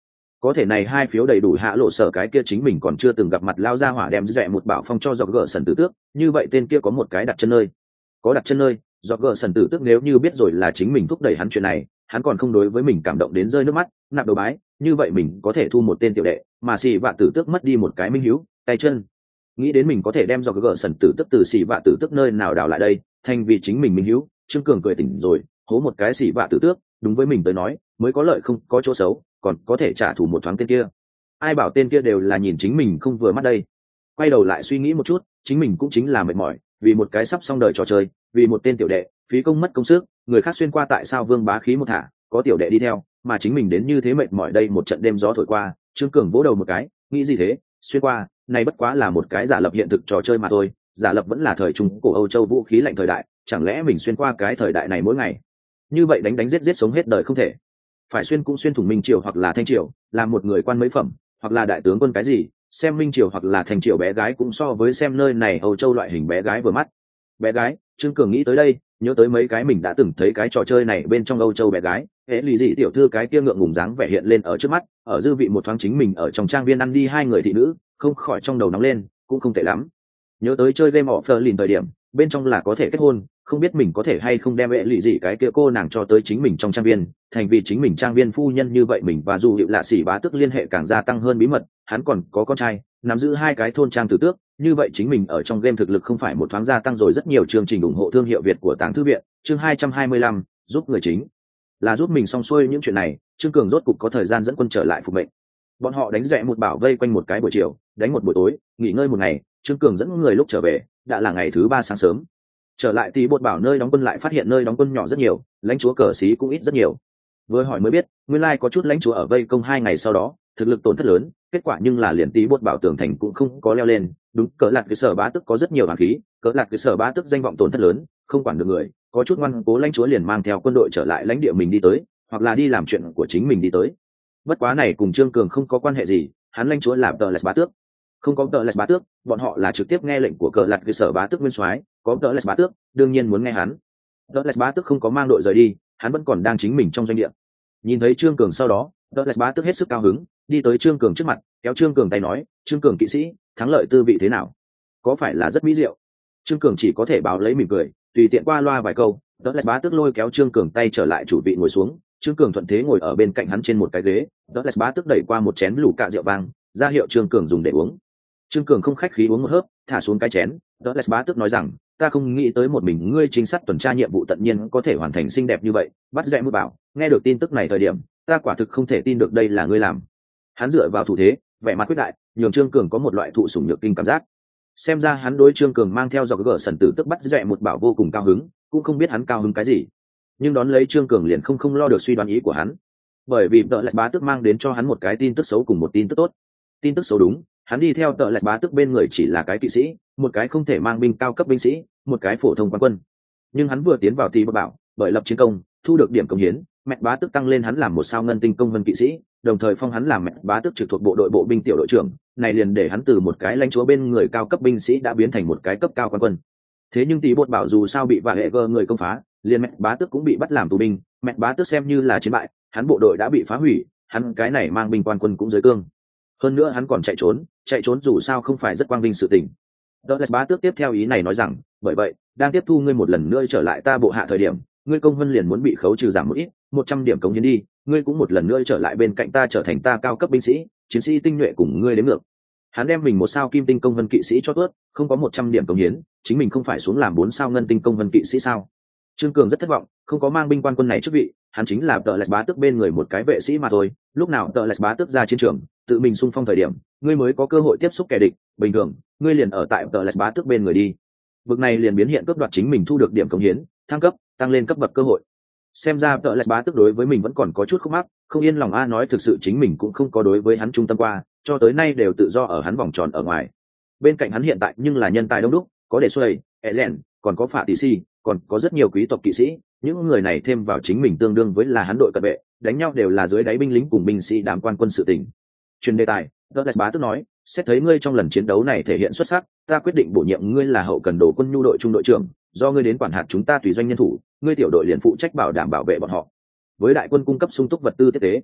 Có thể này hai phiếu đầy đủ hạ lộ sở cái kia chính mình còn chưa từng gặp mặt lao ra hỏa đem rẽ một bảo phong cho dọc gỡ sần tử tước, như vậy tên kia có một cái đặt chân nơi. Có đặt chân nơi, dọc gỡ sần tử tước nếu như biết rồi là chính mình thúc đẩy hắn chuyện này, hắn còn không đối với mình cảm động đến rơi nước mắt, nạp đầu bái, như vậy mình có thể thu một tên tiểu đệ, mà xì vạ tử tước mất đi một cái minh hữu, tay chân. Nghĩ đến mình có thể đem dọc gỡ sần tử tước từ xì vạ tử tước nơi nào đào lại đây, thành vì chính mình minh hữu, Trương Cường cười tỉnh rồi, hố một cái xì vạ tử tước, đúng với mình tới nói, mới có lợi không có chỗ xấu, còn có thể trả thù một thoáng tên kia. Ai bảo tên kia đều là nhìn chính mình không vừa mắt đây. Quay đầu lại suy nghĩ một chút, chính mình cũng chính là mệt mỏi, vì một cái sắp xong đời trò chơi, vì một tên tiểu đệ, phí công mất công sức, người khác xuyên qua tại sao Vương Bá khí một thả, có tiểu đệ đi theo, mà chính mình đến như thế mệt mỏi đây một trận đêm gió thổi qua, Trương Cường vỗ đầu một cái, nghĩ gì thế, xuyên qua, này bất quá là một cái giả lập hiện thực trò chơi mà thôi, giả lập vẫn là thời trung cổ Âu Châu vũ khí lạnh thời đại, chẳng lẽ mình xuyên qua cái thời đại này mỗi ngày? Như vậy đánh đánh giết giết sống hết đời không thể. Phải xuyên cũng xuyên thủng Minh Triều hoặc là Thanh Triều, làm một người quan mấy phẩm, hoặc là đại tướng quân cái gì, xem Minh Triều hoặc là Thanh Triều bé gái cũng so với xem nơi này Âu Châu loại hình bé gái vừa mắt. Bé gái, Trương Cường nghĩ tới đây, nhớ tới mấy cái mình đã từng thấy cái trò chơi này bên trong Âu Châu bé gái, hễ lì dị tiểu thư cái kia ngượng ngùng dáng vẻ hiện lên ở trước mắt, ở dư vị một thoáng chính mình ở trong trang viên ăn đi hai người thị nữ, không khỏi trong đầu nóng lên, cũng không tệ lắm. Nhớ tới chơi game of Berlin thời điểm, bên trong là có thể kết hôn, không biết mình có thể hay không đem hệ lụy gì cái kia cô nàng cho tới chính mình trong trang viên, thành vì chính mình trang viên phu nhân, như vậy mình và dù hiệu lạ xỉ bá tước liên hệ càng gia tăng hơn bí mật, hắn còn có con trai, nắm giữ hai cái thôn trang tử tước, như vậy chính mình ở trong game thực lực không phải một thoáng gia tăng rồi rất nhiều. Chương trình ủng hộ thương hiệu Việt của Tàng Thư Viện, chương 225, giúp người chính là giúp mình xong xuôi những chuyện này, Trương Cường rốt cục có thời gian dẫn quân trở lại phục mệnh. Bọn họ đánh rẽ một bảo vây quanh một cái buổi chiều, đánh một buổi tối, nghỉ ngơi một ngày, Trương Cường dẫn người lúc trở về, đã là ngày thứ 3 sáng sớm. Trở lại thì bột bảo nơi đóng quân lại phát hiện nơi đóng quân nhỏ rất nhiều, lãnh chúa cờ xí cũng ít rất nhiều. Vừa hỏi mới biết, nguyên lai có chút lãnh chúa ở vây công 2 ngày sau đó, thực lực tổn thất lớn, kết quả nhưng là liền tí bột bảo tường thành cũng không có leo lên. Đúng, cỡ lạt cái sở bá tức có rất nhiều hàng khí, cỡ lạt cái sở bá tức danh vọng tổn thất lớn, không quản được người, có chút ngoan cố lãnh chúa liền mang theo quân đội trở lại lãnh địa mình đi tới, hoặc là đi làm chuyện của chính mình đi tới. Bất quá này cùng Trương Cường không có quan hệ gì, hắn lãnh chúa làm tờ lạt bá tước, không có tờ lạt bá tước, bọn họ là trực tiếp nghe lệnh của cờ lạt cái sở bá tước nguyên soái, có tờ lạt bá tước đương nhiên muốn nghe hắn. Tờ lạt bá tước không có mang đội rời đi, hắn vẫn còn đang chính mình trong doanh địa. Nhìn thấy Trương Cường sau đó, tờ lạt bá tước hết sức cao hứng, đi tới Trương Cường trước mặt, kéo Trương Cường tay nói, Trương Cường kỵ sĩ, thắng lợi tư vị thế nào, có phải là rất mỹ diệu? Trương Cường chỉ có thể báo lấy mỉm cười, tùy tiện qua loa vài câu. Tờ lạt bá tước lôi kéo Trương Cường tay trở lại chủ vị ngồi xuống, Trương Cường thuận thế ngồi ở bên cạnh hắn trên một cái ghế. Tờ lạt bá tước đẩy qua một chén lù cạ rượu vang, ra hiệu Trương Cường dùng để uống. Trương Cường không khách khí uống một hớp, thả xuống cái chén. Đỡ Lес bá tức nói rằng, ta không nghĩ tới một mình ngươi trinh sát tuần tra nhiệm vụ tận nhiên có thể hoàn thành xinh đẹp như vậy. Bắt rẽ mũi bảo, nghe được tin tức này thời điểm, ta quả thực không thể tin được đây là ngươi làm. Hắn dựa vào thủ thế, vẻ mặt quyết đại, nhường Trương Cường có một loại thụ sủng nhược kinh cảm giác. Xem ra hắn đối Trương Cường mang theo dọc gỡ sần tử tức bắt rẽ một bảo vô cùng cao hứng, cũng không biết hắn cao hứng cái gì. Nhưng đón lấy Trương Cường liền không lo được suy đoán ý của hắn, bởi vì Đỡ Lес bá tức mang đến cho hắn một cái tin tức xấu cùng một tin tức tốt. Tin tức xấu đúng, hắn đi theo tợ lạch bá tức bên người chỉ là cái kỵ sĩ, một cái không thể mang binh cao cấp binh sĩ, một cái phổ thông quan quân. Nhưng hắn vừa tiến vào thì bảo, bởi lập chiến công, thu được điểm công hiến, mẹ bá tức tăng lên hắn làm một sao ngân tinh công vân kỵ sĩ, đồng thời phong hắn làm mẹ bá tức trực thuộc bộ đội bộ binh tiểu đội trưởng, này liền để hắn từ một cái lãnh chúa bên người cao cấp binh sĩ đã biến thành một cái cấp cao quan quân. Thế nhưng tỷ bột bảo dù sao bị vạ hệ gơ người công phá, liền mẹ bá tức cũng bị bắt làm tù binh, mẹ bá tức xem như là chiến bại, hắn bộ đội đã bị phá hủy, hắn cái này mang binh quan quân cũng dưới cương. Hơn nữa hắn còn chạy trốn dù sao không phải rất quang vinh sự tình. Đỡ Lес bá tước tiếp theo ý này nói rằng, bởi vậy, đang tiếp thu ngươi một lần nữa trở lại ta bộ hạ thời điểm, ngươi công vân liền muốn bị khấu trừ giảm một ít, 100 điểm cống hiến đi, ngươi cũng một lần nữa trở lại bên cạnh ta trở thành ta cao cấp binh sĩ, chiến sĩ tinh nhuệ cùng ngươi đến ngược. Hắn đem mình một sao kim tinh công vân kỵ sĩ cho tuốt, không có 100 điểm cống hiến, chính mình không phải xuống làm 4 sao ngân tinh công vân kỵ sĩ sao? Trương Cường rất thất vọng, không có mang binh quan quân này chức vị, hắn chính là Tợ Lẹt bá tước bên người một cái vệ sĩ mà thôi. Lúc nào Tợ Lẹt bá tước ra chiến trường, tự mình xung phong thời điểm, ngươi mới có cơ hội tiếp xúc kẻ địch. Bình thường, ngươi liền ở tại Tợ Lẹt bá tước bên người đi. Vực này liền biến hiện cướp đoạt chính mình thu được điểm cống hiến, thăng cấp, tăng lên cấp bậc cơ hội. Xem ra Tợ Lẹt bá tước đối với mình vẫn còn có chút khúc mắc, không yên lòng a nói thực sự chính mình cũng không có đối với hắn trung tâm qua, cho tới nay đều tự do ở hắn vòng tròn ở ngoài. Bên cạnh hắn hiện tại nhưng là nhân tài đông đúc, có để xuôi, Ezen, còn có Phạ Tỷ Si, còn có rất nhiều quý tộc kỵ sĩ, những người này thêm vào chính mình tương đương với là hắn đội cận vệ, đánh nhau đều là dưới đáy binh lính cùng binh sĩ đám quan quân sự tình. Truyền đề tài, Douglas bá tức nói, xét thấy ngươi trong lần chiến đấu này thể hiện xuất sắc, ta quyết định bổ nhiệm ngươi là hậu cần đồ quân nhu đội trung đội trưởng, do ngươi đến quản hạt chúng ta tùy doanh nhân thủ, ngươi tiểu đội liền phụ trách bảo đảm bảo vệ bọn họ, với đại quân cung cấp sung túc vật tư tiếp tế.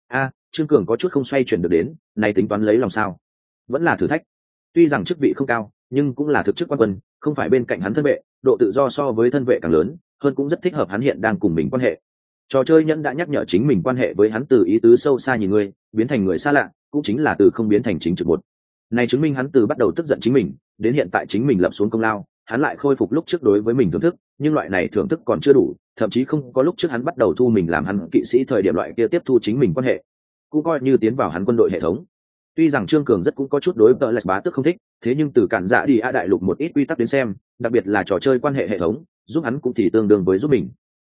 Trương Cường có chút không xoay chuyển được đến, này tính toán lấy lòng sao? Vẫn là thử thách. Tuy rằng chức vị không cao, nhưng cũng là thực chức quan quân, không phải bên cạnh hắn thân vệ, độ tự do so với thân vệ càng lớn, hơn cũng rất thích hợp hắn hiện đang cùng mình quan hệ. Trò chơi nhẫn đã nhắc nhở chính mình quan hệ với hắn từ ý tứ sâu xa nhìn người, biến thành người xa lạ, cũng chính là từ không biến thành chính trực một. Này chứng minh hắn từ bắt đầu tức giận chính mình, đến hiện tại chính mình lập xuống công lao, hắn lại khôi phục lúc trước đối với mình thưởng thức, nhưng loại này thưởng thức còn chưa đủ, thậm chí không có lúc trước hắn bắt đầu thu mình làm hắn kỵ sĩ thời điểm loại kia tiếp thu chính mình quan hệ, cũng coi như tiến vào hắn quân đội hệ thống. Tuy rằng Trương Cường rất cũng có chút đối với Lệch Bá Tước không thích, thế nhưng từ cản dạ đi a đại lục một ít quy tắc đến xem, đặc biệt là trò chơi quan hệ hệ thống, giúp hắn cũng thì tương đương với giúp mình.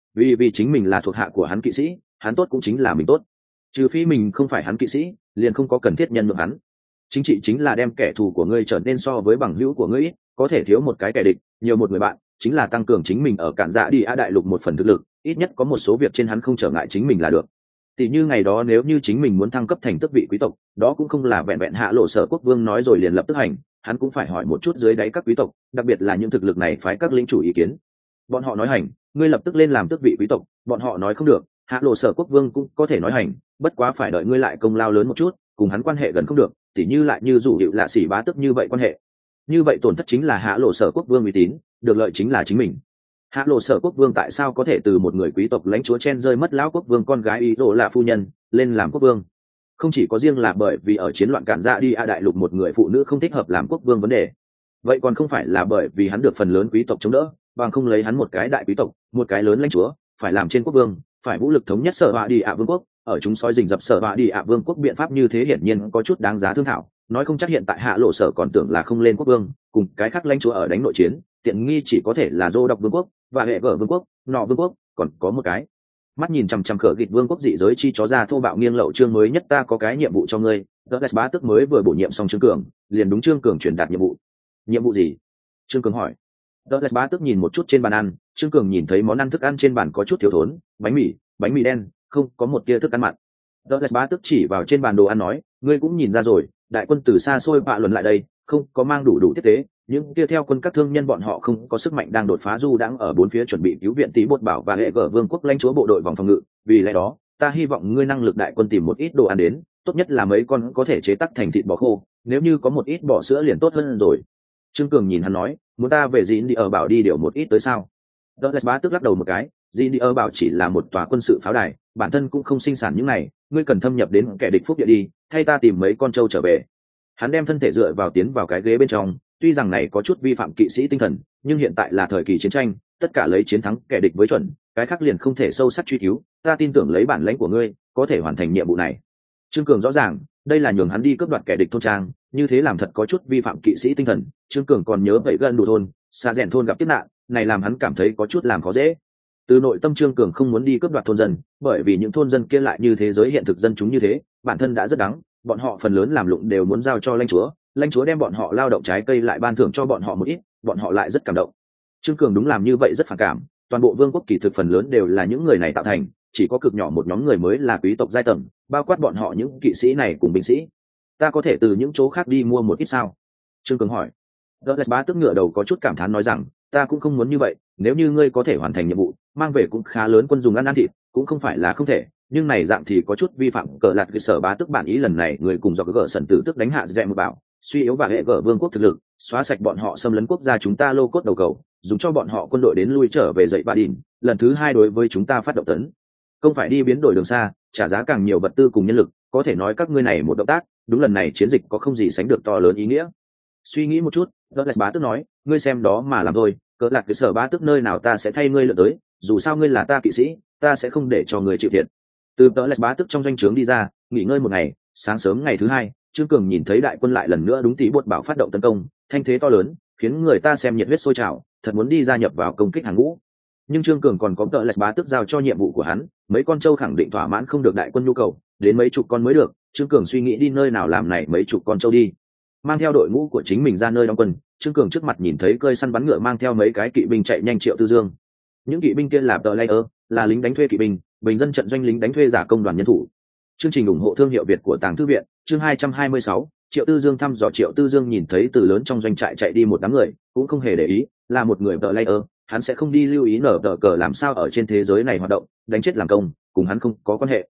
Vì chính mình là thuộc hạ của hắn kỵ sĩ, hắn tốt cũng chính là mình tốt. Trừ phi mình không phải hắn kỵ sĩ, liền không có cần thiết nhân nhượng hắn. Chính trị chính là đem kẻ thù của ngươi trở nên so với bằng hữu của ngươi ít, có thể thiếu một cái kẻ địch, nhiều một người bạn, chính là tăng cường chính mình ở cản dạ đi a đại lục một phần thực lực, ít nhất có một số việc trên hắn không trở ngại chính mình là được. Tỷ như ngày đó nếu như chính mình muốn thăng cấp thành tước vị quý tộc, đó cũng không là vẹn vẹn Hạ Lộ Sở quốc vương nói rồi liền lập tức hành, hắn cũng phải hỏi một chút dưới đáy các quý tộc, đặc biệt là những thực lực này phái các lĩnh chủ ý kiến. Bọn họ nói hành, ngươi lập tức lên làm tước vị quý tộc, bọn họ nói không được, Hạ Lộ Sở quốc vương cũng có thể nói hành, bất quá phải đợi ngươi lại công lao lớn một chút, cùng hắn quan hệ gần không được, tỷ như lại như dụ hiệu lạ sĩ bá tước như vậy quan hệ. Như vậy tổn thất chính là Hạ Lộ Sở quốc vương uy tín, được lợi chính là chính mình. Hạ Lộ Sở quốc vương tại sao có thể từ một người quý tộc lãnh chúa chen rơi mất lão quốc vương con gái ý đồ là phu nhân lên làm quốc vương? Không chỉ có riêng là bởi vì ở chiến loạn cản dạ đi a đại lục một người phụ nữ không thích hợp làm quốc vương vấn đề, vậy còn không phải là bởi vì hắn được phần lớn quý tộc chống đỡ, bằng không lấy hắn một cái đại quý tộc, một cái lớn lãnh chúa, phải làm trên quốc vương, phải vũ lực thống nhất Sở Họa đi ạ vương quốc, ở chúng sói rình rập Sở Họa đi ạ vương quốc biện pháp như thế hiển nhiên có chút đáng giá thương thảo. Nói không chắc hiện tại Hạ Lộ Sở còn tưởng là không lên quốc vương, cùng cái khác lãnh chúa ở đánh nội chiến, tiện nghi chỉ có thể là Dô Độc vương quốc và hệ gở vương quốc, nọ vương quốc, còn có một cái mắt nhìn chằm chằm khở gịt vương quốc dị giới chi chó ra thô bạo nghiêng lậu. Chương mới nhất ta có cái nhiệm vụ cho ngươi. Douglas Bá Tước mới vừa bổ nhiệm xong Trương Cường, liền đúng Trương Cường truyền đạt nhiệm vụ. Nhiệm vụ gì? Trương Cường hỏi. Douglas Bá Tước nhìn một chút trên bàn ăn, Trương Cường nhìn thấy món ăn thức ăn trên bàn có chút thiếu thốn, bánh mì đen, không có một tia thức ăn mặn. Douglas Bá Tước chỉ vào trên bàn đồ ăn nói, ngươi cũng nhìn ra rồi, đại quân từ xa xôi bạ luận lại đây, không có mang đủ tiếp tế, những kia theo quân các thương nhân bọn họ không có sức mạnh đang đột phá du đãng ở bốn phía chuẩn bị cứu viện tí bột bảo và hệ gở vương quốc lãnh chúa bộ đội vòng phòng ngự, vì lẽ đó ta hy vọng ngươi năng lực đại quân tìm một ít đồ ăn đến, tốt nhất là mấy con có thể chế tác thành thịt bò khô, nếu như có một ít bò sữa liền tốt hơn rồi. Trương Cường nhìn hắn nói, muốn ta về Dĩn đi ở bảo đi điều một ít tới sao? Douglas Bá Tước lắc đầu một cái, Dĩn đi ở bảo chỉ là một tòa quân sự pháo đài, bản thân cũng không sinh sản những này, ngươi cần thâm nhập đến kẻ địch phúc địa đi, thay ta tìm mấy con trâu trở về. Hắn đem thân thể dựa vào tiến vào cái ghế bên trong, tuy rằng này có chút vi phạm kỵ sĩ tinh thần, nhưng hiện tại là thời kỳ chiến tranh, tất cả lấy chiến thắng kẻ địch với chuẩn, cái khác liền không thể sâu sắc truy cứu, ta tin tưởng lấy bản lãnh của ngươi có thể hoàn thành nhiệm vụ này. Trương Cường rõ ràng đây là nhường hắn đi cướp đoạt kẻ địch thôn trang, như thế làm thật có chút vi phạm kỵ sĩ tinh thần. Trương Cường còn nhớ vậy gần đủ thôn xa rèn thôn gặp kiếp nạn này, làm hắn cảm thấy có chút làm khó dễ. Từ nội tâm Trương Cường không muốn đi cướp đoạt thôn dân, bởi vì những thôn dân kia lại như thế giới hiện thực dân chúng như thế, bản thân đã rất đắng, bọn họ phần lớn làm lụng đều muốn giao cho lãnh chúa đem bọn họ lao động trái cây lại ban thưởng cho bọn họ một ít, bọn họ lại rất cảm động. Trương Cường đúng làm như vậy rất phản cảm, toàn bộ vương quốc kỳ thực phần lớn đều là những người này tạo thành, chỉ có cực nhỏ một nhóm người mới là quý tộc giai tầng, bao quát bọn họ những kỵ sĩ này cùng binh sĩ. Ta có thể từ những chỗ khác đi mua một ít sao? Trương Cường hỏi. Douglas Bá Tước ngửa đầu có chút cảm thán nói rằng, ta cũng không muốn như vậy, nếu như ngươi có thể hoàn thành nhiệm vụ, mang về cũng khá lớn quân dùng ăn thịt, cũng không phải là không thể, nhưng này dạng thì có chút vi phạm cờ lạt cái Sở Bá Tước bản ý. Lần này người cùng do gỡ sần tử tức đánh hạ dẹ một bảo, suy yếu và hệ gỡ vương quốc thực lực, xóa sạch bọn họ xâm lấn quốc gia chúng ta lô cốt đầu cầu, dùng cho bọn họ quân đội đến lui trở về dậy Ba Đỉnh, lần thứ hai đối với chúng ta phát động tấn không phải đi biến đổi đường xa, trả giá càng nhiều vật tư cùng nhân lực, có thể nói các ngươi này một động tác, đúng lần này chiến dịch có không gì sánh được to lớn ý nghĩa. Suy nghĩ một chút, Douglas Bá Tước nói, ngươi xem đó mà làm thôi, cỡ lạc cái Sở Bá Tước nơi nào ta sẽ thay ngươi lựa tới, dù sao ngươi là ta kỵ sĩ, ta sẽ không để cho ngươi chịu thiệt. Từ Douglas Bá Tước trong doanh trướng đi ra, nghỉ ngơi một ngày, sáng sớm ngày thứ hai, Trương Cường nhìn thấy đại quân lại lần nữa đúng tí bột bảo phát động tấn công, thanh thế to lớn, khiến người ta xem nhiệt huyết sôi trào, thật muốn đi gia nhập vào công kích hàng ngũ. Nhưng Trương Cường còn có Douglas Bá Tước giao cho nhiệm vụ của hắn, mấy con trâu khẳng định thỏa mãn không được đại quân nhu cầu, đến mấy chục con mới được. Trương Cường suy nghĩ đi nơi nào làm này mấy chục con trâu đi, mang theo đội ngũ của chính mình ra nơi đóng quân. Trương Cường trước mặt nhìn thấy cơi săn bắn ngựa mang theo mấy cái kỵ binh chạy nhanh Triệu Tư Dương. Những kỵ binh kia là player, là lính đánh thuê kỵ binh, bình dân trận doanh lính đánh thuê giả công đoàn nhân thủ. Chương trình ủng hộ thương hiệu Việt của Tàng Thư viện, chương 226, Triệu Tư Dương thăm dò. Triệu Tư Dương nhìn thấy từ lớn trong doanh trại chạy đi một đám người, cũng không hề để ý, là một người player, hắn sẽ không đi lưu ý nở tờ cờ làm sao ở trên thế giới này hoạt động, đánh chết làm công, cùng hắn không có quan hệ.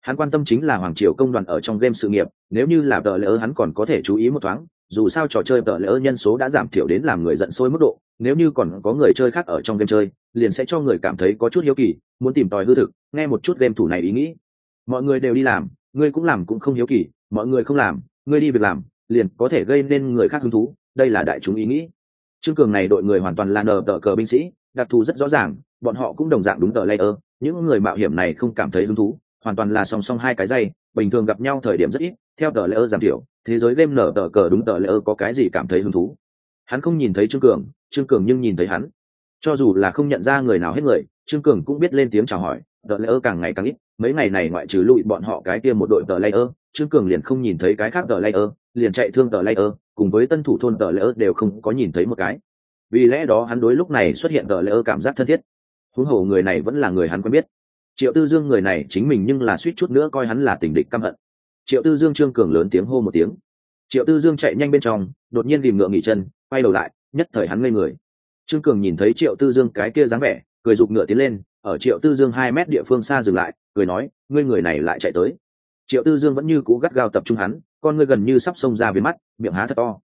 Hắn quan tâm chính là hoàng triều công đoàn ở trong game sự nghiệp, nếu như là tờ lỡ hắn còn có thể chú ý một thoáng, dù sao trò chơi tờ lỡ nhân số đã giảm thiểu đến làm người giận sôi mức độ, nếu như còn có người chơi khác ở trong game chơi, liền sẽ cho người cảm thấy có chút hiếu kỳ, muốn tìm tòi hư thực, nghe một chút game thủ này ý nghĩ. Mọi người đều đi làm, ngươi cũng làm cũng không hiếu kỳ, mọi người không làm, ngươi đi việc làm, liền có thể gây nên người khác hứng thú, đây là đại chúng ý nghĩ. Trương Cường này đội người hoàn toàn là nờ tờ cờ binh sĩ, đặc thù rất rõ ràng, bọn họ cũng đồng dạng đúng tờ layer, những người mạo hiểm này không cảm thấy hứng thú, hoàn toàn là song song hai cái dây, bình thường gặp nhau thời điểm rất ít, theo tờ layer giảm thiểu, thế giới game nở tờ cờ đúng tờ layer có cái gì cảm thấy hứng thú. Hắn không nhìn thấy Trương Cường nhưng nhìn thấy hắn. Cho dù là không nhận ra người nào hết người, Trương Cường cũng biết lên tiếng chào hỏi, tờ layer càng ngày càng ít, mấy ngày này ngoại trừ lụi bọn họ cái kia một đội tờ layer, Trương Cường liền không nhìn thấy cái khác tờ layer, liền chạy thương tờ layer, cùng với tân thủ thôn tờ layer đều không có nhìn thấy một cái. Vì lẽ đó hắn đối lúc này xuất hiện tờ layer cảm giác thân thiết. Huống hồ người này vẫn là người hắn quen biết. Triệu Tư Dương người này chính mình nhưng là suýt chút nữa coi hắn là tình địch căm hận. Triệu Tư Dương. Trương Cường lớn tiếng hô một tiếng. Triệu Tư Dương chạy nhanh bên trong, đột nhiên rìm ngựa nghỉ chân, quay đầu lại, nhất thời hắn ngây người. Trương Cường nhìn thấy Triệu Tư Dương cái kia dáng vẻ, cười giục ngựa tiến lên, ở Triệu Tư Dương 2 mét địa phương xa dừng lại, cười nói, ngươi người này lại chạy tới. Triệu Tư Dương vẫn như cũ gắt gao tập trung hắn, con ngươi gần như sắp xông ra viền mắt, miệng há thật to.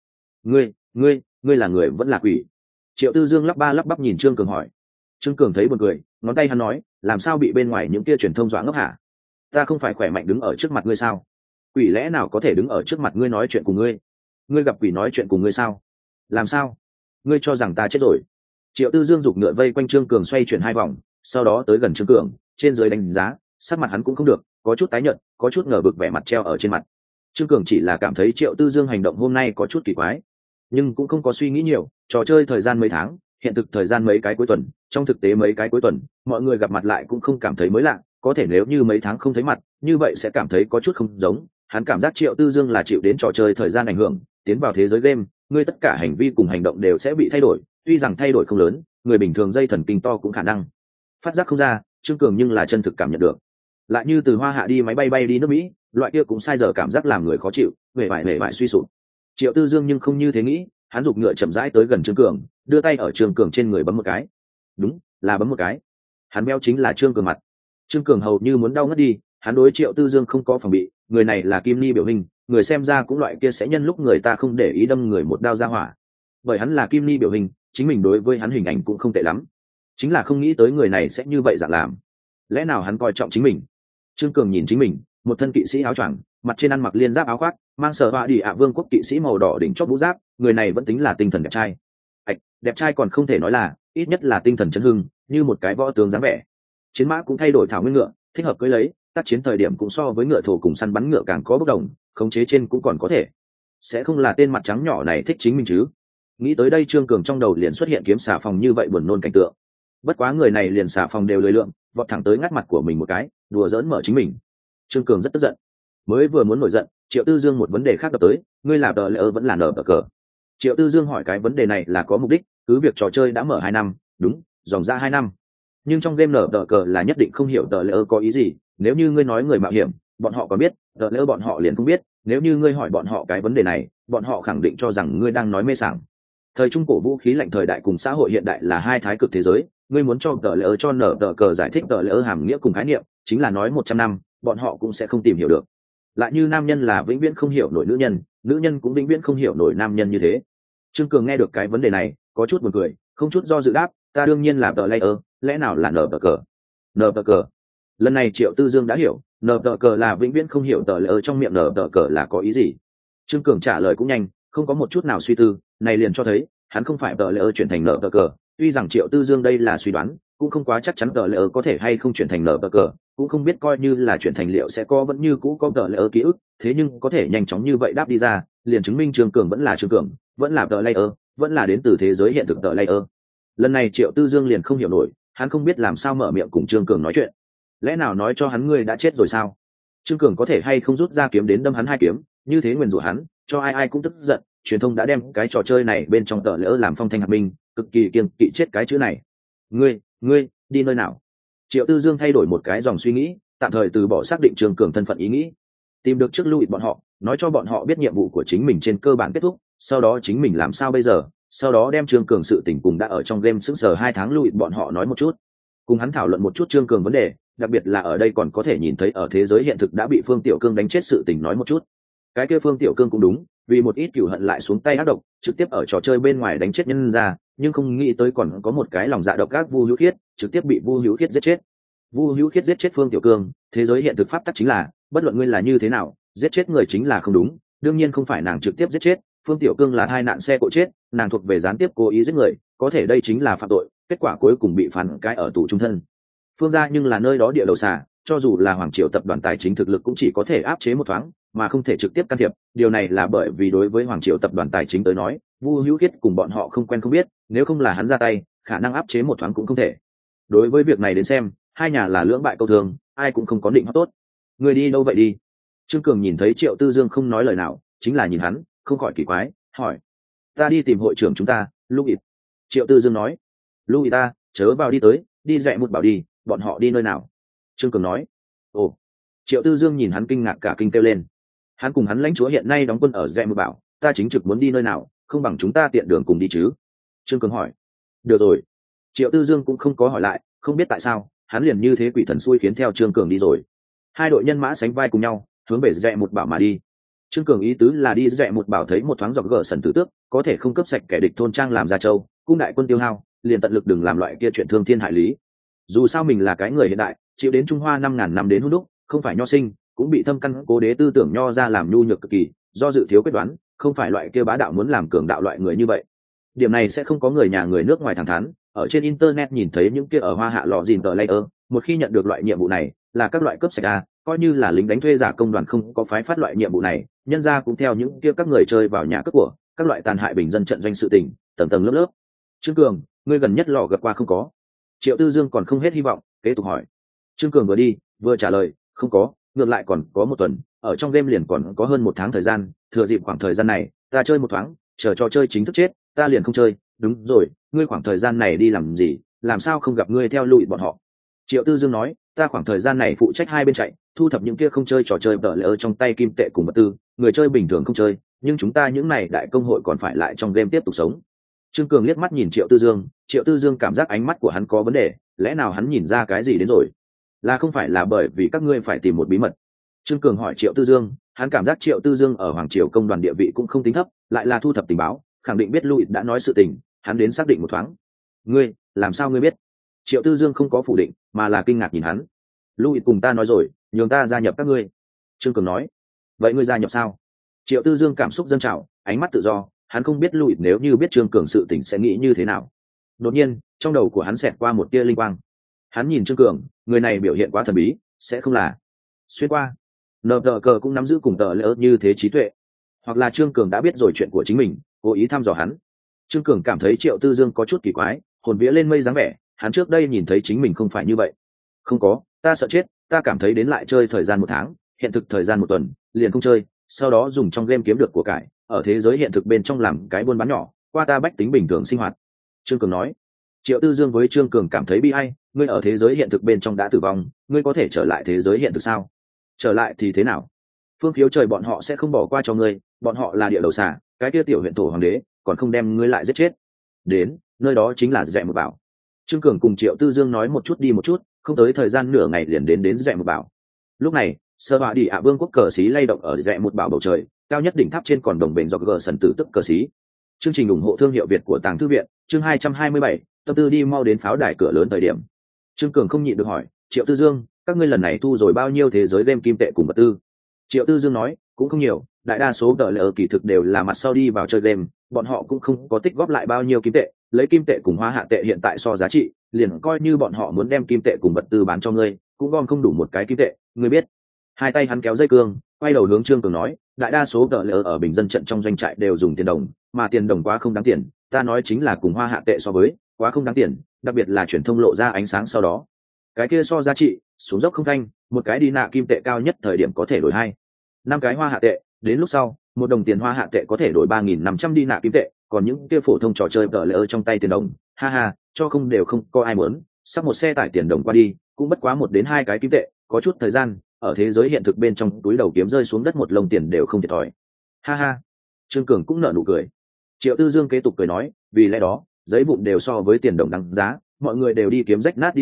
Ngươi là người vẫn là quỷ? Triệu Tư Dương lắp ba lắp bắp nhìn Trương Cường hỏi. Trương Cường thấy buồn cười, ngón tay hắn nói, làm sao bị bên ngoài những kia truyền thông dọa ngốc hả? Ta không phải khỏe mạnh đứng ở trước mặt ngươi sao? Quỷ lẽ nào có thể đứng ở trước mặt ngươi nói chuyện cùng ngươi? Ngươi gặp quỷ nói chuyện cùng ngươi sao? Làm sao? Ngươi cho rằng ta chết rồi? Triệu Tư Dương giục ngựa vây quanh Trương Cường xoay chuyển 2 vòng, sau đó tới gần Trương Cường, trên dưới đánh giá, sắc mặt hắn cũng không được, có chút tái nhợt, có chút ngờ vực vẻ mặt treo ở trên mặt. Trương Cường chỉ là cảm thấy Triệu Tư Dương hành động hôm nay có chút kỳ quái, nhưng cũng không có suy nghĩ nhiều, trò chơi thời gian mấy tháng, hiện thực thời gian mấy cái cuối tuần, trong thực tế mấy cái cuối tuần, mọi người gặp mặt lại cũng không cảm thấy mới lạ, có thể nếu như mấy tháng không thấy mặt, như vậy sẽ cảm thấy có chút không giống. Hắn cảm giác Triệu Tư Dương là chịu đến trò chơi thời gian ảnh hưởng, tiến vào thế giới game, ngươi tất cả hành vi cùng hành động đều sẽ bị thay đổi, tuy rằng thay đổi không lớn, người bình thường dây thần kinh to cũng khả năng phát giác không ra, Trương Cường nhưng là chân thực cảm nhận được. Lại như từ Hoa Hạ đi máy bay đi nước Mỹ, loại kia cũng sai giờ cảm giác làm người khó chịu, vẻ vải suy sụp. Triệu Tư Dương nhưng không như thế nghĩ, hắn giục ngựa chậm rãi tới gần Trương Cường, đưa tay ở Trương Cường trên người bấm một cái. Đúng, là bấm một cái. Hắn béo chính là Trương Cường mặt. Trương Cường hầu như muốn đau ngất đi, hắn đối Triệu Tư Dương không có phòng bị, người này là Kim Ni biểu hình, người xem ra cũng loại kia sẽ nhân lúc người ta không để ý đâm người một đao ra hỏa. Bởi hắn là Kim Ni biểu hình, chính mình đối với hắn hình ảnh cũng không tệ lắm. Chính là không nghĩ tới người này sẽ như vậy dạng làm. Lẽ nào hắn coi trọng chính mình? Trương Cường nhìn chính mình, một thân kỵ sĩ áo choàng, mặt trên ăn mặc liên giáp áo khoác, mang sở họa đi ạ vương quốc kỵ sĩ màu đỏ đỉnh chóp mũ giáp, người này vẫn tính là tinh thần đẹp trai. Đẹp trai còn không thể nói là, ít nhất là tinh thần chấn hưng, như một cái võ tướng dáng vẻ. Chiến mã cũng thay đổi thảo nguyên ngựa, thích hợp cưỡi lấy, tác chiến thời điểm cũng so với ngựa thổ cùng săn bắn ngựa càng có bất đồng, khống chế trên cũng còn có thể. Sẽ không là tên mặt trắng nhỏ này thích chính mình chứ? Nghĩ tới đây Trương Cường trong đầu liền xuất hiện kiếm xà phòng như vậy buồn nôn cảnh tượng. Bất quá người này liền xà phòng đều lười lượng, vọt thẳng tới ngắt mặt của mình một cái, đùa giỡn mở chính mình. Trương Cường rất tức giận, mới vừa muốn nổi giận, Triệu Tư Dương một vấn đề khác đập tới, ngươi là tờ lỡ vẫn là nở tờ cờ? Triệu Tư Dương hỏi cái vấn đề này là có mục đích, cứ việc trò chơi đã mở 2 năm, đúng, dòng ra 2 năm, nhưng trong game nở tờ cờ là nhất định không hiểu tờ lỡ có ý gì. Nếu như ngươi nói người mạo hiểm, bọn họ có biết, tờ lỡ bọn họ liền không biết. Nếu như ngươi hỏi bọn họ cái vấn đề này, bọn họ khẳng định cho rằng ngươi đang nói mê sảng. Thời trung cổ vũ khí lạnh thời đại cùng xã hội hiện đại là hai thái cực thế giới, ngươi muốn cho tờ lỡ cho nở tờ cờ giải thích tờ lỡ hàm nghĩa cùng khái niệm, chính là nói 100 năm, bọn họ cũng sẽ không tìm hiểu được. Lại như nam nhân là vĩnh viễn không hiểu nổi nữ nhân, nữ nhân cũng vĩnh viễn không hiểu nổi nam nhân như thế. Trương Cường nghe được cái vấn đề này, có chút buồn cười, không chút do dự đáp, ta đương nhiên là tờ layer, lẽ nào là nở tờ cờ? Nở tờ cờ. Lần này Triệu Tư Dương đã hiểu, nở tờ cờ là vĩnh viễn không hiểu tờ layer trong miệng nở tờ cờ là có ý gì. Trương Cường trả lời cũng nhanh, không có một chút nào suy tư, này liền cho thấy hắn không phải tờ layer chuyển thành nở tờ cờ. Tuy rằng Triệu Tư Dương đây là suy đoán, cũng không quá chắc chắn tờ layer có thể hay không chuyển thành nở tờ cờ, cũng không biết coi như là chuyển thành liệu sẽ có vẫn như cũ có tờ layer ký ức, thế nhưng có thể nhanh chóng như vậy đáp đi ra, liền chứng minh Trương Cường vẫn là Trương Cường, vẫn là tờ layer, vẫn là đến từ thế giới hiện thực tờ layer. Lần này Triệu Tư Dương liền không hiểu nổi, hắn không biết làm sao mở miệng cùng Trương Cường nói chuyện. Lẽ nào nói cho hắn ngươi đã chết rồi sao? Trương Cường có thể hay không rút ra kiếm đến đâm hắn 2 kiếm, như thế nguyền rủa hắn, cho ai ai cũng tức giận. Truyền thông đã đem cái trò chơi này bên trong tờ lỡ làm phong thanh hạt minh, cực kỳ kiêng kỵ chết cái chữ này. Ngươi đi nơi nào? Triệu Tư Dương thay đổi một cái dòng suy nghĩ, tạm thời từ bỏ xác định Trương Cường thân phận ý nghĩ, tìm được trước lui bọn họ, nói cho bọn họ biết nhiệm vụ của chính mình trên cơ bản kết thúc, sau đó chính mình làm sao bây giờ, sau đó đem Trương Cường sự tình cùng đã ở trong game sững sờ 2 tháng lui bọn họ nói một chút, cùng hắn thảo luận một chút Trương Cường vấn đề, đặc biệt là ở đây còn có thể nhìn thấy ở thế giới hiện thực đã bị Phương Tiểu Cương đánh chết sự tình nói một chút. Cái kia Phương Tiểu Cương cũng đúng, vì một ít cừu hận lại xuống tay ác độc, trực tiếp ở trò chơi bên ngoài đánh chết nhân ra, nhưng không nghĩ tới còn có một cái lòng dạ độc ác Vu Hữu Khiết, trực tiếp bị Vu Hữu Khiết giết chết. Vu Hữu Khiết giết chết Phương Tiểu Cương, thế giới hiện thực pháp tắc chính là, bất luận ngươi là như thế nào, giết chết người chính là không đúng, đương nhiên không phải nàng trực tiếp giết chết, Phương Tiểu Cương là hai nạn xe cộ chết, nàng thuộc về gián tiếp cố ý giết người, có thể đây chính là phạm tội, kết quả cuối cùng bị phán cái ở tù trung thân. Phương gia nhưng là nơi đó địa đầu xà, cho dù là hoàng triều tập đoàn tài chính thực lực cũng chỉ có thể áp chế một thoáng, mà không thể trực tiếp can thiệp, điều này là bởi vì đối với hoàng triều tập đoàn tài chính tới nói, Vu Hữu Khiết cùng bọn họ không quen không biết, nếu không là hắn ra tay, khả năng áp chế một thoáng cũng không thể. Đối với việc này đến xem, hai nhà là lưỡng bại câu thương, ai cũng không có định hót tốt. Người đi đâu vậy đi? Trương Cường nhìn thấy Triệu Tư Dương không nói lời nào, chính là nhìn hắn, không khỏi kỳ quái, hỏi: "Ta đi tìm hội trưởng chúng ta, Louis." Triệu Tư Dương nói: "Louis ta, chớ vào đi tới, đi dạy một bảo đi, bọn họ đi nơi nào?" Trương Cường nói: "Ồ." Triệu Tư Dương nhìn hắn kinh ngạc cả kinh kêu lên. Hắn cùng hắn lãnh chúa hiện nay đóng quân ở dạy một bảo, ta chính trực muốn đi nơi nào, không bằng chúng ta tiện đường cùng đi chứ? Trương Cường hỏi. Được rồi. Triệu Tư Dương cũng không có hỏi lại, không biết tại sao hắn liền như thế quỷ thần xui khiến theo Trương Cường đi rồi. Hai đội nhân mã sánh vai cùng nhau hướng về dạy một bảo mà đi. Trương Cường ý tứ là đi dạy một bảo thấy một thoáng dọc gờ sần tử tước có thể không cấp sạch kẻ địch thôn trang làm gia châu, cung đại quân tiêu hao, liền tận lực đừng làm loại kia chuyện thương thiên hại lý. Dù sao mình là cái người hiện đại, chịu đến Trung Hoa 5.000 năm đến hôn đúc, không phải nho sinh, cũng bị thâm căn cố đế tư tưởng nho ra làm nhu nhược cực kỳ, do dự thiếu quyết đoán, không phải loại kia bá đạo muốn làm cường đạo loại người như vậy. Điểm này sẽ không có người nhà người nước ngoài thẳng thắn, ở trên internet nhìn thấy những kia ở Hoa Hạ lọ gìn tờ layer, một khi nhận được loại nhiệm vụ này, là các loại cấp sạch a, coi như là lính đánh thuê giả công đoàn không có phái phát loại nhiệm vụ này, nhân ra cũng theo những kia các người chơi vào nhà cướp của, các loại tàn hại bình dân trận doanh sự tình, tầng tầng lớp lớp. Trương Cường, ngươi gần nhất lò gặp qua không có? Triệu Tư Dương còn không hết hy vọng, kế tục hỏi. Trương Cường vừa đi vừa trả lời, không có, ngược lại còn có một tuần, ở trong game liền còn có hơn một tháng thời gian, thừa dịp khoảng thời gian này ta chơi một thoáng, chờ cho chơi chính thức chết ta liền không chơi. Đúng rồi, ngươi khoảng thời gian này đi làm gì, làm sao không gặp ngươi theo lụi bọn họ? Triệu Tư Dương nói, ta khoảng thời gian này phụ trách hai bên chạy, thu thập những kia không chơi trò chơi tờ lỡ ở trong tay kim tệ cùng vật tư, người chơi bình thường không chơi, nhưng chúng ta những này đại công hội còn phải lại trong game tiếp tục sống. Trương Cường liếc mắt nhìn Triệu Tư Dương, Triệu Tư Dương cảm giác ánh mắt của hắn có vấn đề, lẽ nào hắn nhìn ra cái gì đến rồi? Là không phải là bởi vì các ngươi phải tìm một bí mật? Trương Cường hỏi Triệu Tư Dương, hắn cảm giác Triệu Tư Dương ở hoàng triều công đoàn địa vị cũng không tính thấp, lại là thu thập tình báo, khẳng định biết Louis đã nói sự tình, hắn đến xác định một thoáng. Ngươi, làm sao ngươi biết? Triệu Tư Dương không có phủ định, mà là kinh ngạc nhìn hắn. Louis cùng ta nói rồi, nhường ta gia nhập các ngươi. Trương Cường nói. Vậy ngươi gia nhập sao? Triệu Tư Dương cảm xúc dâng trào, ánh mắt tự do, hắn không biết Louis nếu như biết Trương Cường sự tình sẽ nghĩ như thế nào. Đột nhiên, trong đầu của hắn xẹt qua một tia linh quang. Hắn nhìn Trương Cường, người này biểu hiện quá thần bí, sẽ không là xuyên qua. Nờ cờ cũng nắm giữ cùng tờ lỡ như thế trí tuệ, hoặc là Trương Cường đã biết rồi chuyện của chính mình, cố ý thăm dò hắn. Trương Cường cảm thấy Triệu Tư Dương có chút kỳ quái, hồn vía lên mây dáng vẻ, hắn trước đây nhìn thấy chính mình không phải như vậy. Không có, ta sợ chết, ta cảm thấy đến lại chơi thời gian một tháng, hiện thực thời gian một tuần, liền không chơi, sau đó dùng trong game kiếm được của cải, ở thế giới hiện thực bên trong làm cái buôn bán nhỏ, qua ta bách tính bình thường sinh hoạt. Trương Cường nói. Triệu Tư Dương với Trương Cường cảm thấy bi ai, ngươi ở thế giới hiện thực bên trong đã tử vong, ngươi có thể trở lại thế giới hiện thực sao? Trở lại thì thế nào? Phương Khiếu trời bọn họ sẽ không bỏ qua cho ngươi, bọn họ là địa đầu xà, cái kia tiểu huyện thổ hoàng đế, còn không đem ngươi lại giết chết. Đến, nơi đó chính là dạy một bảo. Trương Cường cùng Triệu Tư Dương nói một chút đi một chút, không tới thời gian nửa ngày liền đến dạy một bảo. Lúc này, Sơ Họa Đi ạ Vương quốc cờ xí lay động ở dạy một bảo bầu trời, cao nhất đỉnh tháp trên còn đồng bền dọc gờ sần tử tức cờ xí. Chương trình ủng hộ thương hiệu Việt của Tàng Thư viện, chương 227, tâm tư đi mau đến pháo đài cửa lớn thời điểm. Trương Cường không nhịn được hỏi, Triệu Tư Dương, các ngươi lần này thu rồi bao nhiêu thế giới game kim tệ cùng vật tư? Triệu Tư Dương nói, cũng không nhiều, đại đa số tờ lỡ kỳ thực đều là mặt sau đi vào chơi game, bọn họ cũng không có tích góp lại bao nhiêu kim tệ, lấy kim tệ cùng hoa hạ tệ hiện tại so giá trị, liền coi như bọn họ muốn đem kim tệ cùng vật tư bán cho ngươi, cũng gom không đủ một cái kim tệ, ngươi biết. Hai tay hắn kéo dây cương, quay đầu hướng Trương Cường nói, đại đa số tờ lỡ ở bình dân trận trong doanh trại đều dùng tiền đồng, mà tiền đồng quá không đáng tiền, ta nói chính là cùng hoa hạ tệ so với, quá không đáng tiền, đặc biệt là truyền thông lộ ra ánh sáng sau đó. Cái kia so giá trị, xuống dốc không thanh, một cái đi nạ kim tệ cao nhất thời điểm có thể đổi 5 cái hoa hạ tệ, đến lúc sau, một đồng tiền hoa hạ tệ có thể đổi 3.500 đi nạ kim tệ, còn những kia phổ thông trò chơi tờ lỡ trong tay tiền đồng, ha ha, cho không đều không có ai muốn, sắp một xe tải tiền đồng qua đi, cũng bất quá 1 đến 2 cái kim tệ, có chút thời gian, ở thế giới hiện thực bên trong túi đầu kiếm rơi xuống đất một lồng tiền đều không thiệt thòi. Ha ha. Trương Cường cũng nở nụ cười. Triệu Tư Dương kế tục cười nói, vì lẽ đó, giấy vụn đều so với tiền đồng đáng giá, mọi người đều đi kiếm rách nát đi tới,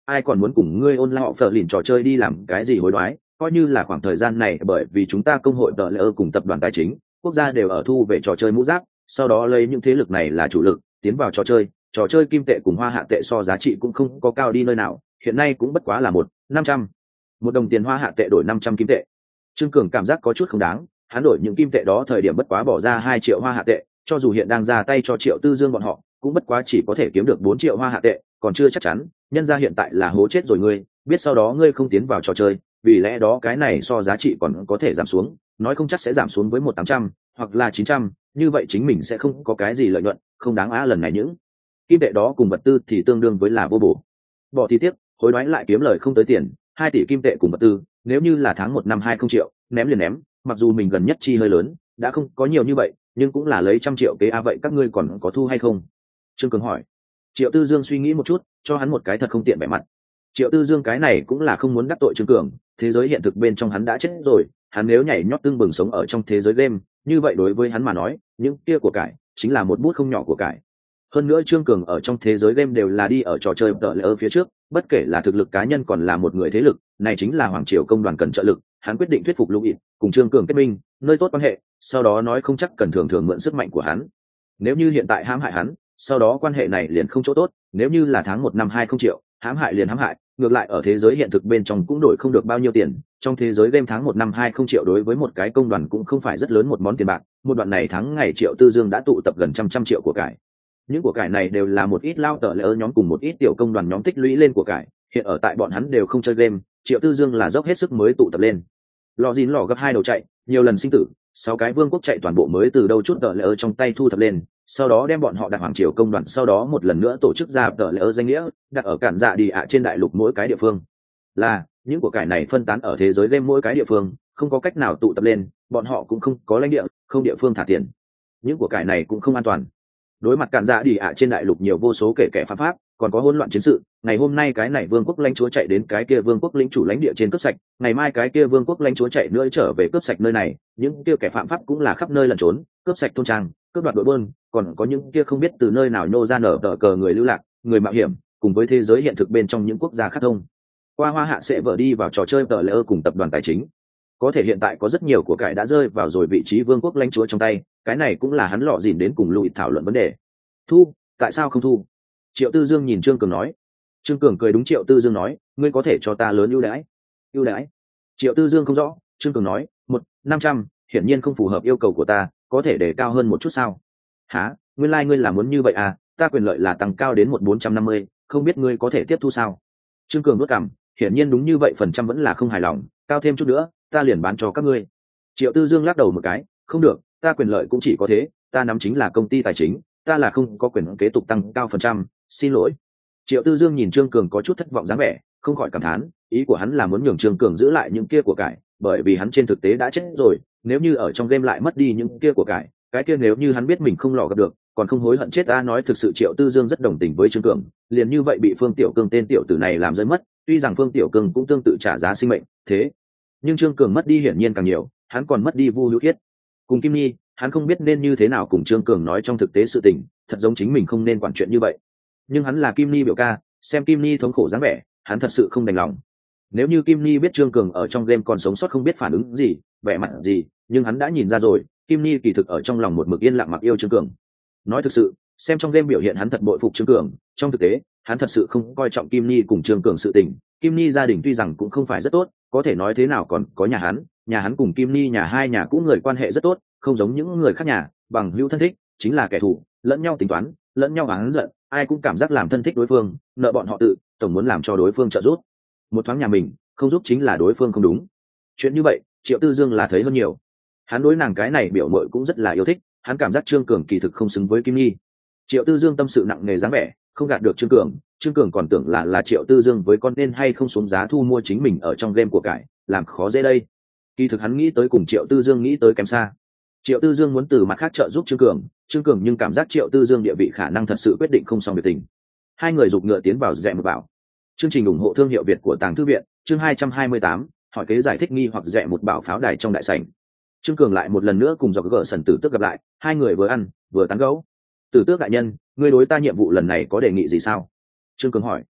ai còn muốn cùng ngươi ôn lại phở lìn trò chơi đi làm cái gì hối đoái, coi như là khoảng thời gian này bởi vì chúng ta công hội tờ lễ cùng tập đoàn tài chính quốc gia đều ở thu về trò chơi mũ giáp, sau đó lấy những thế lực này là chủ lực tiến vào trò chơi kim tệ cùng hoa hạ tệ so giá trị cũng không có cao đi nơi nào, hiện nay cũng bất quá là 500 một đồng tiền hoa hạ tệ đổi 500 kim tệ. Trương Cường cảm giác có chút không đáng, hắn đổi những kim tệ đó thời điểm bất quá bỏ ra 2 triệu hoa hạ tệ, cho dù hiện đang ra tay cho Triệu Tư Dương bọn họ cũng bất quá chỉ có thể kiếm được 4 triệu hoa hạ tệ, còn chưa chắc chắn, nhân ra hiện tại là hố chết rồi ngươi, biết sau đó ngươi không tiến vào trò chơi, vì lẽ đó cái này so giá trị còn có thể giảm xuống, nói không chắc sẽ giảm xuống với 1800 hoặc là 900, như vậy chính mình sẽ không có cái gì lợi nhuận, không đáng á. Lần này những kim tệ đó cùng vật tư thì tương đương với là vô bổ, bỏ thì tiếc, hối đoái lại kiếm lời không tới tiền, 2 tỷ kim tệ cùng vật tư, nếu như là tháng 1 năm 20 triệu, ném liền ném, mặc dù mình gần nhất chi hơi lớn, đã không có nhiều như vậy, nhưng cũng là lấy 100 triệu kế a. Vậy các ngươi còn có thu hay không? Trương Cường hỏi. Triệu Tư Dương suy nghĩ một chút, cho hắn một cái thật không tiện vẻ mặt. Triệu Tư Dương cái này cũng là không muốn đắc tội Trương Cường, thế giới hiện thực bên trong hắn đã chết rồi, hắn nếu nhảy nhót tương bừng sống ở trong thế giới game, như vậy đối với hắn mà nói, những kia của cải chính là một bút không nhỏ của cải. Hơn nữa Trương Cường ở trong thế giới game đều là đi ở trò chơi tợ lệ ở phía trước, bất kể là thực lực cá nhân còn là một người thế lực, này chính là hoàng triều công đoàn cần trợ lực, hắn quyết định thuyết phục Lục Ị cùng Trương Cường kết minh, nơi tốt quan hệ, sau đó nói không chắc cần thường thường mượn sức mạnh của hắn. Nếu như hiện tại hãm hại hắn, sau đó quan hệ này liền không chỗ tốt, nếu như là tháng 1 năm 20 triệu, hãm hại liền hãm hại, ngược lại ở thế giới hiện thực bên trong cũng đổi không được bao nhiêu tiền, trong thế giới game tháng 1 năm 20 triệu đối với một cái công đoàn cũng không phải rất lớn một món tiền bạc, một đoạn này tháng ngày Triệu Tư Dương đã tụ tập gần trăm triệu của cải. Những của cải này đều là một ít lao tợ lệ nhóm cùng một ít tiểu công đoàn nhóm tích lũy lên của cải, hiện ở tại bọn hắn đều không chơi game, Triệu Tư Dương là dốc hết sức mới tụ tập lên. Lò dín lò gấp 2 đầu chạy, nhiều lần sinh tử, 6 cái vương quốc chạy toàn bộ mới từ đâu chút tợ lệ trong tay thu thập lên, sau đó đem bọn họ đặt hoàng triều công đoàn, sau đó một lần nữa tổ chức ra tợ lệ danh nghĩa, đặt ở cản dạ đi ạ trên đại lục mỗi cái địa phương. Là những của cải này phân tán ở thế giới game mỗi cái địa phương, không có cách nào tụ tập lên, bọn họ cũng không có lãnh địa, không địa phương thả tiền. Những của cải này cũng không an toàn. Đối mặt cản dạ đi ạ trên đại lục nhiều vô số kể kẻ phạm pháp, còn có hỗn loạn chiến sự, ngày hôm nay cái này vương quốc lãnh chúa chạy đến cái kia vương quốc lĩnh chủ lãnh địa trên cướp sạch, ngày mai cái kia vương quốc lãnh chúa chạy nữa trở về cướp sạch nơi này, những kia kẻ phạm pháp cũng là khắp nơi lẩn trốn, cướp sạch thôn trang, cướp đoạt đội buôn, còn có những kia không biết từ nơi nào nhô ra nở tờ cờ người lưu lạc, người mạo hiểm, cùng với thế giới hiện thực bên trong những quốc gia khác thông qua hoa hạ sẽ vỡ đi vào trò chơi tờ lễ cùng tập đoàn tài chính. Có thể hiện tại có rất nhiều của cải đã rơi vào rồi vị trí vương quốc lãnh chúa trong tay, cái này cũng là hắn lọ dìn đến cùng Lùi thảo luận vấn đề. Thu, tại sao không thu? Triệu Tư Dương nhìn Trương Cường nói. Trương Cường cười đúng Triệu Tư Dương nói, ngươi có thể cho ta lớn ưu đãi. Ưu đãi? Triệu Tư Dương không rõ. Trương Cường nói, 500, hiển nhiên không phù hợp yêu cầu của ta, có thể để cao hơn một chút sao? Hả? Nguyên lai ngươi là muốn như vậy à? Ta quyền lợi là tăng cao đến 450, không biết ngươi có thể tiếp thu sao? Trương Cường nuốt cằm, hiển nhiên đúng như vậy phần trăm vẫn là không hài lòng, cao thêm chút nữa, ta liền bán cho các ngươi. Triệu Tư Dương lắc đầu một cái, không được, ta quyền lợi cũng chỉ có thế, ta nắm chính là công ty tài chính, ta là không có quyền kế tục tăng cao phần trăm, xin lỗi. Triệu Tư Dương nhìn Trương Cường có chút thất vọng dáng vẻ, không khỏi cảm thán, ý của hắn là muốn nhường Trương Cường giữ lại những kia của cải, bởi vì hắn trên thực tế đã chết rồi, nếu như ở trong game lại mất đi những kia của cải, cái kia nếu như hắn biết mình không lò gặp được, còn không hối hận chết. Ta nói thực sự Triệu Tư Dương rất đồng tình với Trương Cường, liền như vậy bị Phương Tiểu Cương tên tiểu tử này làm rơi mất, tuy rằng Phương Tiểu Cương cũng tương tự trả giá sinh mệnh, thế nhưng Trương Cường mất đi hiển nhiên càng nhiều, hắn còn mất đi Vu Hữu Khiết cùng Kim Nhi, hắn không biết nên như thế nào cùng Trương Cường nói trong thực tế sự tình, thật giống chính mình không nên quản chuyện như vậy, nhưng hắn là Kim Nhi biểu ca, xem Kim Nhi thống khổ dáng vẻ, hắn thật sự không đành lòng. Nếu như Kim Nhi biết Trương Cường ở trong game còn sống sót không biết phản ứng gì, vẻ mặt gì, nhưng hắn đã nhìn ra rồi, Kim Nhi kỳ thực ở trong lòng một mực yên lặng mặc yêu Trương Cường. Nói thực sự, xem trong game biểu hiện hắn thật bội phục Trương Cường, trong thực tế, hắn thật sự không coi trọng Kim Nhi cùng Trương Cường sự tình. Kim Nhi gia đình tuy rằng cũng không phải rất tốt, có thể nói thế nào còn có nhà hắn cùng Kim Nhi nhà hai nhà cũng người quan hệ rất tốt, không giống những người khác nhà, bằng hữu thân thích, chính là kẻ thù, lẫn nhau tính toán, lẫn nhau oán giận, ai cũng cảm giác làm thân thích đối phương, nợ bọn họ tự, tổng muốn làm cho đối phương trợ giúp. Một thoáng nhà mình, không giúp chính là đối phương không đúng. Chuyện như vậy, Triệu Tư Dương là thấy hơn nhiều. Hắn đối nàng cái này biểu mội cũng rất là yêu thích, hắn cảm giác Trương Cường kỳ thực không xứng với Kim Nhi. Triệu Tư Dương tâm sự nặng nề dáng vẻ, không gạt được Trương Cường còn tưởng là Triệu Tư Dương với con nên hay không xuống giá thu mua chính mình ở trong game của cải, làm khó dễ đây. Kỳ thực hắn nghĩ tới cùng Triệu Tư Dương nghĩ tới kém xa. Triệu Tư Dương muốn từ mặt khác trợ giúp Trương Cường nhưng cảm giác Triệu Tư Dương địa vị khả năng thật sự quyết định không xong việc tình. Hai người giục ngựa tiến vào rẽ một bảo. Chương trình ủng hộ thương hiệu Việt của Tàng Thư viện, chương 228, hỏi kế giải thích nghi hoặc rẽ một bảo pháo đài trong đại sảnh. Trương Cường lại một lần nữa cùng dọc gỡ Sần Tử Tước gặp lại, hai người vừa ăn vừa tán gẫu. Tử Tước đại nhân, ngươi đối ta nhiệm vụ lần này có đề nghị gì sao? Trương Cường hỏi.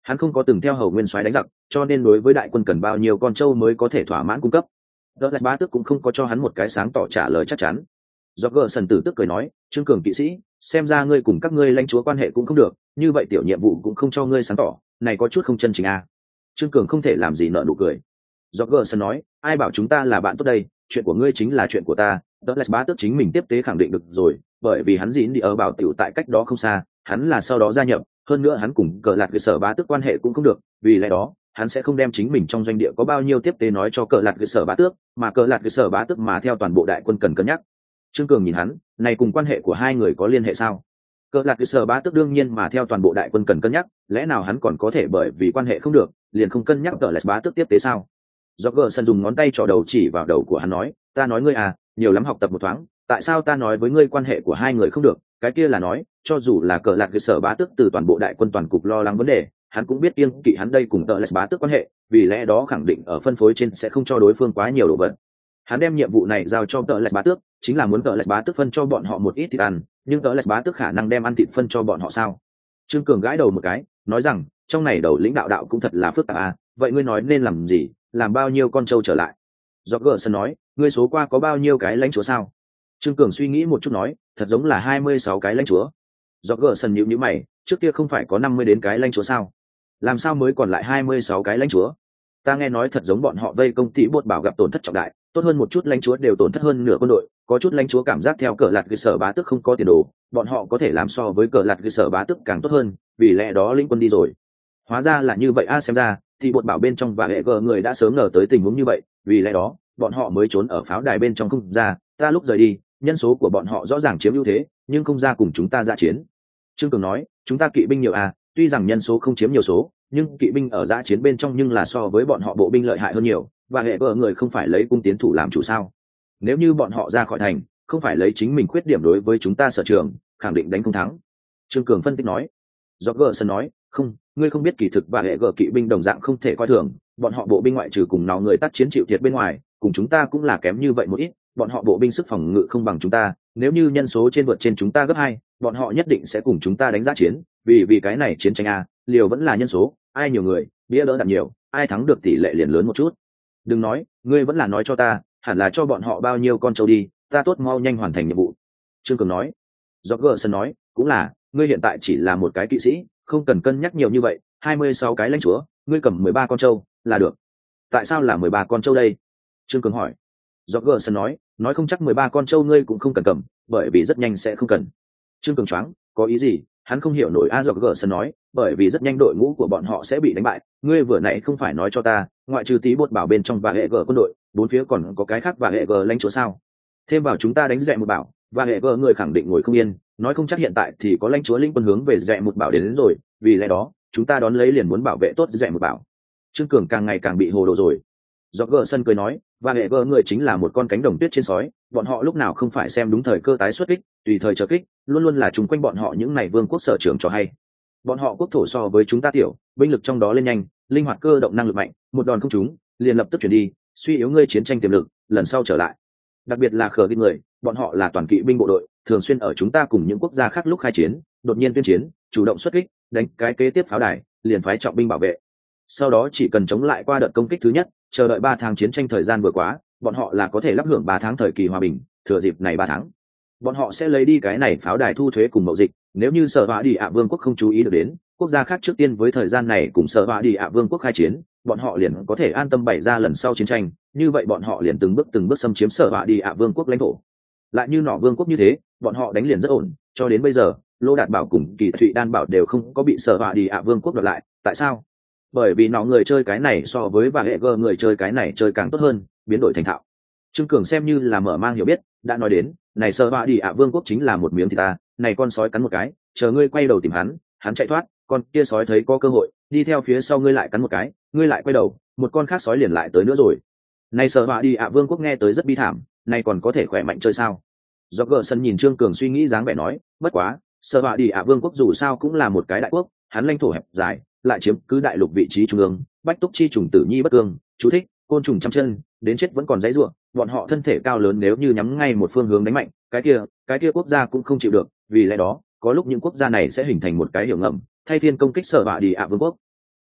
Hắn không có từng theo hầu nguyên soái đánh giặc, cho nên đối với đại quân cần bao nhiêu con trâu mới có thể thỏa mãn cung cấp, đỡ lại bá tước cũng không có cho hắn một cái sáng tỏ trả lời chắc chắn. Do gờ sần tử tức cười nói, Trương Cường kỵ sĩ, xem ra ngươi cùng các ngươi lãnh chúa quan hệ cũng không được, như vậy tiểu nhiệm vụ cũng không cho ngươi sáng tỏ, này có chút không chân chính à. Trương Cường không thể làm gì nợ nụ cười. Do gờ sần nói, ai bảo chúng ta là bạn tốt đây, chuyện của ngươi chính là chuyện của ta, đỡ lại bá tước chính mình tiếp tế khẳng định được rồi, bởi vì hắn dính đi ở bảo tiểu tại cách đó không xa, hắn là sau đó gia nhập, hơn nữa hắn cùng cờ lạt cơ sở bá tước quan hệ cũng không được, vì lẽ đó hắn sẽ không đem chính mình trong doanh địa có bao nhiêu tiếp tế nói cho cờ lạt cơ sở bá tước, mà cờ lạt cơ sở bá tước mà theo toàn bộ đại quân cần cân nhắc. Trương Cường nhìn hắn, này cùng quan hệ của hai người có liên hệ sao? Cờ lạt cơ sở bá tước đương nhiên mà theo toàn bộ đại quân cần cân nhắc, lẽ nào hắn còn có thể bởi vì quan hệ không được liền không cân nhắc cờ lạt bá tước tiếp tế sao? Do gờ sân dùng ngón tay trỏ đầu chỉ vào đầu của hắn nói, ta nói ngươi à, nhiều lắm học tập một thoáng, tại sao ta nói với ngươi quan hệ của hai người không được, cái kia là nói cho dù là cờ lạc cơ sở bá tước từ toàn bộ đại quân toàn cục lo lắng vấn đề, hắn cũng biết kiêng kỵ hắn đây cùng cờ lạc bá tước quan hệ, vì lẽ đó khẳng định ở phân phối trên sẽ không cho đối phương quá nhiều đồ vật. Hắn đem nhiệm vụ này giao cho cờ lạc bá tước chính là muốn cờ lạc bá tước phân cho bọn họ một ít thịt ăn, nhưng cờ lạc bá tước khả năng đem ăn thịt phân cho bọn họ sao? Trương Cường gãi đầu một cái, nói rằng trong này đầu lĩnh đạo cũng thật là phức tạp à, vậy ngươi nói nên làm gì, làm bao nhiêu con trâu trở lại? Do gờ sân nói, ngươi số qua có bao nhiêu cái lãnh chúa sao? Trương Cường suy nghĩ một chút nói, thật giống là 26 cái lãnh chúa. Do gờ sân nhíu nhíu mày, trước kia không phải có 50 đến cái lãnh chúa sao? Làm sao mới còn lại 26 cái lãnh chúa? Ta nghe nói thật giống bọn họ vây công tỷ bột bảo gặp tổn thất trọng đại, tốt hơn một chút lãnh chúa đều tổn thất hơn nửa quân đội, có chút lãnh chúa cảm giác theo cờ lạt cơ sở bá tước không có tiền đồ, bọn họ có thể làm so với cờ lạt cơ sở bá tước càng tốt hơn, vì lẽ đó lĩnh quân đi rồi. Hóa ra là như vậy a, xem ra thì bột bảo bên trong và hệ gờ người đã sớm ngờ tới tình huống như vậy, vì lẽ đó bọn họ mới trốn ở pháo đài bên trong không ra. Ta lúc rời đi, nhân số của bọn họ rõ ràng chiếm ưu thế, nhưng không ra cùng chúng ta ra chiến. Trương Cường nói, chúng ta kỵ binh nhiều à, tuy rằng nhân số không chiếm nhiều số, nhưng kỵ binh ở dã chiến bên trong nhưng là so với bọn họ bộ binh lợi hại hơn nhiều, và hệ vợ người không phải lấy cung tiến thủ làm chủ sao? Nếu như bọn họ ra khỏi thành, không phải lấy chính mình khuyết điểm đối với chúng ta sở trường, khẳng định đánh không thắng. Trương Cường phân tích nói. Do gờ sân nói, không, ngươi không biết kỳ thực và hệ gờ kỵ binh đồng dạng không thể coi thường, bọn họ bộ binh ngoại trừ cùng nó người tác chiến chịu thiệt bên ngoài, cùng chúng ta cũng là kém như vậy một ít, bọn họ bộ binh sức phòng ngự không bằng chúng ta, nếu như nhân số trên vượt trên chúng ta gấp 2, bọn họ nhất định sẽ cùng chúng ta đánh giá chiến, vì cái này chiến tranh a, liều vẫn là nhân số, ai nhiều người, bia đỡ đạn nhiều, ai thắng được tỷ lệ liền lớn một chút. Đừng nói, ngươi vẫn là nói cho ta, hẳn là cho bọn họ bao nhiêu con trâu đi, ta tốt mau nhanh hoàn thành nhiệm vụ. Trương Cường nói. Do gờ sân nói, cũng là, ngươi hiện tại chỉ là một cái kỵ sĩ, không cần cân nhắc nhiều như vậy, 26 cái lãnh chúa, ngươi cầm 13 con trâu là được. Tại sao là 13 con trâu đây? Trương Cường hỏi. Do gờ sân nói không chắc 13 con trâu ngươi cũng không cần cầm, bởi vì rất nhanh sẽ không cần. Trương Cường choáng, có ý gì? Hắn không hiểu nổi. Do gờ sân nói, bởi vì rất nhanh đội ngũ của bọn họ sẽ bị đánh bại, ngươi vừa nãy không phải nói cho ta, ngoại trừ tí bột bảo bên trong và hệ gờ quân đội, bốn phía còn có cái khác và hệ gờ lãnh chúa sao? Thêm vào chúng ta đánh dẹ một bảo, và hệ gờ người khẳng định ngồi không yên, nói không chắc hiện tại thì có lãnh chúa linh quân hướng về dẹ một bảo đến rồi, vì lẽ đó chúng ta đón lấy liền muốn bảo vệ tốt dẹ một bảo. Trương Cường càng ngày càng bị hồ đồ rồi. Do gờ sân cười nói, và hệ gờ người chính là một con cánh đồng tuyết trên sói, bọn họ lúc nào không phải xem đúng thời cơ tái xuất kích, tùy thời chờ kích, luôn luôn là chung quanh bọn họ những này vương quốc sở trưởng cho hay. Bọn họ quốc thổ so với chúng ta tiểu, binh lực trong đó lên nhanh, linh hoạt cơ động năng lực mạnh, một đòn không trúng liền lập tức chuyển đi, suy yếu ngươi chiến tranh tiềm lực, lần sau trở lại. Đặc biệt là khờ kinh người, bọn họ là toàn kỵ binh bộ đội, thường xuyên ở chúng ta cùng những quốc gia khác lúc khai chiến, đột nhiên tuyên chiến, chủ động xuất kích, đánh cái kế tiếp pháo đài, liền phái trọng binh bảo vệ. Sau đó chỉ cần chống lại qua đợt công kích thứ nhất, chờ đợi 3 tháng chiến tranh thời gian vừa quá, bọn họ là có thể lắp hưởng 3 tháng thời kỳ hòa bình, thừa dịp này 3 tháng. Bọn họ sẽ lấy đi cái này pháo đài thu thuế cùng mậu dịch, nếu như Sở Họa Đi ạ Vương quốc không chú ý được đến, quốc gia khác trước tiên với thời gian này cùng Sở Họa Đi ạ Vương quốc khai chiến, bọn họ liền có thể an tâm bày ra lần sau chiến tranh, như vậy bọn họ liền từng bước xâm chiếm Sở Họa Đi ạ Vương quốc lãnh thổ. Lại như nọ vương quốc như thế, bọn họ đánh liền rất ổn, cho đến bây giờ, Lô Đạt Bảo cùng Kỳ Thụy Đan Bảo đều không có bị Sở Họa Đi ạ Vương quốc đoạt lại, tại sao? Bởi vì nó người chơi cái này so với và hệ gờ người chơi cái này chơi càng tốt hơn, biến đổi thành thạo. Trương Cường xem như là mở mang hiểu biết, đã nói đến, này Sở Họa Đi ạ Vương quốc chính là một miếng thịt ta, này con sói cắn một cái, chờ ngươi quay đầu tìm hắn, hắn chạy thoát, con kia sói thấy có cơ hội, đi theo phía sau ngươi lại cắn một cái, ngươi lại quay đầu, một con khác sói liền lại tới nữa rồi. Này Sở Họa Đi ạ Vương quốc nghe tới rất bi thảm, này còn có thể khỏe mạnh chơi sao? Do gờ sân nhìn Trương Cường suy nghĩ dáng vẻ nói, bất quá, Sở Họa Đi ạ Vương quốc dù sao cũng là một cái đại quốc, hắn lãnh thổ hẹp dài, lại chiếm cứ đại lục vị trí trung ương, bách túc chi trùng tử nhi bất cương, chú thích, côn trùng trăm chân, đến chết vẫn còn dãy rủa, bọn họ thân thể cao lớn nếu như nhắm ngay một phương hướng đánh mạnh, cái kia quốc gia cũng không chịu được, vì lẽ đó, có lúc những quốc gia này sẽ hình thành một cái hiểu ngầm, thay phiên công kích Sở Họa Đi ạ Vương quốc.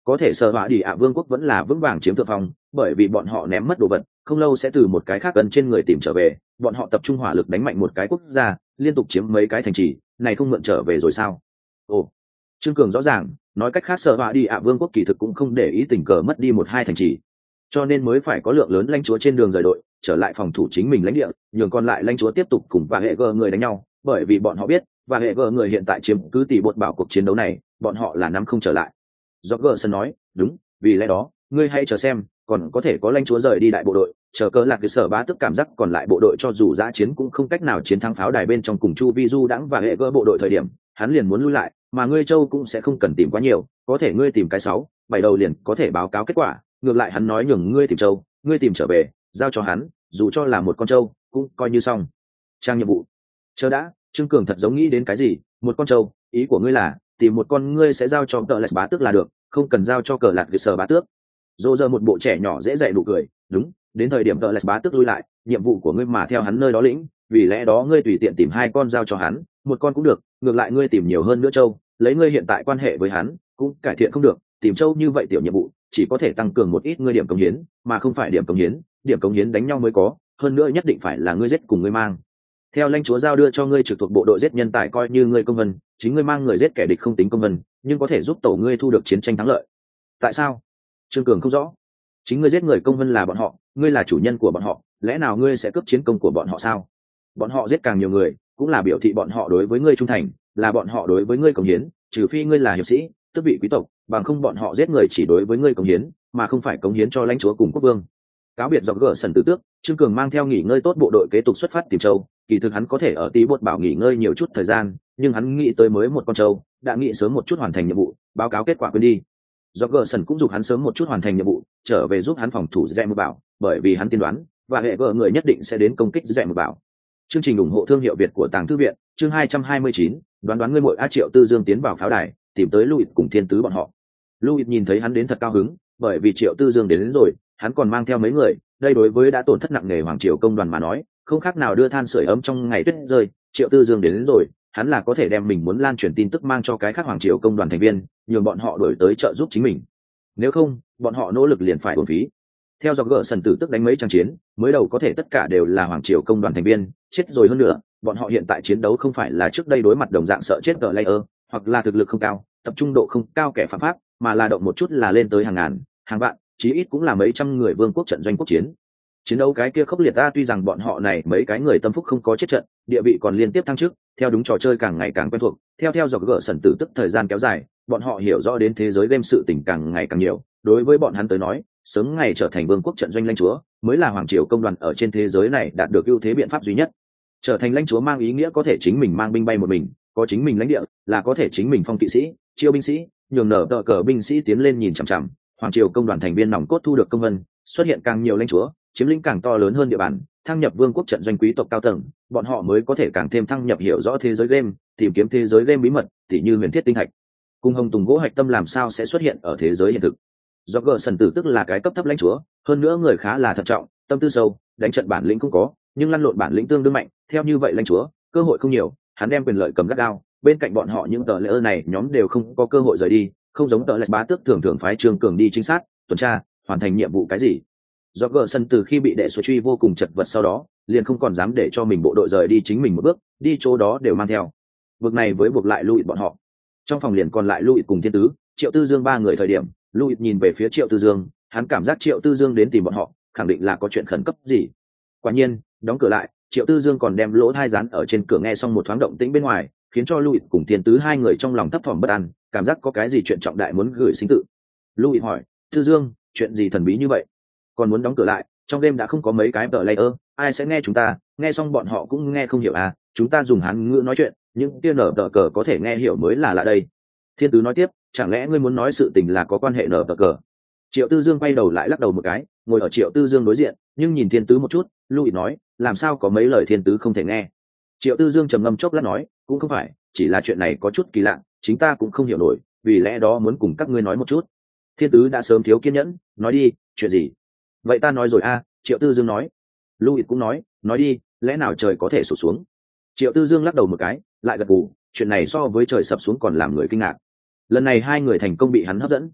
có thể sở họa đi ạ vương quốc vẫn là vững vàng chiếm thượng phong, bởi vì bọn họ ném mất đồ vật không lâu sẽ từ một cái khác gần trên người tìm trở về. Bọn họ tập trung hỏa lực đánh mạnh một cái quốc gia, liên tục chiếm mấy cái thành trì, này không mượn trở về rồi sao? Ồ, Trương Cường rõ ràng nói cách khác, sở họa đi ạ vương quốc kỳ thực cũng không để ý tình cờ mất đi một hai thành trì, cho nên mới phải có lượng lớn lãnh chúa trên đường rời đội trở lại phòng thủ chính mình lãnh địa, nhường còn lại lãnh chúa tiếp tục cùng và hệ gờ người đánh nhau, bởi vì bọn họ biết và hệ gờ người hiện tại chiếm cứ tỷ bột bảo cuộc chiến đấu này, bọn họ là nắm không trở lại. Do gờ sân nói đúng, vì lẽ đó ngươi hãy chờ xem, còn có thể có lãnh chúa rời đi đại bộ đội, chờ cờ lạc cái sở bá tức cảm giác còn lại bộ đội cho dù giã chiến cũng không cách nào chiến thắng pháo đài bên trong cùng chu vi du đãng và hệ gỡ bộ đội thời điểm, hắn liền muốn lui lại, mà ngươi châu cũng sẽ không cần tìm quá nhiều, có thể ngươi tìm cái 6-7 đầu liền có thể báo cáo kết quả. Ngược lại hắn nói nhường ngươi tìm châu, ngươi tìm trở về giao cho hắn, dù cho là một con trâu cũng coi như xong trang nhiệm vụ. Chờ đã, Trương Cường thật giống nghĩ đến cái gì. Một con trâu, ý của ngươi là tìm một con ngươi sẽ giao cho cờ lạc bá tước là được, không cần giao cho cờ lạc cái sở bá tước. Dô giờ một bộ trẻ nhỏ dễ dạy nụ cười, đúng, đến thời điểm cờ lạc bá tước lui lại, nhiệm vụ của ngươi mà theo hắn nơi đó lĩnh, vì lẽ đó ngươi tùy tiện tìm 2 con giao cho hắn, một con cũng được, ngược lại ngươi tìm nhiều hơn nữa trâu, lấy ngươi hiện tại quan hệ với hắn cũng cải thiện không được, tìm trâu như vậy tiểu nhiệm vụ chỉ có thể tăng cường một ít ngươi điểm cống hiến, mà không phải điểm cống hiến đánh nhau mới có, hơn nữa nhất định phải là ngươi giết cùng ngươi mang theo lãnh chúa giao đưa cho ngươi trực thuộc bộ đội giết nhân tài coi như ngươi công vân, chính ngươi mang người giết kẻ địch không tính công vân, nhưng có thể giúp tổ ngươi thu được chiến tranh thắng lợi. Tại sao? Trương Cường không rõ. Chính ngươi giết người công vân là bọn họ, ngươi là chủ nhân của bọn họ, lẽ nào ngươi sẽ cướp chiến công của bọn họ sao? Bọn họ giết càng nhiều người cũng là biểu thị bọn họ đối với ngươi trung thành, là bọn họ đối với ngươi cống hiến, trừ phi ngươi là hiệp sĩ tước vị quý tộc, bằng không bọn họ giết người chỉ đối với ngươi cống hiến mà không phải cống hiến cho lãnh chúa cùng quốc vương. Cáo biệt dọc gỡ sần tử tước, Trương Cường mang theo nghỉ ngơi tốt bộ đội kế tục xuất phát tìm châu. Kỳ thực hắn có thể ở tí bột bảo nghỉ ngơi nhiều chút thời gian, nhưng hắn nghĩ tới mới một con trâu, đã nghĩ sớm một chút hoàn thành nhiệm vụ, báo cáo kết quả quên đi. Do gờ sần cũng giục hắn sớm một chút hoàn thành nhiệm vụ, trở về giúp hắn phòng thủ dẹ mưa bảo, bởi vì hắn tiên đoán và hệ gờ người nhất định sẽ đến công kích dẹ mưa bảo. Chương trình ủng hộ thương hiệu Việt của Tàng Thư viện, chương 229, đoán đoán ngươi muội A Triệu Tư Dương tiến vào pháo đài, tìm tới Louis cùng thiên tứ bọn họ. Louis nhìn thấy hắn đến thật cao hứng, bởi vì Triệu Tư Dương đến rồi, hắn còn mang theo mấy người, đây đối với đã tổn thất nặng nề hoàng triều công đoàn mà nói, không khác nào đưa than sưởi ấm trong ngày tuyết rơi. Triệu Tư Dương đến rồi, hắn là có thể đem mình muốn lan truyền tin tức mang cho cái khác hoàng triều công đoàn thành viên, nhường bọn họ đổi tới trợ giúp chính mình. Nếu không, bọn họ nỗ lực liền phải uổng phí. Theo dọc gỡ sần tử tức đánh mấy trận chiến, mới đầu có thể tất cả đều là hoàng triều công đoàn thành viên, chết rồi hơn nữa, bọn họ hiện tại chiến đấu không phải là trước đây đối mặt đồng dạng sợ chết ở layer, hoặc là thực lực không cao, tập trung độ không cao kẻ phạm pháp, mà là động một chút là lên tới hàng ngàn, hàng vạn, chí ít cũng là mấy trăm người vương quốc trận doanh quốc chiến. Chiến đấu cái kia khốc liệt ta, tuy rằng bọn họ này mấy cái người tâm phúc không có chết trận, địa vị còn liên tiếp thăng chức, theo đúng trò chơi càng ngày càng quen thuộc, theo dọc gỡ sần tử tức thời gian kéo dài, bọn họ hiểu rõ đến thế giới game sự tình càng ngày càng nhiều, đối với bọn hắn tới nói, sớm ngày trở thành vương quốc trận doanh lãnh chúa mới là hoàng triều công đoàn ở trên thế giới này đạt được ưu thế biện pháp duy nhất. Trở thành lãnh chúa mang ý nghĩa có thể chính mình mang binh bay một mình, có chính mình lãnh địa, là có thể chính mình phong kỵ sĩ, chiêu binh sĩ, nhường nở tờ cờ binh sĩ tiến lên nhìn chằm chằm. Hoàng triều công đoàn thành viên nòng cốt thu được công vân, xuất hiện càng nhiều lãnh chúa, chiếm lĩnh càng to lớn hơn địa bàn, thăng nhập vương quốc trận doanh quý tộc cao tầng, bọn họ mới có thể càng thêm thăng nhập hiểu rõ thế giới game, tìm kiếm thế giới game bí mật, tỉ như huyền thiết tinh hạch. Cùng hồng tùng gỗ hạch tâm làm sao sẽ xuất hiện ở thế giới hiện thực. Do gờ sần tử tức là cái cấp thấp lãnh chúa, hơn nữa người khá là thận trọng, tâm tư sâu, đánh trận bản lĩnh cũng có, nhưng lăn lộn bản lĩnh tương đương mạnh. Theo như vậy lãnh chúa cơ hội không nhiều, hắn đem quyền lợi cầm gắt gao, bên cạnh bọn họ những tờ lễ này nhóm đều không có cơ hội rời đi, không giống tờ lệ bá tước thường thường phái Trương Cường đi chính xác tuần tra hoàn thành nhiệm vụ cái gì. Do gờ sân từ khi bị đệ xuất truy vô cùng chật vật sau đó, liền không còn dám để cho mình bộ đội rời đi chính mình một bước, đi chỗ đó đều mang theo vực này với buộc lại Louis bọn họ. Trong phòng liền còn lại Louis cùng thiên tứ, Triệu Tư Dương ba người thời điểm, Louis nhìn về phía Triệu Tư Dương, hắn cảm giác Triệu Tư Dương đến tìm bọn họ khẳng định là có chuyện khẩn cấp gì. Quả nhiên đóng cửa lại, Triệu Tư Dương còn đem lỗ tai dán ở trên cửa nghe xong một thoáng động tĩnh bên ngoài, khiến cho Louis cùng thiên tứ hai người trong lòng thấp thỏm bất an, cảm giác có cái gì chuyện trọng đại muốn gửi sinh tự. Louis hỏi, Tư Dương, chuyện gì thần bí như vậy? Còn muốn đóng cửa lại, trong game đã không có mấy cái player, ai sẽ nghe chúng ta? Nghe xong bọn họ cũng nghe không hiểu à? Chúng ta dùng Hán ngữ nói chuyện, những kia nở tờ cờ có thể nghe hiểu mới là lạ đây. Thiên tứ nói tiếp, chẳng lẽ ngươi muốn nói sự tình là có quan hệ nở tờ cờ? Triệu Tư Dương quay đầu lại lắc đầu một cái, ngồi ở Triệu Tư Dương đối diện, nhưng nhìn Thiên tứ một chút. Louis nói, làm sao có mấy lời Thiên tứ không thể nghe? Triệu Tư Dương trầm ngâm chốc lát nói, cũng không phải, chỉ là chuyện này có chút kỳ lạ, chính ta cũng không hiểu nổi, vì lẽ đó muốn cùng các ngươi nói một chút. Thiên tứ đã sớm thiếu kiên nhẫn, nói đi, chuyện gì? Vậy ta nói rồi a. Triệu Tư Dương nói. Louis cũng nói đi, lẽ nào trời có thể sụp xuống? Triệu Tư Dương lắc đầu một cái, lại gật gù, chuyện này so với trời sập xuống còn làm người kinh ngạc. Lần này hai người thành công bị hắn hấp dẫn.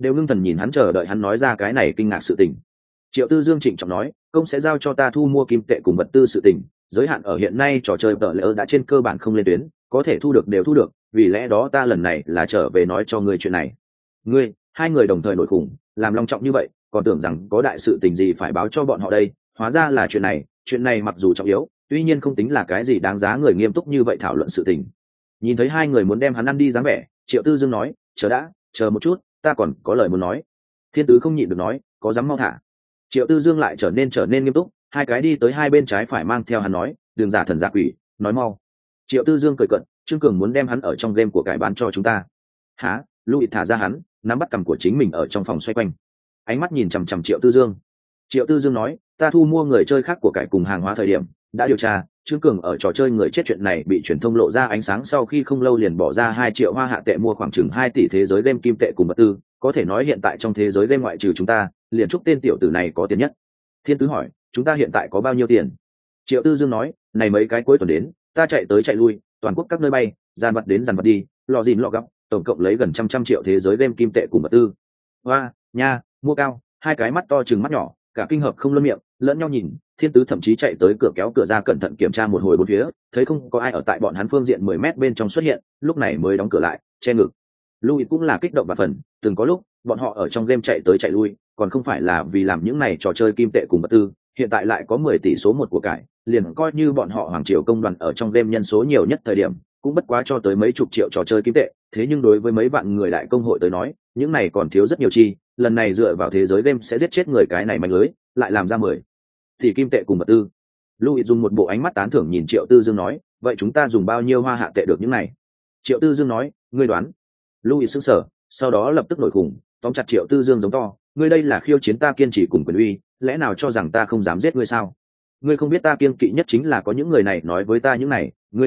đều ngưng thần nhìn hắn chờ đợi hắn nói ra cái này kinh ngạc sự tình. Triệu Tư Dương trịnh trọng nói, công sẽ giao cho ta thu mua kim tệ cùng vật tư sự tình, giới hạn ở hiện nay trò chơi tờ lỡ đã trên cơ bản không lên tuyến, có thể thu được đều thu được, vì lẽ đó ta lần này là trở về nói cho ngươi chuyện này. Ngươi, hai người đồng thời nổi khủng, làm long trọng như vậy, còn tưởng rằng có đại sự tình gì phải báo cho bọn họ đây, hóa ra là chuyện này mặc dù trọng yếu, tuy nhiên không tính là cái gì đáng giá người nghiêm túc như vậy thảo luận sự tình. Nhìn thấy hai người muốn đem hắn ăn đi dáng vẻ, Triệu Tư Dương nói, chờ một chút, ta còn có lời muốn nói. Thiên Tứ không nhịn được nói, có dám mau thả. Triệu Tư Dương lại trở nên nghiêm túc, hai cái đi tới hai bên trái phải mang theo hắn nói, đừng giả thần giả quỷ, nói mau. Triệu Tư Dương cười cận, Trương Cường muốn đem hắn ở trong game của cải bán cho chúng ta. Hả? Louis thả ra hắn, nắm bắt cằm của chính mình ở trong phòng xoay quanh, ánh mắt nhìn chằm chằm Triệu Tư Dương. Triệu Tư Dương nói, ta thu mua người chơi khác của cải cùng hàng hóa thời điểm đã điều tra, Trương Cường ở trò chơi người chết chuyện này bị truyền thông lộ ra ánh sáng sau khi không lâu liền bỏ ra 2 triệu hoa hạ tệ mua khoảng chừng 2 tỷ thế giới game kim tệ cùng vật tư, có thể nói hiện tại trong thế giới game ngoại trừ chúng ta, liền chúc tên tiểu tử này có tiền nhất. Thiên Tứ hỏi, chúng ta hiện tại có bao nhiêu tiền? Triệu Tư Dương nói, này mấy cái cuối tuần đến, ta chạy tới chạy lui, toàn quốc các nơi bay, dàn vật đến dàn vật đi, lò gìn lọ gấp, tổng cộng lấy gần trăm triệu thế giới game kim tệ cùng vật tư. Hoa, nha, mua cao, hai cái mắt to chừng mắt nhỏ, cả kinh hợp không luân miệng, lẫn nhau nhìn. Thiên Tứ thậm chí chạy tới cửa kéo cửa ra cẩn thận kiểm tra một hồi bốn phía, thấy không có ai ở tại bọn hắn phương diện 10 mét bên trong xuất hiện, lúc này mới đóng cửa lại, che ngực. Louis cũng là kích động và phần, từng có lúc bọn họ ở trong game chạy tới chạy lui, còn không phải là vì làm những này trò chơi kim tệ cùng vật tư, hiện tại lại có 10 tỷ số một của cải, liền coi như bọn họ hoàng triều công đoàn ở trong game nhân số nhiều nhất thời điểm, cũng bất quá cho tới mấy chục triệu trò chơi kim tệ, thế nhưng đối với mấy vạn người đại công hội tới nói, những này còn thiếu rất nhiều chi, lần này dựa vào thế giới game sẽ giết chết người cái này mạnh lưới, lại làm ra 10 thì kim tệ cùng vật tư. Louis dùng một bộ ánh mắt tán thưởng nhìn Triệu Tư Dương nói, vậy chúng ta dùng bao nhiêu hoa hạ tệ được những này? Triệu Tư Dương nói, ngươi đoán. Louis sững sờ, sau đó lập tức nổi khủng, tóm chặt Triệu Tư Dương giống to, ngươi đây là khiêu chiến ta kiên trì cùng quyền uy, lẽ nào cho rằng ta không dám giết ngươi sao? Ngươi không biết ta kiên kỵ nhất chính là có những người này nói với ta những này, ngươi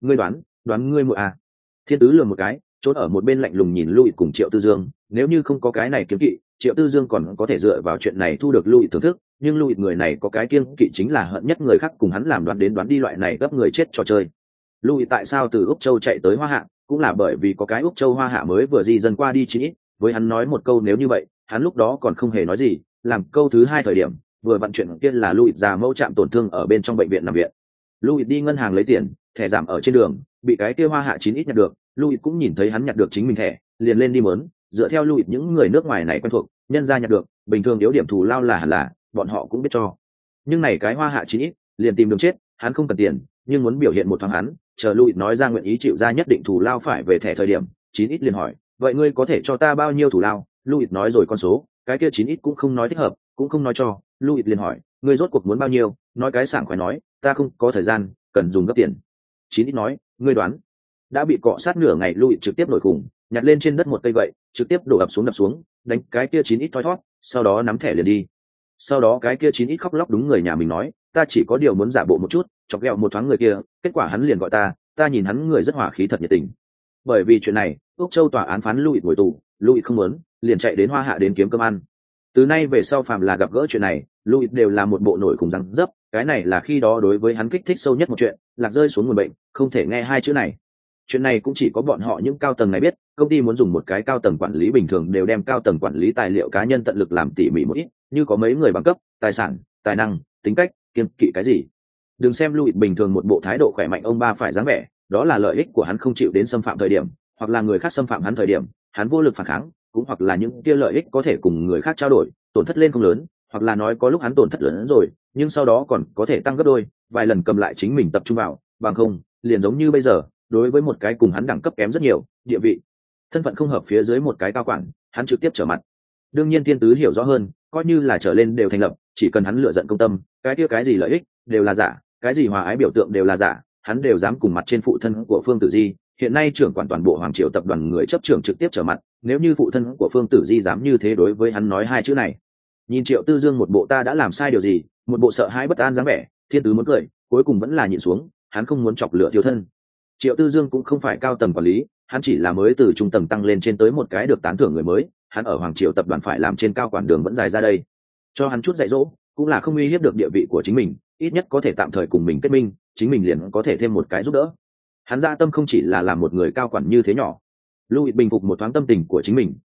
đoán ngươi muội à? Thiên Tứ lườm một cái, trốn ở một bên lạnh lùng nhìn Louis cùng Triệu Tư Dương, nếu như không có cái này kiên kỵ, Triệu Tư Dương còn có thể dựa vào chuyện này thu được Louis thưởng thức, nhưng Louis người này có cái kiên kỵ chính là hận nhất người khác cùng hắn làm đoán đến đoán đi loại này gấp người chết trò chơi. Louis tại sao từ Úc Châu chạy tới Hoa Hạ, cũng là bởi vì có cái Úc Châu Hoa Hạ mới vừa di dân qua đi chỉ ít, với hắn nói một câu nếu như vậy, hắn lúc đó còn không hề nói gì, làm câu thứ hai thời điểm, vừa vận chuyện kia là Louis già mẫu chạm tổn thương ở bên trong bệnh viện nằm viện. Louis đi ngân hàng lấy tiền, thẻ giảm ở trên đường, bị cái kia Hoa Hạ chín ít nhặt được, Louis cũng nhìn thấy hắn nhặt được chính mình thẻ, liền lên đi mớn, dựa theo Louis những người nước ngoài này quen thuộc, nhân ra nhặt được, bình thường yếu điểm thù lao là hẳn là, bọn họ cũng biết cho. Nhưng này cái Hoa Hạ chín ít, liền tìm đường chết, hắn không cần tiền, nhưng muốn biểu hiện một thoáng hắn, chờ Louis nói ra nguyện ý chịu ra nhất định thù lao phải về thẻ thời điểm, chín ít liền hỏi, vậy ngươi có thể cho ta bao nhiêu thù lao? Louis nói rồi con số, cái kia chín ít cũng không nói thích hợp, cũng không nói cho, Louis liền hỏi, ngươi rốt cuộc muốn bao nhiêu? Nói cái sảng khoái nói, ta không có thời gian, cần dùng gấp tiền. Chín ít nói, ngươi đoán. Đã bị cọ sát nửa ngày, Louis trực tiếp nổi khủng, nhặt lên trên đất một cây gậy, trực tiếp đổ ập xuống, đánh cái kia chín ít thoi thoát, sau đó nắm thẻ liền đi. Sau đó cái kia chín ít khóc lóc đúng người nhà mình nói, ta chỉ có điều muốn giả bộ một chút, chọc ghẹo một thoáng người kia, kết quả hắn liền gọi ta nhìn hắn người rất hòa khí thật nhiệt tình. Bởi vì chuyện này, Úc Châu tòa án phán Louis ngồi tù, Louis không muốn, liền chạy đến Hoa Hạ đến kiếm cơm ăn. Từ nay về sau phàm là gặp gỡ chuyện này, Louis đều là một bộ nổi khủng răng dấp, cái này là khi đó đối với hắn kích thích sâu nhất một chuyện, lạc rơi xuống nguồn bệnh, không thể nghe hai chữ này. Chuyện này cũng chỉ có bọn họ những cao tầng này biết, công ty muốn dùng một cái cao tầng quản lý bình thường đều đem cao tầng quản lý tài liệu cá nhân tận lực làm tỉ mỉ một ít, như có mấy người bằng cấp, tài sản, tài năng, tính cách, kiên kỵ cái gì. Đừng xem Louis bình thường một bộ thái độ khỏe mạnh ông ba phải dáng vẻ, đó là lợi ích của hắn không chịu đến xâm phạm thời điểm, hoặc là người khác xâm phạm hắn thời điểm, hắn vô lực phản kháng, cũng hoặc là những kia lợi ích có thể cùng người khác trao đổi, tổn thất lên không lớn, hoặc là nói có lúc hắn tổn thất lớn rồi, nhưng sau đó còn có thể tăng gấp đôi, vài lần cầm lại chính mình tập trung vào, bằng không, liền giống như bây giờ, đối với một cái cùng hắn đẳng cấp kém rất nhiều, địa vị, thân phận không hợp phía dưới một cái cao quản, hắn trực tiếp trở mặt. Đương nhiên Thiên Tứ hiểu rõ hơn, coi như là trở lên đều thành lập, chỉ cần hắn lựa giận công tâm, cái kia cái gì lợi ích đều là giả, cái gì hòa ái biểu tượng đều là giả, hắn đều dám cùng mặt trên phụ thân của Phương Tử Di, hiện nay trưởng quản toàn bộ Hoàng Triều tập đoàn người chấp trưởng trực tiếp trở mặt, nếu như phụ thân của Phương Tử Di dám như thế đối với hắn nói hai chữ này. Nhìn Triệu Tư Dương một bộ ta đã làm sai điều gì, một bộ sợ hãi bất an dáng vẻ, Thiên Tứ muốn cười, cuối cùng vẫn là nhịn xuống, hắn không muốn chọc lửa thiêu thân. Triệu Tư Dương cũng không phải cao tầng quản lý, hắn chỉ là mới từ trung tầng tăng lên trên tới một cái được tán thưởng người mới, hắn ở Hoàng Triều tập đoàn phải làm trên cao quản đường vẫn dài ra đây. Cho hắn chút dạy dỗ, cũng là không uy hiếp được địa vị của chính mình, ít nhất có thể tạm thời cùng mình kết minh, chính mình liền có thể thêm một cái giúp đỡ. Hắn dạ tâm không chỉ là làm một người cao quản như thế nhỏ. Louis bình phục một thoáng tâm tình của chính mình,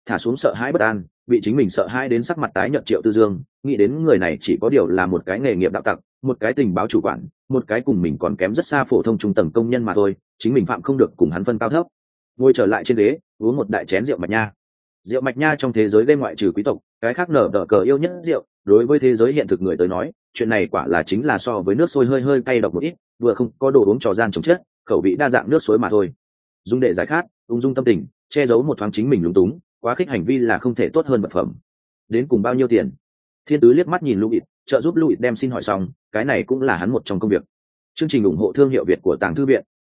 thả xuống sợ hãi bất an, bị chính mình sợ hãi đến sắc mặt tái nhợt Triệu Tư Dương nghĩ đến người này chỉ có điều là một cái nghề nghiệp đạo tặc, một cái tình báo chủ quản, một cái cùng mình còn kém rất xa phổ thông trung tầng công nhân mà thôi, chính mình phạm không được cùng hắn phân cao thấp. Ngồi trở lại trên ghế, uống một đại chén rượu mạch nha. Rượu mạch nha trong thế giới game ngoại trừ quý tộc, cái khác nở đỡ cờ yêu nhất rượu, đối với thế giới hiện thực người tới nói, chuyện này quả là chính là so với nước sôi hơi hơi cay độc một ít, vừa không có đồ uống trò gian chống chết, khẩu vị đa dạng nước suối mà thôi. Dùng để giải khát, ung dung tâm tình, che giấu một thoáng chính mình lúng túng, quá khích hành vi là không thể tốt hơn vật phẩm. Đến cùng bao nhiêu tiền? Thiên Tứ liếc mắt nhìn Louis, trợ giúp Louis đem xin hỏi xong, cái này cũng là hắn một trong công việc. Chương trình ủng hộ thương hiệu Việt của Tàng Thư viện.